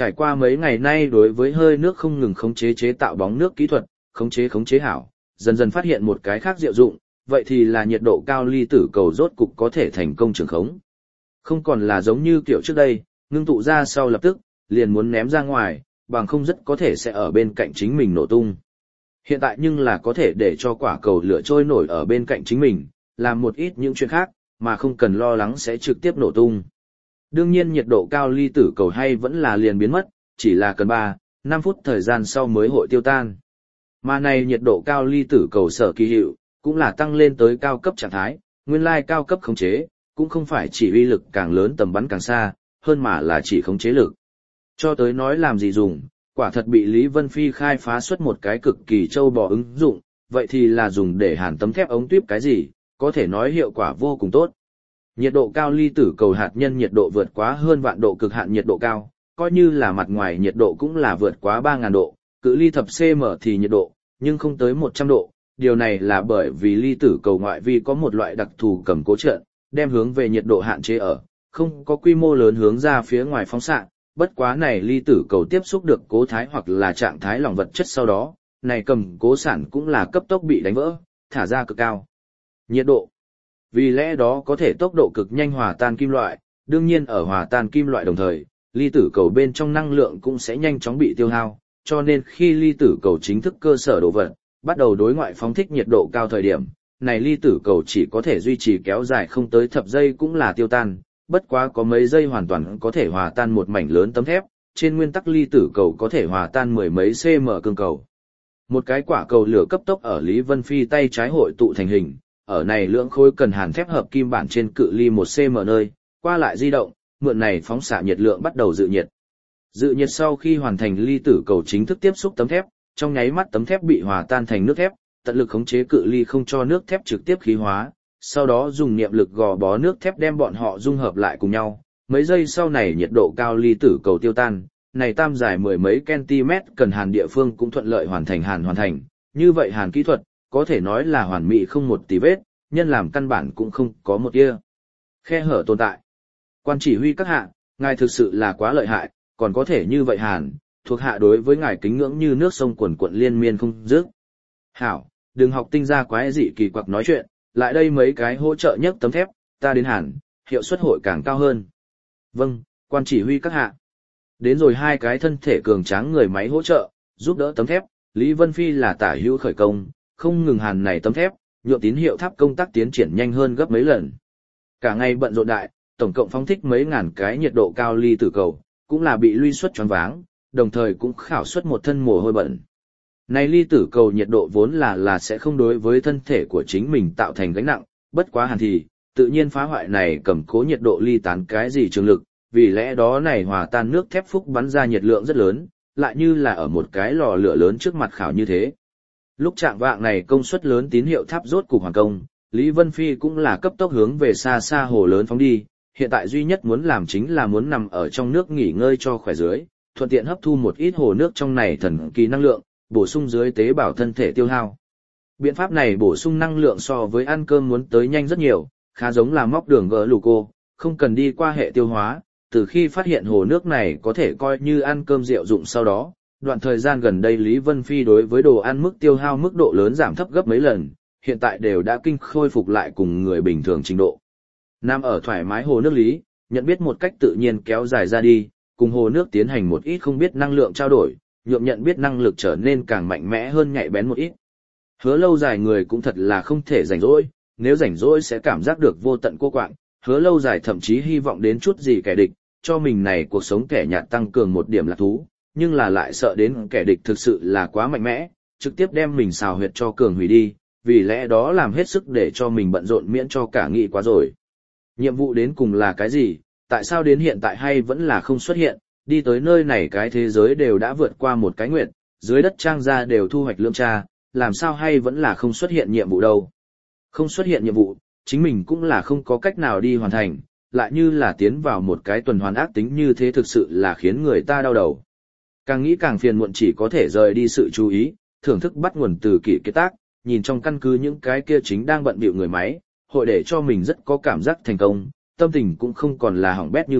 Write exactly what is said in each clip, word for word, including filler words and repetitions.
Trải qua mấy ngày nay đối với hơi nước không ngừng khống chế chế tạo bóng nước kỹ thuật, khống chế khống chế hảo, dần dần phát hiện một cái khác diệu dụng, vậy thì là nhiệt độ cao ly tử cầu rốt cục có thể thành công trường khống. Không còn là giống như kiểu trước đây, ngưng tụ ra sau lập tức, liền muốn ném ra ngoài, bằng không rất có thể sẽ ở bên cạnh chính mình nổ tung. Hiện tại nhưng là có thể để cho quả cầu lửa trôi nổi ở bên cạnh chính mình, làm một ít những chuyện khác, mà không cần lo lắng sẽ trực tiếp nổ tung. Đương nhiên nhiệt độ cao ly tử cầu hay vẫn là liền biến mất, chỉ là cần ba, năm phút thời gian sau mới hội tiêu tan. Mà này nhiệt độ cao ly tử cầu sở kỳ hiệu, cũng là tăng lên tới cao cấp trạng thái, nguyên lai cao cấp khống chế, cũng không phải chỉ uy lực càng lớn tầm bắn càng xa, hơn mà là chỉ khống chế lực. Cho tới nói làm gì dùng, quả thật bị Lý Vân Phi khai phá xuất một cái cực kỳ châu bò ứng dụng, vậy thì là dùng để hàn tấm thép ống tuyếp cái gì, có thể nói hiệu quả vô cùng tốt. Nhiệt độ cao ly tử cầu hạt nhân nhiệt độ vượt quá hơn vạn độ cực hạn nhiệt độ cao, coi như là mặt ngoài nhiệt độ cũng là vượt quá ba nghìn độ, cự ly thập cm thì nhiệt độ, nhưng không tới một trăm độ. Điều này là bởi vì ly tử cầu ngoại vi có một loại đặc thù cầm cố trận, đem hướng về nhiệt độ hạn chế ở, không có quy mô lớn hướng ra phía ngoài phóng xạ. Bất quá này ly tử cầu tiếp xúc được cố thái hoặc là trạng thái lỏng vật chất sau đó, này cầm cố sản cũng là cấp tốc bị đánh vỡ, thả ra cực cao nhiệt độ. Vì lẽ đó có thể tốc độ cực nhanh hòa tan kim loại, đương nhiên ở hòa tan kim loại đồng thời, ly tử cầu bên trong năng lượng cũng sẽ nhanh chóng bị tiêu hao, cho nên khi ly tử cầu chính thức cơ sở đồ vật, bắt đầu đối ngoại phóng thích nhiệt độ cao thời điểm, này ly tử cầu chỉ có thể duy trì kéo dài không tới thập giây cũng là tiêu tan, bất quá có mấy giây hoàn toàn có thể hòa tan một mảnh lớn tấm thép, trên nguyên tắc ly tử cầu có thể hòa tan mười mấy cm cương cầu. Một cái quả cầu lửa cấp tốc ở Lý Vân Phi tay trái hội tụ thành hình, ở này lượng khối cần hàn thép hợp kim bản trên cự ly một cm nơi, qua lại di động, mượn này phóng xạ nhiệt lượng bắt đầu dự nhiệt. Dự nhiệt sau khi hoàn thành ly tử cầu chính thức tiếp xúc tấm thép, trong nháy mắt tấm thép bị hòa tan thành nước thép, tận lực khống chế cự ly không cho nước thép trực tiếp khí hóa, sau đó dùng niệm lực gò bó nước thép đem bọn họ dung hợp lại cùng nhau. Mấy giây sau này nhiệt độ cao ly tử cầu tiêu tan, này tam dài mười mấy cm cần hàn địa phương cũng thuận lợi hoàn thành hàn hoàn thành. Như vậy hàn kỹ thuật, có thể nói là hoàn mỹ không một tí vết, nhân làm căn bản cũng không có một tia khe hở tồn tại. Quan chỉ huy các hạ, ngài thực sự là quá lợi hại, còn có thể như vậy hàn, thuộc hạ đối với ngài kính ngưỡng như nước sông quần quận liên miên không dứt. Hảo, đừng học tinh ra quái dị kỳ quặc nói chuyện, lại đây mấy cái hỗ trợ nhất tấm thép, ta đến hàn, hiệu suất hội càng cao hơn. Vâng, quan chỉ huy các hạ. Đến rồi hai cái thân thể cường tráng người máy hỗ trợ, giúp đỡ tấm thép, Lý Vân Phi là tả hữu khởi công, không ngừng hàn này tấm thép, nhượng tín hiệu tháp công tác tiến triển nhanh hơn gấp mấy lần. Cả ngày bận rộn đại, tổng cộng phóng thích mấy ngàn cái nhiệt độ cao ly tử cầu, cũng là bị luy suất choáng váng, đồng thời cũng khảo suất một thân mồ hôi bẩn. Này ly tử cầu nhiệt độ vốn là là sẽ không đối với thân thể của chính mình tạo thành gánh nặng, bất quá hàn thì, tự nhiên phá hoại này cầm cố nhiệt độ ly tán cái gì trường lực, vì lẽ đó này hòa tan nước thép phúc bắn ra nhiệt lượng rất lớn, lại như là ở một cái lò lửa lớn trước mặt khảo như thế. Lúc trạng vạng này công suất lớn tín hiệu tháp rốt cục hoàn công, Lý Vân Phi cũng là cấp tốc hướng về xa xa hồ lớn phóng đi, hiện tại duy nhất muốn làm chính là muốn nằm ở trong nước nghỉ ngơi cho khỏe dưới, thuận tiện hấp thu một ít hồ nước trong này thần kỳ năng lượng, bổ sung dưới tế bào thân thể tiêu hao. Biện pháp này bổ sung năng lượng so với ăn cơm muốn tới nhanh rất nhiều, khá giống là móc đường gỡ lù-cô, không cần đi qua hệ tiêu hóa, từ khi phát hiện hồ nước này có thể coi như ăn cơm rượu dụng sau đó. Đoạn thời gian gần đây Lý Vân Phi đối với đồ ăn mức tiêu hao mức độ lớn giảm thấp gấp mấy lần, hiện tại đều đã kinh khôi phục lại cùng người bình thường trình độ. Nam ở thoải mái hồ nước Lý, nhận biết một cách tự nhiên kéo dài ra đi, cùng hồ nước tiến hành một ít không biết năng lượng trao đổi, nhượng nhận biết năng lực trở nên càng mạnh mẽ hơn nhạy bén một ít. Hứa lâu dài người cũng thật là không thể rảnh rỗi, nếu rảnh rỗi sẽ cảm giác được vô tận cô quạng, hứa lâu dài thậm chí hy vọng đến chút gì kẻ địch, cho mình này cuộc sống kẻ nhạt tăng cường một điểm lạc thú. Nhưng là lại sợ đến kẻ địch thực sự là quá mạnh mẽ, trực tiếp đem mình xào huyệt cho cường hủy đi, vì lẽ đó làm hết sức để cho mình bận rộn miễn cho cả nghị quá rồi. Nhiệm vụ đến cùng là cái gì, tại sao đến hiện tại hay vẫn là không xuất hiện, đi tới nơi này cái thế giới đều đã vượt qua một cái nguyện, dưới đất trang ra đều thu hoạch lương tra, làm sao hay vẫn là không xuất hiện nhiệm vụ đâu. Không xuất hiện nhiệm vụ, chính mình cũng là không có cách nào đi hoàn thành, lại như là tiến vào một cái tuần hoàn ác tính như thế thực sự là khiến người ta đau đầu. Càng nghĩ càng phiền muộn chỉ có thể rời đi sự chú ý, thưởng thức bắt nguồn từ kỷ kế tác, nhìn trong căn cứ những cái kia chính đang bận bịu người máy, hội để cho mình rất có cảm giác thành công, tâm tình cũng không còn là hỏng bét như vậy,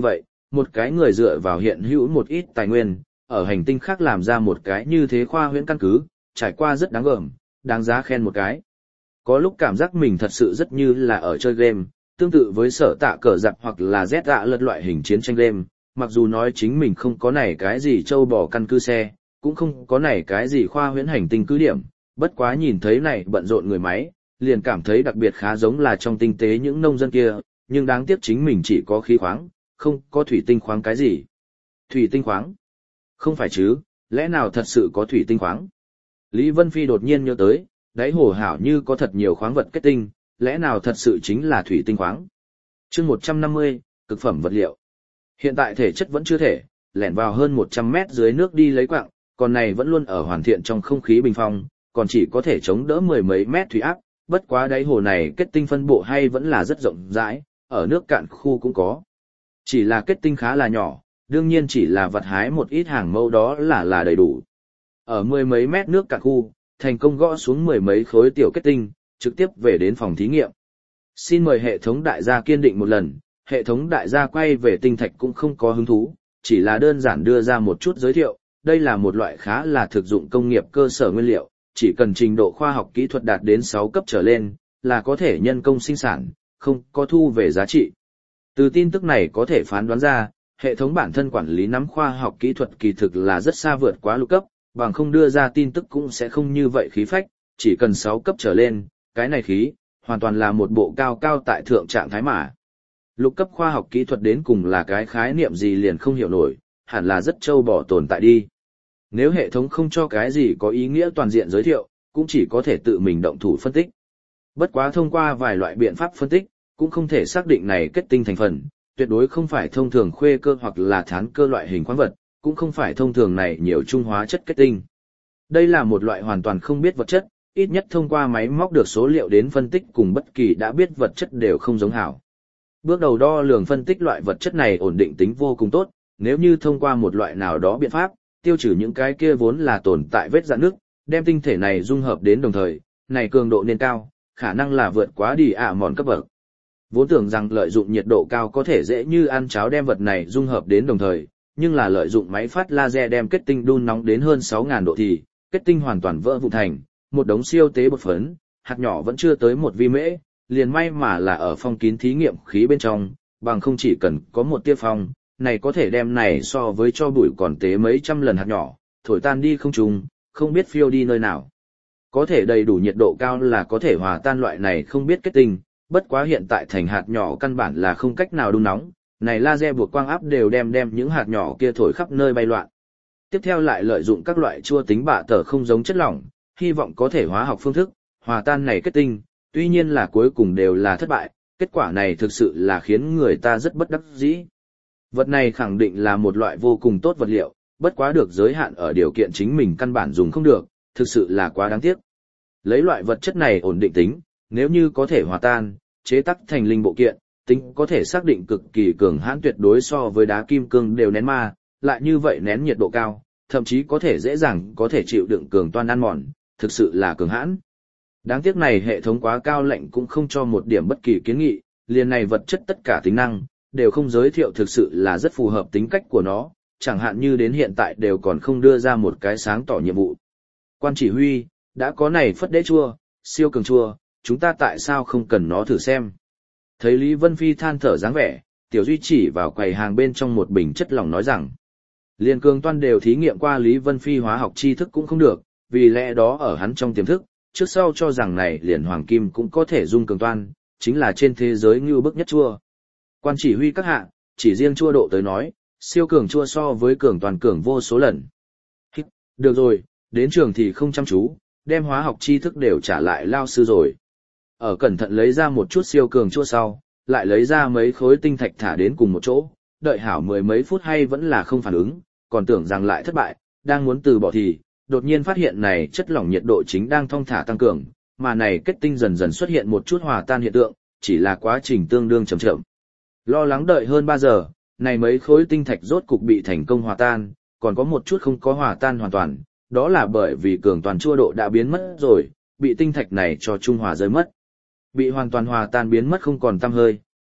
một cái người dựa vào hiện hữu một ít tài nguyên, ở hành tinh khác làm ra một cái như thế khoa huyễn căn cứ, trải qua rất đáng gờm, đáng giá khen một cái. Có lúc cảm giác mình thật sự rất như là ở chơi game, tương tự với sở tạ cờ giặc hoặc là Z ạ lật loại hình chiến tranh game, mặc dù nói chính mình không có này cái gì châu bò căn cứ xe, cũng không có này cái gì khoa huyễn hành tinh cứ điểm, bất quá nhìn thấy này bận rộn người máy, liền cảm thấy đặc biệt khá giống là trong tinh tế những nông dân kia, nhưng đáng tiếc chính mình chỉ có khí khoáng, không có thủy tinh khoáng cái gì. Thủy tinh khoáng? Không phải chứ, lẽ nào thật sự có thủy tinh khoáng? Lý Vân Phi đột nhiên nhớ tới, đáy hồ hảo như có thật nhiều khoáng vật kết tinh, lẽ nào thật sự chính là thủy tinh khoáng? Chương một trăm năm mươi, cực phẩm vật liệu. Hiện tại thể chất vẫn chưa thể, lẻn vào hơn một trăm mét dưới nước đi lấy quặng, còn này vẫn luôn ở hoàn thiện trong không khí bình phong, còn chỉ có thể chống đỡ mười mấy mét thủy áp, bất quá đáy hồ này kết tinh phân bộ hay vẫn là rất rộng rãi, ở nước cạn khu cũng có. Chỉ là kết tinh khá là nhỏ, đương nhiên chỉ là vật hái một ít hàng mẫu đó là là đầy đủ. Ở mười mấy mét nước cạn khu, thành công gõ xuống mười mấy khối tiểu kết tinh, trực tiếp về đến phòng thí nghiệm. Xin mời hệ thống đại gia kiên định một lần, hệ thống đại gia quay về tinh thạch cũng không có hứng thú, chỉ là đơn giản đưa ra một chút giới thiệu, đây là một loại khá là thực dụng công nghiệp cơ sở nguyên liệu, chỉ cần trình độ khoa học kỹ thuật đạt đến sáu cấp trở lên, là có thể nhân công sinh sản, không có thu về giá trị. Từ tin tức này có thể phán đoán ra, hệ thống bản thân quản lý nắm khoa học kỹ thuật kỳ thực là rất xa vượt quá lục cấp, bằng không đưa ra tin tức cũng sẽ không như vậy khí phách, chỉ cần sáu cấp trở lên, cái này khí, hoàn toàn là một bộ cao cao tại thượng trạng thái mà. Lục cấp khoa học kỹ thuật đến cùng là cái khái niệm gì liền không hiểu nổi, hẳn là rất trâu bò tồn tại đi. Nếu hệ thống không cho cái gì có ý nghĩa toàn diện giới thiệu, cũng chỉ có thể tự mình động thủ phân tích. Bất quá thông qua vài loại biện pháp phân tích, cũng không thể xác định này kết tinh thành phần, tuyệt đối không phải thông thường khuê cơ hoặc là thán cơ loại hình khoáng vật, cũng không phải thông thường này nhiều trung hóa chất kết tinh. Đây là một loại hoàn toàn không biết vật chất, ít nhất thông qua máy móc được số liệu đến phân tích cùng bất kỳ đã biết vật chất đều không giống hảo. Bước đầu đo lường phân tích loại vật chất này ổn định tính vô cùng tốt, nếu như thông qua một loại nào đó biện pháp, tiêu trừ những cái kia vốn là tồn tại vết rạn nước, đem tinh thể này dung hợp đến đồng thời, này cường độ nên cao, khả năng là vượt quá đi ạ mòn cấp bậc. Vốn tưởng rằng lợi dụng nhiệt độ cao có thể dễ như ăn cháo đem vật này dung hợp đến đồng thời, nhưng là lợi dụng máy phát laser đem kết tinh đun nóng đến hơn sáu nghìn độ thì, kết tinh hoàn toàn vỡ vụn thành, một đống siêu tế bột phấn, hạt nhỏ vẫn chưa tới một vi mễ, liền may mà là ở phong kín thí nghiệm khí bên trong, bằng không chỉ cần có một tia phong, này có thể đem này so với cho bụi còn tế mấy trăm lần hạt nhỏ, thổi tan đi không trùng, không biết phiêu đi nơi nào. Có thể đầy đủ nhiệt độ cao là có thể hòa tan loại này không biết kết tinh, bất quá hiện tại thành hạt nhỏ căn bản là không cách nào đun nóng, này laser buộc quang áp đều đem đem những hạt nhỏ kia thổi khắp nơi bay loạn. Tiếp theo lại lợi dụng các loại chua tính bạ tờ không giống chất lỏng, hy vọng có thể hóa học phương thức, hòa tan này kết tinh, tuy nhiên là cuối cùng đều là thất bại, kết quả này thực sự là khiến người ta rất bất đắc dĩ. Vật này khẳng định là một loại vô cùng tốt vật liệu, bất quá được giới hạn ở điều kiện chính mình căn bản dùng không được, thực sự là quá đáng tiếc. Lấy loại vật chất này ổn định tính, nếu như có thể hòa tan, chế tác thành linh bộ kiện, tính có thể xác định cực kỳ cường hãn tuyệt đối so với đá kim cương đều nén ma, lại như vậy nén nhiệt độ cao, thậm chí có thể dễ dàng có thể chịu đựng cường toan ăn mòn, thực sự là cường hãn. Đáng tiếc này hệ thống quá cao lệnh cũng không cho một điểm bất kỳ kiến nghị, liền này vật chất tất cả tính năng, đều không giới thiệu thực sự là rất phù hợp tính cách của nó, chẳng hạn như đến hiện tại đều còn không đưa ra một cái sáng tỏ nhiệm vụ. Quan chỉ huy, đã có này phất đế chua, siêu cường chua, chúng ta tại sao không cần nó thử xem. Thấy Lý Vân Phi than thở dáng vẻ, Tiểu Duy chỉ vào quầy hàng bên trong một bình chất lỏng nói rằng, liền cường toan đều thí nghiệm qua Lý Vân Phi hóa học tri thức cũng không được, vì lẽ đó ở hắn trong tiềm thức, trước sau cho rằng này liền hoàng kim cũng có thể dung cường toan, chính là trên thế giới như bức nhất chua. Quan chỉ huy các hạ, chỉ riêng chua độ tới nói, siêu cường chua so với cường toàn cường vô số lần. Hít, được rồi, đến trường thì không chăm chú, đem hóa học tri thức đều trả lại lao sư rồi. Ở cẩn thận lấy ra một chút siêu cường chua sau, lại lấy ra mấy khối tinh thạch thả đến cùng một chỗ, đợi hảo mười mấy phút hay vẫn là không phản ứng, còn tưởng rằng lại thất bại, đang muốn từ bỏ thì, đột nhiên phát hiện này chất lỏng nhiệt độ chính đang thong thả tăng cường, mà này kết tinh dần dần xuất hiện một chút hòa tan hiện tượng, chỉ là quá trình tương đương chậm chậm. Lo lắng đợi hơn ba giờ, này mấy khối tinh thạch rốt cục bị thành công hòa tan, còn có một chút không có hòa tan hoàn toàn, đó là bởi vì cường toàn chua độ đã biến mất rồi, bị tinh thạch này cho trung hòa rơi mất. Bị hoàn toàn hòa tan biến mất không còn tăm hơi,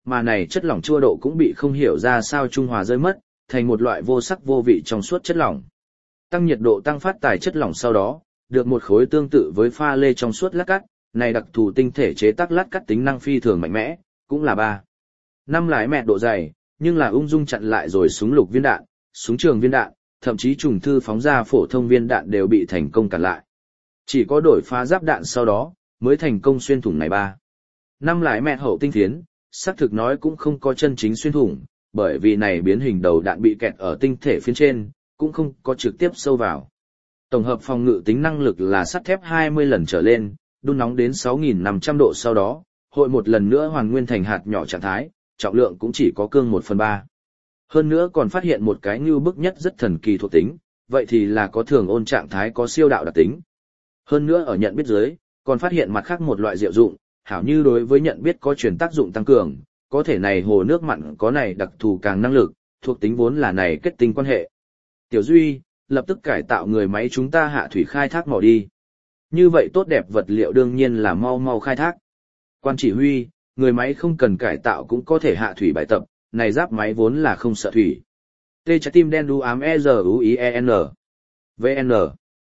mà này chất lỏng chua độ cũng bị không hiểu ra sao trung hòa rơi mất, thành một loại vô sắc vô vị trong suốt chất lỏng. Tăng nhiệt độ tăng phát tài chất lỏng sau đó, được một khối tương tự với pha lê trong suốt lát cắt, này đặc thù tinh thể chế tác lát cắt tính năng phi thường mạnh mẽ, cũng là ba năm lái mẹ độ dày, nhưng là ung dung chặn lại rồi súng lục viên đạn, súng trường viên đạn, thậm chí trùng thư phóng ra phổ thông viên đạn đều bị thành công cản lại. Chỉ có đổi phá giáp đạn sau đó, mới thành công xuyên thủng này ba năm lái mẹ hậu tinh phiến, xác thực nói cũng không có chân chính xuyên thủng, bởi vì này biến hình đầu đạn bị kẹt ở tinh thể phiến trên, cũng không có trực tiếp sâu vào. Tổng hợp phòng ngự tính năng lực là sắt thép hai mươi lần trở lên, đun nóng đến sáu nghìn năm trăm độ sau đó, hội một lần nữa hoàn nguyên thành hạt nhỏ trạng thái, trọng lượng cũng chỉ có cương một phần ba. Hơn nữa còn phát hiện một cái như bức nhất rất thần kỳ thuộc tính, vậy thì là có thường ôn trạng thái có siêu đạo đặc tính. Hơn nữa ở nhận biết dưới, còn phát hiện mặt khác một loại diệu dụng, hảo như đối với nhận biết có truyền tác dụng tăng cường, có thể này hồ nước mặn có này đặc thù càng năng lực, thuộc tính vốn là này kết tinh quan hệ. Tiểu Duy, lập tức cải tạo người máy chúng ta hạ thủy khai thác mỏ đi. Như vậy tốt đẹp vật liệu đương nhiên là mau mau khai thác. Quan chỉ huy, người máy không cần cải tạo cũng có thể hạ thủy bài tập, này giáp máy vốn là không sợ thủy. T trái tim đen đu ám E Z U I E N. vê en.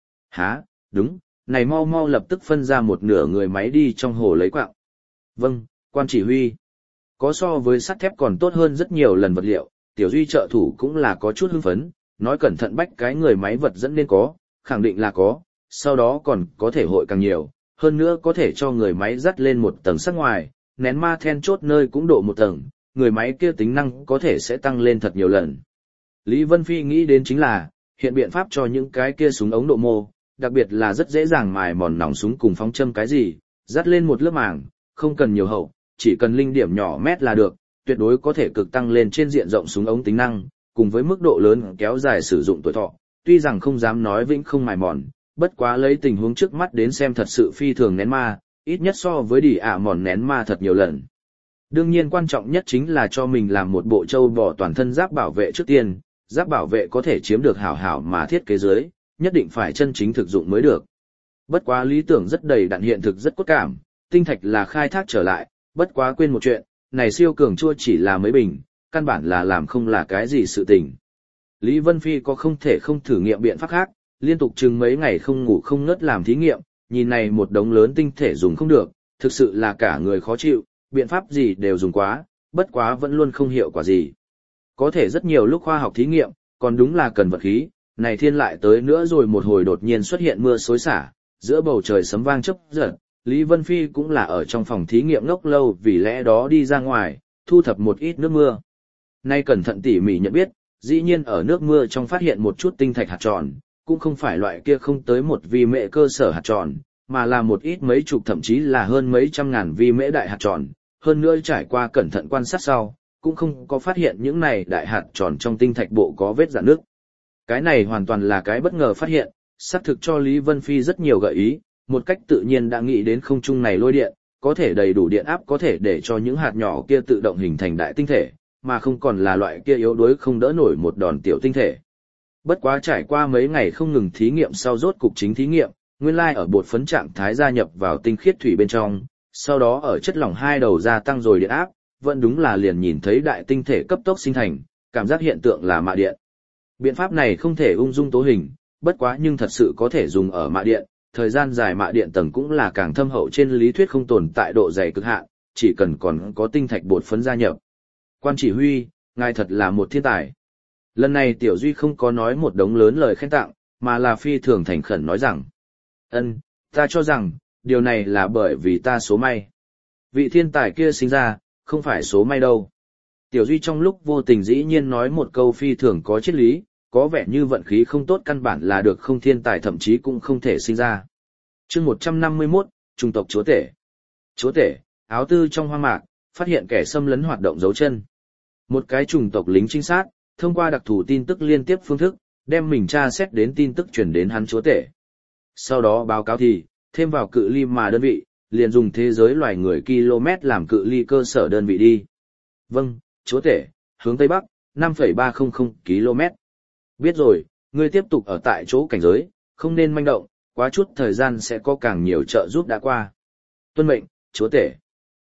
Hả, đúng, này mau mau lập tức phân ra một nửa người máy đi trong hồ lấy quạng. Vâng, quan chỉ huy. Có so với sắt thép còn tốt hơn rất nhiều lần vật liệu, Tiểu Duy trợ thủ cũng là có chút hưng phấn, nói cẩn thận bách cái người máy vật dẫn nên có, khẳng định là có, sau đó còn có thể hội càng nhiều, hơn nữa có thể cho người máy dắt lên một tầng sắc ngoài, nén ma then chốt nơi cũng độ một tầng, người máy kia tính năng có thể sẽ tăng lên thật nhiều lần. Lý Vân Phi nghĩ đến chính là, hiện biện pháp cho những cái kia súng ống độ mô, đặc biệt là rất dễ dàng mài mòn nòng súng cùng phóng châm cái gì, dắt lên một lớp màng, không cần nhiều hậu, chỉ cần linh điểm nhỏ mét là được, tuyệt đối có thể cực tăng lên trên diện rộng súng ống tính năng, cùng với mức độ lớn kéo dài sử dụng tuổi thọ, tuy rằng không dám nói vĩnh không mài mòn, bất quá lấy tình huống trước mắt đến xem thật sự phi thường nén ma, ít nhất so với đỉ ả mòn nén ma thật nhiều lần. Đương nhiên quan trọng nhất chính là cho mình làm một bộ châu bò toàn thân giáp bảo vệ trước tiên, giáp bảo vệ có thể chiếm được hảo hảo mà thiết kế dưới, nhất định phải chân chính thực dụng mới được. Bất quá lý tưởng rất đầy đặn hiện thực rất cốt cảm, tinh thạch là khai thác trở lại, bất quá quên một chuyện, này siêu cường chua chỉ là mấy bình, căn bản là làm không là cái gì sự tình. Lý Vân Phi có không thể không thử nghiệm biện pháp khác, liên tục chừng mấy ngày không ngủ không ngớt làm thí nghiệm, nhìn này một đống lớn tinh thể dùng không được, thực sự là cả người khó chịu, biện pháp gì đều dùng quá, bất quá vẫn luôn không hiệu quả gì. Có thể rất nhiều lúc khoa học thí nghiệm, còn đúng là cần vật khí, này thiên lại tới nữa rồi một hồi đột nhiên xuất hiện mưa xối xả, giữa bầu trời sấm vang chớp giật, Lý Vân Phi cũng là ở trong phòng thí nghiệm ngốc lâu vì lẽ đó đi ra ngoài, thu thập một ít nước mưa. Nay cẩn thận tỉ mỉ nhận biết, dĩ nhiên ở nước mưa trong phát hiện một chút tinh thạch hạt tròn, cũng không phải loại kia không tới một vi mệ cơ sở hạt tròn, mà là một ít mấy chục thậm chí là hơn mấy trăm ngàn vi mễ đại hạt tròn, hơn nữa trải qua cẩn thận quan sát sau, cũng không có phát hiện những này đại hạt tròn trong tinh thạch bộ có vết rạn nước. Cái này hoàn toàn là cái bất ngờ phát hiện, xác thực cho Lý Vân Phi rất nhiều gợi ý, một cách tự nhiên đã nghĩ đến không trung này lôi điện, có thể đầy đủ điện áp có thể để cho những hạt nhỏ kia tự động hình thành đại tinh thể, mà không còn là loại kia yếu đuối không đỡ nổi một đòn tiểu tinh thể. Bất quá trải qua mấy ngày không ngừng thí nghiệm sau rốt cục chính thí nghiệm, nguyên lai ở bột phấn trạng thái gia nhập vào tinh khiết thủy bên trong, sau đó ở chất lỏng hai đầu gia tăng rồi điện áp, vẫn đúng là liền nhìn thấy đại tinh thể cấp tốc sinh thành, cảm giác hiện tượng là mạ điện. Biện pháp này không thể ung dung tố hình, bất quá nhưng thật sự có thể dùng ở mạ điện, thời gian dài mạ điện tầng cũng là càng thâm hậu trên lý thuyết không tồn tại độ dày cực hạn, chỉ cần còn có tinh thạch bột phấn gia nhập. Quan chỉ huy, ngài thật là một thiên tài. Lần này Tiểu Duy không có nói một đống lớn lời khen tặng, mà là phi thường thành khẩn nói rằng, ân, ta cho rằng, điều này là bởi vì ta số may. Vị thiên tài kia sinh ra, không phải số may đâu. Tiểu Duy trong lúc vô tình dĩ nhiên nói một câu phi thường có triết lý, có vẻ như vận khí không tốt căn bản là được không thiên tài thậm chí cũng không thể sinh ra. Chương một trăm năm mươi mốt, Trung tộc chúa tể. Chúa tể, áo tư trong hoang mạc, phát hiện kẻ xâm lấn hoạt động dấu chân. Một cái chủng tộc lính trinh sát, thông qua đặc thù tin tức liên tiếp phương thức, đem mình tra xét đến tin tức truyền đến hắn chúa tể. Sau đó báo cáo thì, thêm vào cự ly mà đơn vị, liền dùng thế giới loài người km làm cự ly cơ sở đơn vị đi. Vâng, chúa tể, hướng Tây Bắc, năm phẩy ba không không ki lô mét. Biết rồi, ngươi tiếp tục ở tại chỗ cảnh giới, không nên manh động, quá chút thời gian sẽ có càng nhiều trợ giúp đã qua. Tuân mệnh, chúa tể.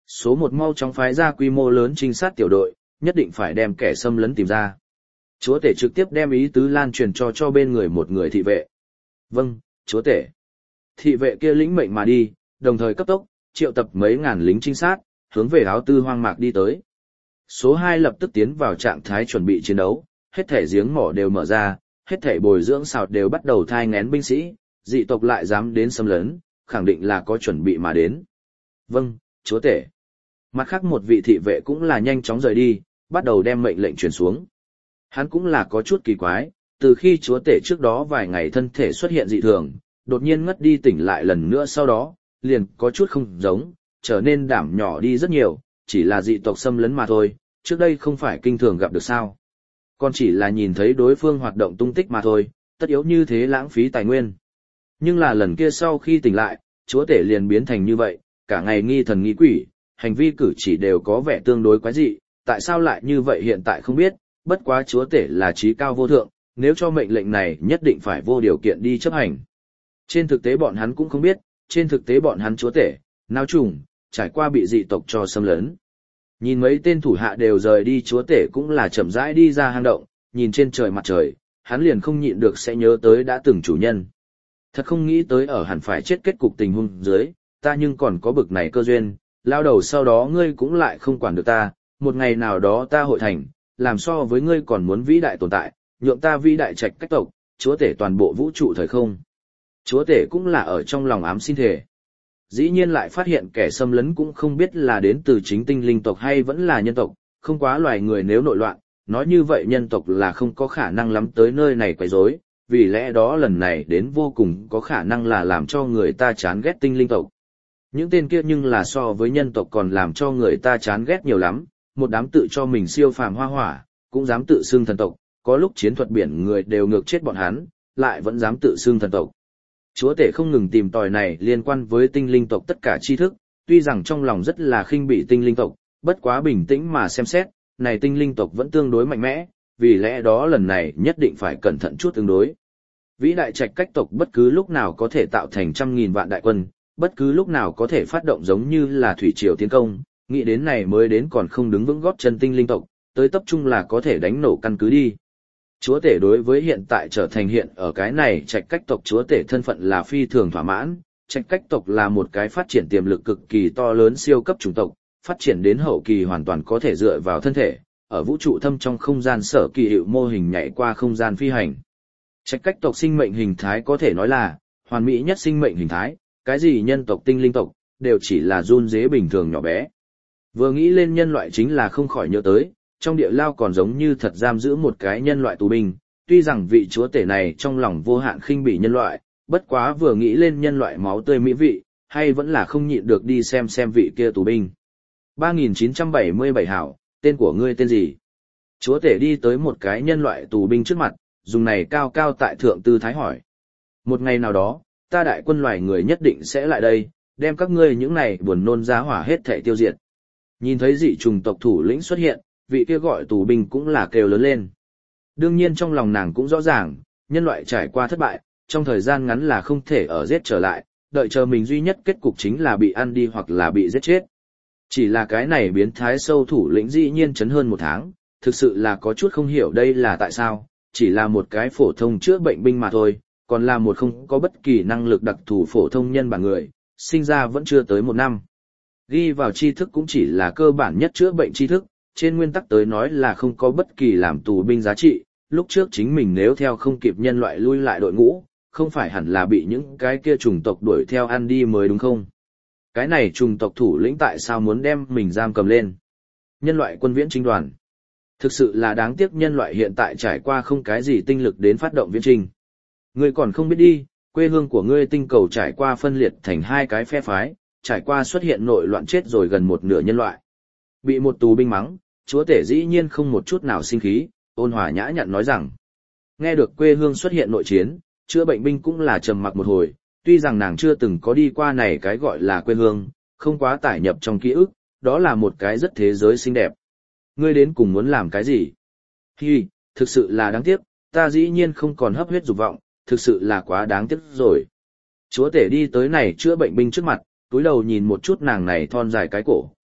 Số một mau chóng phái ra quy mô lớn trinh sát tiểu đội, nhất định phải đem kẻ xâm lấn tìm ra. Chúa tể trực tiếp đem ý tứ lan truyền cho cho bên người một người thị vệ. Vâng, chúa tể. Thị vệ kia lĩnh mệnh mà đi, đồng thời cấp tốc, triệu tập mấy ngàn lính trinh sát, hướng về áo tư hoang mạc đi tới. Số hai lập tức tiến vào trạng thái chuẩn bị chiến đấu, hết thể giếng mỏ đều mở ra, hết thể bồi dưỡng sào đều bắt đầu thai nghén binh sĩ, dị tộc lại dám đến xâm lấn, khẳng định là có chuẩn bị mà đến. Vâng, chúa tể. Mặt khác một vị thị vệ cũng là nhanh chóng rời đi, bắt đầu đem mệnh lệnh truyền xuống. Hắn cũng là có chút kỳ quái, từ khi chúa tể trước đó vài ngày thân thể xuất hiện dị thường, đột nhiên ngất đi tỉnh lại lần nữa sau đó, liền có chút không giống, trở nên đảm nhỏ đi rất nhiều, chỉ là dị tộc xâm lấn mà thôi, trước đây không phải kinh thường gặp được sao. Còn chỉ là nhìn thấy đối phương hoạt động tung tích mà thôi, tất yếu như thế lãng phí tài nguyên. Nhưng là lần kia sau khi tỉnh lại, chúa tể liền biến thành như vậy, cả ngày nghi thần nghi quỷ, hành vi cử chỉ đều có vẻ tương đối quái dị, tại sao lại như vậy hiện tại không biết, bất quá chúa tể là trí cao vô thượng, nếu cho mệnh lệnh này nhất định phải vô điều kiện đi chấp hành. Trên thực tế bọn hắn cũng không biết, trên thực tế bọn hắn chúa tể, nao trùng, trải qua bị dị tộc cho xâm lấn. Nhìn mấy tên thủ hạ đều rời đi chúa tể cũng là chậm rãi đi ra hang động, nhìn trên trời mặt trời, hắn liền không nhịn được sẽ nhớ tới đã từng chủ nhân. Thật không nghĩ tới ở hẳn phải chết kết cục tình huống dưới, ta nhưng còn có bực này cơ duyên, lao đầu sau đó ngươi cũng lại không quản được ta, một ngày nào đó ta hội thành, làm so với ngươi còn muốn vĩ đại tồn tại, nhượng ta vĩ đại trạch cách tộc, chúa tể toàn bộ vũ trụ thời không. Chúa tể cũng là ở trong lòng ám xin thề. Dĩ nhiên lại phát hiện kẻ xâm lấn cũng không biết là đến từ chính tinh linh tộc hay vẫn là nhân tộc, không quá loài người nếu nội loạn, nói như vậy nhân tộc là không có khả năng lắm tới nơi này quấy rối, vì lẽ đó lần này đến vô cùng có khả năng là làm cho người ta chán ghét tinh linh tộc. Những tên kia nhưng là so với nhân tộc còn làm cho người ta chán ghét nhiều lắm, một đám tự cho mình siêu phàm hoa hỏa, cũng dám tự xưng thần tộc, có lúc chiến thuật biển người đều ngược chết bọn hắn, lại vẫn dám tự xưng thần tộc. Chúa tể không ngừng tìm tòi này liên quan với tinh linh tộc tất cả tri thức, tuy rằng trong lòng rất là khinh bỉ tinh linh tộc, bất quá bình tĩnh mà xem xét, này tinh linh tộc vẫn tương đối mạnh mẽ, vì lẽ đó lần này nhất định phải cẩn thận chút tương đối. Vĩ đại trạch cách tộc bất cứ lúc nào có thể tạo thành trăm nghìn vạn đại quân, bất cứ lúc nào có thể phát động giống như là thủy triều tiến công, nghĩ đến này mới đến còn không đứng vững gót chân tinh linh tộc, tới tập trung là có thể đánh nổ căn cứ đi. Chúa tể đối với hiện tại trở thành hiện ở cái này trạch cách tộc chúa tể thân phận là phi thường thỏa mãn, trạch cách tộc là một cái phát triển tiềm lực cực kỳ to lớn siêu cấp chủng tộc, phát triển đến hậu kỳ hoàn toàn có thể dựa vào thân thể, ở vũ trụ thâm trong không gian sở kỳ hiệu mô hình nhảy qua không gian phi hành. Trạch cách tộc sinh mệnh hình thái có thể nói là hoàn mỹ nhất sinh mệnh hình thái, cái gì nhân tộc tinh linh tộc, đều chỉ là run dế bình thường nhỏ bé. Vừa nghĩ lên nhân loại chính là không khỏi nhớ tới, trong địa lao còn giống như thật giam giữ một cái nhân loại tù binh, tuy rằng vị chúa tể này trong lòng vô hạn khinh bỉ nhân loại, bất quá vừa nghĩ lên nhân loại máu tươi mỹ vị, hay vẫn là không nhịn được đi xem xem vị kia tù binh. ba nghìn chín trăm bảy mươi bảy hảo, tên của ngươi tên gì? Chúa tể đi tới một cái nhân loại tù binh trước mặt, dùng này cao cao tại thượng tư thái hỏi. Một ngày nào đó, ta đại quân loài người nhất định sẽ lại đây, đem các ngươi những này buồn nôn giá hỏa hết thể tiêu diệt. Nhìn thấy dị trùng tộc thủ lĩnh xuất hiện, vị kia gọi tù binh cũng là kêu lớn lên. Đương nhiên trong lòng nàng cũng rõ ràng, nhân loại trải qua thất bại, trong thời gian ngắn là không thể ở giết trở lại, đợi chờ mình duy nhất kết cục chính là bị ăn đi hoặc là bị giết chết. Chỉ là cái này biến thái sâu thủ lĩnh dĩ nhiên chấn hơn một tháng, thực sự là có chút không hiểu đây là tại sao, chỉ là một cái phổ thông chữa bệnh binh mà thôi, còn là một không có bất kỳ năng lực đặc thù phổ thông nhân bản người, sinh ra vẫn chưa tới một năm. Ghi vào tri thức cũng chỉ là cơ bản nhất chữa bệnh tri thức, trên nguyên tắc tới nói là không có bất kỳ làm tù binh giá trị, lúc trước chính mình nếu theo không kịp nhân loại lui lại đội ngũ, không phải hẳn là bị những cái kia chủng tộc đuổi theo ăn đi mới đúng không? Cái này chủng tộc thủ lĩnh tại sao muốn đem mình giam cầm lên? Nhân loại quân viễn trinh đoàn. Thực sự là đáng tiếc nhân loại hiện tại trải qua không cái gì tinh lực đến phát động viễn trinh. Ngươi còn không biết đi, quê hương của ngươi tinh cầu trải qua phân liệt thành hai cái phe phái, trải qua xuất hiện nội loạn chết rồi gần một nửa nhân loại. Bị một tù binh mắng, chúa tể dĩ nhiên không một chút nào sinh khí, ôn hòa nhã nhặn nói rằng. Nghe được quê hương xuất hiện nội chiến, chữa bệnh binh cũng là trầm mặc một hồi, tuy rằng nàng chưa từng có đi qua này cái gọi là quê hương, không quá tải nhập trong ký ức, đó là một cái rất thế giới xinh đẹp. Ngươi đến cùng muốn làm cái gì? Hi, thực sự là đáng tiếc, ta dĩ nhiên không còn hấp huyết dục vọng, thực sự là quá đáng tiếc rồi. Chúa tể đi tới này chữa bệnh binh trước mặt, túi đầu nhìn một chút nàng này thon dài cái cổ,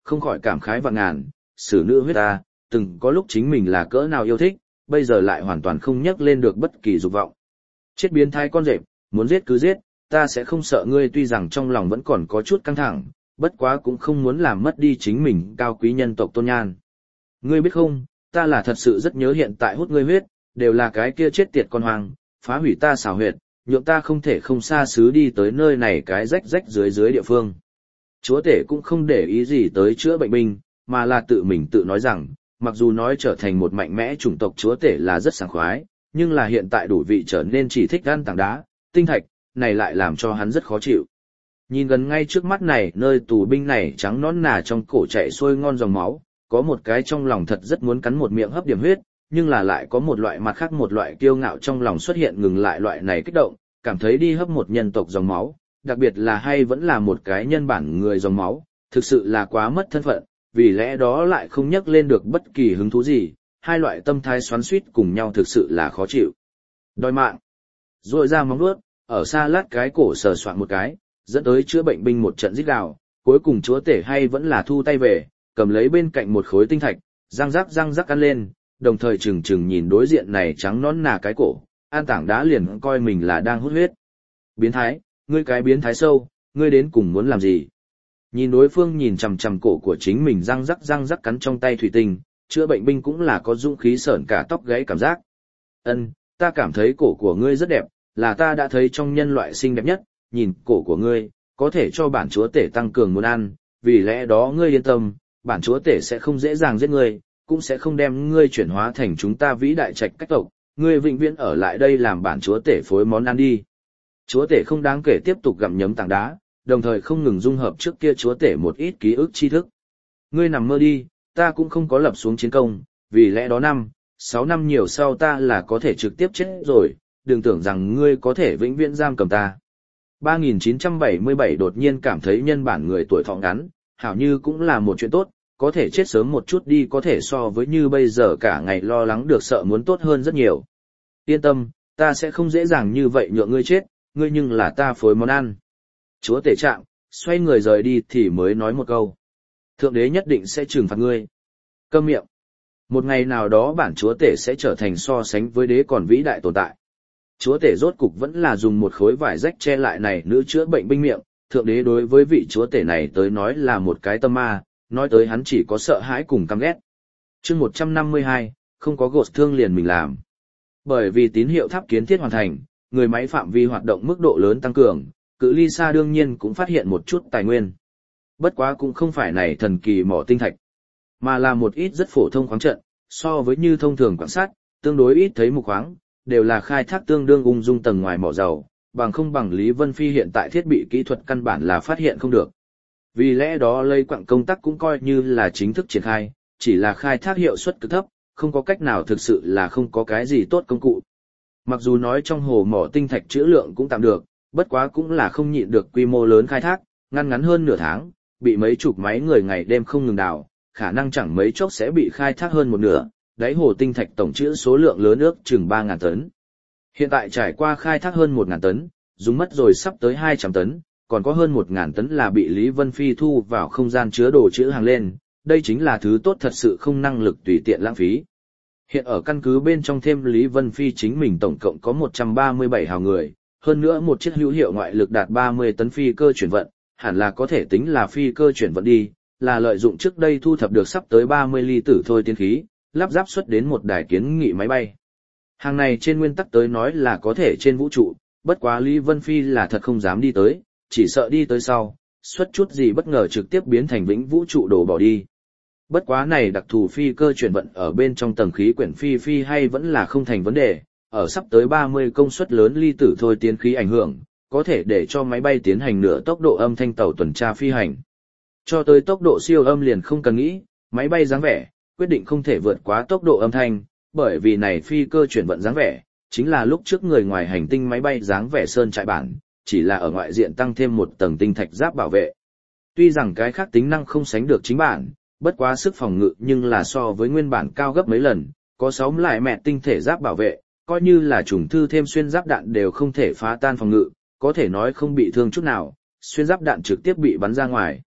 không khỏi cảm khái vạn ngàn, xử nữ huyết ta, từng có lúc chính mình là cỡ nào yêu thích, bây giờ lại hoàn toàn không nhắc lên được bất kỳ dục vọng. Chết biến thái con rệp, muốn giết cứ giết, ta sẽ không sợ ngươi, tuy rằng trong lòng vẫn còn có chút căng thẳng, bất quá cũng không muốn làm mất đi chính mình cao quý nhân tộc tôn nhan. Ngươi biết không, ta là thật sự rất nhớ hiện tại hút ngươi huyết, đều là cái kia chết tiệt con hoang, phá hủy ta xảo huyệt, nhượng ta không thể không xa xứ đi tới nơi này cái rách rách dưới dưới địa phương. Chúa tể cũng không để ý gì tới chữa bệnh binh, mà là tự mình tự nói rằng, mặc dù nói trở thành một mạnh mẽ chủng tộc chúa tể là rất sảng khoái, nhưng là hiện tại đủ vị trở nên chỉ thích ăn tảng đá, tinh thạch, này lại làm cho hắn rất khó chịu. Nhìn gần ngay trước mắt này, nơi tù binh này trắng nõn nà trong cổ chạy xuôi ngon dòng máu, có một cái trong lòng thật rất muốn cắn một miệng hấp điểm huyết, nhưng là lại có một loại mặt khác một loại kiêu ngạo trong lòng xuất hiện ngừng lại loại này kích động, cảm thấy đi hấp một nhân tộc dòng máu, đặc biệt là hay vẫn là một cái nhân bản người dòng máu, thực sự là quá mất thân phận, vì lẽ đó lại không nhắc lên được bất kỳ hứng thú gì, hai loại tâm thái xoắn xuýt cùng nhau thực sự là khó chịu. Đòi mạng, rồi ra móng vuốt, ở xa lát cái cổ sờ soạn một cái, dẫn tới chữa bệnh binh một trận rít gào, cuối cùng chúa tể hay vẫn là thu tay về, cầm lấy bên cạnh một khối tinh thạch, răng rắc răng rắc ăn lên, đồng thời chừng chừng nhìn đối diện này trắng nõn nà cái cổ, an tảng đá liền coi mình là đang hút huyết. Biến thái, ngươi cái biến thái sâu, ngươi đến cùng muốn làm gì? Nhìn đối phương nhìn chằm chằm cổ của chính mình răng rắc răng rắc cắn trong tay thủy tinh, chữa bệnh binh cũng là có dũng khí sởn cả tóc gáy cảm giác. Ân, ta cảm thấy cổ của ngươi rất đẹp, là ta đã thấy trong nhân loại xinh đẹp nhất, nhìn cổ của ngươi, có thể cho bản chúa tể tăng cường muốn ăn, vì lẽ đó ngươi yên tâm, bản chúa tể sẽ không dễ dàng giết ngươi, cũng sẽ không đem ngươi chuyển hóa thành chúng ta vĩ đại trạch cách tộc, ngươi vĩnh viễn ở lại đây làm bản chúa tể phối món ăn đi. Chúa tể không đáng kể tiếp tục gặm nhấm tảng đá, đồng thời không ngừng dung hợp trước kia chúa tể một ít ký ức tri thức. Ngươi nằm mơ đi, ta cũng không có lập xuống chiến công, vì lẽ đó năm, sáu năm nhiều sau ta là có thể trực tiếp chết rồi, đừng tưởng rằng ngươi có thể vĩnh viễn giam cầm ta. ba nghìn chín trăm bảy mươi bảy đột nhiên cảm thấy nhân bản người tuổi thọ ngắn, hảo như cũng là một chuyện tốt, có thể chết sớm một chút đi có thể so với như bây giờ cả ngày lo lắng được sợ muốn tốt hơn rất nhiều. Yên tâm, ta sẽ không dễ dàng như vậy nhượng ngươi chết, ngươi nhưng là ta phối món ăn. Chúa tể trạng, xoay người rời đi thì mới nói một câu. Thượng đế nhất định sẽ trừng phạt ngươi. Câm miệng. Một ngày nào đó bản chúa tể sẽ trở thành so sánh với đế còn vĩ đại tồn tại. Chúa tể rốt cục vẫn là dùng một khối vải rách che lại này nữ chữa bệnh binh miệng, thượng đế đối với vị chúa tể này tới nói là một cái tâm ma, nói tới hắn chỉ có sợ hãi cùng căm ghét. Chương một trăm năm mươi hai, không có gột thương liền mình làm. Bởi vì tín hiệu tháp kiến thiết hoàn thành, người máy phạm vi hoạt động mức độ lớn tăng cường, cự ly xa đương nhiên cũng phát hiện một chút tài nguyên. Bất quá cũng không phải này thần kỳ mỏ tinh thạch, mà là một ít rất phổ thông khoáng trận, so với như thông thường quan sát, tương đối ít thấy mục khoáng, đều là khai thác tương đương ung dung tầng ngoài mỏ dầu, bằng không bằng Lý Vân Phi hiện tại thiết bị kỹ thuật căn bản là phát hiện không được. Vì lẽ đó lây quặng công tác cũng coi như là chính thức triển khai, chỉ là khai thác hiệu suất cực thấp, không có cách nào thực sự là không có cái gì tốt công cụ. Mặc dù nói trong hồ mỏ tinh thạch trữ lượng cũng tạm được, bất quá cũng là không nhịn được quy mô lớn khai thác, ngăn ngắn hơn nửa tháng, bị mấy chục máy người ngày đêm không ngừng đào, khả năng chẳng mấy chốc sẽ bị khai thác hơn một nửa, đáy hồ tinh thạch tổng trữ số lượng lớn ước chừng ba nghìn tấn. Hiện tại trải qua khai thác hơn một nghìn tấn, dùng mất rồi sắp tới hai trăm tấn, còn có hơn một nghìn tấn là bị Lý Vân Phi thu vào không gian chứa đồ trữ hàng lên, đây chính là thứ tốt thật sự không năng lực tùy tiện lãng phí. Hiện ở căn cứ bên trong thêm Lý Vân Phi chính mình tổng cộng có một trăm ba mươi bảy hào người, hơn nữa một chiếc hữu hiệu ngoại lực đạt ba mươi tấn phi cơ chuyển vận, hẳn là có thể tính là phi cơ chuyển vận đi, là lợi dụng trước đây thu thập được sắp tới ba mươi ly tử thôi tiên khí, lắp ráp xuất đến một đài kiến nghị máy bay. Hàng này trên nguyên tắc tới nói là có thể trên vũ trụ, bất quá Lý Vân Phi là thật không dám đi tới, chỉ sợ đi tới sau, xuất chút gì bất ngờ trực tiếp biến thành vĩnh vũ trụ đổ bỏ đi. Bất quá này đặc thù phi cơ chuyển vận ở bên trong tầng khí quyển phi phi hay vẫn là không thành vấn đề, ở sắp tới ba mươi công suất lớn ly tử thôi tiến khí ảnh hưởng, có thể để cho máy bay tiến hành nửa tốc độ âm thanh tàu tuần tra phi hành. Cho tới tốc độ siêu âm liền không cần nghĩ, máy bay dáng vẻ, quyết định không thể vượt quá tốc độ âm thanh, bởi vì này phi cơ chuyển vận dáng vẻ, chính là lúc trước người ngoài hành tinh máy bay dáng vẻ sơn trại bản, chỉ là ở ngoại diện tăng thêm một tầng tinh thạch giáp bảo vệ. Tuy rằng cái khác tính năng không sánh được chính bản, bất quá sức phòng ngự nhưng là so với nguyên bản cao gấp mấy lần, có sáu lại mẹ tinh thể giáp bảo vệ, coi như là trùng thư thêm xuyên giáp đạn đều không thể phá tan phòng ngự, có thể nói không bị thương chút nào, xuyên giáp đạn trực tiếp bị bắn ra ngoài.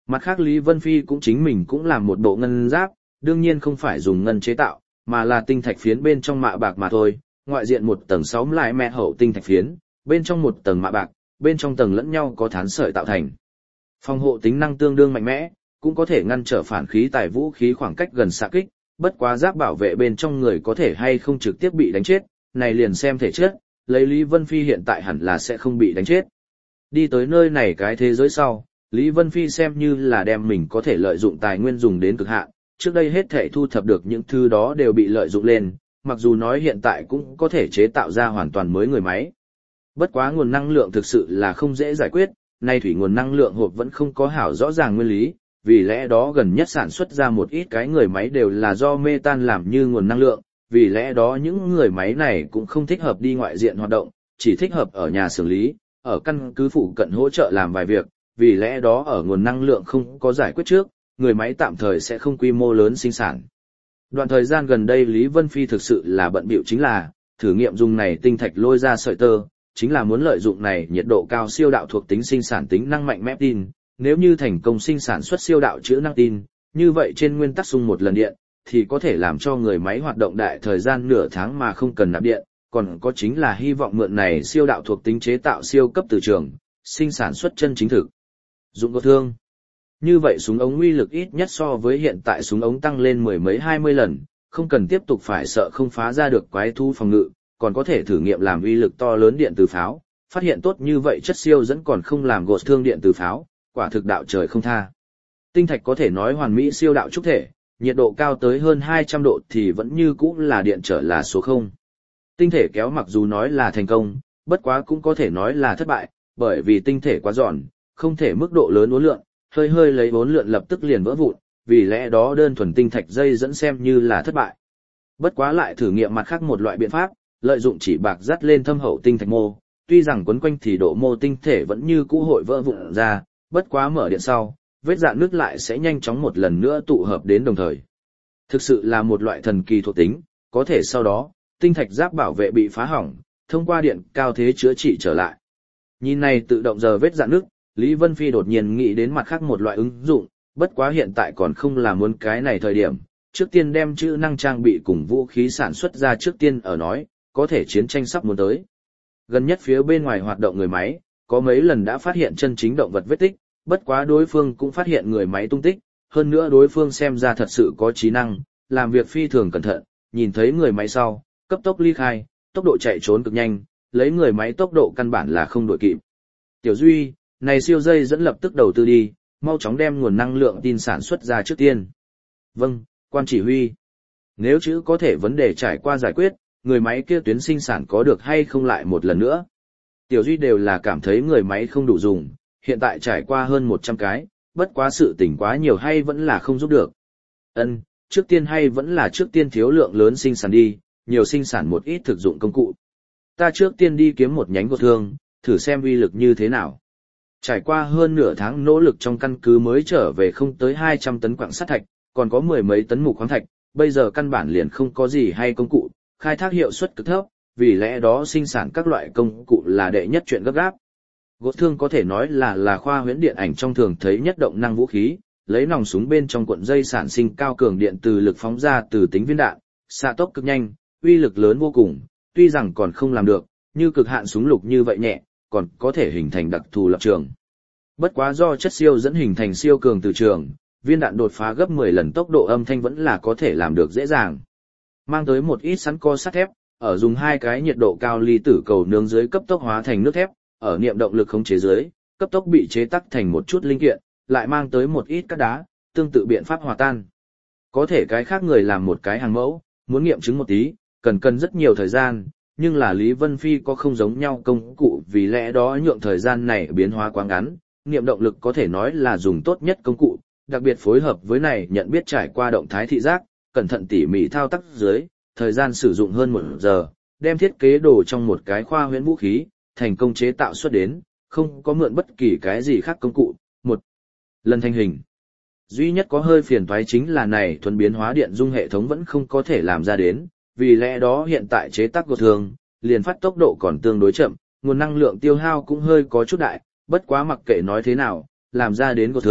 Mặt khác Lý Vân Phi cũng chính mình cũng làm một bộ ngân giáp, đương nhiên không phải dùng ngân chế tạo, mà là tinh thạch phiến bên trong mạ bạc mà thôi, ngoại diện một tầng sáu lại mẹ hậu tinh thạch phiến, bên trong một tầng mạ bạc, bên trong tầng lẫn nhau có thán sợi tạo thành. Phòng hộ tính năng tương đương mạnh mẽ, cũng có thể ngăn trở phản khí tài vũ khí khoảng cách gần xạ kích, bất quá giáp bảo vệ bên trong người có thể hay không trực tiếp bị đánh chết, này liền xem thể chất, lấy Lý Vân Phi hiện tại hẳn là sẽ không bị đánh chết. Đi tới nơi này cái thế giới sau, Lý Vân Phi xem như là đem mình có thể lợi dụng tài nguyên dùng đến cực hạn, trước đây hết thể thu thập được những thứ đó đều bị lợi dụng lên, mặc dù nói hiện tại cũng có thể chế tạo ra hoàn toàn mới người máy. Bất quá nguồn năng lượng thực sự là không dễ giải quyết, nay thủy nguồn năng lượng hộp vẫn không có hảo rõ ràng nguyên lý, vì lẽ đó gần nhất sản xuất ra một ít cái người máy đều là do mê tan làm như nguồn năng lượng, vì lẽ đó những người máy này cũng không thích hợp đi ngoại diện hoạt động, chỉ thích hợp ở nhà xử lý, ở căn cứ phụ cận hỗ trợ làm vài việc, vì lẽ đó ở nguồn năng lượng không có giải quyết trước, người máy tạm thời sẽ không quy mô lớn sinh sản. Đoạn thời gian gần đây Lý Vân Phi thực sự là bận bịu chính là, thử nghiệm dùng này tinh thạch lôi ra sợi tơ, chính là muốn lợi dụng này nhiệt độ cao siêu đạo thuộc tính sinh sản tính năng mạnh mẽ tin, nếu như thành công sinh sản xuất siêu đạo chữ năng tin, như vậy trên nguyên tắc sung một lần điện, thì có thể làm cho người máy hoạt động đại thời gian nửa tháng mà không cần nạp điện, còn có chính là hy vọng mượn này siêu đạo thuộc tính chế tạo siêu cấp từ trường, sinh sản xuất chân chính thực. Dụng có thương. Như vậy súng ống uy lực ít nhất so với hiện tại súng ống tăng lên mười mấy hai mươi lần, không cần tiếp tục phải sợ không phá ra được quái thú phòng ngự, còn có thể thử nghiệm làm uy lực to lớn điện từ pháo, phát hiện tốt như vậy chất siêu dẫn còn không làm gột thương điện từ pháo, quả thực đạo trời không tha. Tinh thạch có thể nói hoàn mỹ siêu đạo trúc thể, nhiệt độ cao tới hơn hai trăm độ thì vẫn như cũ là điện trở là số không. Tinh thể kéo mặc dù nói là thành công, bất quá cũng có thể nói là thất bại, bởi vì tinh thể quá giòn, không thể mức độ lớn uốn lượn, hơi hơi lấy uốn lượn lập tức liền vỡ vụn, vì lẽ đó đơn thuần tinh thạch dây dẫn xem như là thất bại. Bất quá lại thử nghiệm mặt khác một loại biện pháp, lợi dụng chỉ bạc dắt lên thâm hậu tinh thạch mô, tuy rằng quấn quanh thì độ mô tinh thể vẫn như cũ hội vỡ vụn ra, bất quá mở điện sau, vết dạn nước lại sẽ nhanh chóng một lần nữa tụ hợp đến đồng thời. Thực sự là một loại thần kỳ thuộc tính, có thể sau đó, tinh thạch giáp bảo vệ bị phá hỏng, thông qua điện cao thế chữa trị trở lại. Nhìn này tự động giờ vết dạn nước, Lý Vân Phi đột nhiên nghĩ đến mặt khác một loại ứng dụng, bất quá hiện tại còn không là muốn cái này thời điểm, trước tiên đem chữ năng trang bị cùng vũ khí sản xuất ra trước tiên ở nói, có thể chiến tranh sắp muốn tới. Gần nhất phía bên ngoài hoạt động người máy, có mấy lần đã phát hiện chân chính động vật vết tích, bất quá đối phương cũng phát hiện người máy tung tích, hơn nữa đối phương xem ra thật sự có trí năng, làm việc phi thường cẩn thận, nhìn thấy người máy sau, cấp tốc ly khai, tốc độ chạy trốn cực nhanh, lấy người máy tốc độ căn bản là không đuổi kịp. Tiểu Duy, này siêu dây dẫn lập tức đầu tư đi, mau chóng đem nguồn năng lượng tin sản xuất ra trước tiên. Vâng, quan chỉ huy. Nếu chữ có thể vấn đề trải qua giải quyết, người máy kia tuyến sinh sản có được hay không lại một lần nữa. Tiểu Duy đều là cảm thấy người máy không đủ dùng, hiện tại trải qua hơn một trăm cái, bất quá sự tỉnh quá nhiều hay vẫn là không giúp được. Ân, trước tiên hay vẫn là trước tiên thiếu lượng lớn sinh sản đi, nhiều sinh sản một ít thực dụng công cụ. Ta trước tiên đi kiếm một nhánh gột thương, thử xem uy lực như thế nào. Trải qua hơn nửa tháng nỗ lực trong căn cứ mới trở về không tới hai trăm tấn quặng sắt thạch, còn có mười mấy tấn mục khoáng thạch, bây giờ căn bản liền không có gì hay công cụ, khai thác hiệu suất cực thấp, vì lẽ đó sinh sản các loại công cụ là đệ nhất chuyện gấp gáp. Gột thương có thể nói là là khoa huyễn điện ảnh trong thường thấy nhất động năng vũ khí, lấy nòng súng bên trong cuộn dây sản sinh cao cường điện từ lực phóng ra từ tính viên đạn, xạ tốc cực nhanh, uy lực lớn vô cùng, tuy rằng còn không làm được, như cực hạn súng lục như vậy nhẹ, còn có thể hình thành đặc thù lập trường. Bất quá do chất siêu dẫn hình thành siêu cường từ trường, viên đạn đột phá gấp mười lần tốc độ âm thanh vẫn là có thể làm được dễ dàng. Mang tới một ít sẵn co sắt thép, ở dùng hai cái nhiệt độ cao ly tử cầu nướng dưới cấp tốc hóa thành nước thép, ở niệm động lực khống chế dưới, cấp tốc bị chế tắc thành một chút linh kiện, lại mang tới một ít cát đá, tương tự biện pháp hòa tan. Có thể cái khác người làm một cái hàng mẫu, muốn nghiệm chứng một tí, cần cần rất nhiều thời gian, nhưng là Lý Vân Phi có không giống nhau công cụ, vì lẽ đó nhượng thời gian này biến hóa quá ngắn, niệm động lực có thể nói là dùng tốt nhất công cụ, đặc biệt phối hợp với này nhận biết trải qua động thái thị giác, cẩn thận tỉ mỉ thao tác dưới, thời gian sử dụng hơn một giờ, đem thiết kế đồ trong một cái khoa huyễn vũ khí, thành công chế tạo xuất đến, không có mượn bất kỳ cái gì khác công cụ, một lần thành hình. Duy nhất có hơi phiền toái chính là này thuần biến hóa điện dung hệ thống vẫn không có thể làm ra đến, vì lẽ đó hiện tại chế tác gột thương, liền phát tốc độ còn tương đối chậm, nguồn năng lượng tiêu hao cũng hơi có chút đại, bất quá mặc kệ nói thế nào, làm ra đến gột thương,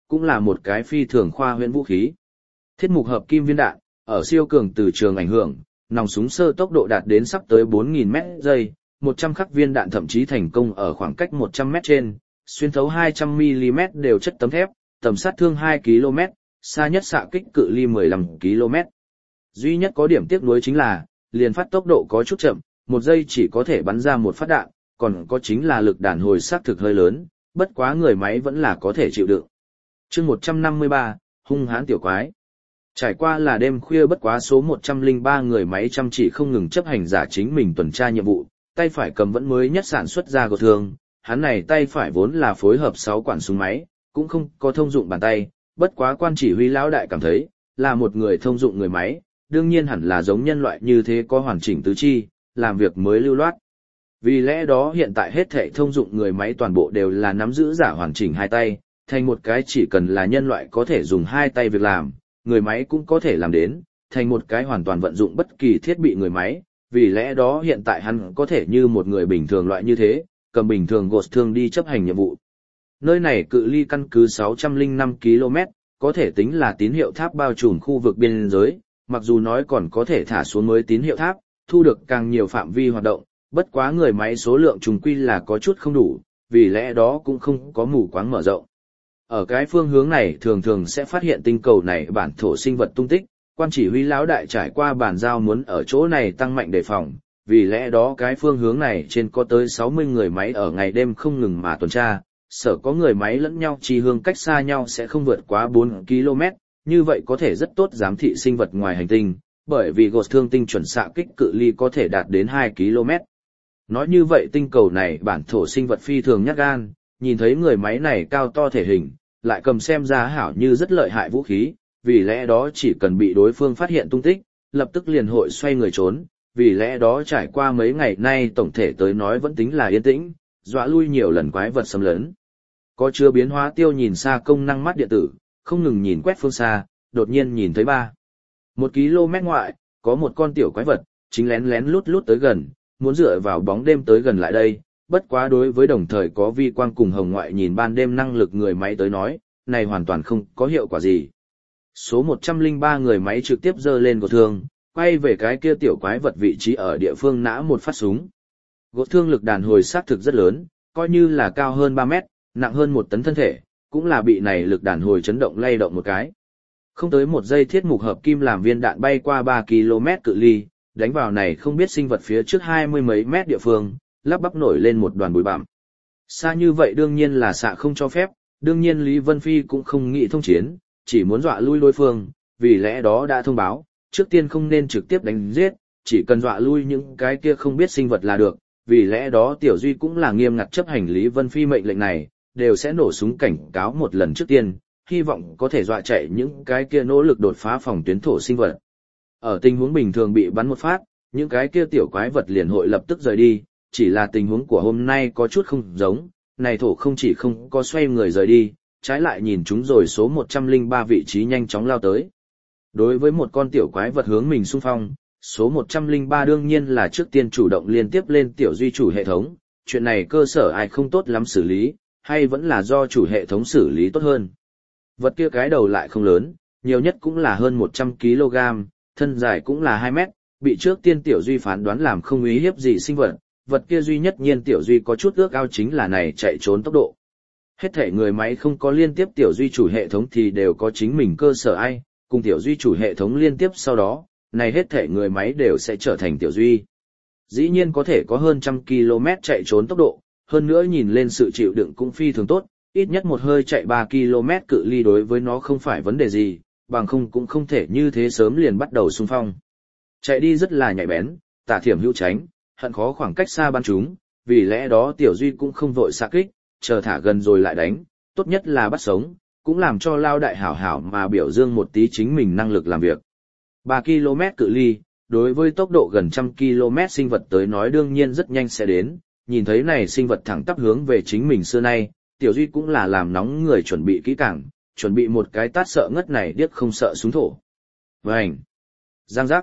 cũng là một cái phi thường khoa huyễn vũ khí. Thiết mục hợp kim viên đạn, ở siêu cường từ trường ảnh hưởng, nòng súng sơ tốc độ đạt đến sắp tới bốn nghìn mét giây, một trăm khắc viên đạn thậm chí thành công ở khoảng cách một trăm mét trên, xuyên thấu hai trăm mi li mét đều chất tấm thép, tầm sát thương hai ki lô mét, xa nhất xạ kích cự ly mười lăm ki lô mét. Duy nhất có điểm tiếc nuối chính là, liền phát tốc độ có chút chậm, một giây chỉ có thể bắn ra một phát đạn, còn có chính là lực đàn hồi xác thực hơi lớn, bất quá người máy vẫn là có thể chịu đựng. Chương một trăm năm mươi ba, hung hãn tiểu quái. Trải qua là đêm khuya bất quá số một trăm lẻ ba người máy chăm chỉ không ngừng chấp hành giả chính mình tuần tra nhiệm vụ, tay phải cầm vẫn mới nhất sản xuất ra gột thương, hắn này tay phải vốn là phối hợp sáu quản súng máy, cũng không có thông dụng bàn tay, bất quá quan chỉ huy lão đại cảm thấy, là một người thông dụng người máy, đương nhiên hẳn là giống nhân loại như thế có hoàn chỉnh tứ chi, làm việc mới lưu loát. Vì lẽ đó hiện tại hết thảy thông dụng người máy toàn bộ đều là nắm giữ giả hoàn chỉnh hai tay, thành một cái chỉ cần là nhân loại có thể dùng hai tay việc làm, người máy cũng có thể làm đến, thành một cái hoàn toàn vận dụng bất kỳ thiết bị người máy, vì lẽ đó hiện tại hắn có thể như một người bình thường loại như thế, cầm bình thường gột thương đi chấp hành nhiệm vụ. Nơi này cự ly căn cứ sáu trăm lẻ năm ki lô mét, có thể tính là tín hiệu tháp bao trùm khu vực biên giới, mặc dù nói còn có thể thả xuống mới tín hiệu tháp, thu được càng nhiều phạm vi hoạt động, bất quá người máy số lượng trùng quy là có chút không đủ, vì lẽ đó cũng không có mù quáng mở rộng. Ở cái phương hướng này thường thường sẽ phát hiện tinh cầu này bản thổ sinh vật tung tích, quan chỉ huy lão đại trải qua bàn giao muốn ở chỗ này tăng mạnh đề phòng, vì lẽ đó cái phương hướng này trên có tới sáu mươi người máy ở ngày đêm không ngừng mà tuần tra, sở có người máy lẫn nhau chỉ hướng cách xa nhau sẽ không vượt quá bốn ki lô mét, như vậy có thể rất tốt giám thị sinh vật ngoài hành tinh, bởi vì gột thương tinh chuẩn xạ kích cự ly có thể đạt đến hai ki lô mét. Nói như vậy tinh cầu này bản thổ sinh vật phi thường nhát gan, nhìn thấy người máy này cao to thể hình, lại cầm xem ra hảo như rất lợi hại vũ khí, vì lẽ đó chỉ cần bị đối phương phát hiện tung tích, lập tức liền hội xoay người trốn, vì lẽ đó trải qua mấy ngày nay tổng thể tới nói vẫn tính là yên tĩnh, dọa lui nhiều lần quái vật xâm lấn. Có chưa biến hóa tiêu nhìn xa công năng mắt điện tử, không ngừng nhìn quét phương xa, đột nhiên nhìn thấy ba. Một km ngoại, có một con tiểu quái vật, chính lén lén lút lút tới gần, muốn dựa vào bóng đêm tới gần lại đây, bất quá đối với đồng thời có vi quang cùng hồng ngoại nhìn ban đêm năng lực người máy tới nói, này hoàn toàn không có hiệu quả gì. Số một trăm lẻ ba người máy trực tiếp giơ lên gột thương, quay về cái kia tiểu quái vật vị trí ở địa phương nã một phát súng. Gột thương lực đàn hồi xác thực rất lớn, coi như là cao hơn ba mét, nặng hơn một tấn thân thể, cũng là bị này lực đàn hồi chấn động lay động một cái. Không tới một giây thiết mục hợp kim làm viên đạn bay qua ba ki lô mét cự ly, đánh vào này không biết sinh vật phía trước hai mươi mấy mét địa phương, lắp bắp nổi lên một đoàn bụi bặm. Xa như vậy đương nhiên là xạ không cho phép, đương nhiên Lý Vân Phi cũng không nghĩ thông chiến, chỉ muốn dọa lui đối phương, vì lẽ đó đã thông báo, trước tiên không nên trực tiếp đánh giết, chỉ cần dọa lui những cái kia không biết sinh vật là được, vì lẽ đó Tiểu Duy cũng là nghiêm ngặt chấp hành Lý Vân Phi mệnh lệnh này, đều sẽ nổ súng cảnh cáo một lần trước tiên, hy vọng có thể dọa chạy những cái kia nỗ lực đột phá phòng tuyến thổ sinh vật. Ở tình huống bình thường bị bắn một phát, những cái kia tiểu quái vật liền hội lập tức rời đi, chỉ là tình huống của hôm nay có chút không giống, này thổ không chỉ không có xoay người rời đi, trái lại nhìn chúng rồi số một trăm lẻ ba vị trí nhanh chóng lao tới. Đối với một con tiểu quái vật hướng mình xung phong, số một trăm lẻ ba đương nhiên là trước tiên chủ động liên tiếp lên tiểu duy chủ hệ thống, chuyện này cơ sở ai không tốt lắm xử lý, hay vẫn là do chủ hệ thống xử lý tốt hơn. Vật kia cái đầu lại không lớn, nhiều nhất cũng là hơn một trăm ki lô gam, thân dài cũng là hai mét, bị trước tiên tiểu duy phán đoán làm không uy hiếp gì sinh vật, vật kia duy nhất nhiên tiểu duy có chút ước ao chính là này chạy trốn tốc độ. Hết thể người máy không có liên tiếp tiểu duy chủ hệ thống thì đều có chính mình cơ sở ai, cùng tiểu duy chủ hệ thống liên tiếp sau đó, này hết thể người máy đều sẽ trở thành tiểu duy. Dĩ nhiên có thể có hơn trăm km chạy trốn tốc độ, hơn nữa nhìn lên sự chịu đựng cũng phi thường tốt, ít nhất một hơi chạy ba ki lô mét cự ly đối với nó không phải vấn đề gì, bằng không cũng không thể như thế sớm liền bắt đầu xung phong. Chạy đi rất là nhạy bén, tả thiểm hữu tránh, hận khó khoảng cách xa bắn chúng, vì lẽ đó tiểu duy cũng không vội xạ kích, chờ thả gần rồi lại đánh, tốt nhất là bắt sống, cũng làm cho lao đại hảo hảo mà biểu dương một tí chính mình năng lực làm việc. ba ki lô mét cự ly, đối với tốc độ gần trăm ki lô mét sinh vật tới nói đương nhiên rất nhanh sẽ đến, nhìn thấy này sinh vật thẳng tắp hướng về chính mình xưa nay, tiểu duy cũng là làm nóng người chuẩn bị kỹ càng, chuẩn bị một cái tát sợ ngất này điếc không sợ súng thổ. Vành! Giang giác!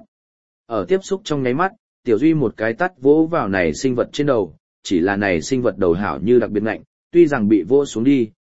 Ở tiếp xúc trong nháy mắt, tiểu duy một cái tát vỗ vào này sinh vật trên đầu, chỉ là này sinh vật đầu hảo như đặc biệt ngạnh, tuy rằng bị vỗ xuống đi,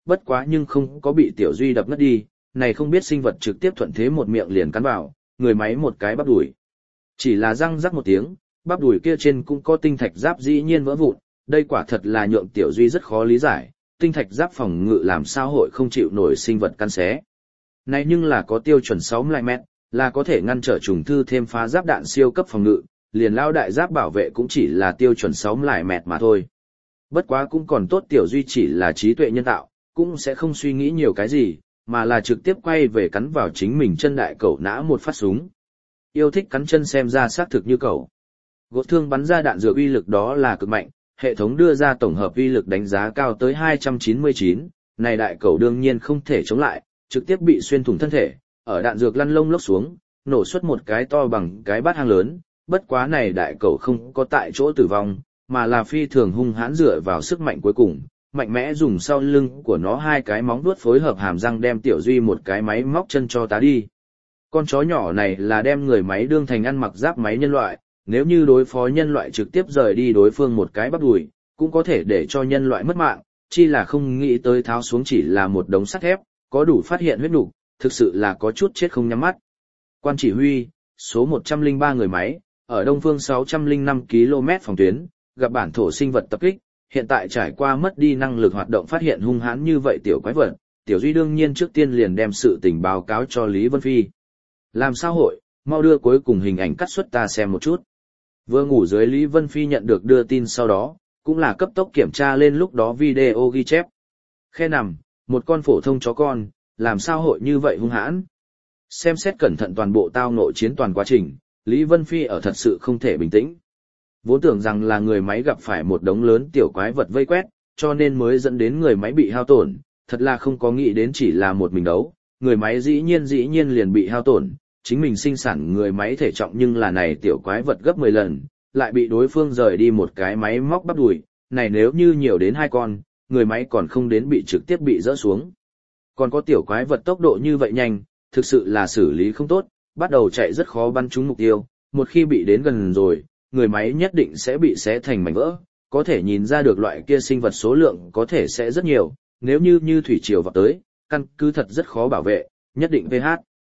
bất quá nhưng không có bị Tiểu Duy đập ngất đi, này không biết sinh vật trực tiếp thuận thế một miệng liền cắn vào, người máy một cái bắp đùi. Chỉ là răng rắc một tiếng, bắp đùi kia trên cũng có tinh thạch giáp dĩ nhiên vỡ vụn, đây quả thật là nhượng Tiểu Duy rất khó lý giải, tinh thạch giáp phòng ngự làm sao hội không chịu nổi sinh vật cắn xé. Này nhưng là có tiêu chuẩn sáu mươi lăm mét, là có thể ngăn trở trùng thư thêm phá giáp đạn siêu cấp phòng ngự, liền lao đại giáp bảo vệ cũng chỉ là tiêu chuẩn sáu mươi lăm mét mà thôi. Bất quá cũng còn tốt Tiểu Duy chỉ là trí tuệ nhân tạo, cũng sẽ không suy nghĩ nhiều cái gì, mà là trực tiếp quay về cắn vào chính mình chân đại cẩu nã một phát súng. Yêu thích cắn chân xem ra xác thực như cẩu. Gột thương bắn ra đạn dược uy lực đó là cực mạnh, hệ thống đưa ra tổng hợp uy lực đánh giá cao tới hai trăm chín mươi chín, này đại cẩu đương nhiên không thể chống lại, trực tiếp bị xuyên thủng thân thể, ở đạn dược lăn lông lốc xuống, nổ xuất một cái to bằng cái bát hang lớn, bất quá này đại cẩu không có tại chỗ tử vong, mà là phi thường hung hãn dựa vào sức mạnh cuối cùng, mạnh mẽ dùng sau lưng của nó hai cái móng vuốt phối hợp hàm răng đem Tiểu Duy một cái máy móc chân cho tá đi. Con chó nhỏ này là đem người máy đương thành ăn mặc giáp máy nhân loại, nếu như đối phó nhân loại trực tiếp rời đi đối phương một cái bắp đùi, cũng có thể để cho nhân loại mất mạng, chi là không nghĩ tới tháo xuống chỉ là một đống sắt thép, có đủ phát hiện huyết nục, thực sự là có chút chết không nhắm mắt. Quan chỉ huy, số một trăm lẻ ba người máy, ở đông phương sáu trăm lẻ năm ki lô mét phòng tuyến, gặp bản thổ sinh vật tập kích, hiện tại trải qua mất đi năng lực hoạt động phát hiện hung hãn như vậy tiểu quái vật, Tiểu Duy đương nhiên trước tiên liền đem sự tình báo cáo cho Lý Vân Phi. Làm sao hội, mau đưa cuối cùng hình ảnh cắt xuất ta xem một chút. Vừa ngủ dưới Lý Vân Phi nhận được đưa tin sau đó, cũng là cấp tốc kiểm tra lên lúc đó video ghi chép. Khe nằm, một con phổ thông chó con, làm sao hội như vậy hung hãn. Xem xét cẩn thận toàn bộ tao ngộ chiến toàn quá trình, Lý Vân Phi ở thật sự không thể bình tĩnh. Vốn tưởng rằng là người máy gặp phải một đống lớn tiểu quái vật vây quét, cho nên mới dẫn đến người máy bị hao tổn, thật là không có nghĩ đến chỉ là một mình đấu, người máy dĩ nhiên dĩ nhiên liền bị hao tổn, chính mình sinh sản người máy thể trọng nhưng là này tiểu quái vật gấp mười lần, lại bị đối phương rời đi một cái máy móc bắp đùi, này nếu như nhiều đến hai con, người máy còn không đến bị trực tiếp bị rỡ xuống. Còn có tiểu quái vật tốc độ như vậy nhanh, thực sự là xử lý không tốt, bắt đầu chạy rất khó bắn trúng mục tiêu, một khi bị đến gần rồi, người máy nhất định sẽ bị xé thành mảnh vỡ, có thể nhìn ra được loại kia sinh vật số lượng có thể sẽ rất nhiều, nếu như như thủy triều vào tới, căn cứ thật rất khó bảo vệ, nhất định pê hát.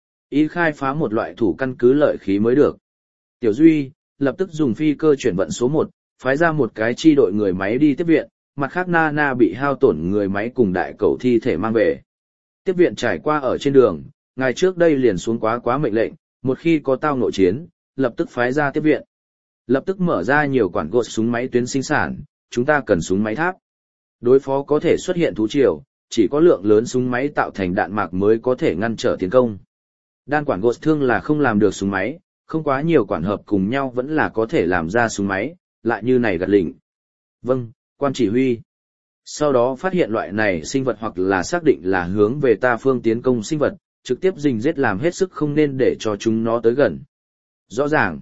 Ý khai phá một loại thủ căn cứ lợi khí mới được. Tiểu Duy, lập tức dùng phi cơ chuyển vận số một, phái ra một cái chi đội người máy đi tiếp viện, mặt khác Nana bị hao tổn người máy cùng đại cầu thi thể mang về. Tiếp viện trải qua ở trên đường, ngày trước đây liền xuống quá quá mệnh lệnh, một khi có tao nội chiến, lập tức phái ra tiếp viện. Lập tức mở ra nhiều quản gột súng máy tuyến sinh sản, chúng ta cần súng máy tháp. Đối phó có thể xuất hiện thú triều, chỉ có lượng lớn súng máy tạo thành đạn mạc mới có thể ngăn trở tiến công. Đan quản gột thương là không làm được súng máy, không quá nhiều quản hợp cùng nhau vẫn là có thể làm ra súng máy, lại như này gật lỉnh. Vâng, quan chỉ huy. Sau đó phát hiện loại này sinh vật hoặc là xác định là hướng về ta phương tiến công sinh vật, trực tiếp rình giết làm hết sức không nên để cho chúng nó tới gần. Rõ ràng.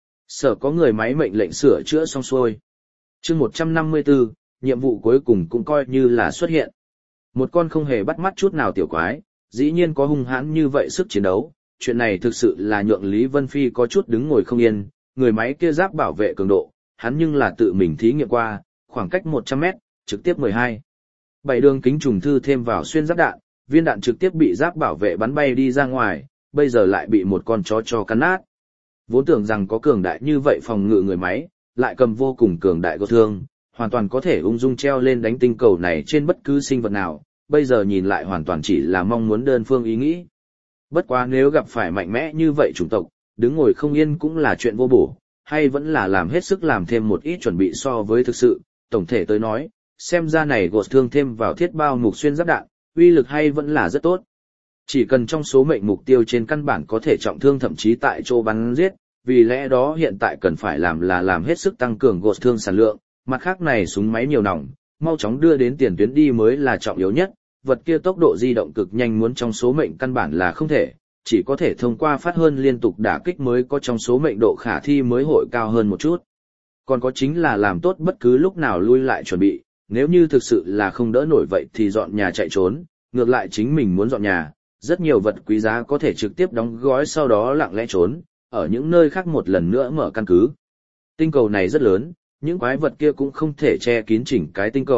Sở có người máy mệnh lệnh sửa chữa xong xuôi. Chương một trăm năm mươi tư, nhiệm vụ cuối cùng cũng coi như là xuất hiện. Một con không hề bắt mắt chút nào tiểu quái, dĩ nhiên có hung hãn như vậy sức chiến đấu, chuyện này thực sự là nhượng Lý Vân Phi có chút đứng ngồi không yên, người máy kia giáp bảo vệ cường độ, hắn nhưng là tự mình thí nghiệm qua, khoảng cách một trăm mét, trực tiếp mười hai. Bảy đường kính trùng thư thêm vào xuyên giáp đạn, viên đạn trực tiếp bị giáp bảo vệ bắn bay đi ra ngoài, bây giờ lại bị một con chó cho cắn nát. Vốn tưởng rằng có cường đại như vậy phòng ngự người máy, lại cầm vô cùng cường đại cơ thương, hoàn toàn có thể ung dung treo lên đánh tinh cầu này trên bất cứ sinh vật nào, bây giờ nhìn lại hoàn toàn chỉ là mong muốn đơn phương ý nghĩ. Bất quá nếu gặp phải mạnh mẽ như vậy chủng tộc, đứng ngồi không yên cũng là chuyện vô bổ, hay vẫn là làm hết sức làm thêm một ít chuẩn bị so với thực sự, tổng thể tới nói, xem ra này gột thương thêm vào thiết bao mục xuyên giáp đạn, uy lực hay vẫn là rất tốt. Chỉ cần trong số mệnh mục tiêu trên căn bản có thể trọng thương thậm chí tại chỗ bắn giết, vì lẽ đó hiện tại cần phải làm là làm hết sức tăng cường gột thương sản lượng, mặt khác này súng máy nhiều nòng, mau chóng đưa đến tiền tuyến đi mới là trọng yếu nhất, vật kia tốc độ di động cực nhanh muốn trong số mệnh căn bản là không thể, chỉ có thể thông qua phát hơn liên tục đả kích mới có trong số mệnh độ khả thi mới hội cao hơn một chút. Còn có chính là làm tốt bất cứ lúc nào lui lại chuẩn bị, nếu như thực sự là không đỡ nổi vậy thì dọn nhà chạy trốn, ngược lại chính mình muốn dọn nhà, rất nhiều vật quý giá có thể trực tiếp đóng gói sau đó lặng lẽ trốn, ở những nơi khác một lần nữa mở căn cứ. Tinh cầu này rất lớn, những quái vật kia cũng không thể che kín chỉnh cái tinh cầu,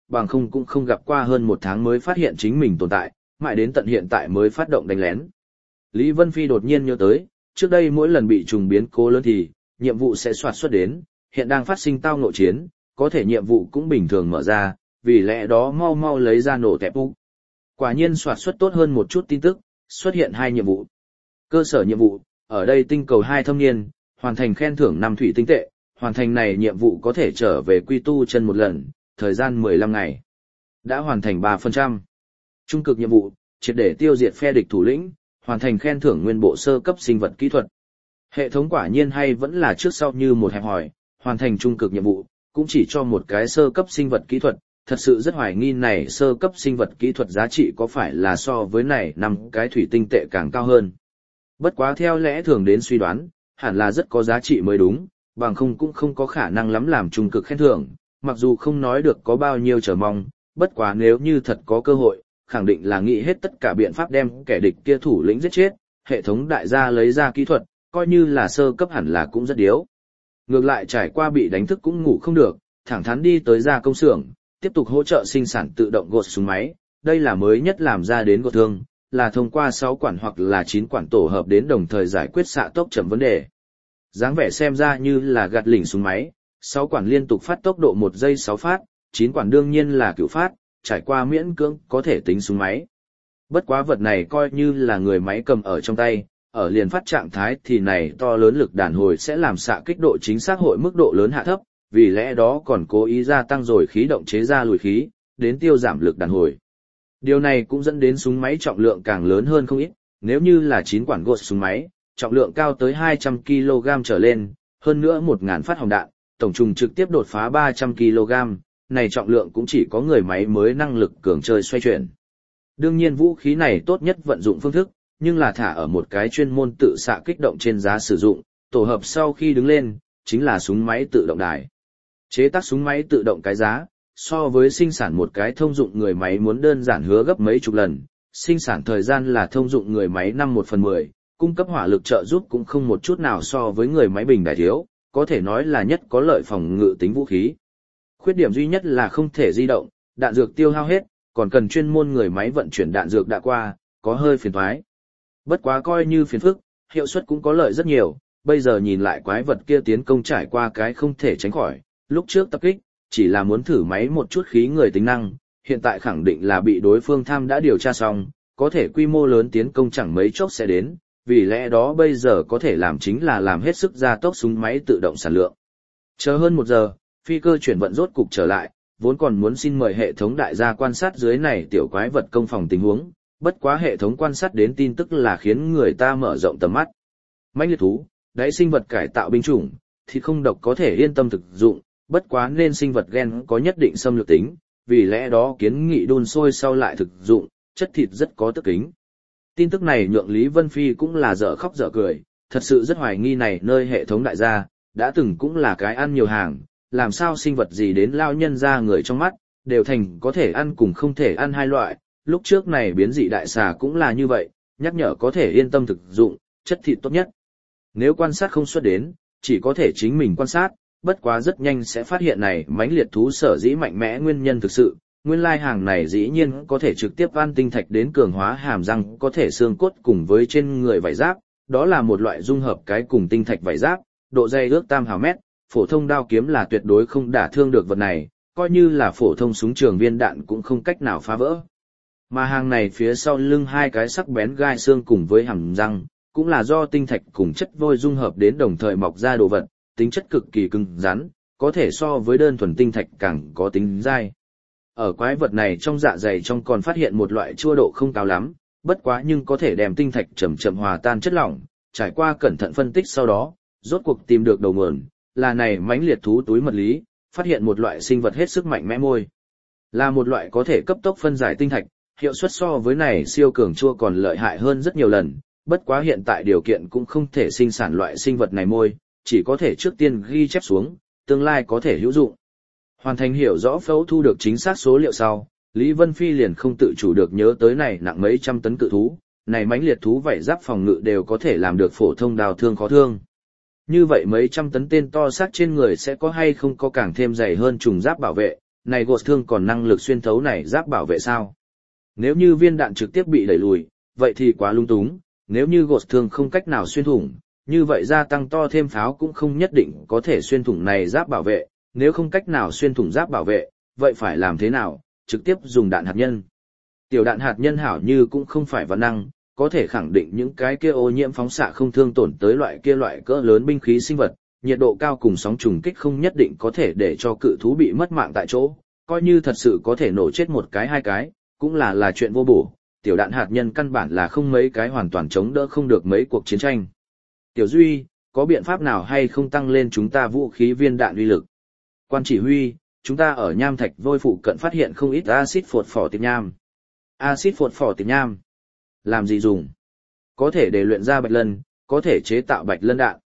bằng không cũng không gặp qua hơn một tháng mới phát hiện chính mình tồn tại, mãi đến tận hiện tại mới phát động đánh lén. Lý Vân Phi đột nhiên nhớ tới, trước đây mỗi lần bị trùng biến cố lớn thì, nhiệm vụ sẽ soạt xuất đến, hiện đang phát sinh tao nội chiến, có thể nhiệm vụ cũng bình thường mở ra, vì lẽ đó mau mau lấy ra nổ tẹp úc. Quả nhiên soạt xuất tốt hơn một chút tin tức, xuất hiện hai nhiệm vụ. Cơ sở nhiệm vụ, ở đây tinh cầu hai thâm niên, hoàn thành khen thưởng năm thủy tinh tệ, hoàn thành này nhiệm vụ có thể trở về quy tu chân một lần, thời gian mười lăm ngày. Đã hoàn thành ba phần trăm. Trung cực nhiệm vụ, triệt để tiêu diệt phe địch thủ lĩnh, hoàn thành khen thưởng nguyên bộ sơ cấp sinh vật kỹ thuật. Hệ thống quả nhiên hay vẫn là trước sau như một hẹp hỏi, hoàn thành trung cực nhiệm vụ, cũng chỉ cho một cái sơ cấp sinh vật kỹ thuật, thật sự rất hoài nghi này sơ cấp sinh vật kỹ thuật giá trị có phải là so với này năm cái thủy tinh tệ càng cao hơn. Bất quá theo lẽ thường đến suy đoán, hẳn là rất có giá trị mới đúng, bằng không cũng không có khả năng lắm làm trung cực khen thưởng, mặc dù không nói được có bao nhiêu chờ mong, bất quá nếu như thật có cơ hội, khẳng định là nghĩ hết tất cả biện pháp đem kẻ địch kia thủ lĩnh giết chết, hệ thống đại gia lấy ra kỹ thuật, coi như là sơ cấp hẳn là cũng rất điếu. Ngược lại trải qua bị đánh thức cũng ngủ không được, thẳng thắn đi tới gia công xưởng, tiếp tục hỗ trợ sinh sản tự động gột súng máy, đây là mới nhất làm ra đến gột thương, là thông qua sáu quản hoặc là chín quản tổ hợp đến đồng thời giải quyết xạ tốc chậm vấn đề. Dáng vẻ xem ra như là gạt lỉnh súng máy, sáu quản liên tục phát tốc độ một giây sáu phát, chín quản đương nhiên là cửu phát, trải qua miễn cưỡng có thể tính súng máy. Bất quá vật này coi như là người máy cầm ở trong tay, ở liền phát trạng thái thì này to lớn lực đàn hồi sẽ làm xạ kích độ chính xác hội mức độ lớn hạ thấp, vì lẽ đó còn cố ý gia tăng rồi khí động chế ra lùi khí, đến tiêu giảm lực đàn hồi. Điều này cũng dẫn đến súng máy trọng lượng càng lớn hơn không ít, nếu như là chín quản gột súng máy, trọng lượng cao tới hai trăm ki lô gam trở lên, hơn nữa một nghìn phát hồng đạn, tổng trùng trực tiếp đột phá ba trăm ki lô gam, này trọng lượng cũng chỉ có người máy mới năng lực cường chơi xoay chuyển. Đương nhiên vũ khí này tốt nhất vận dụng phương thức, nhưng là thả ở một cái chuyên môn tự xạ kích động trên giá sử dụng, tổ hợp sau khi đứng lên, chính là súng máy tự động đài. Chế tác súng máy tự động cái giá, so với sinh sản một cái thông dụng người máy muốn đơn giản hứa gấp mấy chục lần, sinh sản thời gian là thông dụng người máy năm một phần mười, cung cấp hỏa lực trợ giúp cũng không một chút nào so với người máy bình đại thiếu, có thể nói là nhất có lợi phòng ngự tính vũ khí. Khuyết điểm duy nhất là không thể di động, đạn dược tiêu hao hết, còn cần chuyên môn người máy vận chuyển đạn dược đã qua, có hơi phiền toái. Bất quá coi như phiền phức, hiệu suất cũng có lợi rất nhiều, bây giờ nhìn lại quái vật kia tiến công trải qua cái không thể tránh khỏi, lúc trước tập kích, chỉ là muốn thử máy một chút khí người tính năng, hiện tại khẳng định là bị đối phương tham đã điều tra xong, có thể quy mô lớn tiến công chẳng mấy chốc sẽ đến, vì lẽ đó bây giờ có thể làm chính là làm hết sức gia tốc súng máy tự động sản lượng. Chờ hơn một giờ, phi cơ chuyển vận rốt cục trở lại, vốn còn muốn xin mời hệ thống đại gia quan sát dưới này tiểu quái vật công phòng tình huống, bất quá hệ thống quan sát đến tin tức là khiến người ta mở rộng tầm mắt. Mãnh liệt thú, đáy sinh vật cải tạo binh chủng, thì không độc có thể yên tâm thực dụng, bất quá nên sinh vật gen có nhất định xâm lược tính, vì lẽ đó kiến nghị đun sôi sau lại thực dụng, chất thịt rất có tức kính. Tin tức này nhượng Lý Vân Phi cũng là dở khóc dở cười, thật sự rất hoài nghi này nơi hệ thống đại gia, đã từng cũng là cái ăn nhiều hàng, làm sao sinh vật gì đến lao nhân ra người trong mắt, đều thành có thể ăn cùng không thể ăn hai loại, lúc trước này biến dị đại xà cũng là như vậy, nhắc nhở có thể yên tâm thực dụng, chất thịt tốt nhất. Nếu quan sát không xuất đến, chỉ có thể chính mình quan sát, bất quá rất nhanh sẽ phát hiện này mãnh liệt thú sở dĩ mạnh mẽ nguyên nhân thực sự, nguyên lai hàng này dĩ nhiên có thể trực tiếp ăn tinh thạch đến cường hóa hàm răng, có thể xương cốt cùng với trên người vảy giáp, đó là một loại dung hợp cái cùng tinh thạch vảy giáp, độ dày ước tam hào mét, phổ thông đao kiếm là tuyệt đối không đả thương được vật này, coi như là phổ thông súng trường viên đạn cũng không cách nào phá vỡ. Mà hàng này phía sau lưng hai cái sắc bén gai xương cùng với hàm răng, cũng là do tinh thạch cùng chất vôi dung hợp đến đồng thời mọc ra đồ vật, tính chất cực kỳ cứng rắn, có thể so với đơn thuần tinh thạch càng có tính dai. Ở quái vật này trong dạ dày trong còn phát hiện một loại chua độ không cao lắm, bất quá nhưng có thể đem tinh thạch chậm chậm hòa tan chất lỏng, trải qua cẩn thận phân tích sau đó, rốt cuộc tìm được đầu nguồn, là này mãnh liệt thú túi mật lý, phát hiện một loại sinh vật hết sức mạnh mẽ môi. Là một loại có thể cấp tốc phân giải tinh thạch, hiệu suất so với này siêu cường chua còn lợi hại hơn rất nhiều lần, bất quá hiện tại điều kiện cũng không thể sinh sản loại sinh vật này môi, chỉ có thể trước tiên ghi chép xuống, tương lai có thể hữu dụng. Hoàn thành hiểu rõ phẫu thu được chính xác số liệu sau, Lý Vân Phi liền không tự chủ được nhớ tới này nặng mấy trăm tấn cự thú, này mãnh liệt thú vảy giáp phòng ngự đều có thể làm được phổ thông đào thương khó thương. Như vậy mấy trăm tấn tên to xác trên người sẽ có hay không có càng thêm dày hơn trùng giáp bảo vệ, này gột thương còn năng lực xuyên thấu này giáp bảo vệ sao? Nếu như viên đạn trực tiếp bị đẩy lùi, vậy thì quá lung túng, nếu như gột thương không cách nào xuyên thủng, như vậy gia tăng to thêm pháo cũng không nhất định có thể xuyên thủng này giáp bảo vệ, nếu không cách nào xuyên thủng giáp bảo vệ, vậy phải làm thế nào? Trực tiếp dùng đạn hạt nhân. Tiểu đạn hạt nhân hảo như cũng không phải văn năng, có thể khẳng định những cái kia ô nhiễm phóng xạ không thương tổn tới loại kia loại cỡ lớn binh khí sinh vật, nhiệt độ cao cùng sóng trùng kích không nhất định có thể để cho cự thú bị mất mạng tại chỗ, coi như thật sự có thể nổ chết một cái hai cái, cũng là là chuyện vô bổ, tiểu đạn hạt nhân căn bản là không mấy cái hoàn toàn chống đỡ không được mấy cuộc chiến tranh. Tiểu Duy, có biện pháp nào hay không tăng lên chúng ta vũ khí viên đạn uy lực? Quan chỉ huy, chúng ta ở nham thạch vôi phụ cận phát hiện không ít axit phột phỏ tiệp nham. Axit phột phỏ tiệp nham. Làm gì dùng? Có thể để luyện ra bạch lân, có thể chế tạo bạch lân đạn.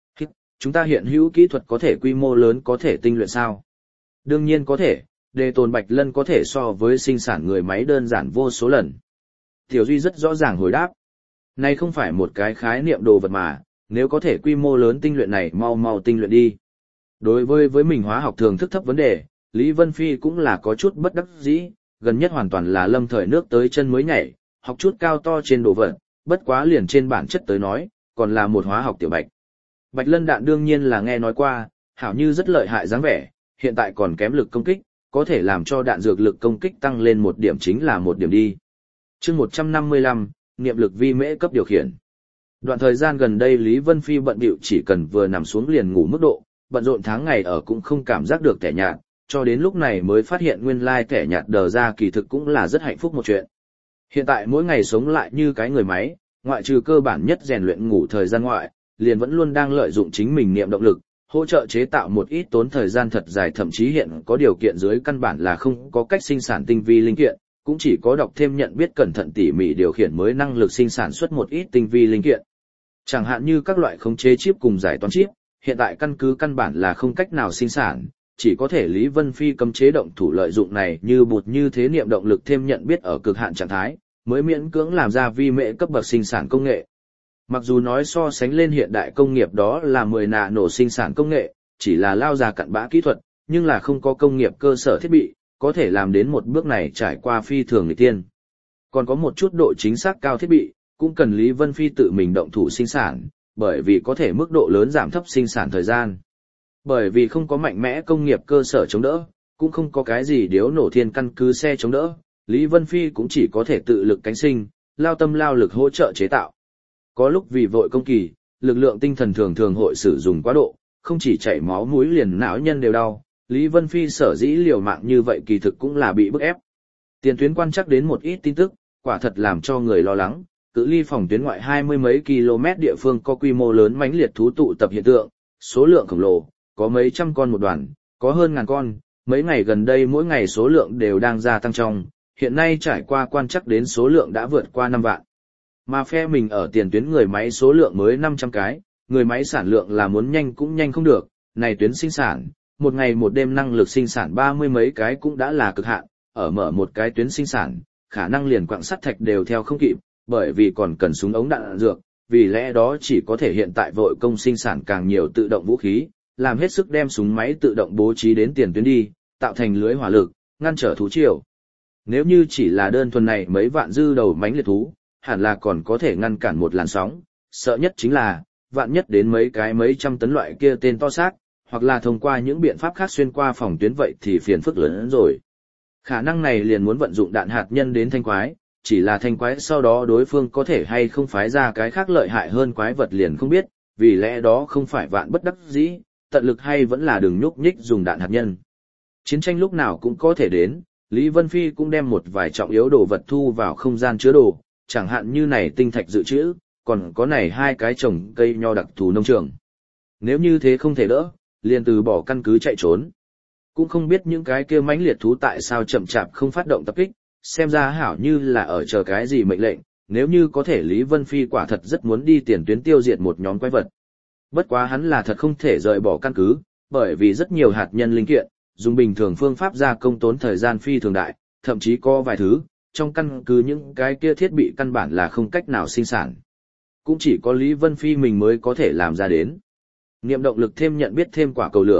Chúng ta hiện hữu kỹ thuật có thể quy mô lớn có thể tinh luyện sao? Đương nhiên có thể, đề tồn bạch lân có thể so với sinh sản người máy đơn giản vô số lần. Tiểu Duy rất rõ ràng hồi đáp. Này không phải một cái khái niệm đồ vật mà, nếu có thể quy mô lớn tinh luyện này mau mau tinh luyện đi. Đối với với mình hóa học thường thức thấp vấn đề, Lý Vân Phi cũng là có chút bất đắc dĩ, gần nhất hoàn toàn là lâm thời nước tới chân mới nhảy, học chút cao to trên đồ vật, bất quá liền trên bản chất tới nói, còn là một hóa học tiểu bạch. Bạch lân đạn đương nhiên là nghe nói qua, hảo như rất lợi hại dáng vẻ, hiện tại còn kém lực công kích, có thể làm cho đạn dược lực công kích tăng lên một điểm chính là một điểm đi. Chương một trăm năm mươi lăm, niệm lực vi mễ cấp điều khiển. Đoạn thời gian gần đây Lý Vân Phi bận bịu chỉ cần vừa nằm xuống liền ngủ mức độ, bận rộn tháng ngày ở cũng không cảm giác được tẻ nhạt, cho đến lúc này mới phát hiện nguyên lai tẻ nhạt đờ ra kỳ thực cũng là rất hạnh phúc một chuyện. Hiện tại mỗi ngày sống lại như cái người máy, ngoại trừ cơ bản nhất rèn luyện ngủ thời gian ngoại, liền vẫn luôn đang lợi dụng chính mình niệm động lực, hỗ trợ chế tạo một ít tốn thời gian thật dài, thậm chí hiện có điều kiện dưới căn bản là không có cách sinh sản tinh vi linh kiện, cũng chỉ có đọc thêm nhận biết cẩn thận tỉ mỉ điều khiển mới năng lực sinh sản xuất một ít tinh vi linh kiện. Chẳng hạn như các loại khống chế chip cùng giải toán chip, hiện tại căn cứ căn bản là không cách nào sinh sản, chỉ có thể Lý Vân Phi cấm chế động thủ lợi dụng này như bột như thế niệm động lực thêm nhận biết ở cực hạn trạng thái, mới miễn cưỡng làm ra vi mễ cấp bậc sinh sản công nghệ. Mặc dù nói so sánh lên hiện đại công nghiệp đó là mười nạ nổ sinh sản công nghệ, chỉ là lao già cặn bã kỹ thuật, nhưng là không có công nghiệp cơ sở thiết bị, có thể làm đến một bước này trải qua phi thường nghịch tiên. Còn có một chút độ chính xác cao thiết bị, cũng cần Lý Vân Phi tự mình động thủ sinh sản, bởi vì có thể mức độ lớn giảm thấp sinh sản thời gian. Bởi vì không có mạnh mẽ công nghiệp cơ sở chống đỡ, cũng không có cái gì điếu nổ thiên căn cứ xe chống đỡ, Lý Vân Phi cũng chỉ có thể tự lực cánh sinh, lao tâm lao lực hỗ trợ chế tạo. Có lúc vì vội công kỳ, lực lượng tinh thần thường thường hội sử dụng quá độ, không chỉ chảy máu mũi liền não nhân đều đau, Lý Vân Phi sở dĩ liều mạng như vậy kỳ thực cũng là bị bức ép. Tiền tuyến quan chắc đến một ít tin tức, quả thật làm cho người lo lắng, cự ly phòng tuyến ngoại hai mươi mấy km địa phương có quy mô lớn mãnh liệt thú tụ tập hiện tượng, số lượng khổng lồ, có mấy trăm con một đoàn, có hơn ngàn con, mấy ngày gần đây mỗi ngày số lượng đều đang gia tăng trong, hiện nay trải qua quan chắc đến số lượng đã vượt qua năm vạn. Mà phe mình ở tiền tuyến người máy số lượng mới năm trăm cái, người máy sản lượng là muốn nhanh cũng nhanh không được, này tuyến sinh sản, một ngày một đêm năng lực sinh sản ba mươi mấy cái cũng đã là cực hạn, ở mở một cái tuyến sinh sản, khả năng liền quặng sắt thạch đều theo không kịp, bởi vì còn cần súng ống đạn, đạn dược, vì lẽ đó chỉ có thể hiện tại vội công sinh sản càng nhiều tự động vũ khí, làm hết sức đem súng máy tự động bố trí đến tiền tuyến đi, tạo thành lưới hỏa lực, ngăn trở thú triều. Nếu như chỉ là đơn thuần này mấy vạn dư đầu mánh liệt thú, hẳn là còn có thể ngăn cản một làn sóng, sợ nhất chính là, vạn nhất đến mấy cái mấy trăm tấn loại kia tên to xác, hoặc là thông qua những biện pháp khác xuyên qua phòng tuyến vậy thì phiền phức lớn hơn rồi. Khả năng này liền muốn vận dụng đạn hạt nhân đến thanh quái, chỉ là thanh quái sau đó đối phương có thể hay không phái ra cái khác lợi hại hơn quái vật liền không biết, vì lẽ đó không phải vạn bất đắc dĩ, tận lực hay vẫn là đừng nhúc nhích dùng đạn hạt nhân. Chiến tranh lúc nào cũng có thể đến, Lý Vân Phi cũng đem một vài trọng yếu đồ vật thu vào không gian chứa đồ, chẳng hạn như này tinh thạch dự trữ, còn có này hai cái trồng cây nho đặc thù nông trường. Nếu như thế không thể đỡ, liền từ bỏ căn cứ chạy trốn. Cũng không biết những cái kia mãnh liệt thú tại sao chậm chạp không phát động tập kích, xem ra hảo như là ở chờ cái gì mệnh lệnh, nếu như có thể Lý Vân Phi quả thật rất muốn đi tiền tuyến tiêu diệt một nhóm quái vật. Bất quá hắn là thật không thể rời bỏ căn cứ, bởi vì rất nhiều hạt nhân linh kiện, dùng bình thường phương pháp gia công tốn thời gian phi thường đại, thậm chí có vài thứ, trong căn cứ những cái kia thiết bị căn bản là không cách nào sinh sản. Cũng chỉ có Lý Vân Phi mình mới có thể làm ra đến. Niệm động lực thêm nhận biết thêm quả cầu lửa,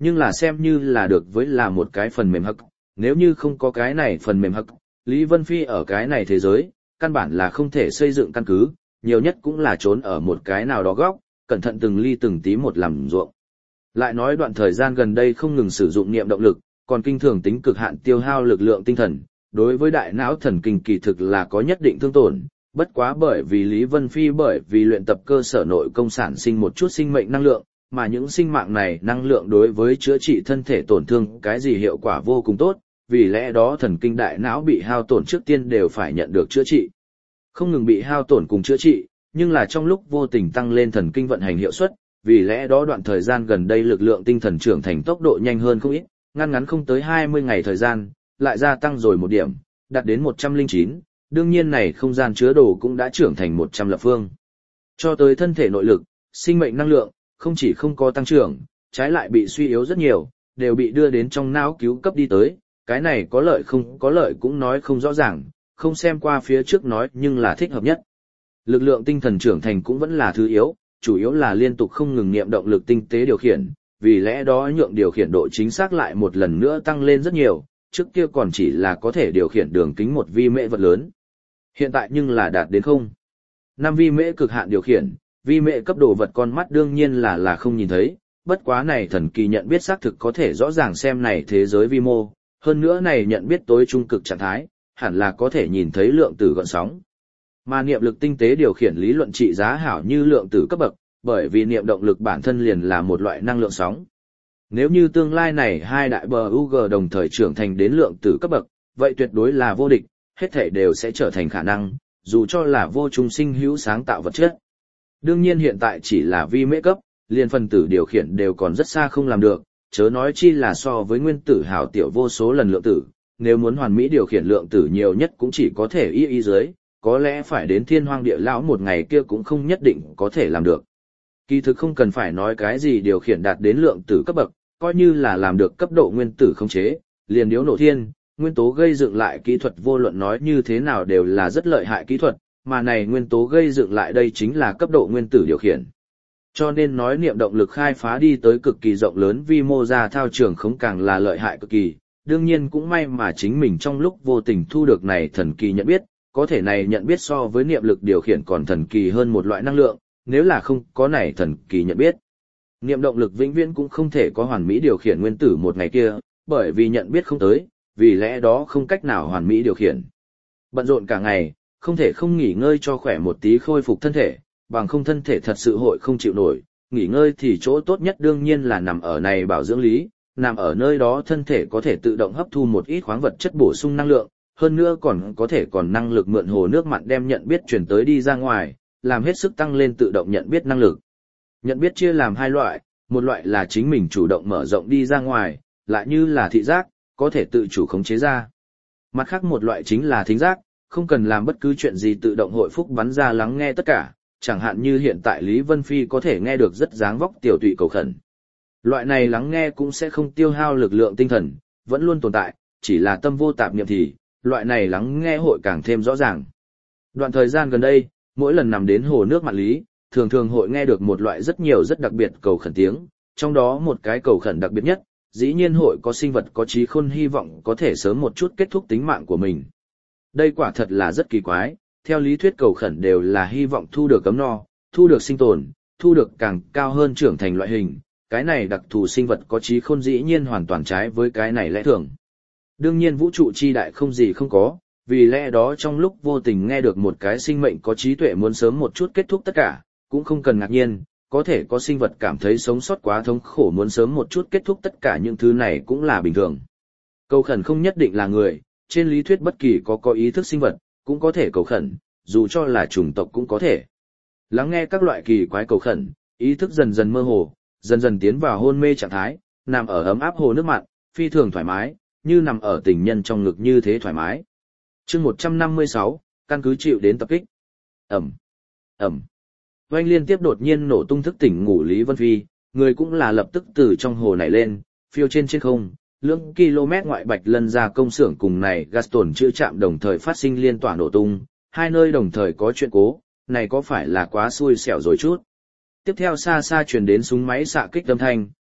nhưng là xem như là được với là một cái phần mềm hắc, nếu như không có cái này phần mềm hắc, Lý Vân Phi ở cái này thế giới, căn bản là không thể xây dựng căn cứ, nhiều nhất cũng là trốn ở một cái nào đó góc, cẩn thận từng ly từng tí một làm ruộng. Lại nói đoạn thời gian gần đây không ngừng sử dụng niệm động lực, còn kinh thường tính cực hạn tiêu hao lực lượng tinh thần, đối với đại não thần kinh kỳ thực là có nhất định thương tổn, bất quá bởi vì Lý Vân Phi bởi vì luyện tập cơ sở nội công sản sinh một chút sinh mệnh năng lượng, mà những sinh mạng này năng lượng đối với chữa trị thân thể tổn thương cái gì hiệu quả vô cùng tốt, vì lẽ đó thần kinh đại não bị hao tổn trước tiên đều phải nhận được chữa trị. Không ngừng bị hao tổn cùng chữa trị, nhưng là trong lúc vô tình tăng lên thần kinh vận hành hiệu suất, vì lẽ đó đoạn thời gian gần đây lực lượng tinh thần trưởng thành tốc độ nhanh hơn không ít, ngăn ngắn không tới hai mươi ngày thời gian, lại gia tăng rồi một điểm, đạt đến một trăm lẻ chín, đương nhiên này không gian chứa đồ cũng đã trưởng thành một trăm lập phương. Cho tới thân thể nội lực, sinh mệnh năng lượng, không chỉ không có tăng trưởng, trái lại bị suy yếu rất nhiều, đều bị đưa đến trong não cứu cấp đi tới, cái này có lợi không có lợi cũng nói không rõ ràng, không xem qua phía trước nói nhưng là thích hợp nhất. Lực lượng tinh thần trưởng thành cũng vẫn là thứ yếu, chủ yếu là liên tục không ngừng niệm động lực tinh tế điều khiển, vì lẽ đó nhượng điều khiển độ chính xác lại một lần nữa tăng lên rất nhiều, trước kia còn chỉ là có thể điều khiển đường kính một vi mễ vật lớn. Hiện tại nhưng là đạt đến không. năm vi mễ cực hạn điều khiển, vi mễ cấp đồ vật con mắt đương nhiên là là không nhìn thấy, bất quá này thần kỳ nhận biết xác thực có thể rõ ràng xem này thế giới vi mô, hơn nữa này nhận biết tối trung cực trạng thái, hẳn là có thể nhìn thấy lượng tử gợn sóng. Mà niệm lực tinh tế điều khiển lý luận trị giá hảo như lượng tử cấp bậc, bởi vì niệm động lực bản thân liền là một loại năng lượng sóng. Nếu như tương lai này hai đại bờ u giê đồng thời trưởng thành đến lượng tử cấp bậc, vậy tuyệt đối là vô địch, hết thảy đều sẽ trở thành khả năng, dù cho là vô trung sinh hữu sáng tạo vật chất. Đương nhiên hiện tại chỉ là vi mễ cấp, liền phân tử điều khiển đều còn rất xa không làm được, chớ nói chi là so với nguyên tử hảo tiểu vô số lần lượng tử, nếu muốn hoàn mỹ điều khiển lượng tử nhiều nhất cũng chỉ có thể y y dưới, có lẽ phải đến thiên hoang địa lão một ngày kia cũng không nhất định có thể làm được. Kỳ thực không cần phải nói cái gì điều khiển đạt đến lượng tử cấp bậc, coi như là làm được cấp độ nguyên tử khống chế, liền điếu nổ thiên, nguyên tố gây dựng lại kỹ thuật vô luận nói như thế nào đều là rất lợi hại kỹ thuật, mà này nguyên tố gây dựng lại đây chính là cấp độ nguyên tử điều khiển. Cho nên nói niệm động lực khai phá đi tới cực kỳ rộng lớn vi mô ra thao trường không càng là lợi hại cực kỳ, đương nhiên cũng may mà chính mình trong lúc vô tình thu được này thần kỳ nhận biết, có thể này nhận biết so với niệm lực điều khiển còn thần kỳ hơn một loại năng lượng, nếu là không có này thần kỳ nhận biết. Niệm động lực vĩnh viễn cũng không thể có hoàn mỹ điều khiển nguyên tử một ngày kia, bởi vì nhận biết không tới, vì lẽ đó không cách nào hoàn mỹ điều khiển. Bận rộn cả ngày, không thể không nghỉ ngơi cho khỏe một tí khôi phục thân thể, bằng không thân thể thật sự hội không chịu nổi, nghỉ ngơi thì chỗ tốt nhất đương nhiên là nằm ở này bảo dưỡng lý, nằm ở nơi đó thân thể có thể tự động hấp thu một ít khoáng vật chất bổ sung năng lượng, hơn nữa còn có thể còn năng lực mượn hồ nước mặn đem nhận biết truyền tới đi ra ngoài, làm hết sức tăng lên tự động nhận biết năng lực. Nhận biết chia làm hai loại, một loại là chính mình chủ động mở rộng đi ra ngoài, lại như là thị giác, có thể tự chủ khống chế ra. Mặt khác một loại chính là thính giác, không cần làm bất cứ chuyện gì tự động hội phúc bắn ra lắng nghe tất cả, chẳng hạn như hiện tại Lý Vân Phi có thể nghe được rất dáng vóc tiểu tụy cầu khẩn. Loại này lắng nghe cũng sẽ không tiêu hao lực lượng tinh thần, vẫn luôn tồn tại, chỉ là tâm vô tạp niệm thì, loại này lắng nghe hội càng thêm rõ ràng. Đoạn thời gian gần đây, mỗi lần nằm đến hồ nước mặn lý, thường thường hội nghe được một loại rất nhiều rất đặc biệt cầu khẩn tiếng, trong đó một cái cầu khẩn đặc biệt nhất, dĩ nhiên hội có sinh vật có trí khôn hy vọng có thể sớm một chút kết thúc tính mạng của mình. Đây quả thật là rất kỳ quái, theo lý thuyết cầu khẩn đều là hy vọng thu được cấm no, thu được sinh tồn, thu được càng cao hơn trưởng thành loại hình, cái này đặc thù sinh vật có trí khôn dĩ nhiên hoàn toàn trái với cái này lẽ thường. Đương nhiên vũ trụ chi đại không gì không có, vì lẽ đó trong lúc vô tình nghe được một cái sinh mệnh có trí tuệ muốn sớm một chút kết thúc tất cả, cũng không cần ngạc nhiên, có thể có sinh vật cảm thấy sống sót quá thống khổ muốn sớm một chút kết thúc tất cả những thứ này cũng là bình thường. Cầu khẩn không nhất định là người, trên lý thuyết bất kỳ có có ý thức sinh vật, cũng có thể cầu khẩn, dù cho là chủng tộc cũng có thể. Lắng nghe các loại kỳ quái cầu khẩn, ý thức dần dần mơ hồ, dần dần tiến vào hôn mê trạng thái, nằm ở ấm áp hồ nước mặn, phi thường thoải mái, như nằm ở tình nhân trong ngực như thế thoải mái. Chương một trăm năm mươi sáu, căn cứ chịu đến tập kích. Ẩm, Ẩm. Oanh liên tiếp đột nhiên nổ tung thức tỉnh ngủ Lý Vân Phi, người cũng là lập tức từ trong hồ nảy lên, phiêu trên trên không, lưỡng km ngoại Bạch Lân ra công xưởng cùng này Gaston chữa chạm đồng thời phát sinh liên tỏa nổ tung, hai nơi đồng thời có chuyện cố, này có phải là quá xui xẻo rồi chút. Tiếp theo xa xa truyền đến súng máy xạ kích âm thanh,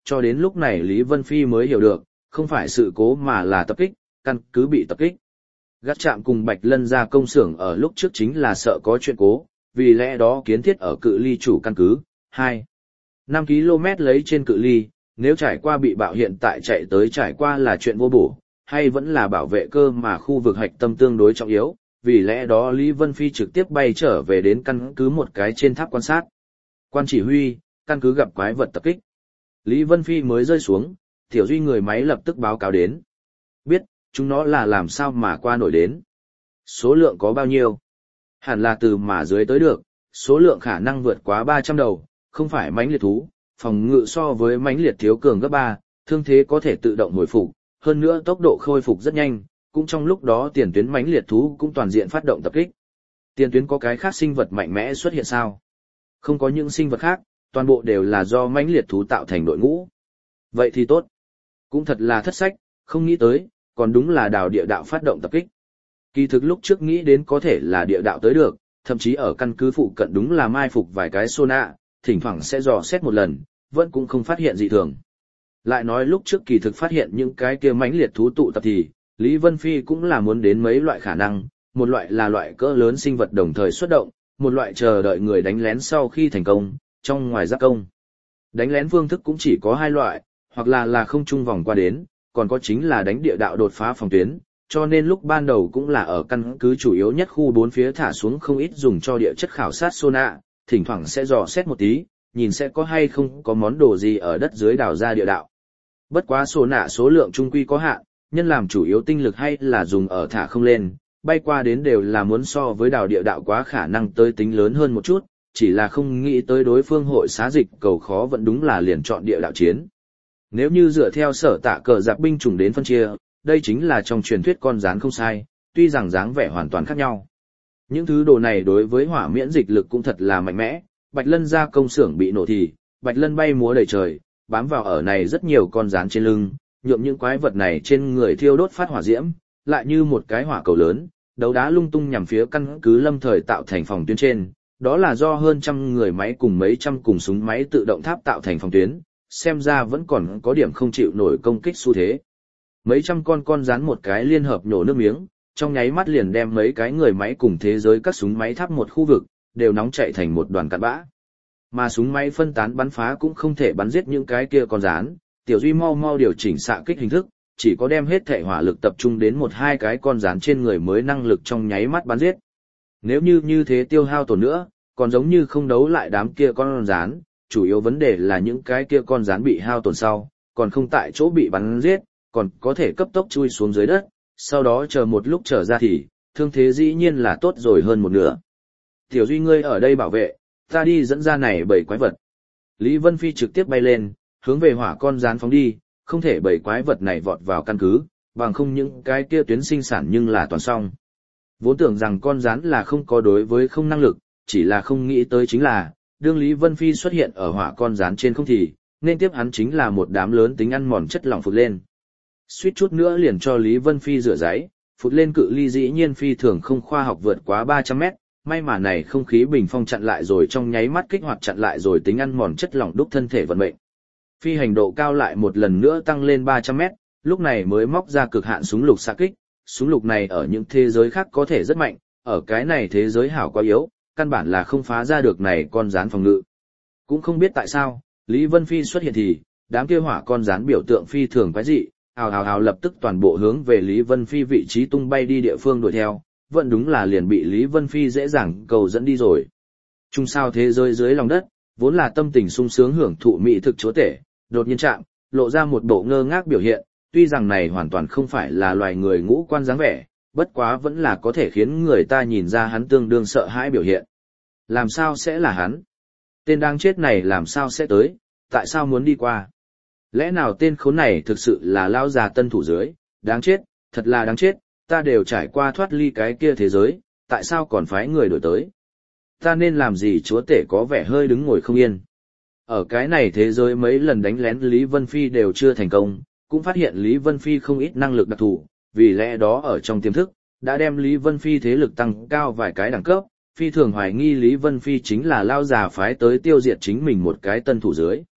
cho đến lúc này Lý Vân Phi mới hiểu được, không phải sự cố mà là tập kích, căn cứ bị tập kích. Gác chạm cùng Bạch Lân ra công xưởng ở lúc trước chính là sợ có chuyện cố, vì lẽ đó kiến thiết ở cự ly chủ căn cứ, hai năm ki lô mét lấy trên cự ly, nếu trải qua bị bạo hiện tại chạy tới trải qua là chuyện vô bổ, hay vẫn là bảo vệ cơ mà khu vực hạch tâm tương đối trọng yếu, vì lẽ đó Lý Vân Phi trực tiếp bay trở về đến căn cứ một cái trên tháp quan sát. Quan chỉ huy, căn cứ gặp quái vật tập kích. Lý Vân Phi mới rơi xuống, Tiểu Duy người máy lập tức báo cáo đến. Biết, chúng nó là làm sao mà qua nổi đến. Số lượng có bao nhiêu? Hẳn là từ mà dưới tới được, số lượng khả năng vượt quá ba trăm đầu, không phải mãnh liệt thú, phòng ngự so với mãnh liệt thiếu cường gấp ba, thương thế có thể tự động hồi phục, hơn nữa tốc độ khôi phục rất nhanh, cũng trong lúc đó tiền tuyến mãnh liệt thú cũng toàn diện phát động tập kích. Tiền tuyến có cái khác sinh vật mạnh mẽ xuất hiện sao? Không có những sinh vật khác, toàn bộ đều là do mãnh liệt thú tạo thành đội ngũ. Vậy thì tốt. Cũng thật là thất sách, không nghĩ tới, còn đúng là đào địa đạo phát động tập kích. Kỳ thực lúc trước nghĩ đến có thể là địa đạo tới được, thậm chí ở căn cứ phụ cận đúng là mai phục vài cái Sona, thỉnh thoảng sẽ dò xét một lần, vẫn cũng không phát hiện gì thường. Lại nói lúc trước kỳ thực phát hiện những cái kia mãnh liệt thú tụ tập thì, Lý Vân Phi cũng là muốn đến mấy loại khả năng, một loại là loại cỡ lớn sinh vật đồng thời xuất động, một loại chờ đợi người đánh lén sau khi thành công, trong ngoài giáp công. Đánh lén phương thức cũng chỉ có hai loại, hoặc là là không trung vòng qua đến, còn có chính là đánh địa đạo đột phá phòng tuyến, cho nên lúc ban đầu cũng là ở căn cứ chủ yếu nhất khu bốn phía thả xuống không ít dùng cho địa chất khảo sát Sona, thỉnh thoảng sẽ dò xét một tí, nhìn sẽ có hay không có món đồ gì ở đất dưới đào ra địa đạo. Bất quá Sona số lượng trung quy có hạn, nhân làm chủ yếu tinh lực hay là dùng ở thả không lên, bay qua đến đều là muốn so với đào địa đạo quá khả năng tới tính lớn hơn một chút, chỉ là không nghĩ tới đối phương hội xá dịch cầu khó vẫn đúng là liền chọn địa đạo chiến. Nếu như dựa theo sở tạ cờ giặc binh chủng đến phân chia, đây chính là trong truyền thuyết con rán không sai, tuy rằng dáng vẻ hoàn toàn khác nhau. Những thứ đồ này đối với hỏa miễn dịch lực cũng thật là mạnh mẽ, Bạch Lân ra công xưởng bị nổ thì, Bạch Lân bay múa đầy trời, bám vào ở này rất nhiều con rán trên lưng, nhuộm những quái vật này trên người thiêu đốt phát hỏa diễm, lại như một cái hỏa cầu lớn, đấu đá lung tung nhằm phía căn cứ lâm thời tạo thành phòng tuyến trên, đó là do hơn trăm người máy cùng mấy trăm cùng súng máy tự động tháp tạo thành phòng tuyến, xem ra vẫn còn có điểm không chịu nổi công kích xu thế. Mấy trăm con con rán một cái liên hợp nhổ nước miếng, trong nháy mắt liền đem mấy cái người máy cùng thế giới các súng máy tháp một khu vực, đều nóng chạy thành một đoàn cặn bã. Mà súng máy phân tán bắn phá cũng không thể bắn giết những cái kia con rán, Tiểu Duy mau mau điều chỉnh xạ kích hình thức, chỉ có đem hết thể hỏa lực tập trung đến một hai cái con rán trên người mới năng lực trong nháy mắt bắn giết. Nếu như như thế tiêu hao tổn nữa, còn giống như không đấu lại đám kia con rán, chủ yếu vấn đề là những cái kia con rán bị hao tổn sau, còn không tại chỗ bị bắn giết, còn có thể cấp tốc chui xuống dưới đất, sau đó chờ một lúc trở ra thì, thương thế dĩ nhiên là tốt rồi hơn một nửa. Tiểu Duy ngươi ở đây bảo vệ, ta đi dẫn ra này bảy quái vật. Lý Vân Phi trực tiếp bay lên, hướng về hỏa con rán phóng đi, không thể bảy quái vật này vọt vào căn cứ, bằng không những cái kia tuyến sinh sản nhưng là toàn xong. Vốn tưởng rằng con rán là không có đối với không năng lực, chỉ là không nghĩ tới chính là, đương Lý Vân Phi xuất hiện ở hỏa con rán trên không thì, nên tiếp hắn chính là một đám lớn tính ăn mòn chất lỏng phụt lên. Suýt chút nữa liền cho Lý Vân Phi rửa giấy, phụt lên cự ly dĩ nhiên phi thường không khoa học vượt quá ba trăm mét, may mà này không khí bình phong chặn lại rồi trong nháy mắt kích hoạt chặn lại rồi tính ăn mòn chất lỏng đúc thân thể vận mệnh. Phi hành độ cao lại một lần nữa tăng lên ba trăm mét, lúc này mới móc ra cực hạn súng lục xạ kích, súng lục này ở những thế giới khác có thể rất mạnh, ở cái này thế giới hảo quá yếu, căn bản là không phá ra được này con rán phòng ngự. Cũng không biết tại sao, Lý Vân Phi xuất hiện thì, đám kia hỏa con rán biểu tượng phi thường quái dị, ào ào ào lập tức toàn bộ hướng về Lý Vân Phi vị trí tung bay đi địa phương đuổi theo, vẫn đúng là liền bị Lý Vân Phi dễ dàng cầu dẫn đi rồi. Trung sao thế giới dưới lòng đất, vốn là tâm tình sung sướng hưởng thụ mỹ thực chúa tể, đột nhiên chạm, lộ ra một bộ ngơ ngác biểu hiện, tuy rằng này hoàn toàn không phải là loài người ngũ quan dáng vẻ, bất quá vẫn là có thể khiến người ta nhìn ra hắn tương đương sợ hãi biểu hiện. Làm sao sẽ là hắn? Tên đáng chết này làm sao sẽ tới, tại sao muốn đi qua? Lẽ nào tên khốn này thực sự là lao già tân thủ dưới, đáng chết, thật là đáng chết, ta đều trải qua thoát ly cái kia thế giới, tại sao còn phái người đổi tới? Ta nên làm gì chúa tể có vẻ hơi đứng ngồi không yên. Ở cái này thế giới mấy lần đánh lén Lý Vân Phi đều chưa thành công, cũng phát hiện Lý Vân Phi không ít năng lực đặc thù, vì lẽ đó ở trong tiềm thức, đã đem Lý Vân Phi thế lực tăng cao vài cái đẳng cấp, phi thường hoài nghi Lý Vân Phi chính là lao già phái tới tiêu diệt chính mình một cái tân thủ dưới.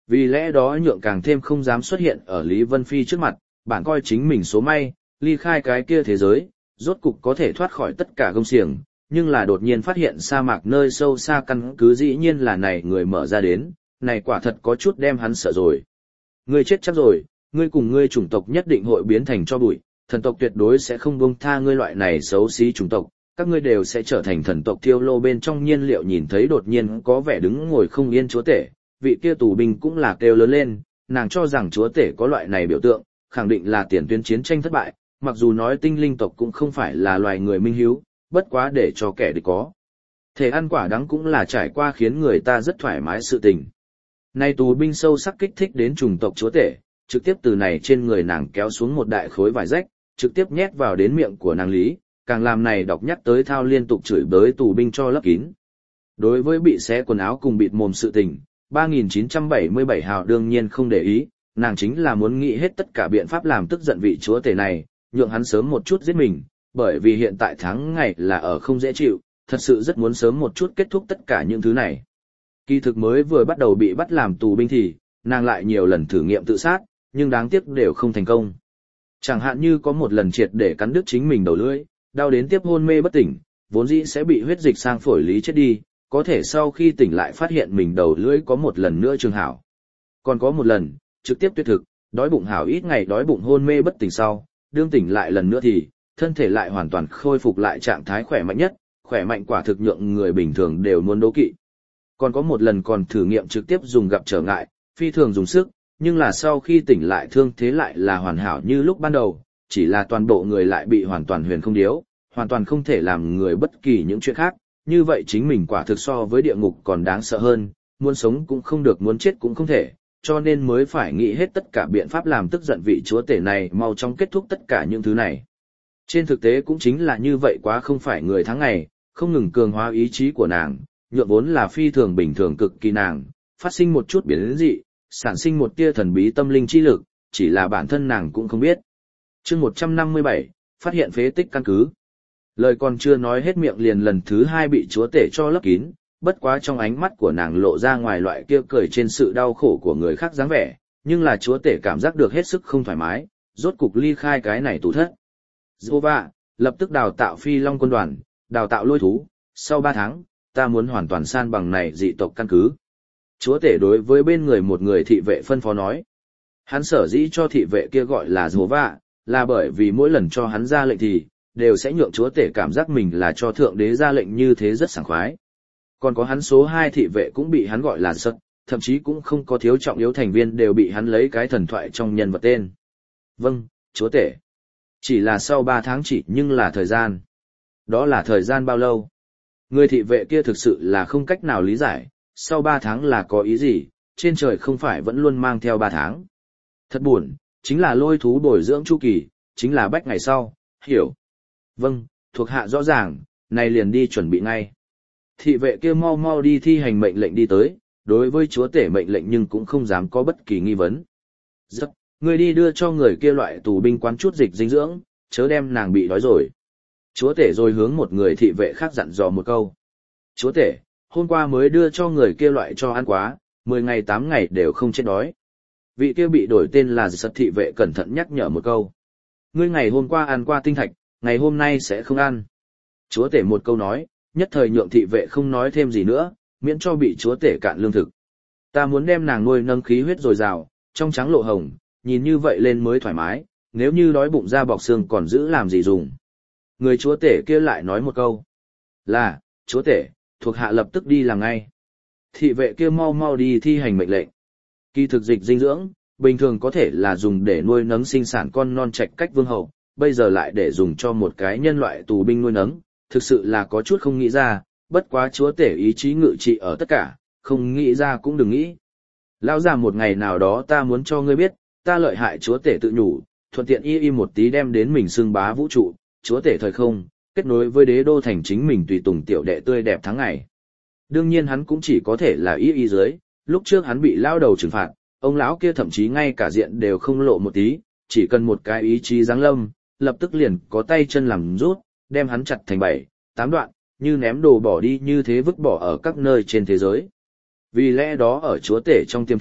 Vì lẽ đó nhượng càng thêm không dám xuất hiện ở Lý Vân Phi trước mặt, bạn coi chính mình số may, ly khai cái kia thế giới, rốt cục có thể thoát khỏi tất cả gông xiềng, nhưng là đột nhiên phát hiện sa mạc nơi sâu xa căn cứ dĩ nhiên là này người mở ra đến, này quả thật có chút đem hắn sợ rồi. Ngươi chết chắc rồi, ngươi cùng ngươi chủng tộc nhất định hội biến thành cho bụi, thần tộc tuyệt đối sẽ không buông tha ngươi loại này xấu xí chủng tộc, các ngươi đều sẽ trở thành thần tộc thiêu lô bên trong nhiên liệu. Nhìn thấy đột nhiên có vẻ đứng ngồi không yên chúa tể, vị kia tù binh cũng là kêu lớn lên, nàng cho rằng chúa tể có loại này biểu tượng, khẳng định là tiền tuyến chiến tranh thất bại, mặc dù nói tinh linh tộc cũng không phải là loài người minh hiếu, bất quá để cho kẻ địch có thể ăn quả đắng cũng là trải qua khiến người ta rất thoải mái sự tình. Nay tù binh sâu sắc kích thích đến chủng tộc chúa tể, trực tiếp từ này trên người nàng kéo xuống một đại khối vải rách, trực tiếp nhét vào đến miệng của nàng Lý, càng làm này đọc nhắc tới thao liên tục chửi bới tù binh cho lấp kín. Đối với bị xé quần áo cùng bịt mồm sự tình, ba nghìn chín trăm bảy mươi bảy hào đương nhiên không để ý, nàng chính là muốn nghĩ hết tất cả biện pháp làm tức giận vị chúa tể này, nhượng hắn sớm một chút giết mình, bởi vì hiện tại tháng ngày là ở không dễ chịu, thật sự rất muốn sớm một chút kết thúc tất cả những thứ này. Kỳ thực mới vừa bắt đầu bị bắt làm tù binh thì, nàng lại nhiều lần thử nghiệm tự sát, nhưng đáng tiếc đều không thành công. Chẳng hạn như có một lần triệt để cắn đứt chính mình đầu lưỡi, đau đến tiếp hôn mê bất tỉnh, vốn dĩ sẽ bị huyết dịch sang phổi Lý chết đi, có thể sau khi tỉnh lại phát hiện mình đầu lưỡi có một lần nữa trường hảo. Còn có một lần, trực tiếp tuyệt thực, đói bụng hảo ít ngày đói bụng hôn mê bất tỉnh sau, đương tỉnh lại lần nữa thì, thân thể lại hoàn toàn khôi phục lại trạng thái khỏe mạnh nhất, khỏe mạnh quả thực nhượng người bình thường đều muốn đố kỵ. Còn có một lần còn thử nghiệm trực tiếp dùng gặp trở ngại, phi thường dùng sức, nhưng là sau khi tỉnh lại thương thế lại là hoàn hảo như lúc ban đầu, chỉ là toàn bộ người lại bị hoàn toàn huyền không điếu, hoàn toàn không thể làm người bất kỳ những chuyện khác, như vậy chính mình quả thực so với địa ngục còn đáng sợ hơn, muốn sống cũng không được muốn chết cũng không thể, cho nên mới phải nghĩ hết tất cả biện pháp làm tức giận vị chúa tể này mau chóng kết thúc tất cả những thứ này. Trên thực tế cũng chính là như vậy quá không phải người tháng ngày, không ngừng cường hóa ý chí của nàng, nhượng vốn là phi thường bình thường cực kỳ nàng, phát sinh một chút biến dị, sản sinh một tia thần bí tâm linh chi lực, chỉ là bản thân nàng cũng không biết. Chương một trăm năm mươi bảy, phát hiện phế tích căn cứ. Lời còn chưa nói hết miệng liền lần thứ hai bị chúa tể cho lấp kín, bất quá trong ánh mắt của nàng lộ ra ngoài loại kia cười trên sự đau khổ của người khác dáng vẻ, nhưng là chúa tể cảm giác được hết sức không thoải mái, rốt cục ly khai cái này tù thất. Giova, lập tức đào tạo phi long quân đoàn, đào tạo lôi thú, sau ba tháng, ta muốn hoàn toàn san bằng này dị tộc căn cứ. Chúa tể đối với bên người một người thị vệ phân phó nói. Hắn sở dĩ cho thị vệ kia gọi là Giova, là bởi vì mỗi lần cho hắn ra lệnh thì, đều sẽ nhượng chúa tể cảm giác mình là cho thượng đế ra lệnh như thế rất sảng khoái. Còn có hắn số hai thị vệ cũng bị hắn gọi là Sật, thậm chí cũng không có thiếu trọng yếu thành viên đều bị hắn lấy cái thần thoại trong nhân vật tên. Vâng, chúa tể. Chỉ là sau ba tháng chỉ nhưng là thời gian. Đó là thời gian bao lâu? Người thị vệ kia thực sự là không cách nào lý giải, sau ba tháng là có ý gì, trên trời không phải vẫn luôn mang theo ba tháng. Thật buồn, chính là lôi thú bồi dưỡng chu kỳ, chính là bách ngày sau, hiểu. Vâng, thuộc hạ rõ ràng, này liền đi chuẩn bị ngay. Thị vệ kia mau mau đi thi hành mệnh lệnh đi tới, đối với chúa tể mệnh lệnh nhưng cũng không dám có bất kỳ nghi vấn. Giấc, người đi đưa cho người kia loại tù binh quán chút dịch dinh dưỡng, chớ đem nàng bị đói rồi. Chúa tể rồi hướng một người thị vệ khác dặn dò một câu. Chúa tể, hôm qua mới đưa cho người kia loại cho ăn quá, mười ngày tám ngày đều không chết đói. Vị kia bị đổi tên là Giật thị vệ cẩn thận nhắc nhở một câu. Ngươi ngày hôm qua ăn qua tinh thạch, ngày hôm nay sẽ không ăn. Chúa tể một câu nói, nhất thời nhượng thị vệ không nói thêm gì nữa, miễn cho bị chúa tể cạn lương thực. Ta muốn đem nàng nuôi nâng khí huyết dồi dào, trong trắng lộ hồng, nhìn như vậy lên mới thoải mái, nếu như đói bụng ra bọc xương còn giữ làm gì dùng. Người chúa tể kia lại nói một câu. Là, chúa tể, thuộc hạ lập tức đi làm ngay. Thị vệ kia mau mau đi thi hành mệnh lệnh. Kỳ thực dịch dinh dưỡng, bình thường có thể là dùng để nuôi nấng sinh sản con non trạch cách vương hậu, bây giờ lại để dùng cho một cái nhân loại tù binh nuôi nấng, thực sự là có chút không nghĩ ra, bất quá chúa tể ý chí ngự trị ở tất cả, không nghĩ ra cũng đừng nghĩ. Lão già một ngày nào đó ta muốn cho ngươi biết, ta lợi hại chúa tể tự nhủ, thuận tiện y y một tí đem đến mình xưng bá vũ trụ, chúa tể thời không, kết nối với đế đô thành chính mình tùy tùng tiểu đệ tươi đẹp tháng ngày. Đương nhiên hắn cũng chỉ có thể là y y dưới, lúc trước hắn bị lao đầu trừng phạt, ông lão kia thậm chí ngay cả diện đều không lộ một tí, chỉ cần một cái ý chí giáng lâm, lập tức liền có tay chân làm rút, đem hắn chặt thành bảy, tám đoạn, như ném đồ bỏ đi như thế vứt bỏ ở các nơi trên thế giới. Vì lẽ đó ở chúa tể trong tiềm thức,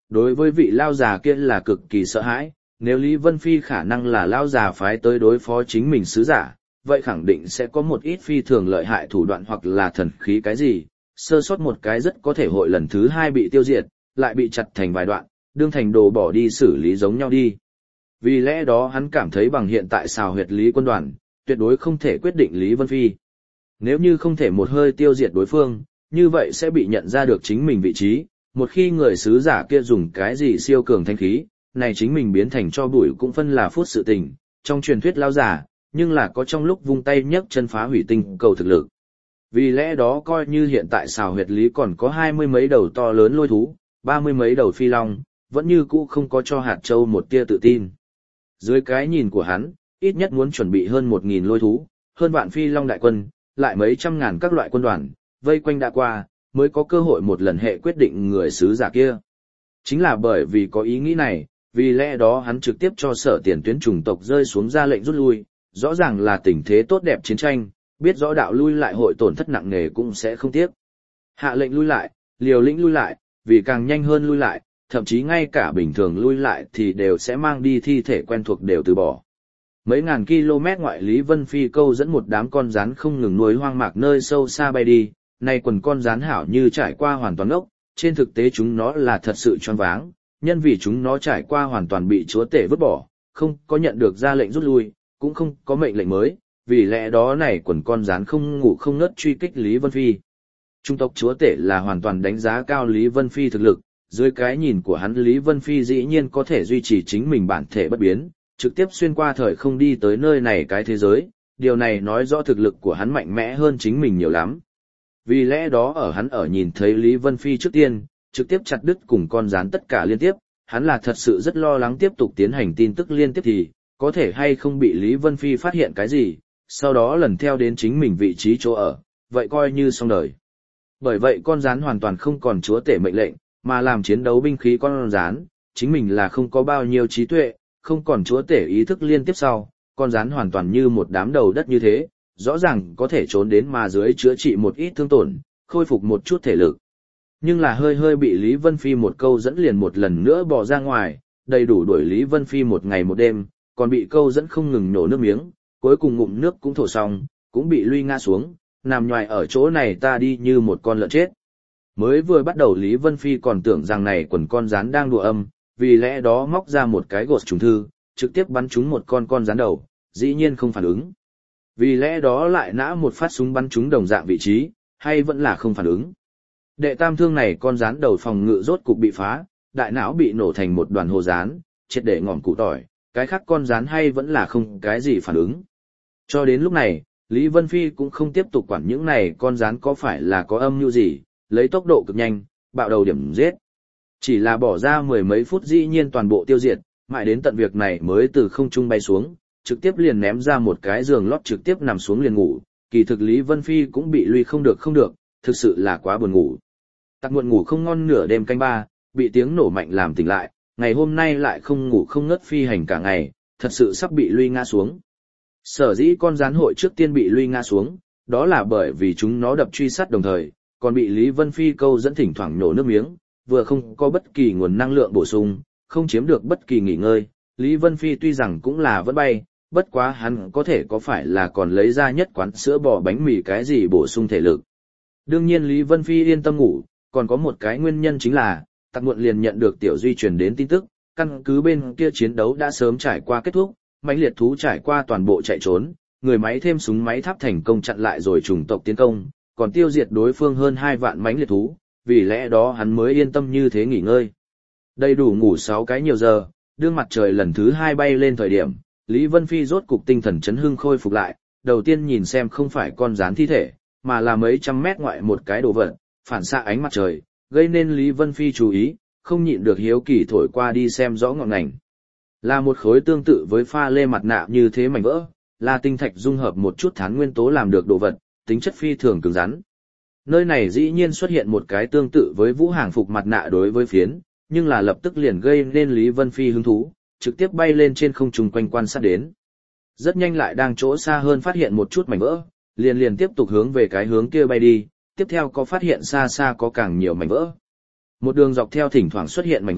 đối với vị lao già kia là cực kỳ sợ hãi, nếu Lý Vân Phi khả năng là lao già phái tới đối phó chính mình sứ giả, vậy khẳng định sẽ có một ít phi thường lợi hại thủ đoạn hoặc là thần khí cái gì, sơ sót một cái rất có thể hội lần thứ hai bị tiêu diệt, lại bị chặt thành vài đoạn, đương thành đồ bỏ đi xử lý giống nhau đi. Vì lẽ đó hắn cảm thấy bằng hiện tại xào huyệt Lý quân đoàn, tuyệt đối không thể quyết định Lý Vân Phi. Nếu như không thể một hơi tiêu diệt đối phương, như vậy sẽ bị nhận ra được chính mình vị trí, một khi người sứ giả kia dùng cái gì siêu cường thanh khí, này chính mình biến thành cho bụi cũng phân là phút sự tình, trong truyền thuyết lao giả, nhưng là có trong lúc vung tay nhấc chân phá hủy tinh cầu thực lực. Vì lẽ đó coi như hiện tại xào huyệt Lý còn có hai mươi mấy đầu to lớn lôi thú, ba mươi mấy đầu phi long, vẫn như cũ không có cho hạt châu một tia tự tin. Dưới cái nhìn của hắn, ít nhất muốn chuẩn bị hơn một nghìn lôi thú, hơn vạn phi long đại quân, lại mấy trăm ngàn các loại quân đoàn, vây quanh đã qua, mới có cơ hội một lần hệ quyết định người sứ giả kia. Chính là bởi vì có ý nghĩ này, vì lẽ đó hắn trực tiếp cho sở tiền tuyến chủng tộc rơi xuống ra lệnh rút lui, rõ ràng là tình thế tốt đẹp chiến tranh, biết rõ đạo lui lại hội tổn thất nặng nề cũng sẽ không tiếc. Hạ lệnh lui lại, liều lĩnh lui lại, vì càng nhanh hơn lui lại, thậm chí ngay cả bình thường lui lại thì đều sẽ mang đi thi thể quen thuộc đều từ bỏ. Mấy ngàn km ngoại Lý Vân Phi câu dẫn một đám con rắn không ngừng nuôi hoang mạc nơi sâu xa bay đi, nay quần con rắn hảo như trải qua hoàn toàn ốc, trên thực tế chúng nó là thật sự choáng váng, nhân vì chúng nó trải qua hoàn toàn bị chúa tể vứt bỏ, không có nhận được ra lệnh rút lui, cũng không có mệnh lệnh mới, vì lẽ đó này quần con rắn không ngủ không ngớt truy kích Lý Vân Phi. Trung tộc chúa tể là hoàn toàn đánh giá cao Lý Vân Phi thực lực, dưới cái nhìn của hắn Lý Vân Phi dĩ nhiên có thể duy trì chính mình bản thể bất biến, trực tiếp xuyên qua thời không đi tới nơi này cái thế giới, điều này nói rõ thực lực của hắn mạnh mẽ hơn chính mình nhiều lắm. Vì lẽ đó ở hắn ở nhìn thấy Lý Vân Phi trước tiên, trực tiếp chặt đứt cùng con rắn tất cả liên tiếp, hắn là thật sự rất lo lắng tiếp tục tiến hành tin tức liên tiếp thì, có thể hay không bị Lý Vân Phi phát hiện cái gì, sau đó lần theo đến chính mình vị trí chỗ ở, vậy coi như xong đời. Bởi vậy con rắn hoàn toàn không còn chúa tể mệnh lệnh, mà làm chiến đấu binh khí con rắn, chính mình là không có bao nhiêu trí tuệ, không còn chúa tể ý thức liên tiếp sau, con rắn hoàn toàn như một đám đầu đất như thế, rõ ràng có thể trốn đến mà dưới chữa trị một ít thương tổn, khôi phục một chút thể lực. Nhưng là hơi hơi bị Lý Vân Phi một câu dẫn liền một lần nữa bỏ ra ngoài, đầy đủ đuổi Lý Vân Phi một ngày một đêm, còn bị câu dẫn không ngừng nổ nước miếng, cuối cùng ngụm nước cũng thổ xong, cũng bị lui ngã xuống, nằm nhoài ở chỗ này ta đi như một con lợn chết. Mới vừa bắt đầu Lý Vân Phi còn tưởng rằng này quần con rắn đang đùa âm, vì lẽ đó móc ra một cái gột trùng thư, trực tiếp bắn trúng một con con rắn đầu, dĩ nhiên không phản ứng. Vì lẽ đó lại nã một phát súng bắn trúng đồng dạng vị trí, hay vẫn là không phản ứng. Đệ tam thương này con rắn đầu phòng ngự rốt cục bị phá, đại não bị nổ thành một đoàn hồ rán, triệt để ngọn củ tỏi, cái khác con rắn hay vẫn là không cái gì phản ứng. Cho đến lúc này, Lý Vân Phi cũng không tiếp tục quản những này con rắn có phải là có âm mưu gì, lấy tốc độ cực nhanh, bạo đầu điểm giết. Chỉ là bỏ ra mười mấy phút dĩ nhiên toàn bộ tiêu diệt, mãi đến tận việc này mới từ không trung bay xuống, trực tiếp liền ném ra một cái giường lót trực tiếp nằm xuống liền ngủ, kỳ thực Lý Vân Phi cũng bị lui không được không được, thực sự là quá buồn ngủ. Tặc muộn ngủ không ngon nửa đêm canh ba, bị tiếng nổ mạnh làm tỉnh lại, ngày hôm nay lại không ngủ không ngớt phi hành cả ngày, thật sự sắp bị lui ngã xuống. Sở dĩ con rắn hội trước tiên bị lui ngã xuống, đó là bởi vì chúng nó đập truy sát đồng thời, còn bị Lý Vân Phi câu dẫn thỉnh thoảng nổ nước miếng, vừa không có bất kỳ nguồn năng lượng bổ sung, không chiếm được bất kỳ nghỉ ngơi. Lý Vân Phi tuy rằng cũng là vẫn bay, bất quá hắn có thể có phải là còn lấy ra nhất quán sữa bò bánh mì cái gì bổ sung thể lực. Đương nhiên Lý Vân Phi yên tâm ngủ, còn có một cái nguyên nhân chính là, Tặc Muộn liền nhận được Tiểu Duy truyền đến tin tức, căn cứ bên kia chiến đấu đã sớm trải qua kết thúc, mãnh liệt thú trải qua toàn bộ chạy trốn, người máy thêm súng máy tháp thành công chặn lại rồi chủng tộc tiến công, còn tiêu diệt đối phương hơn hai vạn mãnh liệt thú, vì lẽ đó hắn mới yên tâm như thế nghỉ ngơi. Đầy đủ ngủ sáu cái nhiều giờ, đương mặt trời lần thứ hai bay lên thời điểm, Lý Vân Phi rốt cục tinh thần chấn hưng khôi phục lại, đầu tiên nhìn xem không phải con rắn thi thể, mà là mấy trăm mét ngoại một cái đồ vật, phản xạ ánh mặt trời, gây nên Lý Vân Phi chú ý, không nhịn được hiếu kỳ thổi qua đi xem rõ ngọn ngành. Là một khối tương tự với pha lê mặt nạ như thế mảnh vỡ, là tinh thạch dung hợp một chút thán nguyên tố làm được đồ vật, tính chất phi thường cứng rắn. Nơi này dĩ nhiên xuất hiện một cái tương tự với vũ hàng phục mặt nạ đối với phiến, nhưng là lập tức liền gây nên Lý Vân Phi hứng thú, trực tiếp bay lên trên không trung quanh quan sát đến. Rất nhanh lại đang chỗ xa hơn phát hiện một chút mảnh vỡ, liền liền tiếp tục hướng về cái hướng kia bay đi, tiếp theo có phát hiện xa xa có càng nhiều mảnh vỡ. Một đường dọc theo thỉnh thoảng xuất hiện mảnh vỡ,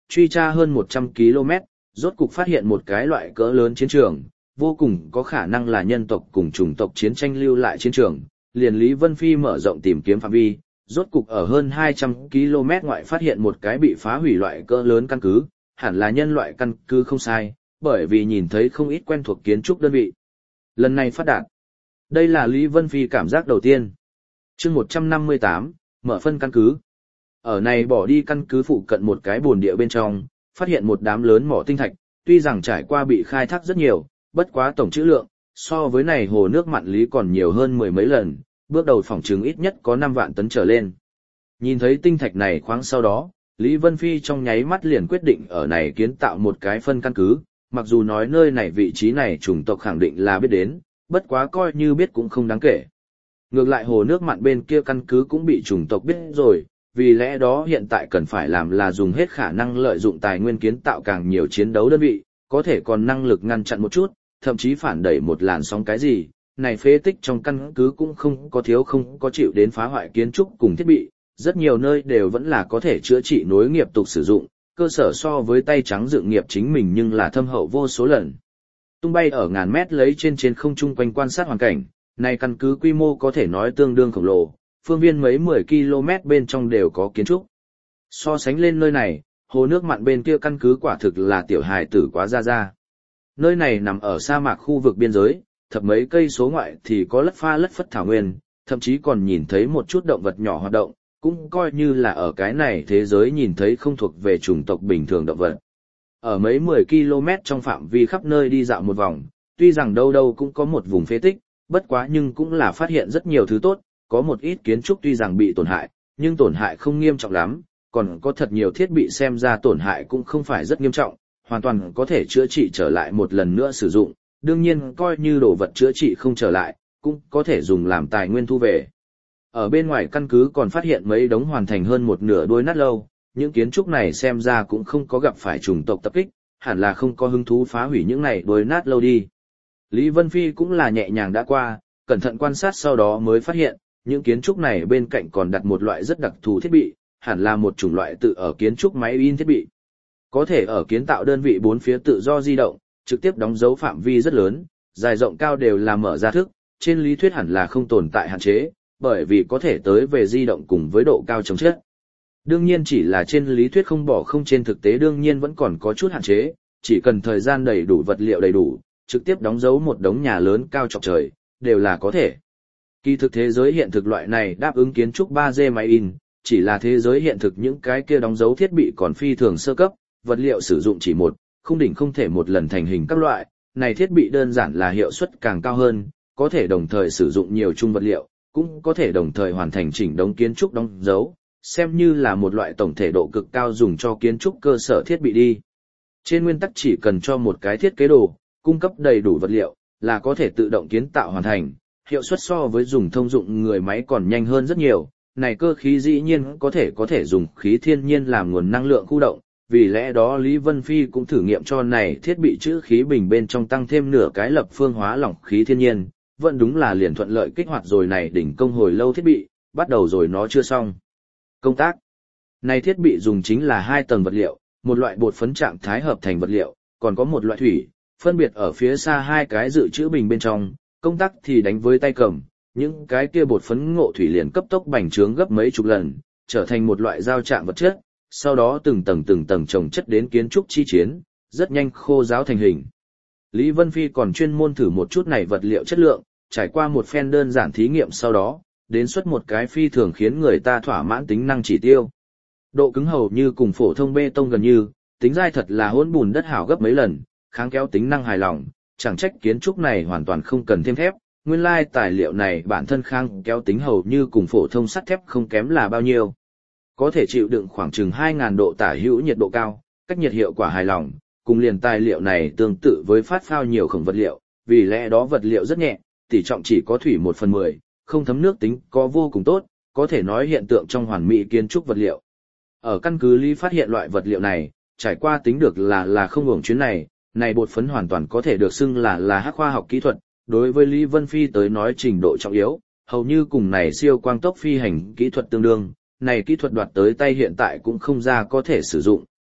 truy tra hơn một trăm ki lô mét, rốt cục phát hiện một cái loại cỡ lớn chiến trường, vô cùng có khả năng là nhân tộc cùng chủng tộc chiến tranh lưu lại chiến trường, liền Lý Vân Phi mở rộng tìm kiếm phạm vi, rốt cục ở hơn hai trăm ki lô mét ngoại phát hiện một cái bị phá hủy loại cỡ lớn căn cứ, hẳn là nhân loại căn cứ không sai, bởi vì nhìn thấy không ít quen thuộc kiến trúc đơn vị. Lần này phát đạt. Đây là Lý Vân Phi cảm giác đầu tiên. Chương một trăm năm mươi tám, mở phân căn cứ. Ở này bỏ đi căn cứ phụ cận một cái bồn địa bên trong, phát hiện một đám lớn mỏ tinh thạch, tuy rằng trải qua bị khai thác rất nhiều, bất quá tổng trữ lượng, so với này hồ nước mặn Lý còn nhiều hơn mười mấy lần, bước đầu phỏng chứng ít nhất có năm vạn tấn trở lên. Nhìn thấy tinh thạch này khoáng sau đó, Lý Vân Phi trong nháy mắt liền quyết định ở này kiến tạo một cái phân căn cứ, mặc dù nói nơi này vị trí này chủng tộc khẳng định là biết đến, bất quá coi như biết cũng không đáng kể. Ngược lại hồ nước mặn bên kia căn cứ cũng bị chủng tộc biết rồi, vì lẽ đó hiện tại cần phải làm là dùng hết khả năng lợi dụng tài nguyên kiến tạo càng nhiều chiến đấu đơn vị, có thể còn năng lực ngăn chặn một chút, thậm chí phản đẩy một làn sóng cái gì, này phế tích trong căn cứ cũng không có thiếu không có chịu đến phá hoại kiến trúc cùng thiết bị, rất nhiều nơi đều vẫn là có thể chữa trị nối nghiệp tục sử dụng, cơ sở so với tay trắng dựng nghiệp chính mình nhưng là thâm hậu vô số lần. Tung bay ở ngàn mét lấy trên trên không trung quanh quan sát hoàn cảnh, này căn cứ quy mô có thể nói tương đương khổng lồ, phương viên mấy mười ki lô mét bên trong đều có kiến trúc. So sánh lên nơi này, hồ nước mặn bên kia căn cứ quả thực là tiểu hài tử quá ra ra. Nơi này nằm ở sa mạc khu vực biên giới, thập mấy cây số ngoại thì có lất pha lất phất thảo nguyên, thậm chí còn nhìn thấy một chút động vật nhỏ hoạt động, cũng coi như là ở cái này thế giới nhìn thấy không thuộc về chủng tộc bình thường động vật. Ở mấy mười ki lô mét trong phạm vi khắp nơi đi dạo một vòng, tuy rằng đâu đâu cũng có một vùng phế tích, bất quá nhưng cũng là phát hiện rất nhiều thứ tốt, có một ít kiến trúc tuy rằng bị tổn hại, nhưng tổn hại không nghiêm trọng lắm, còn có thật nhiều thiết bị xem ra tổn hại cũng không phải rất nghiêm trọng, hoàn toàn có thể chữa trị trở lại một lần nữa sử dụng, đương nhiên coi như đồ vật chữa trị không trở lại, cũng có thể dùng làm tài nguyên thu về. Ở bên ngoài căn cứ còn phát hiện mấy đống hoàn thành hơn một nửa đôi nát lâu, những kiến trúc này xem ra cũng không có gặp phải chủng tộc tập kích, hẳn là không có hứng thú phá hủy những này đôi nát lâu đi. Lý Vân Phi cũng là nhẹ nhàng đã qua, cẩn thận quan sát sau đó mới phát hiện, những kiến trúc này bên cạnh còn đặt một loại rất đặc thù thiết bị, hẳn là một chủng loại tự ở kiến trúc máy in thiết bị. Có thể ở kiến tạo đơn vị bốn phía tự do di động, trực tiếp đóng dấu phạm vi rất lớn, dài rộng cao đều là mở ra thức, trên lý thuyết hẳn là không tồn tại hạn chế, bởi vì có thể tới về di động cùng với độ cao chống chết. Đương nhiên chỉ là trên lý thuyết không bỏ không trên thực tế đương nhiên vẫn còn có chút hạn chế, chỉ cần thời gian đầy đủ vật liệu đầy đủ, trực tiếp đóng dấu một đống nhà lớn cao chọc trời, đều là có thể. Kỳ thực thế giới hiện thực loại này đáp ứng kiến trúc ba D máy in, chỉ là thế giới hiện thực những cái kia đóng dấu thiết bị còn phi thường sơ cấp, vật liệu sử dụng chỉ một, không đỉnh không thể một lần thành hình các loại, này thiết bị đơn giản là hiệu suất càng cao hơn, có thể đồng thời sử dụng nhiều chung vật liệu, cũng có thể đồng thời hoàn thành chỉnh đống kiến trúc đóng dấu, xem như là một loại tổng thể độ cực cao dùng cho kiến trúc cơ sở thiết bị đi. Trên nguyên tắc chỉ cần cho một cái thiết kế đồ, cung cấp đầy đủ vật liệu, là có thể tự động kiến tạo hoàn thành, hiệu suất so với dùng thông dụng người máy còn nhanh hơn rất nhiều. Này cơ khí dĩ nhiên có thể có thể dùng khí thiên nhiên làm nguồn năng lượng khu động, vì lẽ đó Lý Vân Phi cũng thử nghiệm cho này thiết bị trữ khí bình bên trong tăng thêm nửa cái lập phương hóa lỏng khí thiên nhiên, vẫn đúng là liền thuận lợi kích hoạt rồi này đỉnh công hồi lâu thiết bị, bắt đầu rồi nó chưa xong. Công tác. Này thiết bị dùng chính là hai tầng vật liệu, một loại bột phấn trạng thái hợp thành vật liệu, còn có một loại thủy, phân biệt ở phía xa hai cái dự trữ bình bên trong, công tác thì đánh với tay cầm, những cái kia bột phấn ngộ thủy liền cấp tốc bành trướng gấp mấy chục lần, trở thành một loại giao trạng vật chất, sau đó từng tầng từng tầng chồng chất đến kiến trúc chi chiến, rất nhanh khô ráo thành hình. Lý Vân Phi còn chuyên môn thử một chút này vật liệu chất lượng, trải qua một phen đơn giản thí nghiệm sau đó, đến xuất một cái phi thường khiến người ta thỏa mãn tính năng chỉ tiêu. Độ cứng hầu như cùng phổ thông bê tông gần như, tính dai thật là hỗn bùn đất hảo gấp mấy lần, kháng kéo tính năng hài lòng, chẳng trách kiến trúc này hoàn toàn không cần thêm thép, nguyên lai tài liệu này bản thân kháng kéo tính hầu như cùng phổ thông sắt thép không kém là bao nhiêu. Có thể chịu đựng khoảng chừng hai nghìn độ tả hữu nhiệt độ cao, cách nhiệt hiệu quả hài lòng, cùng liền tài liệu này tương tự với phát phao nhiều khổng vật liệu, vì lẽ đó vật liệu rất nhẹ, tỷ trọng chỉ có thủy một phần mười, không thấm nước tính có vô cùng tốt, có thể nói hiện tượng trong hoàn mỹ kiến trúc vật liệu. Ở căn cứ Lý phát hiện loại vật liệu này, trải qua tính được là là không hưởng chuyến này, này bột phấn hoàn toàn có thể được xưng là là hắc khoa học kỹ thuật, đối với Lý Vân Phi tới nói trình độ trọng yếu, hầu như cùng này siêu quang tốc phi hành kỹ thuật tương đương, này kỹ thuật đoạt tới tay hiện tại cũng không ra có thể sử dụng,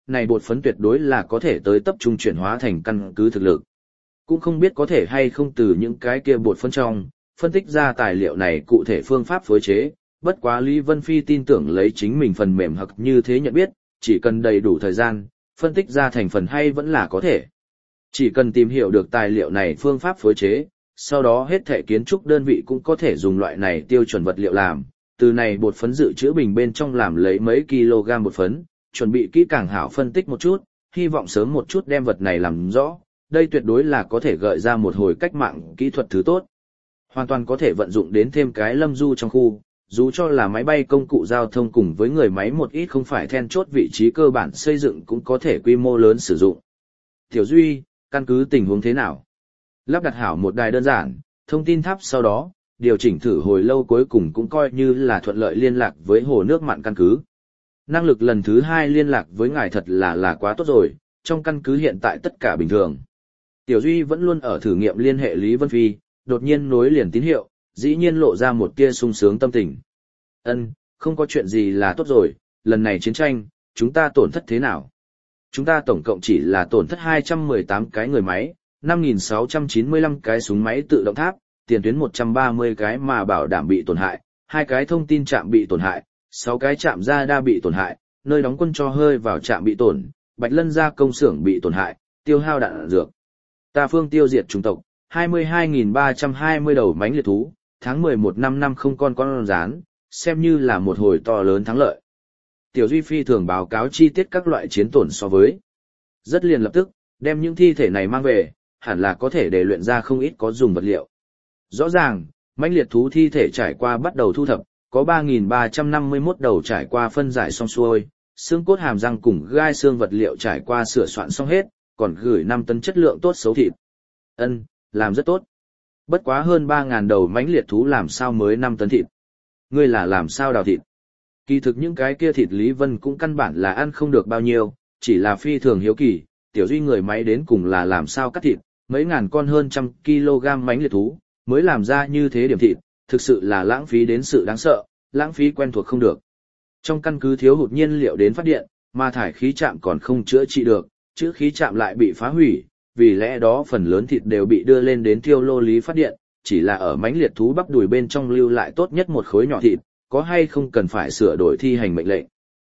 này bột phấn tuyệt đối là có thể tới tập trung chuyển hóa thành căn cứ thực lực. Cũng không biết có thể hay không từ những cái kia bột phấn trong, phân tích ra tài liệu này cụ thể phương pháp phối chế, bất quá Lý Vân Phi tin tưởng lấy chính mình phần mềm hoặc như thế nhận biết, chỉ cần đầy đủ thời gian, phân tích ra thành phần hay vẫn là có thể. Chỉ cần tìm hiểu được tài liệu này phương pháp phối chế, sau đó hết thể kiến trúc đơn vị cũng có thể dùng loại này tiêu chuẩn vật liệu làm, từ này bột phấn dự trữ bình bên trong làm lấy mấy kg bột phấn, chuẩn bị kỹ càng hảo phân tích một chút, hy vọng sớm một chút đem vật này làm rõ, đây tuyệt đối là có thể gợi ra một hồi cách mạng kỹ thuật thứ tốt. Hoàn toàn có thể vận dụng đến thêm cái lâm du trong khu, dù cho là máy bay công cụ giao thông cùng với người máy một ít không phải then chốt vị trí cơ bản xây dựng cũng có thể quy mô lớn sử dụng. Tiểu Duy, căn cứ tình huống thế nào? Lắp đặt hảo một đài đơn giản, thông tin tháp sau đó, điều chỉnh thử hồi lâu cuối cùng cũng coi như là thuận lợi liên lạc với hồ nước mặn căn cứ. Năng lực lần thứ hai liên lạc với ngài thật là là quá tốt rồi, trong căn cứ hiện tại tất cả bình thường. Tiểu Duy vẫn luôn ở thử nghiệm liên hệ Lý Vân Phi, đột nhiên nối liền tín hiệu, dĩ nhiên lộ ra một tia sung sướng tâm tình. Ân, không có chuyện gì là tốt rồi, lần này chiến tranh, chúng ta tổn thất thế nào? Chúng ta tổng cộng chỉ là tổn thất hai trăm mười tám cái người máy, năm nghìn sáu trăm chín mươi lăm cái súng máy tự động tháp, tiền tuyến một trăm ba mươi cái mà bảo đảm bị tổn hại, hai cái thông tin trạm bị tổn hại, sáu cái trạm radar bị tổn hại, nơi đóng quân cho hơi vào trạm bị tổn, Bạch Lân gia công xưởng bị tổn hại, tiêu hao đạn dược. Ta phương tiêu diệt chủng tộc, hai mươi hai nghìn ba trăm hai mươi đầu mãnh liệt thú, tháng mười một năm năm không con con rán, xem như là một hồi to lớn thắng lợi. Tiểu Duy Phi thường báo cáo chi tiết các loại chiến tổn so với. Rất liền lập tức, đem những thi thể này mang về, hẳn là có thể để luyện ra không ít có dùng vật liệu. Rõ ràng, mãnh liệt thú thi thể trải qua bắt đầu thu thập, có ba nghìn ba trăm năm mươi mốt đầu trải qua phân giải xong xuôi, xương cốt hàm răng cùng gai xương vật liệu trải qua sửa soạn xong hết, còn gửi năm tấn chất lượng tốt xấu thịt. Ân, làm rất tốt. Bất quá hơn ba nghìn đầu mãnh liệt thú làm sao mới năm tấn thịt. Ngươi là làm sao đào thịt? Kỳ thực những cái kia thịt Lý Vân cũng căn bản là ăn không được bao nhiêu, chỉ là phi thường hiếu kỳ, Tiểu Duy người máy đến cùng là làm sao cắt thịt, mấy ngàn con hơn trăm kg mãnh liệt thú, mới làm ra như thế điểm thịt, thực sự là lãng phí đến sự đáng sợ, lãng phí quen thuộc không được. Trong căn cứ thiếu hụt nhiên liệu đến phát điện, mà thải khí trạm còn không chữa trị được, chữa khí trạm lại bị phá hủy, vì lẽ đó phần lớn thịt đều bị đưa lên đến thiêu lô lý phát điện, chỉ là ở mãnh liệt thú bắp đùi bên trong lưu lại tốt nhất một khối nhỏ thịt, có hay không cần phải sửa đổi thi hành mệnh lệnh.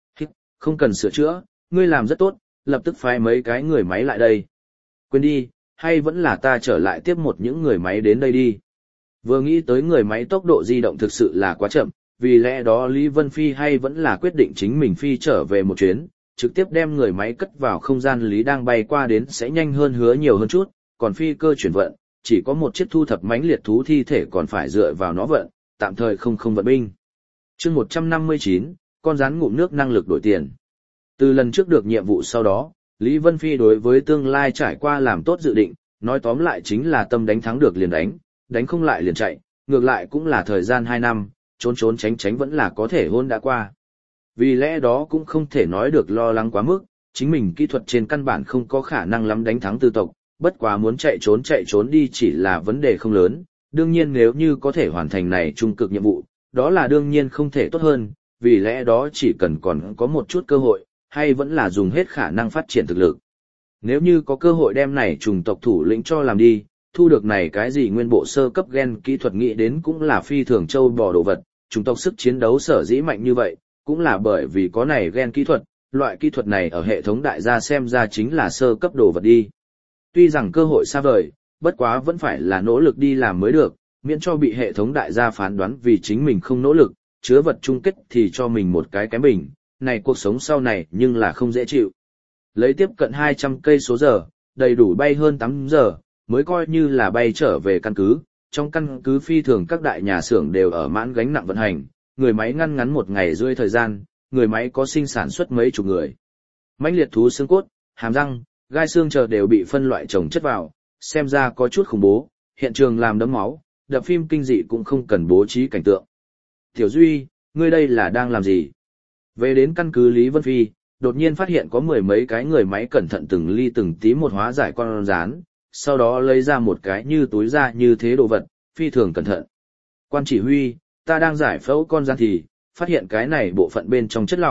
Không cần sửa chữa, ngươi làm rất tốt, lập tức phái mấy cái người máy lại đây. Quên đi, hay vẫn là ta trở lại tiếp một những người máy đến đây đi. Vừa nghĩ tới người máy tốc độ di động thực sự là quá chậm, vì lẽ đó Lý Vân Phi hay vẫn là quyết định chính mình phi trở về một chuyến, trực tiếp đem người máy cất vào không gian lý đang bay qua đến sẽ nhanh hơn hứa nhiều hơn chút, còn phi cơ chuyển vận, chỉ có một chiếc thu thập mãnh liệt thú thi thể còn phải dựa vào nó vận, tạm thời không không vận binh. Chương một trăm năm mươi chín, con rắn ngụm nước năng lực đổi tiền. Từ lần trước được nhiệm vụ sau đó, Lý Vân Phi đối với tương lai trải qua làm tốt dự định, nói tóm lại chính là tâm đánh thắng được liền đánh, đánh không lại liền chạy, ngược lại cũng là thời gian hai năm, trốn trốn tránh tránh vẫn là có thể hôn đã qua. Vì lẽ đó cũng không thể nói được lo lắng quá mức, chính mình kỹ thuật trên căn bản không có khả năng lắm đánh thắng tư tộc, bất quá muốn chạy trốn chạy trốn đi chỉ là vấn đề không lớn, đương nhiên nếu như có thể hoàn thành này trung cực nhiệm vụ, đó là đương nhiên không thể tốt hơn, vì lẽ đó chỉ cần còn có một chút cơ hội, hay vẫn là dùng hết khả năng phát triển thực lực. Nếu như có cơ hội đem này trùng tộc thủ lĩnh cho làm đi, thu được này cái gì nguyên bộ sơ cấp gen kỹ thuật nghĩ đến cũng là phi thường châu bò đồ vật, trùng tộc sức chiến đấu sở dĩ mạnh như vậy, cũng là bởi vì có này gen kỹ thuật, loại kỹ thuật này ở hệ thống đại gia xem ra chính là sơ cấp đồ vật đi. Tuy rằng cơ hội xa vời, bất quá vẫn phải là nỗ lực đi làm mới được, miễn cho bị hệ thống đại gia phán đoán vì chính mình không nỗ lực, chứa vật chung kết thì cho mình một cái kém bình, này cuộc sống sau này nhưng là không dễ chịu. Lấy tiếp cận hai trăm cây số giờ, đầy đủ bay hơn tám giờ, mới coi như là bay trở về căn cứ, trong căn cứ phi thường các đại nhà xưởng đều ở mãn gánh nặng vận hành, người máy ngăn ngắn một ngày rưỡi thời gian, người máy có sinh sản xuất mấy chục người. Mãnh liệt thú xương cốt, hàm răng, gai xương chờ đều bị phân loại chồng chất vào, xem ra có chút khủng bố, hiện trường làm đấm máu, đập phim kinh dị cũng không cần bố trí cảnh tượng. Tiểu Duy, ngươi đây là đang làm gì? Về đến căn cứ Lý Vân Phi, đột nhiên phát hiện có mười mấy cái người máy cẩn thận từng ly từng tí một hóa giải con rán, sau đó lấy ra một cái như túi da như thế đồ vật, phi thường cẩn thận. Quan chỉ huy, ta đang giải phẫu con rắn thì, phát hiện cái này bộ phận bên trong chất lỏng,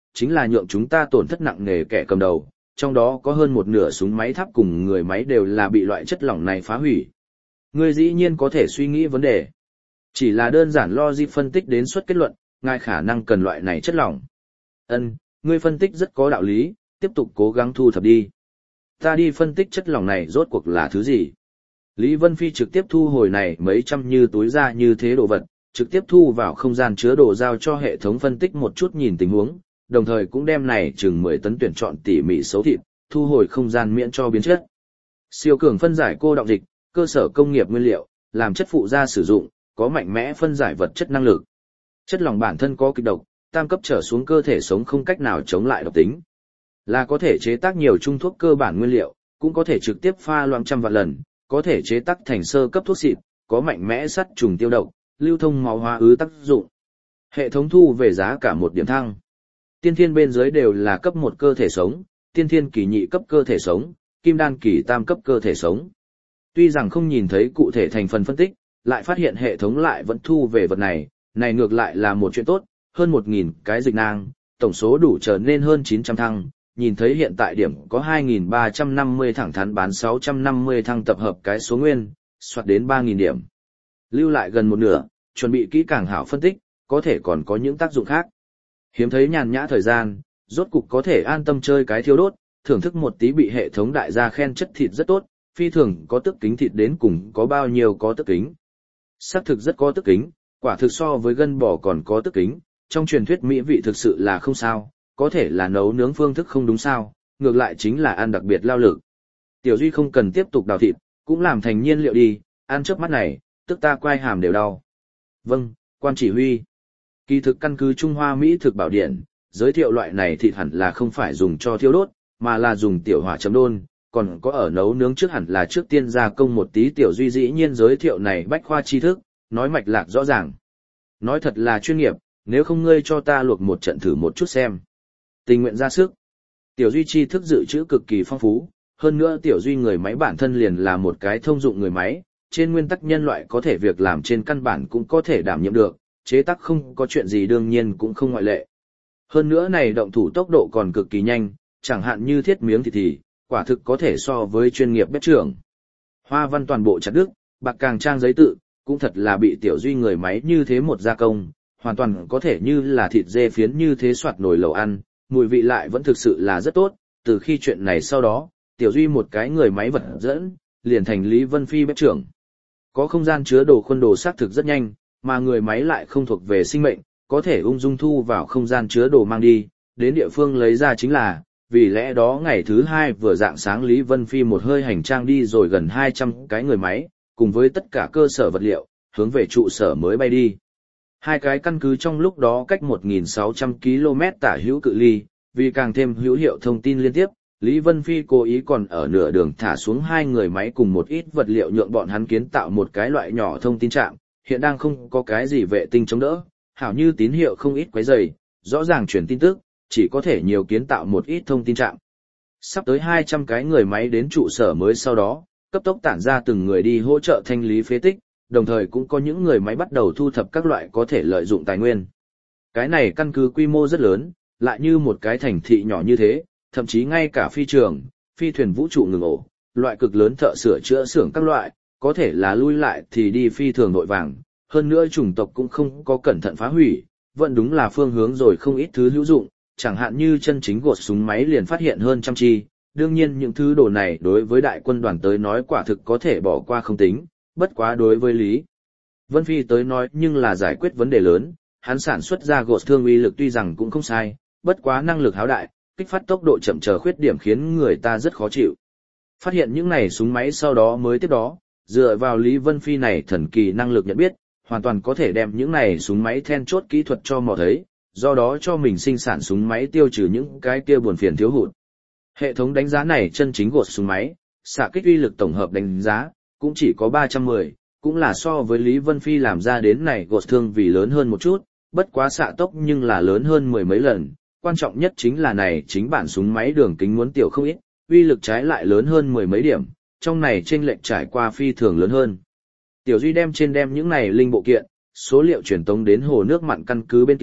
chính là nhượng chúng ta tổn thất nặng nề kẻ cầm đầu, trong đó có hơn một nửa súng máy tháp cùng người máy đều là bị loại chất lỏng này phá hủy. Ngươi dĩ nhiên có thể suy nghĩ vấn đề. Chỉ là đơn giản logic phân tích đến xuất kết luận, ngài khả năng cần loại này chất lỏng. Ân, ngươi phân tích rất có đạo lý, tiếp tục cố gắng thu thập đi. Ta đi phân tích chất lỏng này rốt cuộc là thứ gì. Lý Vân Phi trực tiếp thu hồi này mấy trăm như túi ra như thế đồ vật, trực tiếp thu vào không gian chứa đồ giao cho hệ thống phân tích một chút nhìn tình huống, đồng thời cũng đem này chừng mười tấn tuyển chọn tỉ mỉ xấu thịt, thu hồi không gian miễn cho biến chất. Siêu cường phân giải cô đọng dịch, cơ sở công nghiệp nguyên liệu, làm chất phụ gia sử dụng, có mạnh mẽ phân giải vật chất năng lực. Chất lỏng bản thân có kịch độc, tam cấp trở xuống cơ thể sống không cách nào chống lại độc tính. Là có thể chế tác nhiều trung thuốc cơ bản nguyên liệu, cũng có thể trực tiếp pha loãng trăm vạn lần, có thể chế tác thành sơ cấp thuốc xịt, có mạnh mẽ sát trùng tiêu độc, lưu thông máu hóa ứ tác dụng. Hệ thống thu về giá cả một điểm thăng. Tiên thiên bên dưới đều là cấp một cơ thể sống, tiên thiên kỳ nhị cấp cơ thể sống, kim đan kỳ tam cấp cơ thể sống. Tuy rằng không nhìn thấy cụ thể thành phần phân tích, lại phát hiện hệ thống lại vẫn thu về vật này, này ngược lại là một chuyện tốt, hơn một nghìn cái dịch nang, tổng số đủ trở nên hơn chín trăm thăng, nhìn thấy hiện tại điểm có hai nghìn ba trăm năm mươi thẳng thắn bán sáu trăm năm mươi thăng tập hợp cái số nguyên, soạt đến ba nghìn điểm. Lưu lại gần một nửa, chuẩn bị kỹ càng hảo phân tích, có thể còn có những tác dụng khác. Hiếm thấy nhàn nhã thời gian, rốt cục có thể an tâm chơi cái thiêu đốt, thưởng thức một tí bị hệ thống đại gia khen chất thịt rất tốt, phi thường có tức kính thịt đến cùng có bao nhiêu có tức kính. Xác thực rất có tức kính, quả thực so với gân bò còn có tức kính, trong truyền thuyết mỹ vị thực sự là không sao, có thể là nấu nướng phương thức không đúng sao, ngược lại chính là ăn đặc biệt lao lực. Tiểu Duy không cần tiếp tục đào thịt, cũng làm thành nhiên liệu đi, ăn trước mắt này, tức ta quay hàm đều đau. Vâng, quan chỉ huy. Kỳ thực căn cứ Trung Hoa Mỹ thực bảo điện, giới thiệu loại này thịt hẳn là không phải dùng cho thiêu đốt, mà là dùng tiểu hỏa chấm đôn, còn có ở nấu nướng trước hẳn là trước tiên gia công một tí. Tiểu Duy dĩ nhiên giới thiệu này bách khoa tri thức, nói mạch lạc rõ ràng. Nói thật là chuyên nghiệp, nếu không ngươi cho ta luộc một trận thử một chút xem. Tình nguyện ra sức. Tiểu Duy tri thức dự trữ cực kỳ phong phú, hơn nữa Tiểu Duy người máy bản thân liền là một cái thông dụng người máy, trên nguyên tắc nhân loại có thể việc làm trên căn bản cũng có thể đảm nhiệm được, chế tác không có chuyện gì đương nhiên cũng không ngoại lệ. Hơn nữa này động thủ tốc độ còn cực kỳ nhanh, chẳng hạn như thiết miếng thịt thì, quả thực có thể so với chuyên nghiệp bếp trưởng. Hoa văn toàn bộ chặt đứt, bạc càng trang giấy tự, cũng thật là bị Tiểu Duy người máy như thế một gia công, hoàn toàn có thể như là thịt dê phiến như thế soạt nồi lẩu ăn, mùi vị lại vẫn thực sự là rất tốt. Từ khi chuyện này sau đó, Tiểu Duy một cái người máy vật dẫn, liền thành Lý Vân Phi bếp trưởng. Có không gian chứa đồ khuôn đồ xác thực rất nhanh, mà người máy lại không thuộc về sinh mệnh, có thể ung dung thu vào không gian chứa đồ mang đi, đến địa phương lấy ra chính là, vì lẽ đó ngày thứ hai vừa dạng sáng Lý Vân Phi một hơi hành trang đi rồi gần hai trăm cái người máy, cùng với tất cả cơ sở vật liệu, hướng về trụ sở mới bay đi. Hai cái căn cứ trong lúc đó cách một nghìn sáu trăm ki lô mét tả hữu cự ly, vì càng thêm hữu hiệu thông tin liên tiếp, Lý Vân Phi cố ý còn ở nửa đường thả xuống hai người máy cùng một ít vật liệu nhượng bọn hắn kiến tạo một cái loại nhỏ thông tin trạm, hiện đang không có cái gì vệ tinh chống đỡ, hảo như tín hiệu không ít quấy rầy, rõ ràng truyền tin tức, chỉ có thể nhiều kiến tạo một ít thông tin trạm. Sắp tới hai trăm cái người máy đến trụ sở mới sau đó, cấp tốc tản ra từng người đi hỗ trợ thanh lý phế tích, đồng thời cũng có những người máy bắt đầu thu thập các loại có thể lợi dụng tài nguyên. Cái này căn cứ quy mô rất lớn, lại như một cái thành thị nhỏ như thế, thậm chí ngay cả phi trường, phi thuyền vũ trụ ngừng ổ, loại cực lớn thợ sửa chữa xưởng các loại, có thể là lui lại thì đi phi thường nội vàng, hơn nữa chủng tộc cũng không có cẩn thận phá hủy, vẫn đúng là phương hướng rồi không ít thứ hữu dụng, chẳng hạn như chân chính gột súng máy liền phát hiện hơn trăm chi, đương nhiên những thứ đồ này đối với đại quân đoàn tới nói quả thực có thể bỏ qua không tính, bất quá đối với Lý Vân Phi tới nói nhưng là giải quyết vấn đề lớn, hắn sản xuất ra gột thương uy lực tuy rằng cũng không sai, bất quá năng lực háo đại, kích phát tốc độ chậm chờ khuyết điểm khiến người ta rất khó chịu. Phát hiện những này súng máy sau đó mới tiếp đó, dựa vào Lý Vân Phi này thần kỳ năng lực nhận biết, hoàn toàn có thể đem những này súng máy then chốt kỹ thuật cho mò thấy, do đó cho mình sinh sản súng máy tiêu trừ những cái kia buồn phiền thiếu hụt. Hệ thống đánh giá này chân chính gột súng máy, xạ kích uy lực tổng hợp đánh giá, cũng chỉ có ba trăm mười, cũng là so với Lý Vân Phi làm ra đến này gột thương vì lớn hơn một chút, bất quá xạ tốc nhưng là lớn hơn mười mấy lần, quan trọng nhất chính là này chính bản súng máy đường kính muốn tiểu không ít, uy lực trái lại lớn hơn mười mấy điểm, trong này chênh lệch trải qua phi thường lớn hơn. Tiểu Duy đem trên đem những này linh bộ kiện, số liệu truyền tống đến hồ nước mặn căn cứ bên kia,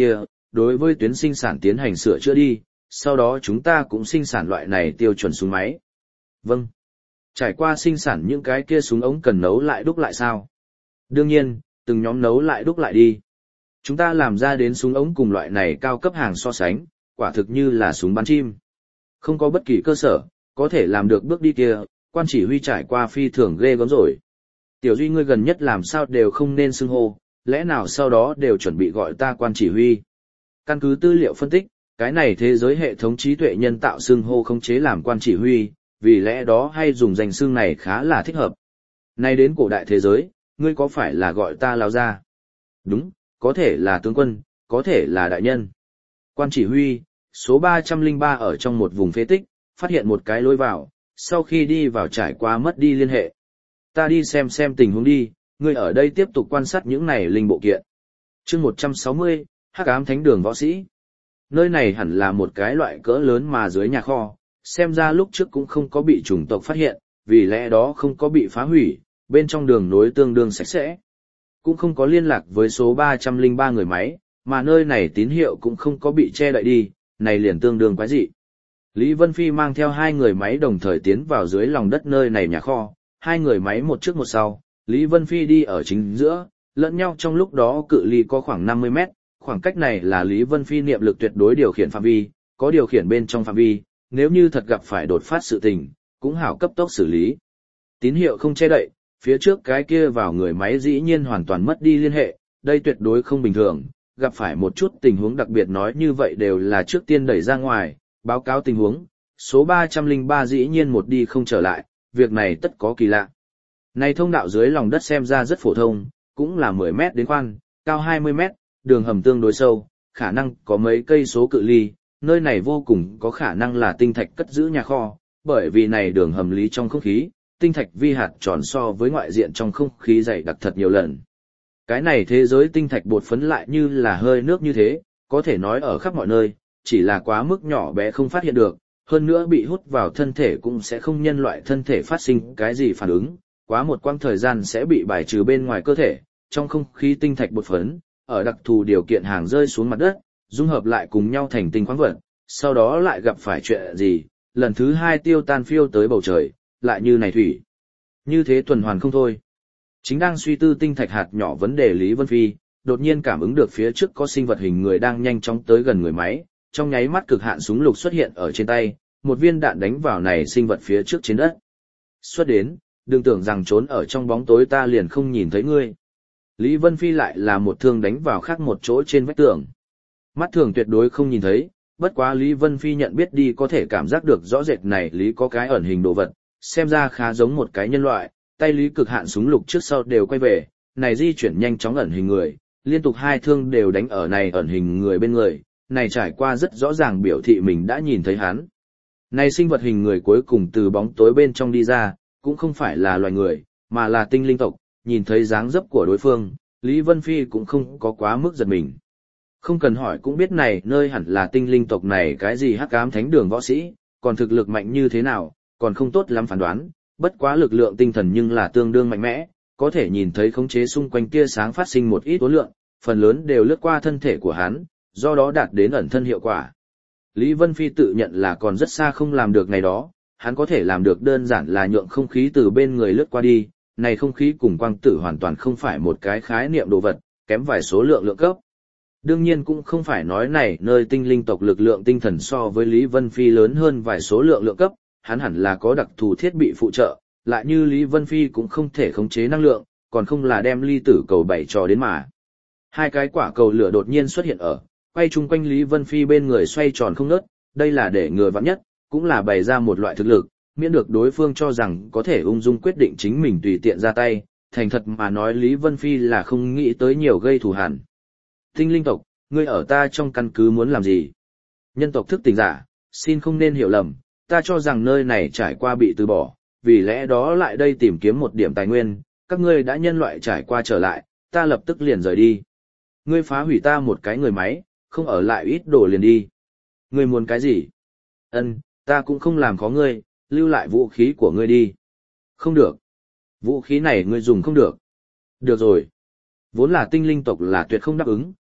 đối với tuyến sinh sản tiến hành sửa chữa đi, sau đó chúng ta cũng sinh sản loại này tiêu chuẩn súng máy. Vâng. Trải qua sinh sản những cái kia súng ống cần nấu lại đúc lại sao? Đương nhiên, từng nhóm nấu lại đúc lại đi. Chúng ta làm ra đến súng ống cùng loại này cao cấp hàng so sánh, quả thực như là súng bắn chim. Không có bất kỳ cơ sở, có thể làm được bước đi kia, quan chỉ huy trải qua phi thường ghê gớm rồi. Tiểu Duy ngươi gần nhất làm sao đều không nên xưng hô, lẽ nào sau đó đều chuẩn bị gọi ta quan chỉ huy. Căn cứ tư liệu phân tích, cái này thế giới hệ thống trí tuệ nhân tạo xưng hô khống chế làm quan chỉ huy, vì lẽ đó hay dùng danh xưng này khá là thích hợp. Nay đến cổ đại thế giới, ngươi có phải là gọi ta lão gia? Đúng, có thể là tướng quân, có thể là đại nhân. Quan chỉ huy, số ba trăm lẻ ba ở trong một vùng phế tích, phát hiện một cái lối vào, sau khi đi vào trải qua mất đi liên hệ. Ta đi xem xem tình huống đi, ngươi ở đây tiếp tục quan sát những này linh bộ kiện. Chương một trăm sáu mươi, Hắc ám thánh đường võ sĩ. Nơi này hẳn là một cái loại cỡ lớn mà dưới nhà kho, xem ra lúc trước cũng không có bị chủng tộc phát hiện, vì lẽ đó không có bị phá hủy, bên trong đường nối tương đương sạch sẽ. Cũng không có liên lạc với số ba trăm lẻ ba người máy, mà nơi này tín hiệu cũng không có bị che đậy đi, này liền tương đương quái dị. Lý Vân Phi mang theo hai người máy đồng thời tiến vào dưới lòng đất nơi này nhà kho, hai người máy một trước một sau, Lý Vân Phi đi ở chính giữa, lẫn nhau trong lúc đó cự ly có khoảng năm mươi mét, khoảng cách này là Lý Vân Phi niệm lực tuyệt đối điều khiển phạm vi, có điều khiển bên trong phạm vi, nếu như thật gặp phải đột phát sự tình, cũng hảo cấp tốc xử lý. Tín hiệu không che đậy, phía trước cái kia vào người máy dĩ nhiên hoàn toàn mất đi liên hệ, đây tuyệt đối không bình thường, gặp phải một chút tình huống đặc biệt nói như vậy đều là trước tiên đẩy ra ngoài, báo cáo tình huống, số ba trăm lẻ ba dĩ nhiên một đi không trở lại, việc này tất có kỳ lạ. Này thông đạo dưới lòng đất xem ra rất phổ thông, cũng là mười mét đến khoan, cao hai mươi mét, đường hầm tương đối sâu, khả năng có mấy cây số cự ly, nơi này vô cùng có khả năng là tinh thạch cất giữ nhà kho, bởi vì này đường hầm lý trong không khí, tinh thạch vi hạt tròn so với ngoại diện trong không khí dày đặc thật nhiều lần. Cái này thế giới tinh thạch bột phấn lại như là hơi nước như thế, có thể nói ở khắp mọi nơi, chỉ là quá mức nhỏ bé không phát hiện được, hơn nữa bị hút vào thân thể cũng sẽ không nhân loại thân thể phát sinh cái gì phản ứng, quá một quãng thời gian sẽ bị bài trừ bên ngoài cơ thể, trong không khí tinh thạch bột phấn, ở đặc thù điều kiện hàng rơi xuống mặt đất, dung hợp lại cùng nhau thành tinh khoáng vật, sau đó lại gặp phải chuyện gì, lần thứ hai tiêu tan phiêu tới bầu trời, lại như này thủy. Như thế tuần hoàn không thôi. Chính đang suy tư tinh thạch hạt nhỏ vấn đề Lý Vân Phi, đột nhiên cảm ứng được phía trước có sinh vật hình người đang nhanh chóng tới gần người máy, trong nháy mắt cực hạn súng lục xuất hiện ở trên tay, một viên đạn đánh vào này sinh vật phía trước trên đất. Xuất đến, đừng tưởng rằng trốn ở trong bóng tối ta liền không nhìn thấy ngươi. Lý Vân Phi lại là một thương đánh vào khác một chỗ trên vách tường. Mắt thường tuyệt đối không nhìn thấy, bất quá Lý Vân Phi nhận biết đi có thể cảm giác được rõ rệt này Lý có cái ẩn hình đồ vật, xem ra khá giống một cái nhân loại, tay Lý cực hạn súng lục trước sau đều quay về, này di chuyển nhanh chóng ẩn hình người, liên tục hai thương đều đánh ở này ẩn hình người bên người, này trải qua rất rõ ràng biểu thị mình đã nhìn thấy hắn. Này sinh vật hình người cuối cùng từ bóng tối bên trong đi ra, cũng không phải là loài người, mà là tinh linh tộc, nhìn thấy dáng dấp của đối phương, Lý Vân Phi cũng không có quá mức giật mình. Không cần hỏi cũng biết này nơi hẳn là tinh linh tộc này cái gì hắc ám thánh đường võ sĩ, còn thực lực mạnh như thế nào, còn không tốt lắm phán đoán, bất quá lực lượng tinh thần nhưng là tương đương mạnh mẽ, có thể nhìn thấy khống chế xung quanh tia sáng phát sinh một ít tố lượng, phần lớn đều lướt qua thân thể của hắn, do đó đạt đến ẩn thân hiệu quả. Lý Vân Phi tự nhận là còn rất xa không làm được ngày đó, hắn có thể làm được đơn giản là nhượng không khí từ bên người lướt qua đi, này không khí cùng quang tử hoàn toàn không phải một cái khái niệm đồ vật, kém vài số lượng lượng cấp. Đương nhiên cũng không phải nói này nơi tinh linh tộc lực lượng tinh thần so với Lý Vân Phi lớn hơn vài số lượng lượng cấp, hắn hẳn là có đặc thù thiết bị phụ trợ, lại như Lý Vân Phi cũng không thể khống chế năng lượng, còn không là đem ly tử cầu bảy trò đến mà. Hai cái quả cầu lửa đột nhiên xuất hiện ở, quay chung quanh Lý Vân Phi bên người xoay tròn không ngớt, đây là để ngừa vạn nhất, cũng là bày ra một loại thực lực, miễn được đối phương cho rằng có thể ung dung quyết định chính mình tùy tiện ra tay, thành thật mà nói Lý Vân Phi là không nghĩ tới nhiều gây thù hằn. Tinh linh tộc, ngươi ở ta trong căn cứ muốn làm gì? Nhân tộc thức tỉnh giả, xin không nên hiểu lầm, ta cho rằng nơi này trải qua bị từ bỏ, vì lẽ đó lại đây tìm kiếm một điểm tài nguyên, các ngươi đã nhân loại trải qua trở lại, ta lập tức liền rời đi. Ngươi phá hủy ta một cái người máy, không ở lại ít đồ liền đi. Ngươi muốn cái gì? Ân, ta cũng không làm khó ngươi, lưu lại vũ khí của ngươi đi. Không được. Vũ khí này ngươi dùng không được. Được rồi. Vốn là tinh linh tộc là tuyệt không đáp ứng,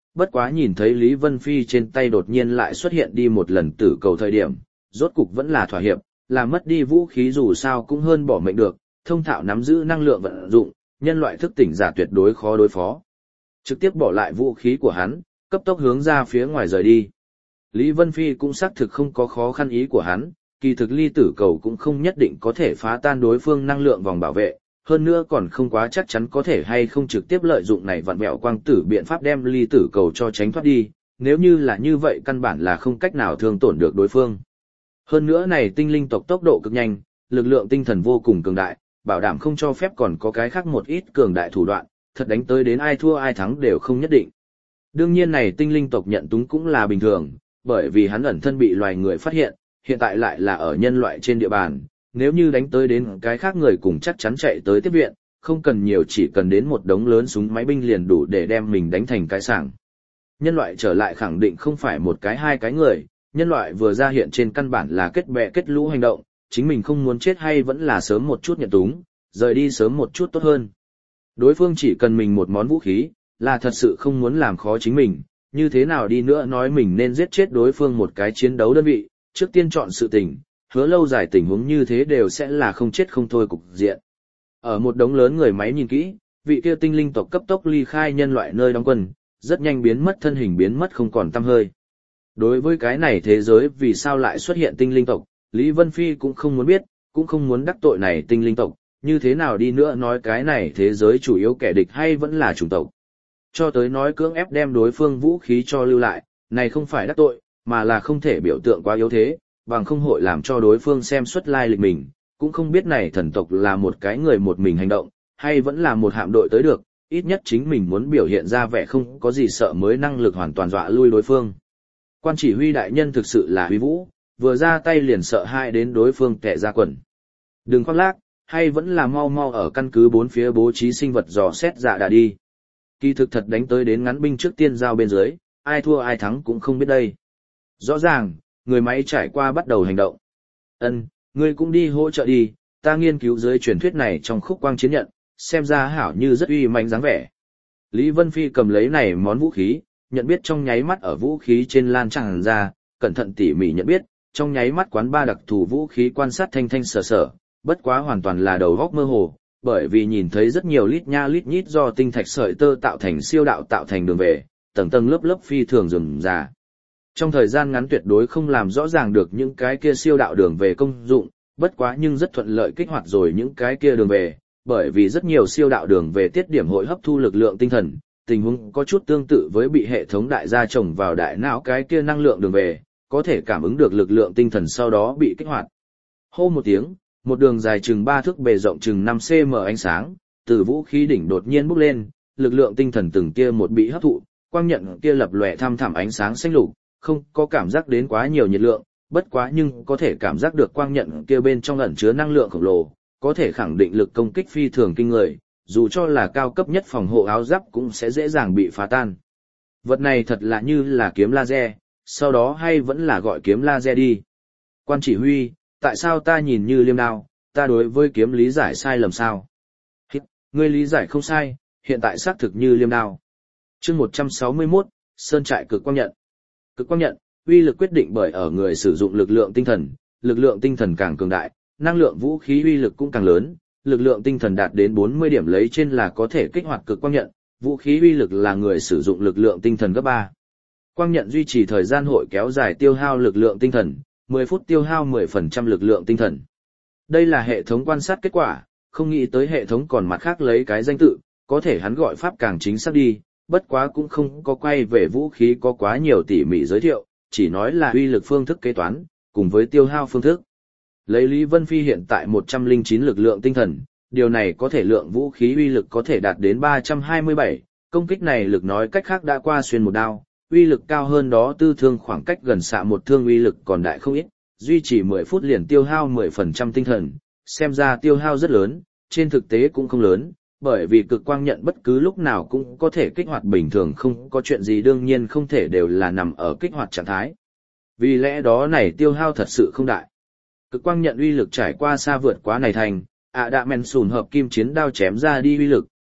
bất quá nhìn thấy Lý Vân Phi trên tay đột nhiên lại xuất hiện đi một lần tử cầu thời điểm, rốt cục vẫn là thỏa hiệp, làm mất đi vũ khí dù sao cũng hơn bỏ mệnh được, thông thạo nắm giữ năng lượng vận dụng, nhân loại thức tỉnh giả tuyệt đối khó đối phó. Trực tiếp bỏ lại vũ khí của hắn, cấp tốc hướng ra phía ngoài rời đi. Lý Vân Phi cũng xác thực không có khó khăn ý của hắn, kỳ thực ly tử cầu cũng không nhất định có thể phá tan đối phương năng lượng vòng bảo vệ, hơn nữa còn không quá chắc chắn có thể hay không trực tiếp lợi dụng này vặn vẹo quang tử biện pháp đem ly tử cầu cho tránh thoát đi, nếu như là như vậy căn bản là không cách nào thương tổn được đối phương. Hơn nữa này tinh linh tộc tốc độ cực nhanh, lực lượng tinh thần vô cùng cường đại, bảo đảm không cho phép còn có cái khác một ít cường đại thủ đoạn, thật đánh tới đến ai thua ai thắng đều không nhất định. Đương nhiên này tinh linh tộc nhận túng cũng là bình thường, bởi vì hắn ẩn thân bị loài người phát hiện, hiện tại lại là ở nhân loại trên địa bàn, nếu như đánh tới đến cái khác người cùng chắc chắn chạy tới tiếp viện, không cần nhiều chỉ cần đến một đống lớn súng máy binh liền đủ để đem mình đánh thành cái sảng. Nhân loại trở lại khẳng định không phải một cái hai cái người, nhân loại vừa ra hiện trên căn bản là kết bè kết lũ hành động, chính mình không muốn chết hay vẫn là sớm một chút nhận túng, rời đi sớm một chút tốt hơn. Đối phương chỉ cần mình một món vũ khí, là thật sự không muốn làm khó chính mình, như thế nào đi nữa nói mình nên giết chết đối phương một cái chiến đấu đơn vị, trước tiên chọn sự tình, hứa lâu dài tình huống như thế đều sẽ là không chết không thôi cục diện. Ở một đống lớn người máy nhìn kỹ, vị kia tinh linh tộc cấp tốc ly khai nhân loại nơi đóng quân, rất nhanh biến mất thân hình biến mất không còn tăm hơi. Đối với cái này thế giới vì sao lại xuất hiện tinh linh tộc, Lý Vân Phi cũng không muốn biết, cũng không muốn đắc tội này tinh linh tộc, như thế nào đi nữa nói cái này thế giới chủ yếu kẻ địch hay vẫn là chủng tộc. Cho tới nói cưỡng ép đem đối phương vũ khí cho lưu lại, này không phải đắc tội, mà là không thể biểu tượng quá yếu thế, bằng không hội làm cho đối phương xem xuất lai lịch mình, cũng không biết này thần tộc là một cái người một mình hành động, hay vẫn là một hạm đội tới được, ít nhất chính mình muốn biểu hiện ra vẻ không có gì sợ mới năng lực hoàn toàn dọa lui đối phương. Quan chỉ huy đại nhân thực sự là huy vũ, vừa ra tay liền sợ hai đến đối phương kẻ ra quần. Đừng khoác lác, hay vẫn là mau mau ở căn cứ bốn phía bố trí sinh vật dò xét dạ đã đi. Kỳ thực thật đánh tới đến ngắn binh trước tiên giao bên dưới, ai thua ai thắng cũng không biết đây. Rõ ràng, người máy trải qua bắt đầu hành động. Ân, ngươi cũng đi hỗ trợ đi, ta nghiên cứu dưới truyền thuyết này trong khúc quang chiến nhận, xem ra hảo như rất uy mạnh dáng vẻ. Lý Vân Phi cầm lấy này món vũ khí, nhận biết trong nháy mắt ở vũ khí trên lan tràn ra, cẩn thận tỉ mỉ nhận biết, trong nháy mắt quán ba đặc thù vũ khí quan sát thanh thanh sở sở, bất quá hoàn toàn là đầu góc mơ hồ, bởi vì nhìn thấy rất nhiều lít nha lít nhít do tinh thạch sợi tơ tạo thành siêu đạo tạo thành đường về, tầng tầng lớp lớp phi thường rườm rà. Trong thời gian ngắn tuyệt đối không làm rõ ràng được những cái kia siêu đạo đường về công dụng, bất quá nhưng rất thuận lợi kích hoạt rồi những cái kia đường về, bởi vì rất nhiều siêu đạo đường về tiết điểm hội hấp thu lực lượng tinh thần, tình huống có chút tương tự với bị hệ thống đại gia trồng vào đại não cái kia năng lượng đường về, có thể cảm ứng được lực lượng tinh thần sau đó bị kích hoạt. Hô một tiếng, một đường dài chừng ba thước bề rộng chừng năm xăng-ti-mét ánh sáng, từ vũ khí đỉnh đột nhiên bốc lên, lực lượng tinh thần từng kia một bị hấp thụ, quang nhận kia lập lòe thăm thẳm ánh sáng xanh lục, không có cảm giác đến quá nhiều nhiệt lượng, bất quá nhưng có thể cảm giác được quang nhận kia bên trong ẩn chứa năng lượng khổng lồ, có thể khẳng định lực công kích phi thường kinh người, dù cho là cao cấp nhất phòng hộ áo giáp cũng sẽ dễ dàng bị phá tan. Vật này thật là như là kiếm laser, sau đó hay vẫn là gọi kiếm laser đi. Quan chỉ huy, tại sao ta nhìn như liêm đao, ta đối với kiếm lý giải sai lầm sao? Hít, ngươi lý giải không sai, hiện tại xác thực như liêm đao. Chương một trăm sáu mươi mốt, Sơn trại cực quang nhận. Cực quang nhận, uy lực quyết định bởi ở người sử dụng lực lượng tinh thần, lực lượng tinh thần càng cường đại, năng lượng vũ khí uy lực cũng càng lớn, lực lượng tinh thần đạt đến bốn mươi điểm lấy trên là có thể kích hoạt cực quang nhận, vũ khí uy lực là người sử dụng lực lượng tinh thần gấp ba. Quang nhận duy trì thời gian hội kéo dài tiêu hao lực lượng tinh thần, mười phút tiêu hao mười phần trăm lực lượng tinh thần. Đây là hệ thống quan sát kết quả, không nghĩ tới hệ thống còn mặt khác lấy cái danh tự, có thể hắn gọi pháp càng chính xác đi, bất quá cũng không có quay về vũ khí có quá nhiều tỉ mỉ giới thiệu, chỉ nói là uy lực phương thức kế toán, cùng với tiêu hao phương thức. Lấy Lý Vân Phi hiện tại một trăm lẻ chín lực lượng tinh thần, điều này có thể lượng vũ khí uy lực có thể đạt đến ba trăm hai mươi bảy, công kích này lực nói cách khác đã qua xuyên một đao, uy lực cao hơn đó tư thương khoảng cách gần xạ một thương uy lực còn đại không ít, duy trì mười phút liền tiêu hao mười phần trăm tinh thần, xem ra tiêu hao rất lớn, trên thực tế cũng không lớn, bởi vì cực quang nhận bất cứ lúc nào cũng có thể kích hoạt bình thường không có chuyện gì đương nhiên không thể đều là nằm ở kích hoạt trạng thái. Vì lẽ đó này tiêu hao thật sự không đại. Cực quang nhận uy lực trải qua xa vượt quá này thành, ạ đạ men sùn hợp kim chiến đao chém ra đi uy lực,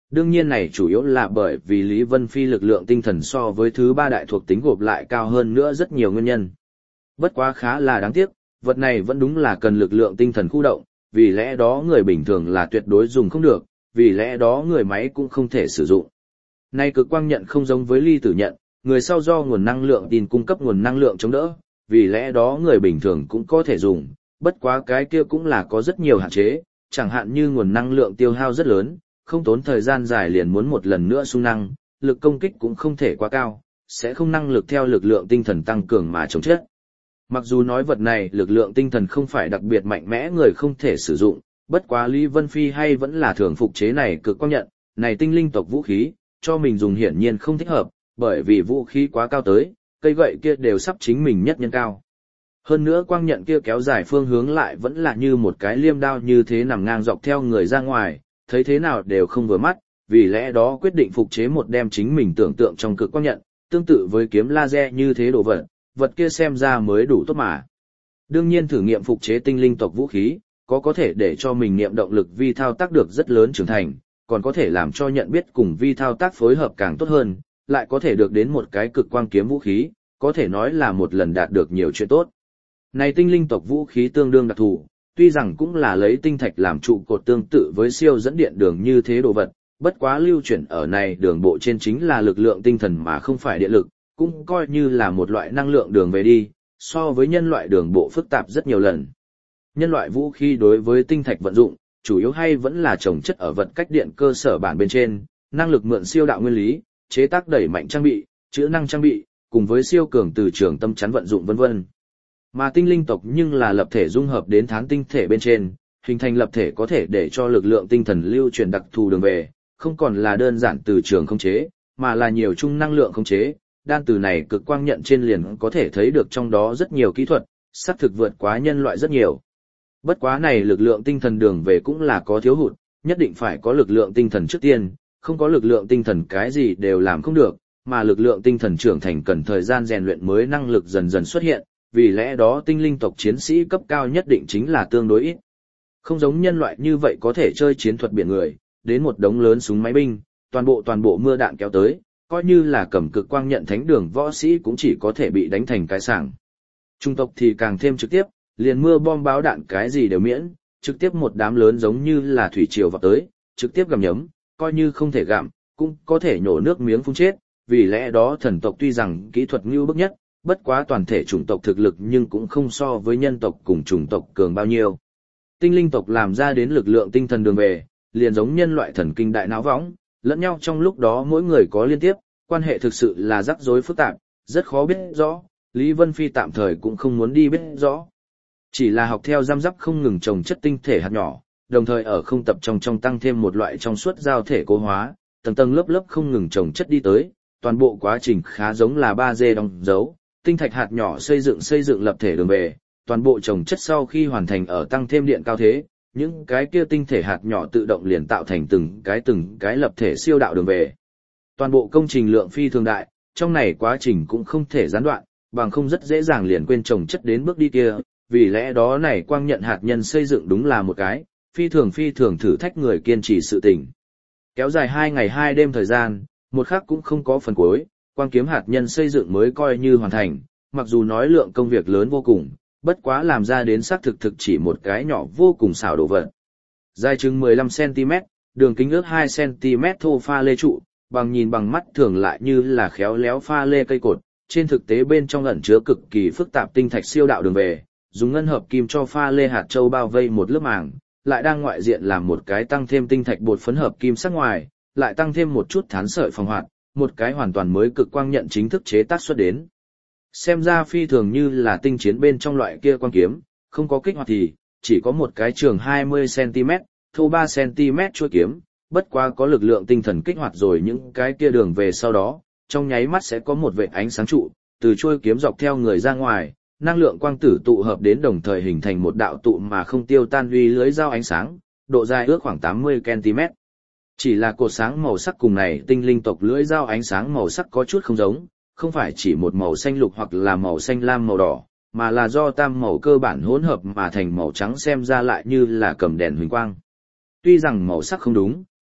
đương nhiên này chủ yếu là bởi vì Lý Vân Phi lực lượng tinh thần so với thứ ba đại thuộc tính gộp lại cao hơn nữa rất nhiều nguyên nhân. Bất quá khá là đáng tiếc, vật này vẫn đúng là cần lực lượng tinh thần khu động, vì lẽ đó người bình thường là tuyệt đối dùng không được, vì lẽ đó người máy cũng không thể sử dụng. Này cực quang nhận không giống với ly tử nhận, người sau do nguồn năng lượng tin cung cấp nguồn năng lượng chống đỡ, vì lẽ đó người bình thường cũng có thể dùng, bất quá cái kia cũng là có rất nhiều hạn chế, chẳng hạn như nguồn năng lượng tiêu hao rất lớn, không tốn thời gian dài liền muốn một lần nữa xung năng, lực công kích cũng không thể quá cao, sẽ không năng lực theo lực lượng tinh thần tăng cường mà chống chết. Mặc dù nói vật này lực lượng tinh thần không phải đặc biệt mạnh mẽ người không thể sử dụng, bất quá Lý Vân Phi hay vẫn là thường phục chế này cực quang nhận, này tinh linh tộc vũ khí, cho mình dùng hiển nhiên không thích hợp, bởi vì vũ khí quá cao tới, cây gậy kia đều sắp chính mình nhất nhân cao. Hơn nữa quang nhận kia kéo dài phương hướng lại vẫn là như một cái liêm đao như thế nằm ngang dọc theo người ra ngoài, thấy thế nào đều không vừa mắt, vì lẽ đó quyết định phục chế một đem chính mình tưởng tượng trong cực quang nhận, tương tự với kiếm laser như thế đồ vật, vật kia xem ra mới đủ tốt mà. Đương nhiên thử nghiệm phục chế tinh linh tộc vũ khí, có có thể để cho mình niệm động lực vi thao tác được rất lớn trưởng thành, còn có thể làm cho nhận biết cùng vi thao tác phối hợp càng tốt hơn, lại có thể được đến một cái cực quang kiếm vũ khí, có thể nói là một lần đạt được nhiều chuyện tốt. Này tinh linh tộc vũ khí tương đương đặc thù, tuy rằng cũng là lấy tinh thạch làm trụ cột tương tự với siêu dẫn điện đường như thế đồ vật, bất quá lưu chuyển ở này đường bộ trên chính là lực lượng tinh thần mà không phải điện lực, cũng coi như là một loại năng lượng đường về đi, so với nhân loại đường bộ phức tạp rất nhiều lần. Nhân loại vũ khí đối với tinh thạch vận dụng, chủ yếu hay vẫn là trồng chất ở vật cách điện cơ sở bản bên trên, năng lực mượn siêu đạo nguyên lý, chế tác đẩy mạnh trang bị, chữa năng trang bị, cùng với siêu cường từ trường tâm chắn vận dụng vân vân. Mà tinh linh tộc nhưng là lập thể dung hợp đến thán tinh thể bên trên, hình thành lập thể có thể để cho lực lượng tinh thần lưu chuyển đặc thù đường về, không còn là đơn giản từ trường khống chế, mà là nhiều chung năng lượng khống chế. Đan từ này cực quang nhận trên liền có thể thấy được trong đó rất nhiều kỹ thuật, xác thực vượt quá nhân loại rất nhiều. Bất quá này lực lượng tinh thần đường về cũng là có thiếu hụt, nhất định phải có lực lượng tinh thần trước tiên, không có lực lượng tinh thần cái gì đều làm không được, mà lực lượng tinh thần trưởng thành cần thời gian rèn luyện mới năng lực dần dần xuất hiện, vì lẽ đó tinh linh tộc chiến sĩ cấp cao nhất định chính là tương đối ít. Không giống nhân loại như vậy có thể chơi chiến thuật biển người, đến một đống lớn súng máy binh, toàn bộ toàn bộ mưa đạn kéo tới, coi như là cầm cực quang nhận thánh đường võ sĩ cũng chỉ có thể bị đánh thành cái sảng. Trung tộc thì càng thêm trực tiếp, liền mưa bom báo đạn cái gì đều miễn, trực tiếp một đám lớn giống như là thủy triều vào tới, trực tiếp gặm nhấm, coi như không thể gặm, cũng có thể nhổ nước miếng phun chết, vì lẽ đó thần tộc tuy rằng kỹ thuật ngưu bức nhất, bất quá toàn thể chủng tộc thực lực nhưng cũng không so với nhân tộc cùng chủng tộc cường bao nhiêu. Tinh linh tộc làm ra đến lực lượng tinh thần đường về, liền giống nhân loại thần kinh đại não võng, lẫn nhau trong lúc đó mỗi người có liên tiếp, quan hệ thực sự là rắc rối phức tạp, rất khó biết rõ, Lý Vân Phi tạm thời cũng không muốn đi biết rõ. Chỉ là học theo giam giáp không ngừng trồng chất tinh thể hạt nhỏ, đồng thời ở không tập trong trong tăng thêm một loại trong suốt giao thể cố hóa, tầng tầng lớp lớp không ngừng trồng chất đi tới, toàn bộ quá trình khá giống là ba D đóng dấu, tinh thạch hạt nhỏ xây dựng xây dựng lập thể đường về, toàn bộ trồng chất sau khi hoàn thành ở tăng thêm điện cao thế, những cái kia tinh thể hạt nhỏ tự động liền tạo thành từng cái từng cái lập thể siêu đạo đường về. Toàn bộ công trình lượng phi thường đại, trong này quá trình cũng không thể gián đoạn, bằng không rất dễ dàng liền quên trồng chất đến bước đi kia, vì lẽ đó này quang nhận hạt nhân xây dựng đúng là một cái, phi thường phi thường thử thách người kiên trì sự tình. Kéo dài hai ngày hai đêm thời gian, một khắc cũng không có phần cuối, quang kiếm hạt nhân xây dựng mới coi như hoàn thành, mặc dù nói lượng công việc lớn vô cùng, bất quá làm ra đến xác thực thực chỉ một cái nhỏ vô cùng xảo đồ vật. Dài chừng mười lăm xăng ti mét, đường kính ước hai xăng ti mét thô pha lê trụ, bằng nhìn bằng mắt thường lại như là khéo léo pha lê cây cột, trên thực tế bên trong ẩn chứa cực kỳ phức tạp tinh thạch siêu đạo đường về, dùng ngân hợp kim cho pha lê hạt châu bao vây một lớp màng, lại đang ngoại diện làm một cái tăng thêm tinh thạch bột phấn hợp kim sắc ngoài, lại tăng thêm một chút thán sợi phòng hoạt, một cái hoàn toàn mới cực quang nhận chính thức chế tác xuất đến. Xem ra phi thường như là tinh chiến bên trong loại kia quang kiếm, không có kích hoạt thì chỉ có một cái trường hai mươi xăng ti mét, thô ba xăng ti mét chuôi kiếm, bất quá có lực lượng tinh thần kích hoạt rồi những cái kia đường về sau đó, trong nháy mắt sẽ có một vệt ánh sáng trụ, từ chuôi kiếm dọc theo người ra ngoài, năng lượng quang tử tụ hợp đến đồng thời hình thành một đạo tụ mà không tiêu tan uy lưới dao ánh sáng, độ dài ước khoảng tám mươi xăng ti mét. Chỉ là cột sáng màu sắc cùng này tinh linh tộc lưỡi dao ánh sáng màu sắc có chút không giống, không phải chỉ một màu xanh lục hoặc là màu xanh lam màu đỏ, mà là do tam màu cơ bản hỗn hợp mà thành màu trắng xem ra lại như là cầm đèn huỳnh quang. Tuy rằng màu sắc không đúng,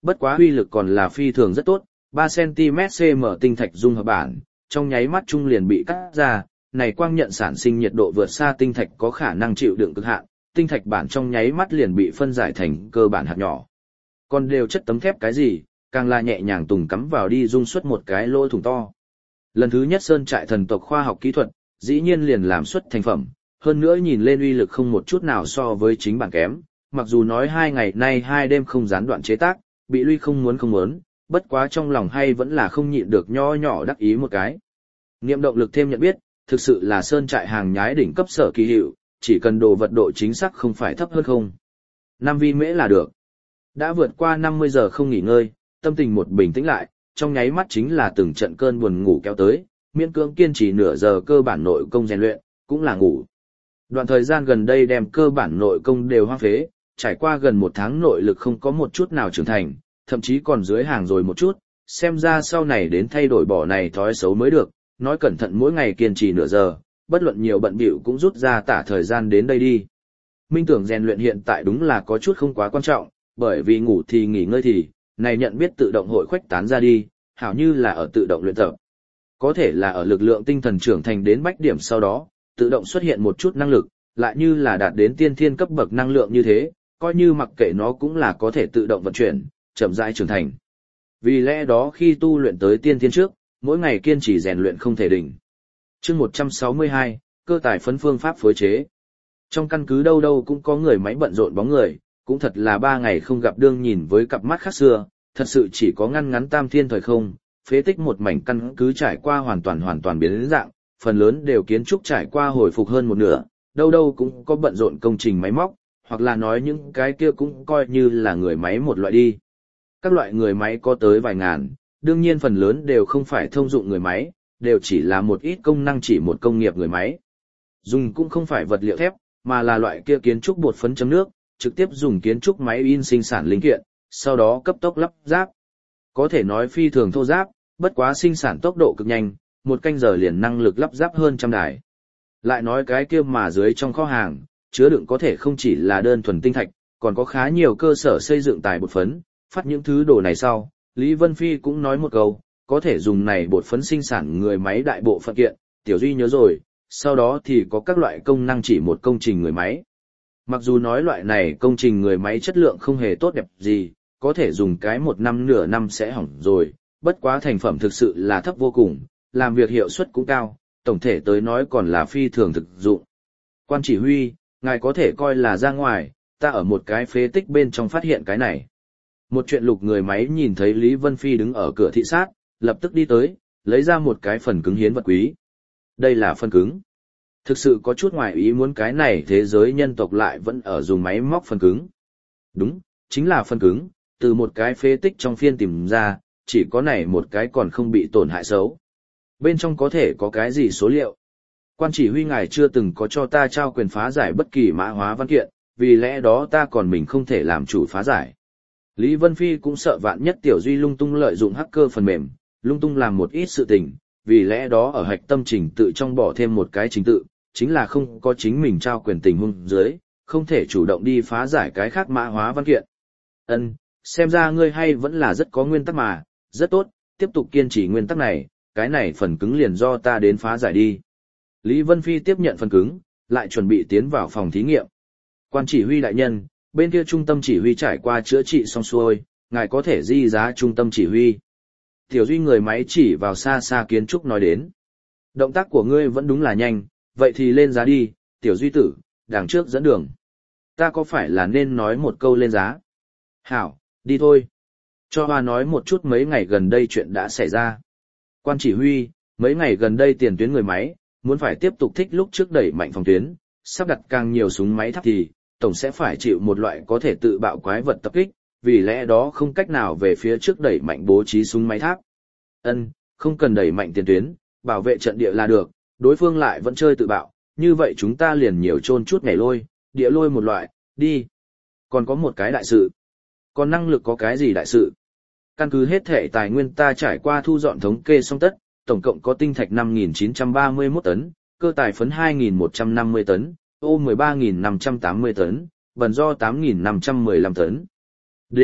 Bất quá uy lực còn là phi thường rất tốt, ba xăng-ti-mét cm tinh thạch dung hợp bản, trong nháy mắt trung liền bị cắt ra, này quang nhận sản sinh nhiệt độ vượt xa tinh thạch có khả năng chịu đựng cực hạn, tinh thạch bản trong nháy mắt liền bị phân giải thành cơ bản hạt nhỏ. Còn đều chất tấm thép cái gì, càng là nhẹ nhàng tùng cắm vào đi dung xuất một cái lỗ thủng to. Lần thứ nhất sơn trại thần tộc khoa học kỹ thuật, dĩ nhiên liền làm xuất thành phẩm, hơn nữa nhìn lên uy lực không một chút nào so với chính bản kém, mặc dù nói hai ngày nay hai đêm không gián đoạn chế tác, bị Luy không muốn không muốn, bất quá trong lòng hay vẫn là không nhịn được nho nhỏ đắc ý một cái. Niệm động lực thêm nhận biết, thực sự là sơn trại hàng nhái đỉnh cấp sở kỳ hiệu, chỉ cần đồ vật độ chính xác không phải thấp hơn không. năm vi mễ là được. Đã vượt qua năm mươi giờ không nghỉ ngơi, tâm tình một bình tĩnh lại, trong nháy mắt chính là từng trận cơn buồn ngủ kéo tới, miễn cưỡng kiên trì nửa giờ cơ bản nội công rèn luyện, cũng là ngủ. Đoạn thời gian gần đây đem cơ bản nội công đều hoang phế, trải qua gần một tháng nội lực không có một chút nào trưởng thành, thậm chí còn dưới hàng rồi một chút, xem ra sau này đến thay đổi bỏ này thói xấu mới được, nói cẩn thận mỗi ngày kiên trì nửa giờ, bất luận nhiều bận bịu cũng rút ra tả thời gian đến đây đi. Minh tưởng rèn luyện hiện tại đúng là có chút không quá quan trọng, bởi vì ngủ thì nghỉ ngơi thì, này nhận biết tự động hội khuếch tán ra đi, hảo như là ở tự động luyện tập. Có thể là ở lực lượng tinh thần trưởng thành đến bách điểm sau đó, tự động xuất hiện một chút năng lực, lại như là đạt đến tiên thiên cấp bậc năng lượng như thế, coi như mặc kệ nó cũng là có thể tự động vận chuyển, chậm rãi trưởng thành. Vì lẽ đó khi tu luyện tới tiên thiên trước, mỗi ngày kiên trì rèn luyện không thể đỉnh. Chương một trăm sáu mươi hai, cơ tài phấn phương pháp phối chế. Trong căn cứ đâu đâu cũng có người máy bận rộn bóng người, cũng thật là ba ngày không gặp đương nhìn với cặp mắt khác xưa, thật sự chỉ có ngăn ngắn tam thiên thời không, phế tích một mảnh căn cứ trải qua hoàn toàn hoàn toàn biến đến dạng, phần lớn đều kiến trúc trải qua hồi phục hơn một nửa, đâu đâu cũng có bận rộn công trình máy móc, hoặc là nói những cái kia cũng coi như là người máy một loại đi. Các loại người máy có tới vài ngàn, đương nhiên phần lớn đều không phải thông dụng người máy, đều chỉ là một ít công năng chỉ một công nghiệp người máy. Dùng cũng không phải vật liệu thép, mà là loại kia kiến trúc bột phấn chấm nước, trực tiếp dùng kiến trúc máy in sinh sản linh kiện, sau đó cấp tốc lắp ráp. Có thể nói phi thường thô ráp, bất quá sinh sản tốc độ cực nhanh, một canh giờ liền năng lực lắp ráp hơn trăm đài. Lại nói cái kia mà dưới trong kho hàng, chứa đựng có thể không chỉ là đơn thuần tinh thạch, còn có khá nhiều cơ sở xây dựng tài bột phấn, phát những thứ đồ này sau, Lý Vân Phi cũng nói một câu, có thể dùng này bột phấn sinh sản người máy đại bộ phận kiện, Tiểu Duy nhớ rồi, sau đó thì có các loại công năng chỉ một công trình người máy. Mặc dù nói loại này công trình người máy chất lượng không hề tốt đẹp gì, có thể dùng cái một năm nửa năm sẽ hỏng rồi, bất quá thành phẩm thực sự là thấp vô cùng, làm việc hiệu suất cũng cao, tổng thể tới nói còn là phi thường thực dụng. Quan chỉ huy, ngài có thể coi là ra ngoài, ta ở một cái phế tích bên trong phát hiện cái này. Một chuyện lục người máy nhìn thấy Lý Vân Phi đứng ở cửa thị sát, lập tức đi tới, lấy ra một cái phần cứng hiến vật quý. Đây là phần cứng. Thực sự có chút ngoài ý muốn cái này thế giới nhân tộc lại vẫn ở dùng máy móc phần cứng. Đúng, chính là phần cứng, từ một cái phế tích trong phiên tìm ra, chỉ có này một cái còn không bị tổn hại xấu. Bên trong có thể có cái gì số liệu? Quan chỉ huy ngài chưa từng có cho ta trao quyền phá giải bất kỳ mã hóa văn kiện, vì lẽ đó ta còn mình không thể làm chủ phá giải. Lý Vân Phi cũng sợ vạn nhất Tiểu Duy lung tung lợi dụng hacker phần mềm, lung tung làm một ít sự tình, vì lẽ đó ở hạch tâm trình tự trong bỏ thêm một cái trình tự, chính là không có chính mình trao quyền tình huống dưới, không thể chủ động đi phá giải cái khác mã hóa văn kiện. Ân, xem ra ngươi hay vẫn là rất có nguyên tắc mà, rất tốt, tiếp tục kiên trì nguyên tắc này, cái này phần cứng liền do ta đến phá giải đi. Lý Vân Phi tiếp nhận phần cứng, lại chuẩn bị tiến vào phòng thí nghiệm. Quan chỉ huy đại nhân, bên kia trung tâm chỉ huy trải qua chữa trị xong xuôi, ngài có thể di giá trung tâm chỉ huy. Tiểu Duy người máy chỉ vào xa xa kiến trúc nói đến. Động tác của ngươi vẫn đúng là nhanh, vậy thì lên giá đi, Tiểu Duy tử, đằng trước dẫn đường. Ta có phải là nên nói một câu lên giá? Hảo, đi thôi. Cho Hoa nói một chút mấy ngày gần đây chuyện đã xảy ra. Quan chỉ huy, mấy ngày gần đây tiền tuyến người máy, muốn phải tiếp tục thích lúc trước đẩy mạnh phòng tuyến, sắp đặt càng nhiều súng máy tháp thì, tổng sẽ phải chịu một loại có thể tự bạo quái vật tập kích, vì lẽ đó không cách nào về phía trước đẩy mạnh bố trí súng máy tháp. Ân, không cần đẩy mạnh tiền tuyến, bảo vệ trận địa là được, đối phương lại vẫn chơi tự bạo, như vậy chúng ta liền nhiều chôn chút nhảy lôi, địa lôi một loại, đi. Còn có một cái đại sự. Còn năng lực có cái gì đại sự? Căn cứ hết thể tài nguyên ta trải qua thu dọn thống kê xong tất, tổng cộng có tinh thạch năm nghìn chín trăm ba mươi mốt tấn, cơ tài phấn hai nghìn một trăm năm mươi tấn, ô mười ba nghìn năm trăm tám mươi tấn, bần do tám nghìn năm trăm mười lăm tấn. Đình,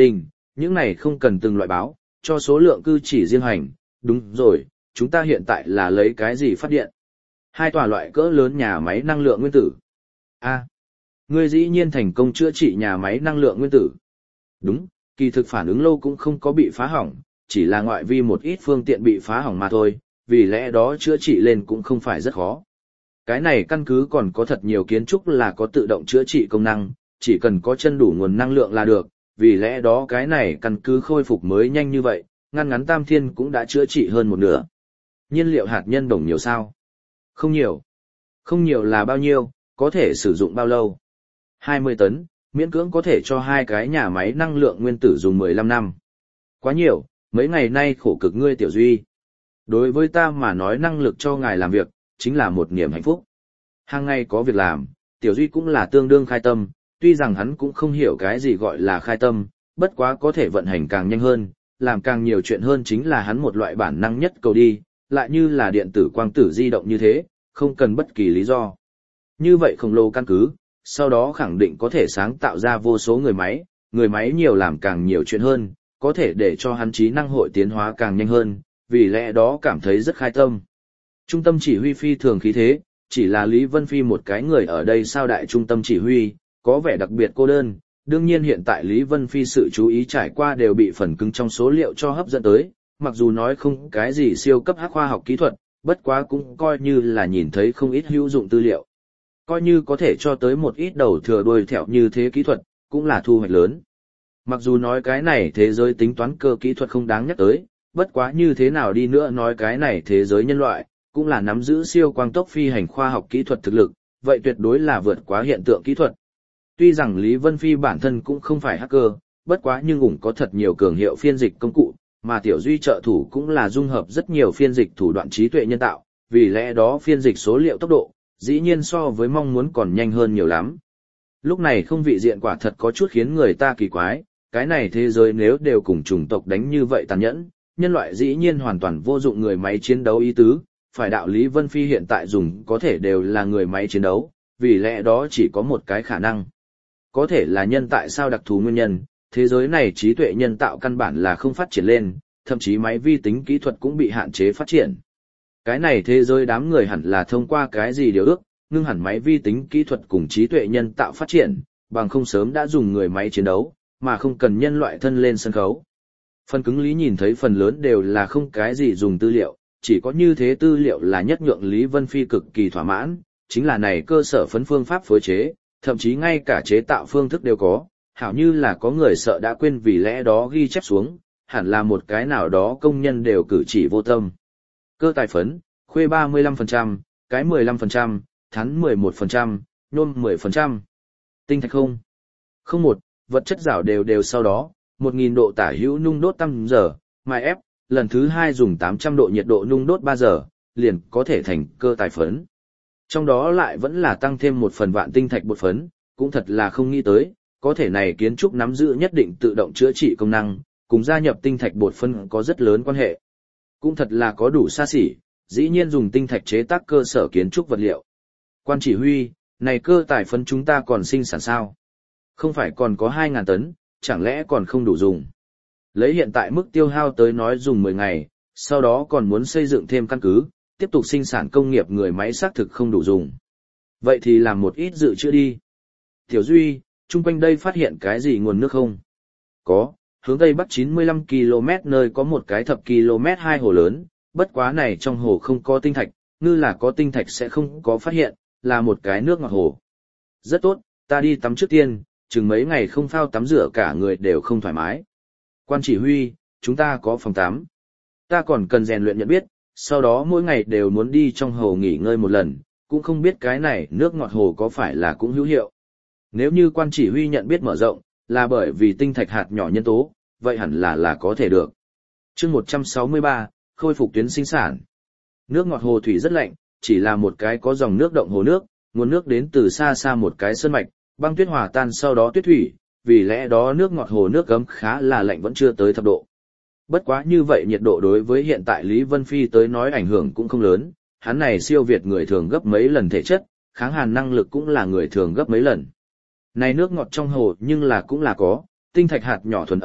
những này không cần từng loại báo, cho số lượng cư chỉ riêng hành, đúng rồi, chúng ta hiện tại là lấy cái gì phát điện? Hai tòa loại cỡ lớn nhà máy năng lượng nguyên tử. A, ngươi dĩ nhiên thành công chữa trị nhà máy năng lượng nguyên tử. Đúng, kỳ thực phản ứng lâu cũng không có bị phá hỏng, chỉ là ngoại vi một ít phương tiện bị phá hỏng mà thôi, vì lẽ đó chữa trị lên cũng không phải rất khó. Cái này căn cứ còn có thật nhiều kiến trúc là có tự động chữa trị công năng, chỉ cần có chân đủ nguồn năng lượng là được, vì lẽ đó cái này căn cứ khôi phục mới nhanh như vậy, ngăn ngắn Tam Thiên cũng đã chữa trị hơn một nửa. Nhiên liệu hạt nhân đồng nhiều sao? Không nhiều. Không nhiều là bao nhiêu, có thể sử dụng bao lâu? hai mươi tấn, miễn cưỡng có thể cho hai cái nhà máy năng lượng nguyên tử dùng mười lăm năm. Quá nhiều, mấy ngày nay khổ cực ngươi Tiểu Duy. Đối với ta mà nói năng lực cho ngài làm việc, chính là một niềm hạnh phúc. Hàng ngày có việc làm, Tiểu Duy cũng là tương đương khai tâm, tuy rằng hắn cũng không hiểu cái gì gọi là khai tâm, bất quá có thể vận hành càng nhanh hơn, làm càng nhiều chuyện hơn chính là hắn một loại bản năng nhất cầu đi, lại như là điện tử quang tử di động như thế, không cần bất kỳ lý do. Như vậy khổng lồ căn cứ, sau đó khẳng định có thể sáng tạo ra vô số người máy, người máy nhiều làm càng nhiều chuyện hơn, có thể để cho hắn trí năng hội tiến hóa càng nhanh hơn, vì lẽ đó cảm thấy rất khai tâm. Trung tâm chỉ huy phi thường khí thế, chỉ là Lý Vân Phi một cái người ở đây sao đại trung tâm chỉ huy, có vẻ đặc biệt cô đơn. Đương nhiên hiện tại Lý Vân Phi sự chú ý trải qua đều bị phần cứng trong số liệu cho hấp dẫn tới, mặc dù nói không cái gì siêu cấp hắc khoa học kỹ thuật, bất quá cũng coi như là nhìn thấy không ít hữu dụng tư liệu. Coi như có thể cho tới một ít đầu thừa đuôi thẹo như thế kỹ thuật, cũng là thu hoạch lớn. Mặc dù nói cái này thế giới tính toán cơ kỹ thuật không đáng nhắc tới, bất quá như thế nào đi nữa nói cái này thế giới nhân loại, cũng là nắm giữ siêu quang tốc phi hành khoa học kỹ thuật thực lực, vậy tuyệt đối là vượt quá hiện tượng kỹ thuật. Tuy rằng Lý Vân Phi bản thân cũng không phải hacker, bất quá nhưng cũng có thật nhiều cường hiệu phiên dịch công cụ, mà Tiểu Duy trợ thủ cũng là dung hợp rất nhiều phiên dịch thủ đoạn trí tuệ nhân tạo, vì lẽ đó phiên dịch số liệu tốc độ, dĩ nhiên so với mong muốn còn nhanh hơn nhiều lắm. Lúc này không vị diện quả thật có chút khiến người ta kỳ quái, cái này thế giới nếu đều cùng chủng tộc đánh như vậy tàn nhẫn, nhân loại dĩ nhiên hoàn toàn vô dụng người máy chiến đấu ý tứ, phải đạo Lý Vân Phi hiện tại dùng có thể đều là người máy chiến đấu, vì lẽ đó chỉ có một cái khả năng. Có thể là nhân tại sao đặc thù nguyên nhân, thế giới này trí tuệ nhân tạo căn bản là không phát triển lên, thậm chí máy vi tính kỹ thuật cũng bị hạn chế phát triển. Cái này thế giới đám người hẳn là thông qua cái gì điều ước, ngưng hẳn máy vi tính kỹ thuật cùng trí tuệ nhân tạo phát triển, bằng không sớm đã dùng người máy chiến đấu, mà không cần nhân loại thân lên sân khấu. Phần cứng Lý nhìn thấy phần lớn đều là không cái gì dùng tư liệu, chỉ có như thế tư liệu là nhất nhượng Lý Vân Phi cực kỳ thỏa mãn, chính là này cơ sở phấn phương pháp phối chế, thậm chí ngay cả chế tạo phương thức đều có, hảo như là có người sợ đã quên vì lẽ đó ghi chép xuống, hẳn là một cái nào đó công nhân đều cử chỉ vô tâm. Cơ tài phấn, khuê ba mươi lăm phần trăm, cái mười lăm phần trăm, thắn mười một phần trăm, nhôm mười phần trăm. Tinh thạch không. Không một, vật chất rảo đều đều sau đó, một nghìn độ tả hữu nung đốt tăng giờ, mai ép, lần thứ hai dùng tám trăm độ nhiệt độ nung đốt ba giờ, liền có thể thành cơ tài phấn. Trong đó lại vẫn là tăng thêm một phần vạn tinh thạch bột phấn, cũng thật là không nghĩ tới, có thể này kiến trúc nắm giữ nhất định tự động chữa trị công năng, cùng gia nhập tinh thạch bột phấn có rất lớn quan hệ. Cũng thật là có đủ xa xỉ, dĩ nhiên dùng tinh thạch chế tác cơ sở kiến trúc vật liệu. Quan chỉ huy, này cơ tài phấn chúng ta còn sinh sản sao? Không phải còn có hai nghìn tấn, chẳng lẽ còn không đủ dùng? Lấy hiện tại mức tiêu hao tới nói dùng mười ngày, sau đó còn muốn xây dựng thêm căn cứ, tiếp tục sinh sản công nghiệp người máy xác thực không đủ dùng. Vậy thì làm một ít dự trữ đi. Tiểu Duy, chung quanh đây phát hiện cái gì nguồn nước không? Có, hướng tây bắc chín mươi lăm ki lô mét nơi có một cái thập km hai hồ lớn, bất quá này trong hồ không có tinh thạch, ngư là có tinh thạch sẽ không có phát hiện, là một cái nước ngọt hồ. Rất tốt, ta đi tắm trước tiên, chừng mấy ngày không phao tắm rửa cả người đều không thoải mái. Quan chỉ huy, chúng ta có phòng tắm. Ta còn cần rèn luyện nhận biết, sau đó mỗi ngày đều muốn đi trong hồ nghỉ ngơi một lần, cũng không biết cái này nước ngọt hồ có phải là cũng hữu hiệu. Nếu như quan chỉ huy nhận biết mở rộng, là bởi vì tinh thạch hạt nhỏ nhân tố, vậy hẳn là là có thể được. Chương một trăm sáu mươi ba, khôi phục tuyến sinh sản. Nước ngọt hồ thủy rất lạnh, chỉ là một cái có dòng nước động hồ nước, nguồn nước đến từ xa xa một cái sơn mạch, băng tuyết hòa tan sau đó tuyết thủy, vì lẽ đó nước ngọt hồ nước ấm khá là lạnh vẫn chưa tới thập độ. Bất quá như vậy nhiệt độ đối với hiện tại Lý Vân Phi tới nói ảnh hưởng cũng không lớn, hắn này siêu việt người thường gấp mấy lần thể chất, kháng hàn năng lực cũng là người thường gấp mấy lần. Này nước ngọt trong hồ nhưng là cũng là có, tinh thạch hạt nhỏ thuần ở,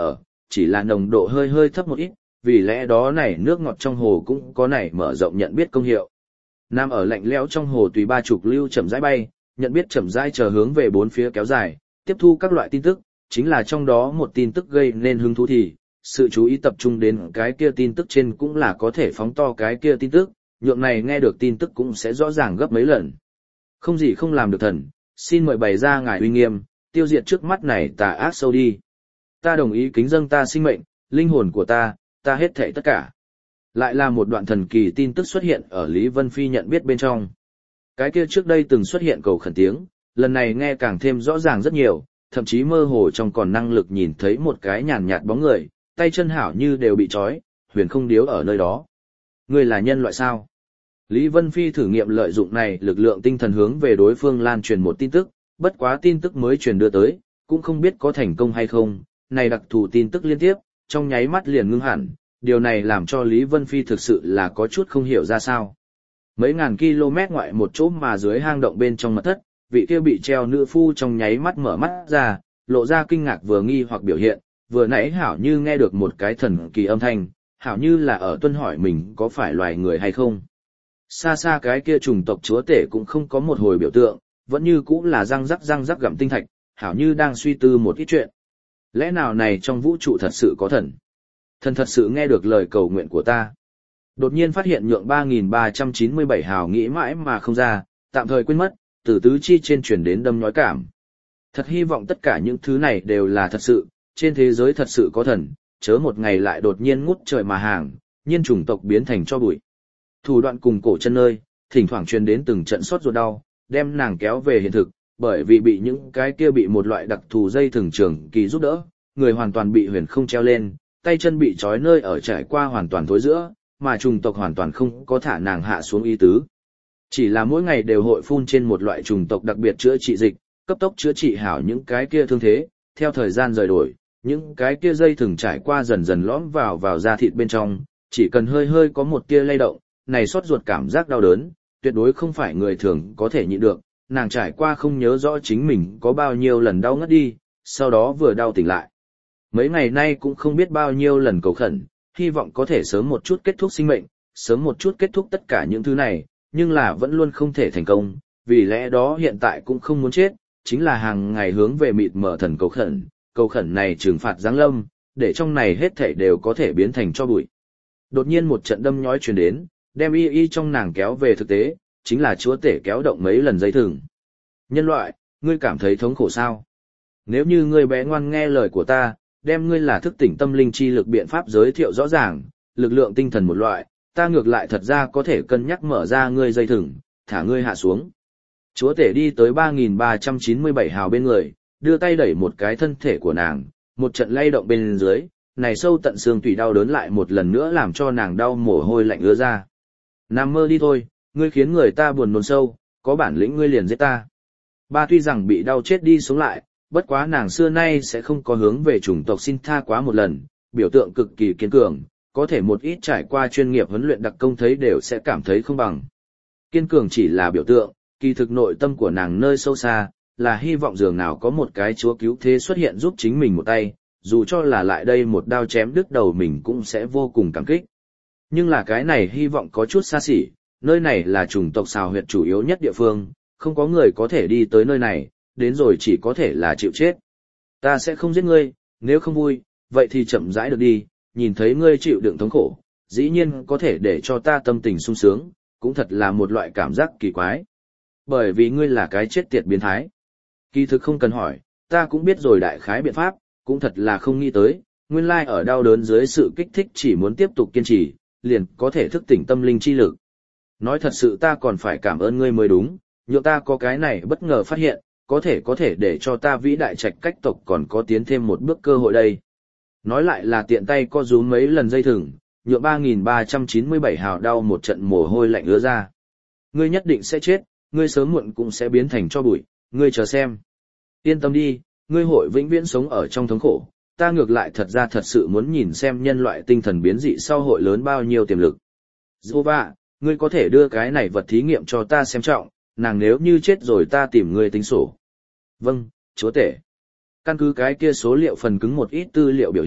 chỉ là nồng độ hơi hơi thấp một ít, vì lẽ đó này nước ngọt trong hồ cũng có này mở rộng nhận biết công hiệu. Nam ở lạnh lẽo trong hồ tùy ba chục lưu chậm rãi bay, nhận biết chậm rãi chờ hướng về bốn phía kéo dài, tiếp thu các loại tin tức, chính là trong đó một tin tức gây nên hứng thú thì, sự chú ý tập trung đến cái kia tin tức trên cũng là có thể phóng to cái kia tin tức, nhượng này nghe được tin tức cũng sẽ rõ ràng gấp mấy lần. Không gì không làm được thần, xin mời bày ra ngài uy nghiêm, tiêu diệt trước mắt này tà ác sâu đi. Ta đồng ý kính dâng ta sinh mệnh, linh hồn của ta, ta hết thảy tất cả. Lại là một đoạn thần kỳ tin tức xuất hiện ở Lý Vân Phi nhận biết bên trong. Cái kia trước đây từng xuất hiện cầu khẩn tiếng, lần này nghe càng thêm rõ ràng rất nhiều, thậm chí mơ hồ trong còn năng lực nhìn thấy một cái nhàn nhạt bóng người, tay chân hảo như đều bị trói, huyền không điếu ở nơi đó. Ngươi là nhân loại sao? Lý Vân Phi thử nghiệm lợi dụng này lực lượng tinh thần hướng về đối phương lan truyền một tin tức, bất quá tin tức mới truyền đưa tới, cũng không biết có thành công hay không, này đặc thù tin tức liên tiếp, trong nháy mắt liền ngưng hẳn, điều này làm cho Lý Vân Phi thực sự là có chút không hiểu ra sao. Mấy ngàn km ngoại một chỗ mà dưới hang động bên trong mật thất, vị kia bị treo nữ phu trong nháy mắt mở mắt ra, lộ ra kinh ngạc vừa nghi hoặc biểu hiện, vừa nãy hảo như nghe được một cái thần kỳ âm thanh, hảo như là ở tuân hỏi mình có phải loài người hay không. Xa xa cái kia trùng tộc chúa tể cũng không có một hồi biểu tượng, vẫn như cũ là răng rắc răng rắc gặm tinh thạch, hảo như đang suy tư một ít chuyện. Lẽ nào này trong vũ trụ thật sự có thần? Thần thật sự nghe được lời cầu nguyện của ta. Đột nhiên phát hiện nhượng ba nghìn ba trăm chín mươi bảy hào nghĩ mãi mà không ra, tạm thời quên mất, từ tứ chi trên chuyển đến đâm nhói cảm. Thật hy vọng tất cả những thứ này đều là thật sự, trên thế giới thật sự có thần, chớ một ngày lại đột nhiên ngút trời mà hàng, nhiên chủng tộc biến thành cho bụi. Thủ đoạn cùng cổ chân nơi, thỉnh thoảng truyền đến từng trận sốt ruột đau, đem nàng kéo về hiện thực, bởi vì bị những cái kia bị một loại đặc thù dây thừng trường kỳ giúp đỡ, người hoàn toàn bị huyền không treo lên, tay chân bị trói nơi ở trải qua hoàn toàn thối giữa, mà trùng tộc hoàn toàn không có thả nàng hạ xuống ý tứ. Chỉ là mỗi ngày đều hội phun trên một loại trùng tộc đặc biệt chữa trị dịch, cấp tốc chữa trị hảo những cái kia thương thế, theo thời gian rời đổi, những cái kia dây thừng trải qua dần dần lõm vào vào da thịt bên trong, chỉ cần hơi hơi có một tia lay động, này xót ruột cảm giác đau đớn, tuyệt đối không phải người thường có thể nhịn được, nàng trải qua không nhớ rõ chính mình có bao nhiêu lần đau ngất đi, sau đó vừa đau tỉnh lại. Mấy ngày nay cũng không biết bao nhiêu lần cầu khẩn, hy vọng có thể sớm một chút kết thúc sinh mệnh, sớm một chút kết thúc tất cả những thứ này, nhưng là vẫn luôn không thể thành công, vì lẽ đó hiện tại cũng không muốn chết, chính là hàng ngày hướng về mịt mở thần cầu khẩn, cầu khẩn này trừng phạt giáng lâm, để trong này hết thảy đều có thể biến thành cho bụi. Đột nhiên một trận đâm nhói truyền đến, đem y y trong nàng kéo về thực tế, chính là chúa tể kéo động mấy lần dây thừng. Nhân loại, ngươi cảm thấy thống khổ sao? Nếu như ngươi bé ngoan nghe lời của ta, đem ngươi là thức tỉnh tâm linh chi lực biện pháp giới thiệu rõ ràng, lực lượng tinh thần một loại, ta ngược lại thật ra có thể cân nhắc mở ra ngươi dây thừng, thả ngươi hạ xuống. Chúa tể đi tới ba nghìn ba trăm chín mươi bảy hào bên người, đưa tay đẩy một cái thân thể của nàng, một trận lay động bên dưới, này sâu tận xương tủy đau đớn lại một lần nữa làm cho nàng đau mồ hôi lạnh ứa ra. Nằm mơ đi thôi, ngươi khiến người ta buồn nôn sâu, có bản lĩnh ngươi liền giết ta. Ba tuy rằng bị đau chết đi sống lại, bất quá nàng xưa nay sẽ không có hướng về chủng tộc xin tha quá một lần, biểu tượng cực kỳ kiên cường, có thể một ít trải qua chuyên nghiệp huấn luyện đặc công thấy đều sẽ cảm thấy không bằng. Kiên cường chỉ là biểu tượng, kỳ thực nội tâm của nàng nơi sâu xa, là hy vọng dường nào có một cái chúa cứu thế xuất hiện giúp chính mình một tay, dù cho là lại đây một đao chém đứt đầu mình cũng sẽ vô cùng cảm kích. Nhưng là cái này hy vọng có chút xa xỉ, nơi này là chủng tộc xào huyệt chủ yếu nhất địa phương, không có người có thể đi tới nơi này, đến rồi chỉ có thể là chịu chết. Ta sẽ không giết ngươi, nếu không vui, vậy thì chậm rãi được đi, nhìn thấy ngươi chịu đựng thống khổ, dĩ nhiên có thể để cho ta tâm tình sung sướng, cũng thật là một loại cảm giác kỳ quái. Bởi vì ngươi là cái chết tiệt biến thái. Kỳ thực không cần hỏi, ta cũng biết rồi đại khái biện pháp, cũng thật là không nghĩ tới, nguyên lai ở đau đớn dưới sự kích thích chỉ muốn tiếp tục kiên trì, liền có thể thức tỉnh tâm linh chi lực. Nói thật sự ta còn phải cảm ơn ngươi mới đúng, nhượng ta có cái này bất ngờ phát hiện, có thể có thể để cho ta vĩ đại trạch cách tộc còn có tiến thêm một bước cơ hội đây. Nói lại là tiện tay co rúm mấy lần dây thừng, nhượng ba nghìn ba trăm chín mươi bảy hào đau một trận mồ hôi lạnh ứa ra. Ngươi nhất định sẽ chết, ngươi sớm muộn cũng sẽ biến thành cho bụi, ngươi chờ xem. Yên tâm đi, ngươi hội vĩnh viễn sống ở trong thống khổ, ta ngược lại thật ra thật sự muốn nhìn xem nhân loại tinh thần biến dị sau hội lớn bao nhiêu tiềm lực. Giova, ngươi có thể đưa cái này vật thí nghiệm cho ta xem trọng, nàng nếu như chết rồi ta tìm ngươi tính sổ. Vâng, chúa tể. Căn cứ cái kia số liệu phần cứng một ít tư liệu biểu hiện,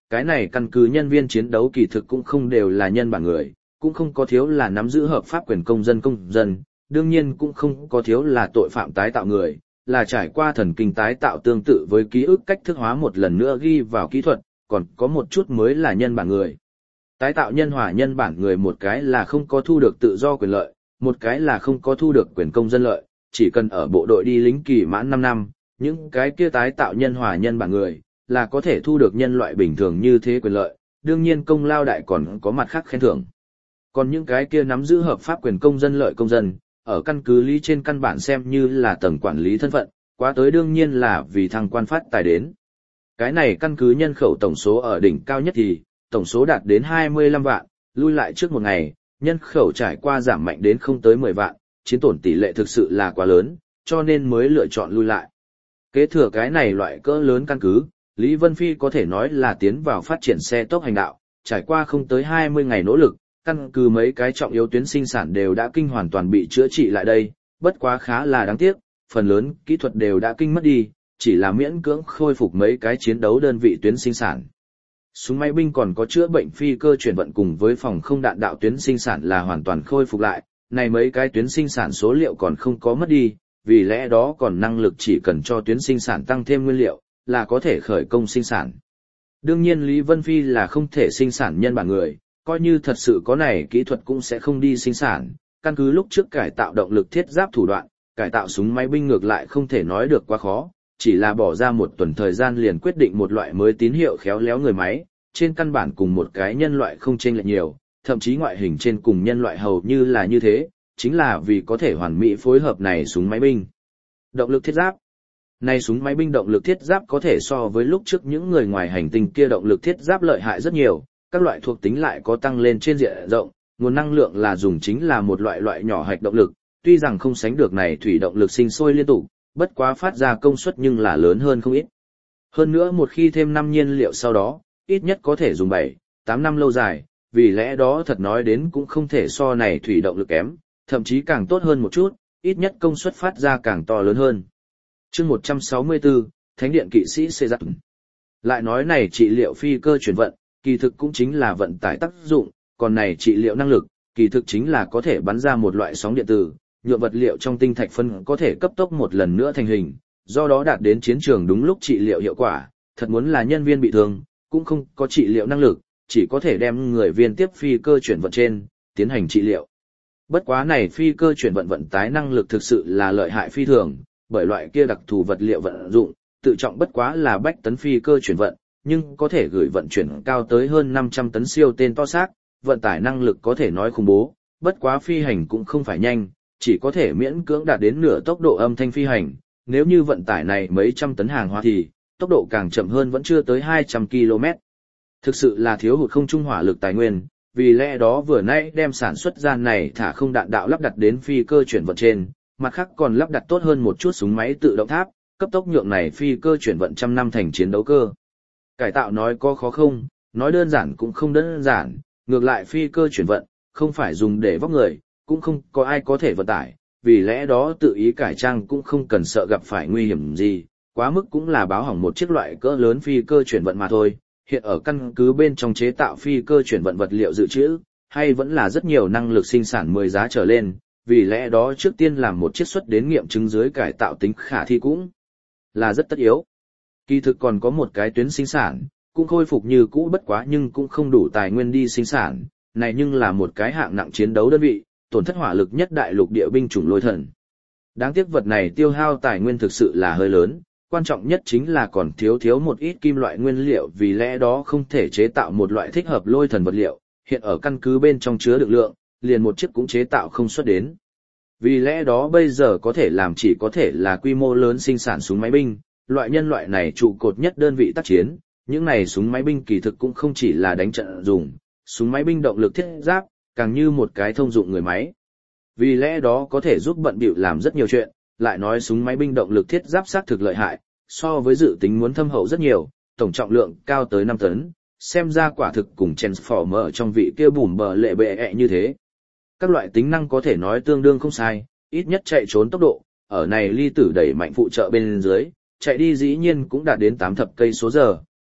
Cái này căn cứ nhân viên chiến đấu kỳ thực cũng không đều là nhân bản người, cũng không có thiếu là nắm giữ hợp pháp quyền công dân công dân, đương nhiên cũng không có thiếu là tội phạm tái tạo người, là trải qua thần kinh tái tạo tương tự với ký ức cách thức hóa một lần nữa ghi vào kỹ thuật, còn có một chút mới là nhân bản người. Tái tạo nhân hòa nhân bản người một cái là không có thu được tự do quyền lợi, một cái là không có thu được quyền công dân lợi, chỉ cần ở bộ đội đi lính kỳ mãn năm năm, những cái kia tái tạo nhân hòa nhân bản người, là có thể thu được nhân loại bình thường như thế quyền lợi, đương nhiên công lao đại còn có mặt khác khen thưởng. Còn những cái kia nắm giữ hợp pháp quyền công dân lợi công dân, ở căn cứ lý trên căn bản xem như là tầng quản lý thân phận, quá tới đương nhiên là vì thăng quan phát tài đến. Cái này căn cứ nhân khẩu tổng số ở đỉnh cao nhất thì, tổng số đạt đến hai mươi lăm vạn, lui lại trước một ngày, nhân khẩu trải qua giảm mạnh đến không tới mười vạn, chiến tổn tỷ lệ thực sự là quá lớn, cho nên mới lựa chọn lui lại. Kế thừa cái này loại cỡ lớn căn cứ, Lý Vân Phi có thể nói là tiến vào phát triển xe tốc hành đạo, trải qua không tới hai mươi ngày nỗ lực, căn cứ mấy cái trọng yếu tuyến sinh sản đều đã kinh hoàn toàn bị chữa trị lại đây, bất quá khá là đáng tiếc, phần lớn kỹ thuật đều đã kinh mất đi, chỉ là miễn cưỡng khôi phục mấy cái chiến đấu đơn vị tuyến sinh sản. Súng máy binh còn có chữa bệnh phi cơ chuyển vận cùng với phòng không đạn đạo tuyến sinh sản là hoàn toàn khôi phục lại, này mấy cái tuyến sinh sản số liệu còn không có mất đi, vì lẽ đó còn năng lực chỉ cần cho tuyến sinh sản tăng thêm nguyên liệu, là có thể khởi công sinh sản. Đương nhiên Lý Vân Phi là không thể sinh sản nhân bản người, coi như thật sự có này kỹ thuật cũng sẽ không đi sinh sản, căn cứ lúc trước cải tạo động lực thiết giáp thủ đoạn, cải tạo súng máy binh ngược lại không thể nói được quá khó, chỉ là bỏ ra một tuần thời gian liền quyết định một loại mới tín hiệu khéo léo người máy, trên căn bản cùng một cái nhân loại không chênh lệch nhiều, thậm chí ngoại hình trên cùng nhân loại hầu như là như thế, chính là vì có thể hoàn mỹ phối hợp này súng máy binh. Động lực thiết giáp. Này súng máy binh động lực thiết giáp có thể so với lúc trước những người ngoài hành tinh kia động lực thiết giáp lợi hại rất nhiều, các loại thuộc tính lại có tăng lên trên diện rộng, nguồn năng lượng là dùng chính là một loại loại nhỏ hạch động lực, tuy rằng không sánh được này thủy động lực sinh sôi liên tục, bất quá phát ra công suất nhưng là lớn hơn không ít. Hơn nữa một khi thêm năm nhiên liệu sau đó, ít nhất có thể dùng bảy, tám năm lâu dài, vì lẽ đó thật nói đến cũng không thể so này thủy động lực kém, thậm chí càng tốt hơn một chút, ít nhất công suất phát ra càng to lớn hơn. Chương một trăm sáu mươi tư, Thánh điện kỵ sĩ Cê Giặc. Lại nói này trị liệu phi cơ chuyển vận, kỳ thực cũng chính là vận tải tác dụng, còn này trị liệu năng lực, kỳ thực chính là có thể bắn ra một loại sóng điện tử, nhượng vật liệu trong tinh thạch phân có thể cấp tốc một lần nữa thành hình, do đó đạt đến chiến trường đúng lúc trị liệu hiệu quả, thật muốn là nhân viên bị thương, cũng không có trị liệu năng lực, chỉ có thể đem người viên tiếp phi cơ chuyển vận trên, tiến hành trị liệu. Bất quá này phi cơ chuyển vận vận tải năng lực thực sự là lợi hại phi thường, bởi loại kia đặc thù vật liệu vận dụng, tự trọng bất quá là bách tấn phi cơ chuyển vận, nhưng có thể gửi vận chuyển cao tới hơn năm trăm tấn siêu tên to xác, vận tải năng lực có thể nói khủng bố, bất quá phi hành cũng không phải nhanh, chỉ có thể miễn cưỡng đạt đến nửa tốc độ âm thanh phi hành, nếu như vận tải này mấy trăm tấn hàng hóa thì, tốc độ càng chậm hơn vẫn chưa tới hai trăm ki lô mét. Thực sự là thiếu hụt không trung hỏa lực tài nguyên, vì lẽ đó vừa nãy đem sản xuất ra này thả không đạn đạo lắp đặt đến phi cơ chuyển vận trên, mặt khác còn lắp đặt tốt hơn một chút súng máy tự động tháp, cấp tốc nhượng này phi cơ chuyển vận trăm năm thành chiến đấu cơ. Cải tạo nói có khó không, nói đơn giản cũng không đơn giản, ngược lại phi cơ chuyển vận, không phải dùng để vóc người, cũng không có ai có thể vận tải, vì lẽ đó tự ý cải trang cũng không cần sợ gặp phải nguy hiểm gì, quá mức cũng là báo hỏng một chiếc loại cỡ lớn phi cơ chuyển vận mà thôi. Hiện ở căn cứ bên trong chế tạo phi cơ chuyển vận vật liệu dự trữ, hay vẫn là rất nhiều năng lực sinh sản mười giá trở lên, vì lẽ đó trước tiên làm một chiếc xuất đến nghiệm chứng dưới cải tạo tính khả thi cũng là rất tất yếu. Kỳ thực còn có một cái tuyến sinh sản, cũng khôi phục như cũ bất quá nhưng cũng không đủ tài nguyên đi sinh sản, này nhưng là một cái hạng nặng chiến đấu đơn vị, tổn thất hỏa lực nhất đại lục địa binh chủng lôi thần. Đáng tiếc vật này tiêu hao tài nguyên thực sự là hơi lớn, quan trọng nhất chính là còn thiếu thiếu một ít kim loại nguyên liệu, vì lẽ đó không thể chế tạo một loại thích hợp lôi thần vật liệu, hiện ở căn cứ bên trong chứa được lượng, liền một chiếc cũng chế tạo không xuất đến. Vì lẽ đó bây giờ có thể làm chỉ có thể là quy mô lớn sinh sản súng máy binh, loại nhân loại này trụ cột nhất đơn vị tác chiến, những này súng máy binh kỳ thực cũng không chỉ là đánh trận dùng, súng máy binh động lực thiết giáp, càng như một cái thông dụng người máy. Vì lẽ đó có thể giúp bận bịu làm rất nhiều chuyện, lại nói súng máy binh động lực thiết giáp xác thực lợi hại, so với dự tính muốn thâm hậu rất nhiều, tổng trọng lượng cao tới năm tấn, xem ra quả thực cùng Transformer trong vị kia bùm bờ lệ bệ ẹ như thế. Các loại tính năng có thể nói tương đương không sai, ít nhất chạy trốn tốc độ, ở này ly tử đẩy mạnh phụ trợ bên dưới, chạy đi dĩ nhiên cũng đạt đến tám thập cây số giờ,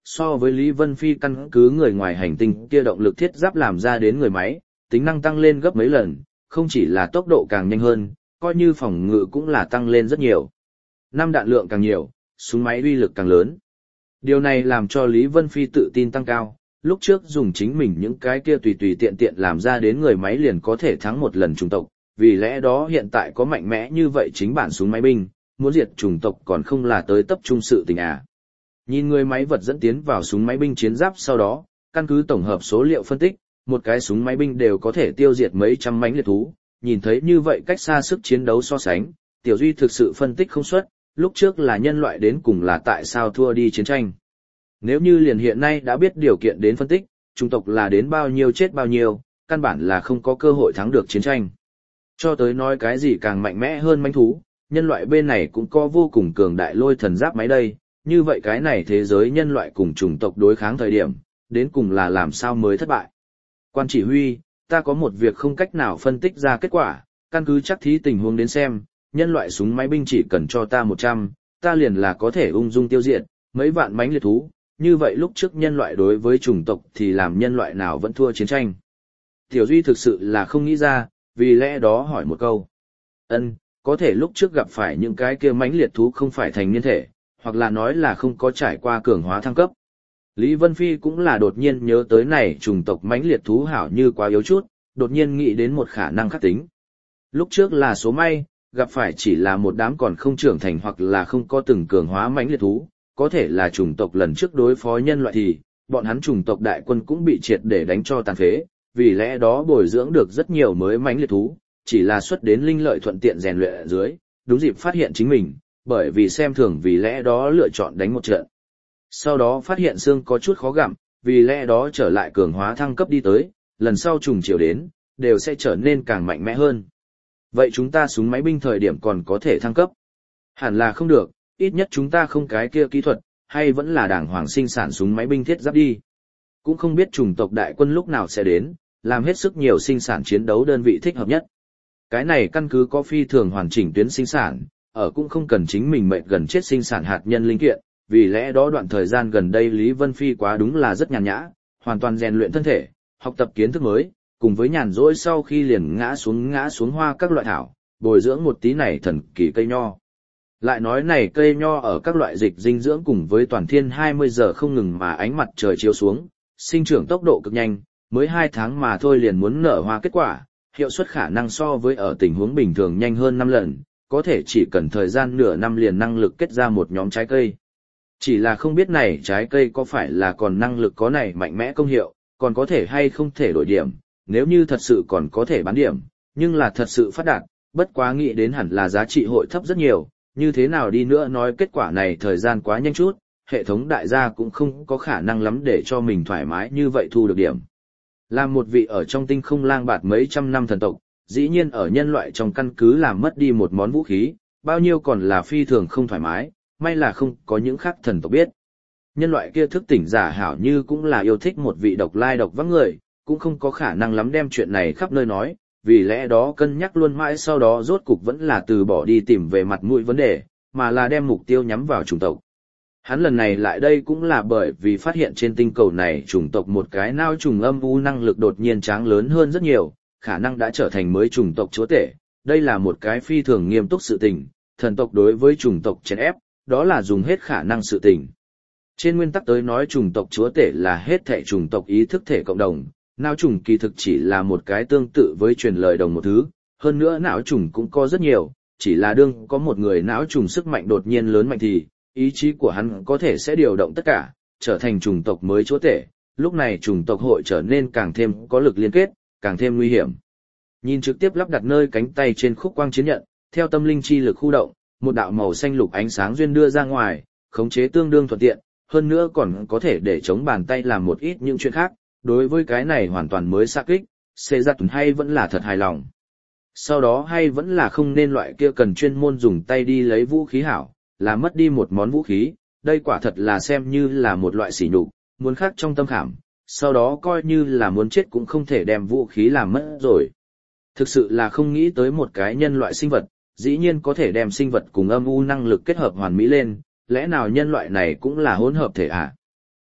so với Lý Vân Phi căn cứ người ngoài hành tinh kia động lực thiết giáp làm ra đến người máy, tính năng tăng lên gấp mấy lần, không chỉ là tốc độ càng nhanh hơn, coi như phòng ngự cũng là tăng lên rất nhiều. Năm đạn lượng càng nhiều, súng máy uy lực càng lớn. Điều này làm cho Lý Vân Phi tự tin tăng cao, lúc trước dùng chính mình những cái kia tùy tùy tiện tiện làm ra đến người máy liền có thể thắng một lần chủng tộc, vì lẽ đó hiện tại có mạnh mẽ như vậy chính bản súng máy binh, muốn diệt chủng tộc còn không là tới tập trung sự tình à. Nhìn người máy vật dẫn tiến vào súng máy binh chiến giáp sau đó, căn cứ tổng hợp số liệu phân tích, một cái súng máy binh đều có thể tiêu diệt mấy trăm mãnh liệt thú, nhìn thấy như vậy cách xa sức chiến đấu so sánh, Tiểu Duy thực sự phân tích không xuất, lúc trước là nhân loại đến cùng là tại sao thua đi chiến tranh. Nếu như liền hiện nay đã biết điều kiện đến phân tích, chủng tộc là đến bao nhiêu chết bao nhiêu, căn bản là không có cơ hội thắng được chiến tranh. Cho tới nói cái gì càng mạnh mẽ hơn mãnh thú, nhân loại bên này cũng có vô cùng cường đại lôi thần giáp máy đây, như vậy cái này thế giới nhân loại cùng chủng tộc đối kháng thời điểm, đến cùng là làm sao mới thất bại. Quan chỉ huy, ta có một việc không cách nào phân tích ra kết quả, căn cứ chắc thí tình huống đến xem, nhân loại súng máy binh chỉ cần cho ta một trăm, ta liền là có thể ung dung tiêu diệt mấy vạn mãnh liệt thú, như vậy lúc trước nhân loại đối với chủng tộc thì làm nhân loại nào vẫn thua chiến tranh. Tiểu Duy thực sự là không nghĩ ra, vì lẽ đó hỏi một câu. Ân, có thể lúc trước gặp phải những cái kia mãnh liệt thú không phải thành niên thể, hoặc là nói là không có trải qua cường hóa thăng cấp. Lý Vân Phi cũng là đột nhiên nhớ tới này chủng tộc mãnh liệt thú hảo như quá yếu chút, đột nhiên nghĩ đến một khả năng khắc tính. Lúc trước là số may, gặp phải chỉ là một đám còn không trưởng thành hoặc là không có từng cường hóa mãnh liệt thú, có thể là chủng tộc lần trước đối phó nhân loại thì, bọn hắn chủng tộc đại quân cũng bị triệt để đánh cho tàn phế, vì lẽ đó bồi dưỡng được rất nhiều mới mãnh liệt thú, chỉ là xuất đến linh lợi thuận tiện rèn luyện ở dưới, đúng dịp phát hiện chính mình, bởi vì xem thường vì lẽ đó lựa chọn đánh một trận. Sau đó phát hiện xương có chút khó gặm, vì lẽ đó trở lại cường hóa thăng cấp đi tới, lần sau trùng chiều đến, đều sẽ trở nên càng mạnh mẽ hơn. Vậy chúng ta súng máy binh thời điểm còn có thể thăng cấp? Hẳn là không được, ít nhất chúng ta không cái kia kỹ thuật, hay vẫn là đàng hoàng sinh sản súng máy binh thiết giáp đi. Cũng không biết chủng tộc đại quân lúc nào sẽ đến, làm hết sức nhiều sinh sản chiến đấu đơn vị thích hợp nhất. Cái này căn cứ có phi thường hoàn chỉnh tuyến sinh sản, ở cũng không cần chính mình mệt gần chết sinh sản hạt nhân linh kiện, vì lẽ đó đoạn thời gian gần đây Lý Vân Phi quá đúng là rất nhàn nhã, hoàn toàn rèn luyện thân thể, học tập kiến thức mới, cùng với nhàn rỗi sau khi liền ngã xuống ngã xuống hoa các loại thảo, bồi dưỡng một tí này thần kỳ cây nho. Lại nói này cây nho ở các loại dịch dinh dưỡng cùng với toàn thiên hai mươi giờ không ngừng mà ánh mặt trời chiếu xuống, sinh trưởng tốc độ cực nhanh, mới hai tháng mà thôi liền muốn nở hoa kết quả, hiệu suất khả năng so với ở tình huống bình thường nhanh hơn năm lần, có thể chỉ cần thời gian nửa năm liền năng lực kết ra một nhóm trái cây. Chỉ là không biết này trái cây có phải là còn năng lực có này mạnh mẽ công hiệu, còn có thể hay không thể đổi điểm, nếu như thật sự còn có thể bán điểm, nhưng là thật sự phát đạt, bất quá nghĩ đến hẳn là giá trị hội thấp rất nhiều, như thế nào đi nữa nói kết quả này thời gian quá nhanh chút, hệ thống đại gia cũng không có khả năng lắm để cho mình thoải mái như vậy thu được điểm. Làm một vị ở trong tinh không lang bạt mấy trăm năm thần tộc, dĩ nhiên ở nhân loại trong căn cứ làm mất đi một món vũ khí, bao nhiêu còn là phi thường không thoải mái, may là không có những khác thần tộc biết. Nhân loại kia thức tỉnh giả hảo như cũng là yêu thích một vị độc lai độc vắng người, cũng không có khả năng lắm đem chuyện này khắp nơi nói, vì lẽ đó cân nhắc luôn mãi sau đó rốt cục vẫn là từ bỏ đi tìm về mặt mũi vấn đề, mà là đem mục tiêu nhắm vào chủng tộc. Hắn lần này lại đây cũng là bởi vì phát hiện trên tinh cầu này chủng tộc một cái nao trùng âm u năng lực đột nhiên tráng lớn hơn rất nhiều, khả năng đã trở thành mới chủng tộc chúa tể. Đây là một cái phi thường nghiêm túc sự tình, thần tộc đối với chủng tộc chèn ép, đó là dùng hết khả năng sự tình. Trên nguyên tắc tới nói chủng tộc chúa tể là hết thảy chủng tộc ý thức thể cộng đồng, não trùng kỳ thực chỉ là một cái tương tự với truyền lời đồng một thứ, hơn nữa não trùng cũng có rất nhiều, chỉ là đương có một người não trùng sức mạnh đột nhiên lớn mạnh thì, ý chí của hắn có thể sẽ điều động tất cả, trở thành chủng tộc mới chúa tể, lúc này chủng tộc hội trở nên càng thêm có lực liên kết, càng thêm nguy hiểm. Nhìn trực tiếp lắp đặt nơi cánh tay trên khúc quang chiến nhận, theo tâm linh chi lực khu động, một đạo màu xanh lục ánh sáng duyên đưa ra ngoài, khống chế tương đương thuận tiện, hơn nữa còn có thể để chống bàn tay làm một ít những chuyện khác. Đối với cái này hoàn toàn mới xạ kích, xê giặt hay vẫn là thật hài lòng. Sau đó hay vẫn là không nên loại kia cần chuyên môn dùng tay đi lấy vũ khí hảo, là mất đi một món vũ khí, đây quả thật là xem như là một loại sỉ nhục, muốn khắc trong tâm khảm, sau đó coi như là muốn chết cũng không thể đem vũ khí làm mất rồi. Thực sự là không nghĩ tới một cái nhân loại sinh vật, dĩ nhiên có thể đem sinh vật cùng âm u năng lực kết hợp hoàn mỹ lên, lẽ nào nhân loại này cũng là hỗn hợp thể à?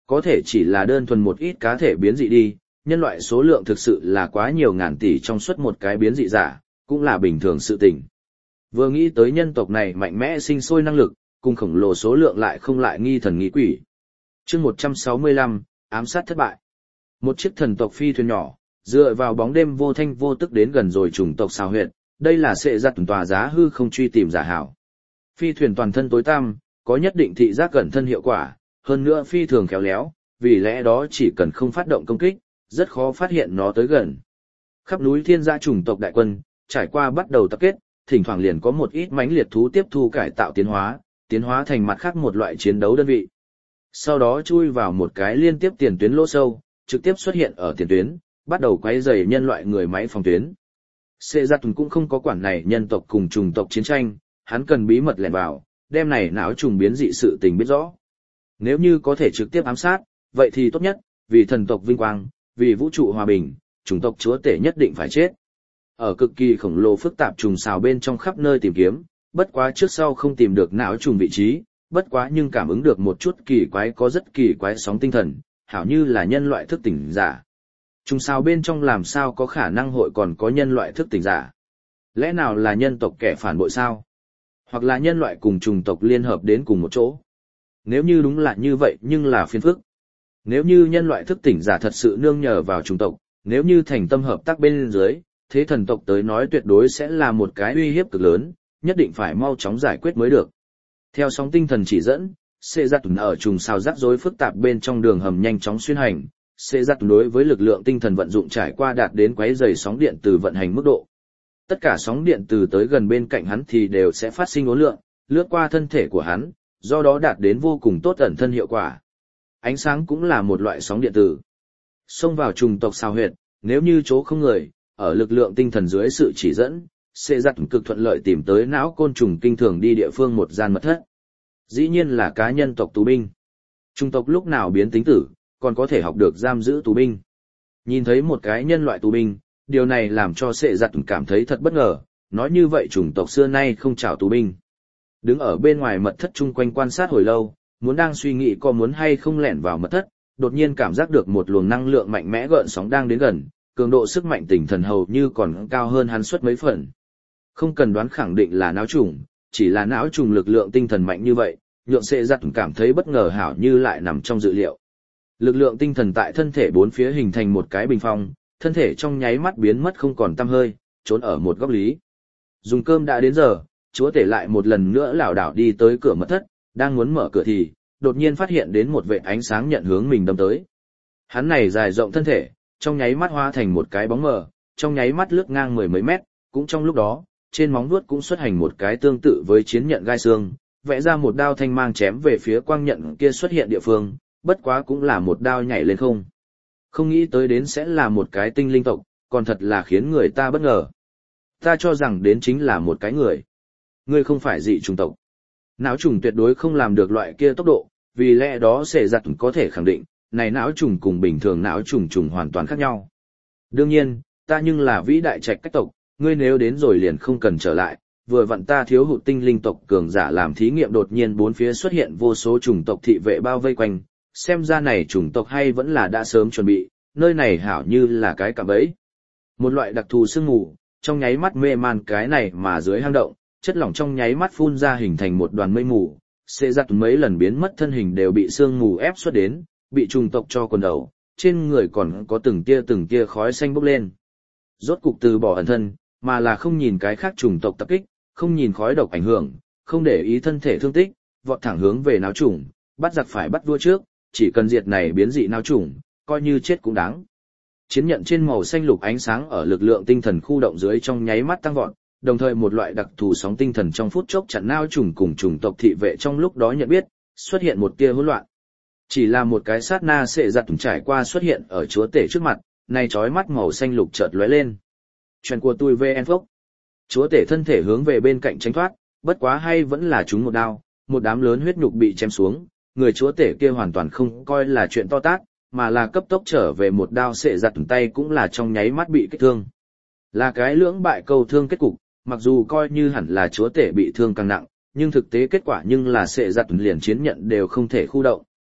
Có thể chỉ là đơn thuần một ít cá thể biến dị đi, nhân loại số lượng thực sự là quá nhiều ngàn tỷ trong suốt một cái biến dị giả, cũng là bình thường sự tình. Vừa nghĩ tới nhân tộc này mạnh mẽ sinh sôi năng lực, cùng khổng lồ số lượng lại không lại nghi thần nghi quỷ. Chương một trăm sáu mươi lăm, ám sát thất bại. Một chiếc thần tộc phi thuyền nhỏ, dựa vào bóng đêm vô thanh vô tức đến gần rồi chủng tộc xào huyệt, đây là sẽ giặt tòa giá hư không truy tìm giả hảo. Phi thuyền toàn thân tối tăm, có nhất định thị giác gần thân hiệu quả, hơn nữa phi thường khéo léo, vì lẽ đó chỉ cần không phát động công kích, rất khó phát hiện nó tới gần. Khắp núi thiên gia chủng tộc đại quân, trải qua bắt đầu tập kết, thỉnh thoảng liền có một ít mãnh liệt thú tiếp thu cải tạo tiến hóa, tiến hóa thành mặt khác một loại chiến đấu đơn vị. Sau đó chui vào một cái liên tiếp tiền tuyến lỗ sâu, trực tiếp xuất hiện ở tiền tuyến, bắt đầu quấy rầy nhân loại người máy phòng tuyến. Sệ Giặt cũng không có quản này nhân tộc cùng chủng tộc chiến tranh, hắn cần bí mật lẻn vào, đem này não trùng biến dị sự tình biết rõ. Nếu như có thể trực tiếp ám sát, vậy thì tốt nhất, vì thần tộc vinh quang, vì vũ trụ hòa bình, chủng tộc chúa tể nhất định phải chết. Ở cực kỳ khổng lồ phức tạp trùng xào bên trong khắp nơi tìm kiếm, bất quá trước sau không tìm được não trùng vị trí, bất quá nhưng cảm ứng được một chút kỳ quái có rất kỳ quái sóng tinh thần, hảo như là nhân loại thức tỉnh giả. Trùng xào bên trong làm sao có khả năng hội còn có nhân loại thức tỉnh giả? Lẽ nào là nhân tộc kẻ phản bội sao? Hoặc là nhân loại cùng trùng tộc liên hợp đến cùng một chỗ? Nếu như đúng là như vậy nhưng là phiền phức. Nếu như nhân loại thức tỉnh giả thật sự nương nhờ vào trùng tộc, nếu như thành tâm hợp tác bên dưới, thế thần tộc tới nói tuyệt đối sẽ là một cái uy hiếp cực lớn, nhất định phải mau chóng giải quyết mới được. Theo sóng tinh thần chỉ dẫn, Sệ Giặt ở trùng sao rắc rối phức tạp bên trong đường hầm nhanh chóng xuyên hành, Sệ Giặt đối với lực lượng tinh thần vận dụng trải qua đạt đến quấy rầy sóng điện từ vận hành mức độ. Tất cả sóng điện từ tới gần bên cạnh hắn thì đều sẽ phát sinh ố lượng, lướt qua thân thể của hắn, do đó đạt đến vô cùng tốt ẩn thân hiệu quả. Ánh sáng cũng là một loại sóng điện tử. Xông vào trùng tộc sao huyệt, nếu như chỗ không người, ở lực lượng tinh thần dưới sự chỉ dẫn, Sệ Giặt cực thuận lợi tìm tới não côn trùng kinh thường đi địa phương một gian mật thất. Dĩ nhiên là cá nhân tộc tù binh. Trùng tộc lúc nào biến tính tử, còn có thể học được giam giữ tù binh. Nhìn thấy một cái nhân loại tù binh, điều này làm cho Sệ Giặt cảm thấy thật bất ngờ, nói như vậy chủng tộc xưa nay không chào tù binh. Đứng ở bên ngoài mật thất chung quanh quan sát hồi lâu, muốn đang suy nghĩ có muốn hay không lẻn vào mật thất, đột nhiên cảm giác được một luồng năng lượng mạnh mẽ gợn sóng đang đến gần, cường độ sức mạnh tinh thần hầu như còn cao hơn hắn suất mấy phần. Không cần đoán khẳng định là não trùng, chỉ là não trùng lực lượng tinh thần mạnh như vậy, nhượng Sệ Giặt cảm thấy bất ngờ hảo như lại nằm trong dự liệu. Lực lượng tinh thần tại thân thể bốn phía hình thành một cái bình phong, thân thể trong nháy mắt biến mất không còn tăm hơi, trốn ở một góc lý. Dùng cơm đã đến giờ, chúa tể lại một lần nữa lảo đảo đi tới cửa mật thất, đang muốn mở cửa thì, đột nhiên phát hiện đến một vệt ánh sáng nhận hướng mình đâm tới. Hắn này dài rộng thân thể, trong nháy mắt hóa thành một cái bóng mờ, trong nháy mắt lướt ngang mười mấy mét, cũng trong lúc đó, trên móng vuốt cũng xuất hành một cái tương tự với chiến nhận gai xương, vẽ ra một đao thanh mang chém về phía quang nhận kia xuất hiện địa phương, bất quá cũng là một đao nhảy lên không. Không nghĩ tới đến sẽ là một cái tinh linh tộc, còn thật là khiến người ta bất ngờ. Ta cho rằng đến chính là một cái người. Ngươi không phải dị trùng tộc. Não trùng tuyệt đối không làm được loại kia tốc độ, vì lẽ đó Sệ Giặt có thể khẳng định, này não trùng cùng bình thường não trùng trùng hoàn toàn khác nhau. Đương nhiên, ta nhưng là vĩ đại trạch cách tộc, ngươi nếu đến rồi liền không cần trở lại, vừa vặn ta thiếu hụt tinh linh tộc cường giả làm thí nghiệm đột nhiên bốn phía xuất hiện vô số chủng tộc thị vệ bao vây quanh, xem ra này chủng tộc hay vẫn là đã sớm chuẩn bị, nơi này hảo như là cái cạm bẫy. Một loại đặc thù sương mù, trong nháy mắt mê man cái này mà dưới hang động, chất lỏng trong nháy mắt phun ra hình thành một đoàn mây mù, Sệ Giặt mấy lần biến mất thân hình đều bị sương mù ép xuất đến, bị chủng tộc cho quần đầu, trên người còn có từng tia từng tia khói xanh bốc lên. Rốt cục từ bỏ ẩn thân, mà là không nhìn cái khác chủng tộc tập kích, không nhìn khói độc ảnh hưởng, không để ý thân thể thương tích, vọt thẳng hướng về náo chủng, bắt giặc phải bắt vua trước, chỉ cần diệt này biến dị náo chủng, coi như chết cũng đáng. Chiến nhận trên màu xanh lục ánh sáng ở lực lượng tinh thần khu động dưới trong nháy mắt tăng vọt, đồng thời một loại đặc thù sóng tinh thần trong phút chốc chặn nao chủng cùng chủng tộc thị vệ trong lúc đó nhận biết, xuất hiện một tia hỗn loạn. Chỉ là một cái sát na Sệ Giặt trải qua xuất hiện ở chúa tể trước mặt, này chói mắt màu xanh lục chợt lóe lên. Chuyện của tôi vê en Phốc. Chúa tể thân thể hướng về bên cạnh tránh thoát, bất quá hay vẫn là trúng một đao, một đám lớn huyết nhục bị chém xuống, người chúa tể kia hoàn toàn không coi là chuyện to tát, mà là cấp tốc trở về một đao Sệ Giặt tay cũng là trong nháy mắt bị kích thương. Là cái lưỡng bại câu thương kết cục, mặc dù coi như hẳn là chúa tể bị thương càng nặng, nhưng thực tế kết quả nhưng là Sệ Giặt liền chiến nhận đều không thể khu động.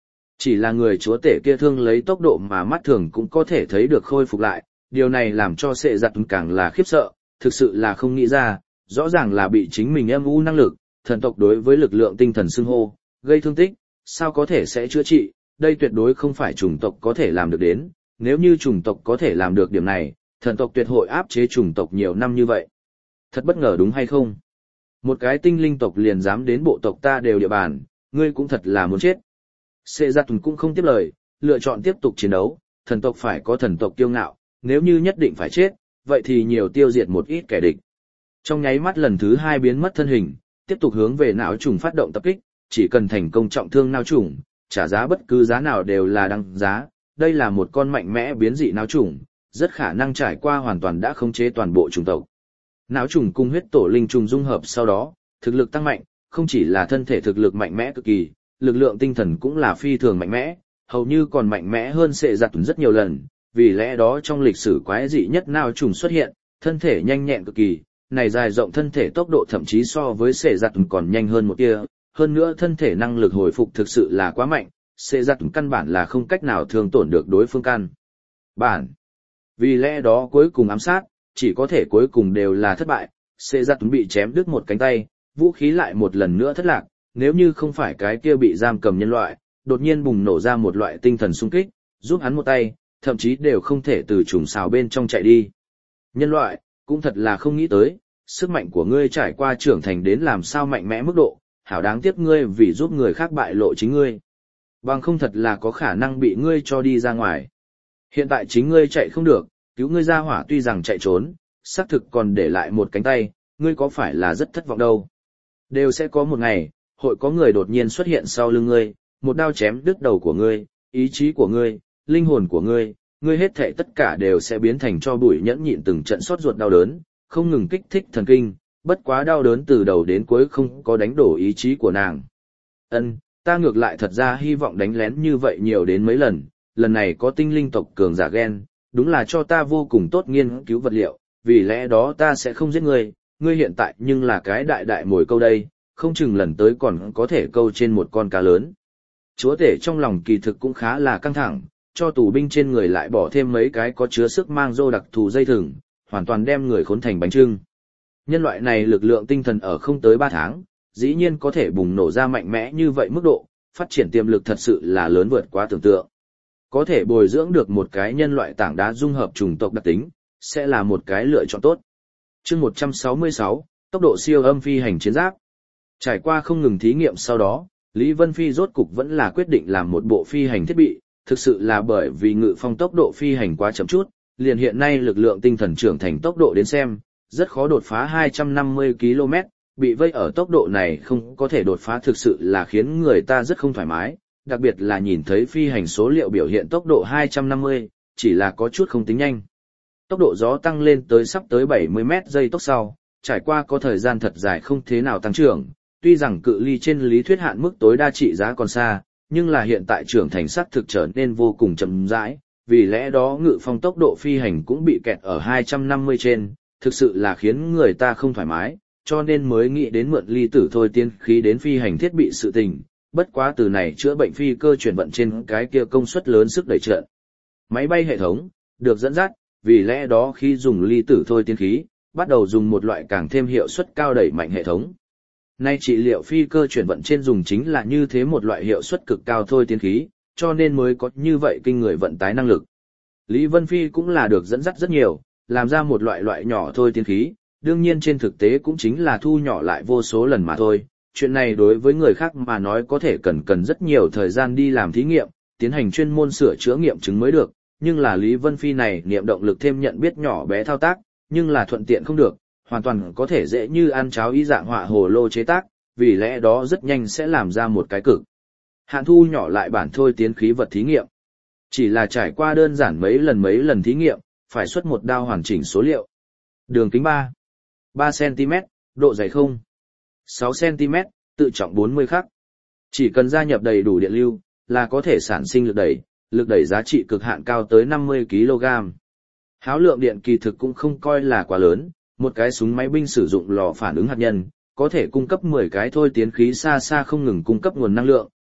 Chỉ là người chúa tể kia thương lấy tốc độ mà mắt thường cũng có thể thấy được khôi phục lại, điều này làm cho sệ giặt càng là khiếp sợ, thực sự là không nghĩ ra, rõ ràng là bị chính mình âm u năng lực, thần tộc đối với lực lượng tinh thần xưng hô, gây thương tích, sao có thể sẽ chữa trị, đây tuyệt đối không phải chủng tộc có thể làm được đến, nếu như chủng tộc có thể làm được điểm này, thần tộc tuyệt hội áp chế chủng tộc nhiều năm như vậy. Thật bất ngờ đúng hay không? Một cái tinh linh tộc liền dám đến bộ tộc ta đều địa bàn, ngươi cũng thật là muốn chết. Sệ giặt cũng không tiếp lời, lựa chọn tiếp tục chiến đấu, thần tộc phải có thần tộc kiêu ngạo, nếu như nhất định phải chết, vậy thì nhiều tiêu diệt một ít kẻ địch. Trong nháy mắt lần thứ hai biến mất thân hình, tiếp tục hướng về não trùng phát động tập kích, chỉ cần thành công trọng thương não trùng, trả giá bất cứ giá nào đều là đăng giá. Đây là một con mạnh mẽ biến dị não trùng, rất khả năng trải qua hoàn toàn đã khống chế toàn bộ chủng tộc. Não trùng cùng huyết tổ linh trùng dung hợp sau đó, thực lực tăng mạnh, không chỉ là thân thể thực lực mạnh mẽ cực kỳ, lực lượng tinh thần cũng là phi thường mạnh mẽ, hầu như còn mạnh mẽ hơn sệ giặt rất nhiều lần, vì lẽ đó trong lịch sử quái dị nhất não trùng xuất hiện, thân thể nhanh nhẹn cực kỳ, này dài rộng thân thể tốc độ thậm chí so với sệ giặt còn nhanh hơn một tia, hơn nữa thân thể năng lực hồi phục thực sự là quá mạnh, sệ giặt căn bản là không cách nào thương tổn được đối phương căn bản. Vì lẽ đó cuối cùng ám sát, chỉ có thể cuối cùng đều là thất bại, sệ giặt bị chém đứt một cánh tay, vũ khí lại một lần nữa thất lạc, nếu như không phải cái kia bị giam cầm nhân loại, đột nhiên bùng nổ ra một loại tinh thần xung kích, giúp hắn một tay, thậm chí đều không thể từ trùng xào bên trong chạy đi. Nhân loại, cũng thật là không nghĩ tới, sức mạnh của ngươi trải qua trưởng thành đến làm sao mạnh mẽ mức độ, hảo đáng tiếc ngươi vì giúp người khác bại lộ chính ngươi. Bằng không thật là có khả năng bị ngươi cho đi ra ngoài. Hiện tại chính ngươi chạy không được, cứu ngươi ra hỏa tuy rằng chạy trốn, xác thực còn để lại một cánh tay, ngươi có phải là rất thất vọng đâu. Đều sẽ có một ngày, hội có người đột nhiên xuất hiện sau lưng ngươi, một đao chém đứt đầu của ngươi, ý chí của ngươi, linh hồn của ngươi, ngươi hết thảy tất cả đều sẽ biến thành cho bụi nhẫn nhịn từng trận sốt ruột đau đớn, không ngừng kích thích thần kinh, bất quá đau đớn từ đầu đến cuối không có đánh đổ ý chí của nàng. Ân, ta ngược lại thật ra hy vọng đánh lén như vậy nhiều đến mấy lần, lần này có tinh linh tộc cường giả ghen, đúng là cho ta vô cùng tốt nghiên cứu vật liệu, vì lẽ đó ta sẽ không giết ngươi, ngươi hiện tại nhưng là cái đại đại mồi câu đây, không chừng lần tới còn có thể câu trên một con cá lớn. Chúa tể trong lòng kỳ thực cũng khá là căng thẳng, cho tù binh trên người lại bỏ thêm mấy cái có chứa sức mang rô đặc thù dây thừng, hoàn toàn đem người khốn thành bánh chưng. Nhân loại này lực lượng tinh thần ở không tới ba tháng, dĩ nhiên có thể bùng nổ ra mạnh mẽ như vậy mức độ, phát triển tiềm lực thật sự là lớn vượt quá tưởng tượng. Có thể bồi dưỡng được một cái nhân loại tảng đá dung hợp chủng tộc đặc tính, sẽ là một cái lựa chọn tốt. Chương một trăm sáu mươi sáu, tốc độ siêu âm phi hành chiến giáp. Trải qua không ngừng thí nghiệm sau đó, Lý Vân Phi rốt cục vẫn là quyết định làm một bộ phi hành thiết bị, thực sự là bởi vì Ngự Phong tốc độ phi hành quá chậm chút, liền hiện nay lực lượng tinh thần trưởng thành tốc độ đến xem, rất khó đột phá hai trăm năm mươi ki lô mét, bị vây ở tốc độ này không có thể đột phá thực sự là khiến người ta rất không thoải mái, đặc biệt là nhìn thấy phi hành số liệu biểu hiện tốc độ hai trăm năm mươi, chỉ là có chút không tính nhanh. Tốc độ gió tăng lên tới sắp tới bảy mươi mét giây tốc sau, trải qua có thời gian thật dài không thế nào tăng trưởng, tuy rằng cự ly trên lý thuyết hạn mức tối đa trị giá còn xa, nhưng là hiện tại trưởng thành sắc thực trở nên vô cùng chậm rãi, vì lẽ đó Ngự Phong tốc độ phi hành cũng bị kẹt ở hai trăm năm mươi trên, thực sự là khiến người ta không thoải mái, cho nên mới nghĩ đến mượn ly tử thôi tiên khí đến phi hành thiết bị sự tình, bất quá từ này chữa bệnh phi cơ chuyển vận trên cái kia công suất lớn sức đẩy trận. Máy bay hệ thống, được dẫn dắt, vì lẽ đó khi dùng ly tử thôi tiên khí, bắt đầu dùng một loại càng thêm hiệu suất cao đẩy mạnh hệ thống. Nay trị liệu phi cơ chuyển vận trên dùng chính là như thế một loại hiệu suất cực cao thôi tiên khí, cho nên mới có như vậy kinh người vận tái năng lực. Lý Vân Phi cũng là được dẫn dắt rất nhiều, làm ra một loại loại nhỏ thôi tiên khí, đương nhiên trên thực tế cũng chính là thu nhỏ lại vô số lần mà thôi. Chuyện này đối với người khác mà nói có thể cần cần rất nhiều thời gian đi làm thí nghiệm, tiến hành chuyên môn sửa chữa nghiệm chứng mới được, nhưng là Lý Vân Phi này niệm động lực thêm nhận biết nhỏ bé thao tác, nhưng là thuận tiện không được, hoàn toàn có thể dễ như ăn cháo ý dạng họa hồ lô chế tác, vì lẽ đó rất nhanh sẽ làm ra một cái cực hạn thu nhỏ lại bản thôi tiến khí vật thí nghiệm. Chỉ là trải qua đơn giản mấy lần mấy lần thí nghiệm, phải xuất một đao hoàn chỉnh số liệu. Đường kính ba, ba xăng ti mét, độ dày không, sáu xăng ti mét, tự trọng bốn mươi khắc. Chỉ cần gia nhập đầy đủ điện lưu, là có thể sản sinh lực đẩy, lực đẩy giá trị cực hạn cao tới năm mươi ki lô gam. Háo lượng điện kỳ thực cũng không coi là quá lớn, một cái súng máy binh sử dụng lò phản ứng hạt nhân, có thể cung cấp mười cái thôi tiến khí xa xa không ngừng cung cấp nguồn năng lượng,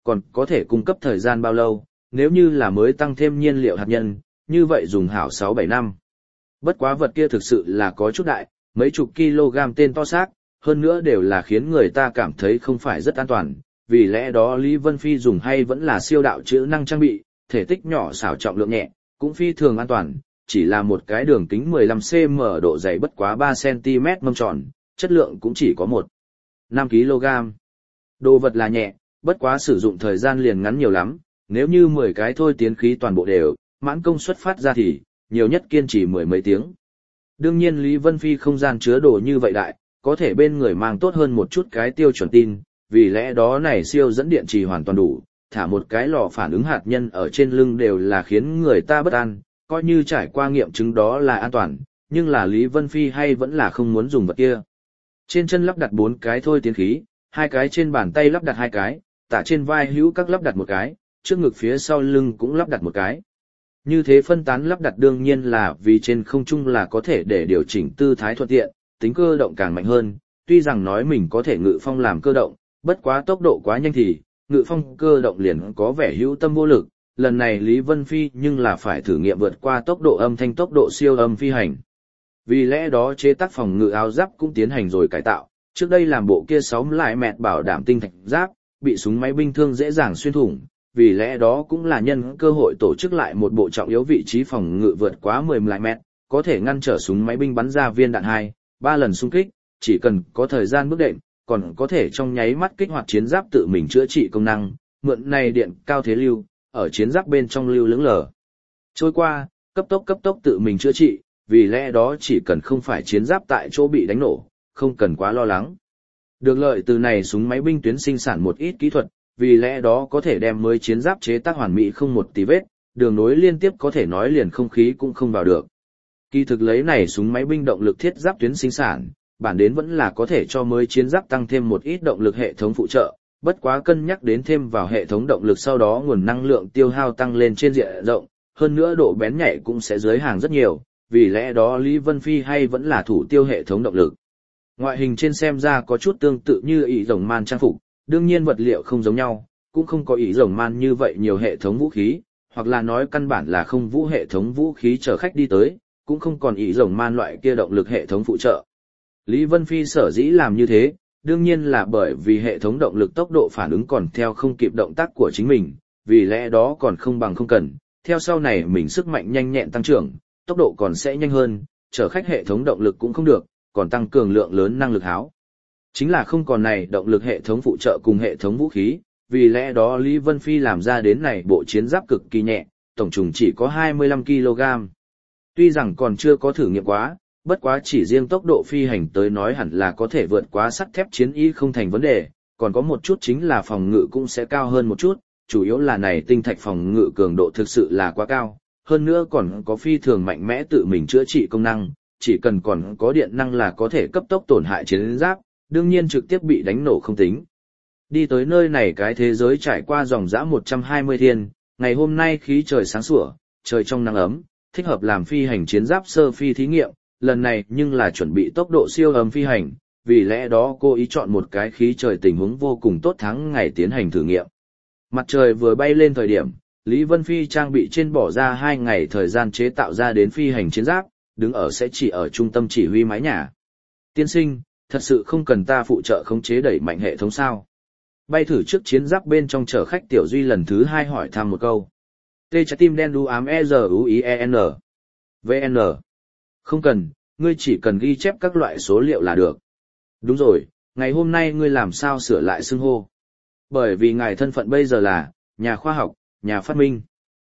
còn có thể cung cấp thời gian bao lâu, nếu như là mới tăng thêm nhiên liệu hạt nhân, như vậy dùng hảo sáu bảy năm. Bất quá vật kia thực sự là có chút đại, mấy chục kg tên to xác, hơn nữa đều là khiến người ta cảm thấy không phải rất an toàn, vì lẽ đó Lý Vân Phi dùng hay vẫn là siêu đạo chữ năng trang bị, thể tích nhỏ xảo trọng lượng nhẹ, cũng phi thường an toàn, chỉ là một cái đường kính mười lăm xăng ti mét độ dày bất quá ba xăng ti mét mâm tròn, chất lượng cũng chỉ có một năm ki lô gam. Đồ vật là nhẹ, bất quá sử dụng thời gian liền ngắn nhiều lắm, nếu như mười cái thôi tiến khí toàn bộ đều, mãn công suất phát ra thì, nhiều nhất kiên trì mười mấy tiếng. Đương nhiên Lý Vân Phi không gian chứa đồ như vậy đại, có thể bên người mang tốt hơn một chút cái tiêu chuẩn tin, vì lẽ đó này siêu dẫn điện trì hoàn toàn đủ, thả một cái lò phản ứng hạt nhân ở trên lưng đều là khiến người ta bất an, coi như trải qua nghiệm chứng đó là an toàn, nhưng là Lý Vân Phi hay vẫn là không muốn dùng vật kia. Trên chân lắp đặt bốn cái thôi tiến khí, hai cái trên bàn tay lắp đặt hai cái, tả trên vai hữu các lắp đặt một cái, trước ngực phía sau lưng cũng lắp đặt một cái. Như thế phân tán lắp đặt đương nhiên là vì trên không trung là có thể để điều chỉnh tư thái thuận tiện, tính cơ động càng mạnh hơn, tuy rằng nói mình có thể ngự phong làm cơ động, bất quá tốc độ quá nhanh thì, ngự phong cơ động liền có vẻ hữu tâm vô lực, lần này Lý Vân Phi nhưng là phải thử nghiệm vượt qua tốc độ âm thanh tốc độ siêu âm phi hành. Vì lẽ đó chế tác phòng ngự áo giáp cũng tiến hành rồi cải tạo, trước đây làm bộ kia sáu lại mẹt bảo đảm tinh thạch giáp, bị súng máy binh thương dễ dàng xuyên thủng, vì lẽ đó cũng là nhân cơ hội tổ chức lại một bộ trọng yếu vị trí phòng ngự vượt quá mười lại mét, có thể ngăn trở súng máy binh bắn ra viên đạn hai, ba lần xung kích, chỉ cần có thời gian bước đệm, còn có thể trong nháy mắt kích hoạt chiến giáp tự mình chữa trị công năng, mượn này điện cao thế lưu, ở chiến giáp bên trong lưu lững lờ. Trôi qua, cấp tốc cấp tốc tự mình chữa trị, vì lẽ đó chỉ cần không phải chiến giáp tại chỗ bị đánh nổ, không cần quá lo lắng. Được lợi từ này súng máy binh tuyến sinh sản một ít kỹ thuật, vì lẽ đó có thể đem mới chiến giáp chế tác hoàn mỹ không một tí vết, đường nối liên tiếp có thể nói liền không khí cũng không vào được. Kỳ thực lấy này súng máy binh động lực thiết giáp tuyến sinh sản, bản đến vẫn là có thể cho mới chiến giáp tăng thêm một ít động lực hệ thống phụ trợ, bất quá cân nhắc đến thêm vào hệ thống động lực sau đó nguồn năng lượng tiêu hao tăng lên trên diện rộng, hơn nữa độ bén nhạy cũng sẽ dưới hàng rất nhiều, vì lẽ đó Lý Vân Phi hay vẫn là thủ tiêu hệ thống động lực. Ngoại hình trên xem ra có chút tương tự như ỷ rồng man trang phục, đương nhiên vật liệu không giống nhau, cũng không có ỷ rồng man như vậy nhiều hệ thống vũ khí, hoặc là nói căn bản là không vũ hệ thống vũ khí chở khách đi tới, cũng không còn ỷ rồng man loại kia động lực hệ thống phụ trợ. Lý Vân Phi sở dĩ làm như thế, đương nhiên là bởi vì hệ thống động lực tốc độ phản ứng còn theo không kịp động tác của chính mình, vì lẽ đó còn không bằng không cần, theo sau này mình sức mạnh nhanh nhẹn tăng trưởng, tốc độ còn sẽ nhanh hơn, chở khách hệ thống động lực cũng không được, còn tăng cường lượng lớn năng lực háo. Chính là không còn này động lực hệ thống phụ trợ cùng hệ thống vũ khí, vì lẽ đó Lý Vân Phi làm ra đến này bộ chiến giáp cực kỳ nhẹ, tổng trùng chỉ có hai mươi lăm ki lô gam. Tuy rằng còn chưa có thử nghiệm quá, bất quá chỉ riêng tốc độ phi hành tới nói hẳn là có thể vượt quá sắt thép chiến y không thành vấn đề, còn có một chút chính là phòng ngự cũng sẽ cao hơn một chút, chủ yếu là này tinh thạch phòng ngự cường độ thực sự là quá cao, hơn nữa còn có phi thường mạnh mẽ tự mình chữa trị công năng, chỉ cần còn có điện năng là có thể cấp tốc tổn hại chiến giáp, đương nhiên trực tiếp bị đánh nổ không tính. Đi tới nơi này cái thế giới trải qua dòng dã một trăm hai mươi thiên, ngày hôm nay khí trời sáng sủa, trời trong nắng ấm, thích hợp làm phi hành chiến giáp sơ phi thí nghiệm, lần này nhưng là chuẩn bị tốc độ siêu âm phi hành, vì lẽ đó cô ý chọn một cái khí trời tình huống vô cùng tốt tháng ngày tiến hành thử nghiệm. Mặt trời vừa bay lên thời điểm, Lý Vân Phi trang bị trên bỏ ra hai ngày thời gian chế tạo ra đến phi hành chiến giáp, đứng ở sẽ chỉ ở trung tâm chỉ huy mái nhà. Tiên sinh, thật sự không cần ta phụ trợ khống chế đẩy mạnh hệ thống sao? Bay thử trước chiến giáp bên trong chở khách Tiểu Duy lần thứ hai hỏi thăm một câu. Tê trái tim đen đu ám E Z U I E N. vê en. Không cần, ngươi chỉ cần ghi chép các loại số liệu là được. Đúng rồi, ngày hôm nay ngươi làm sao sửa lại xưng hô? Bởi vì ngài thân phận bây giờ là nhà khoa học, nhà phát minh.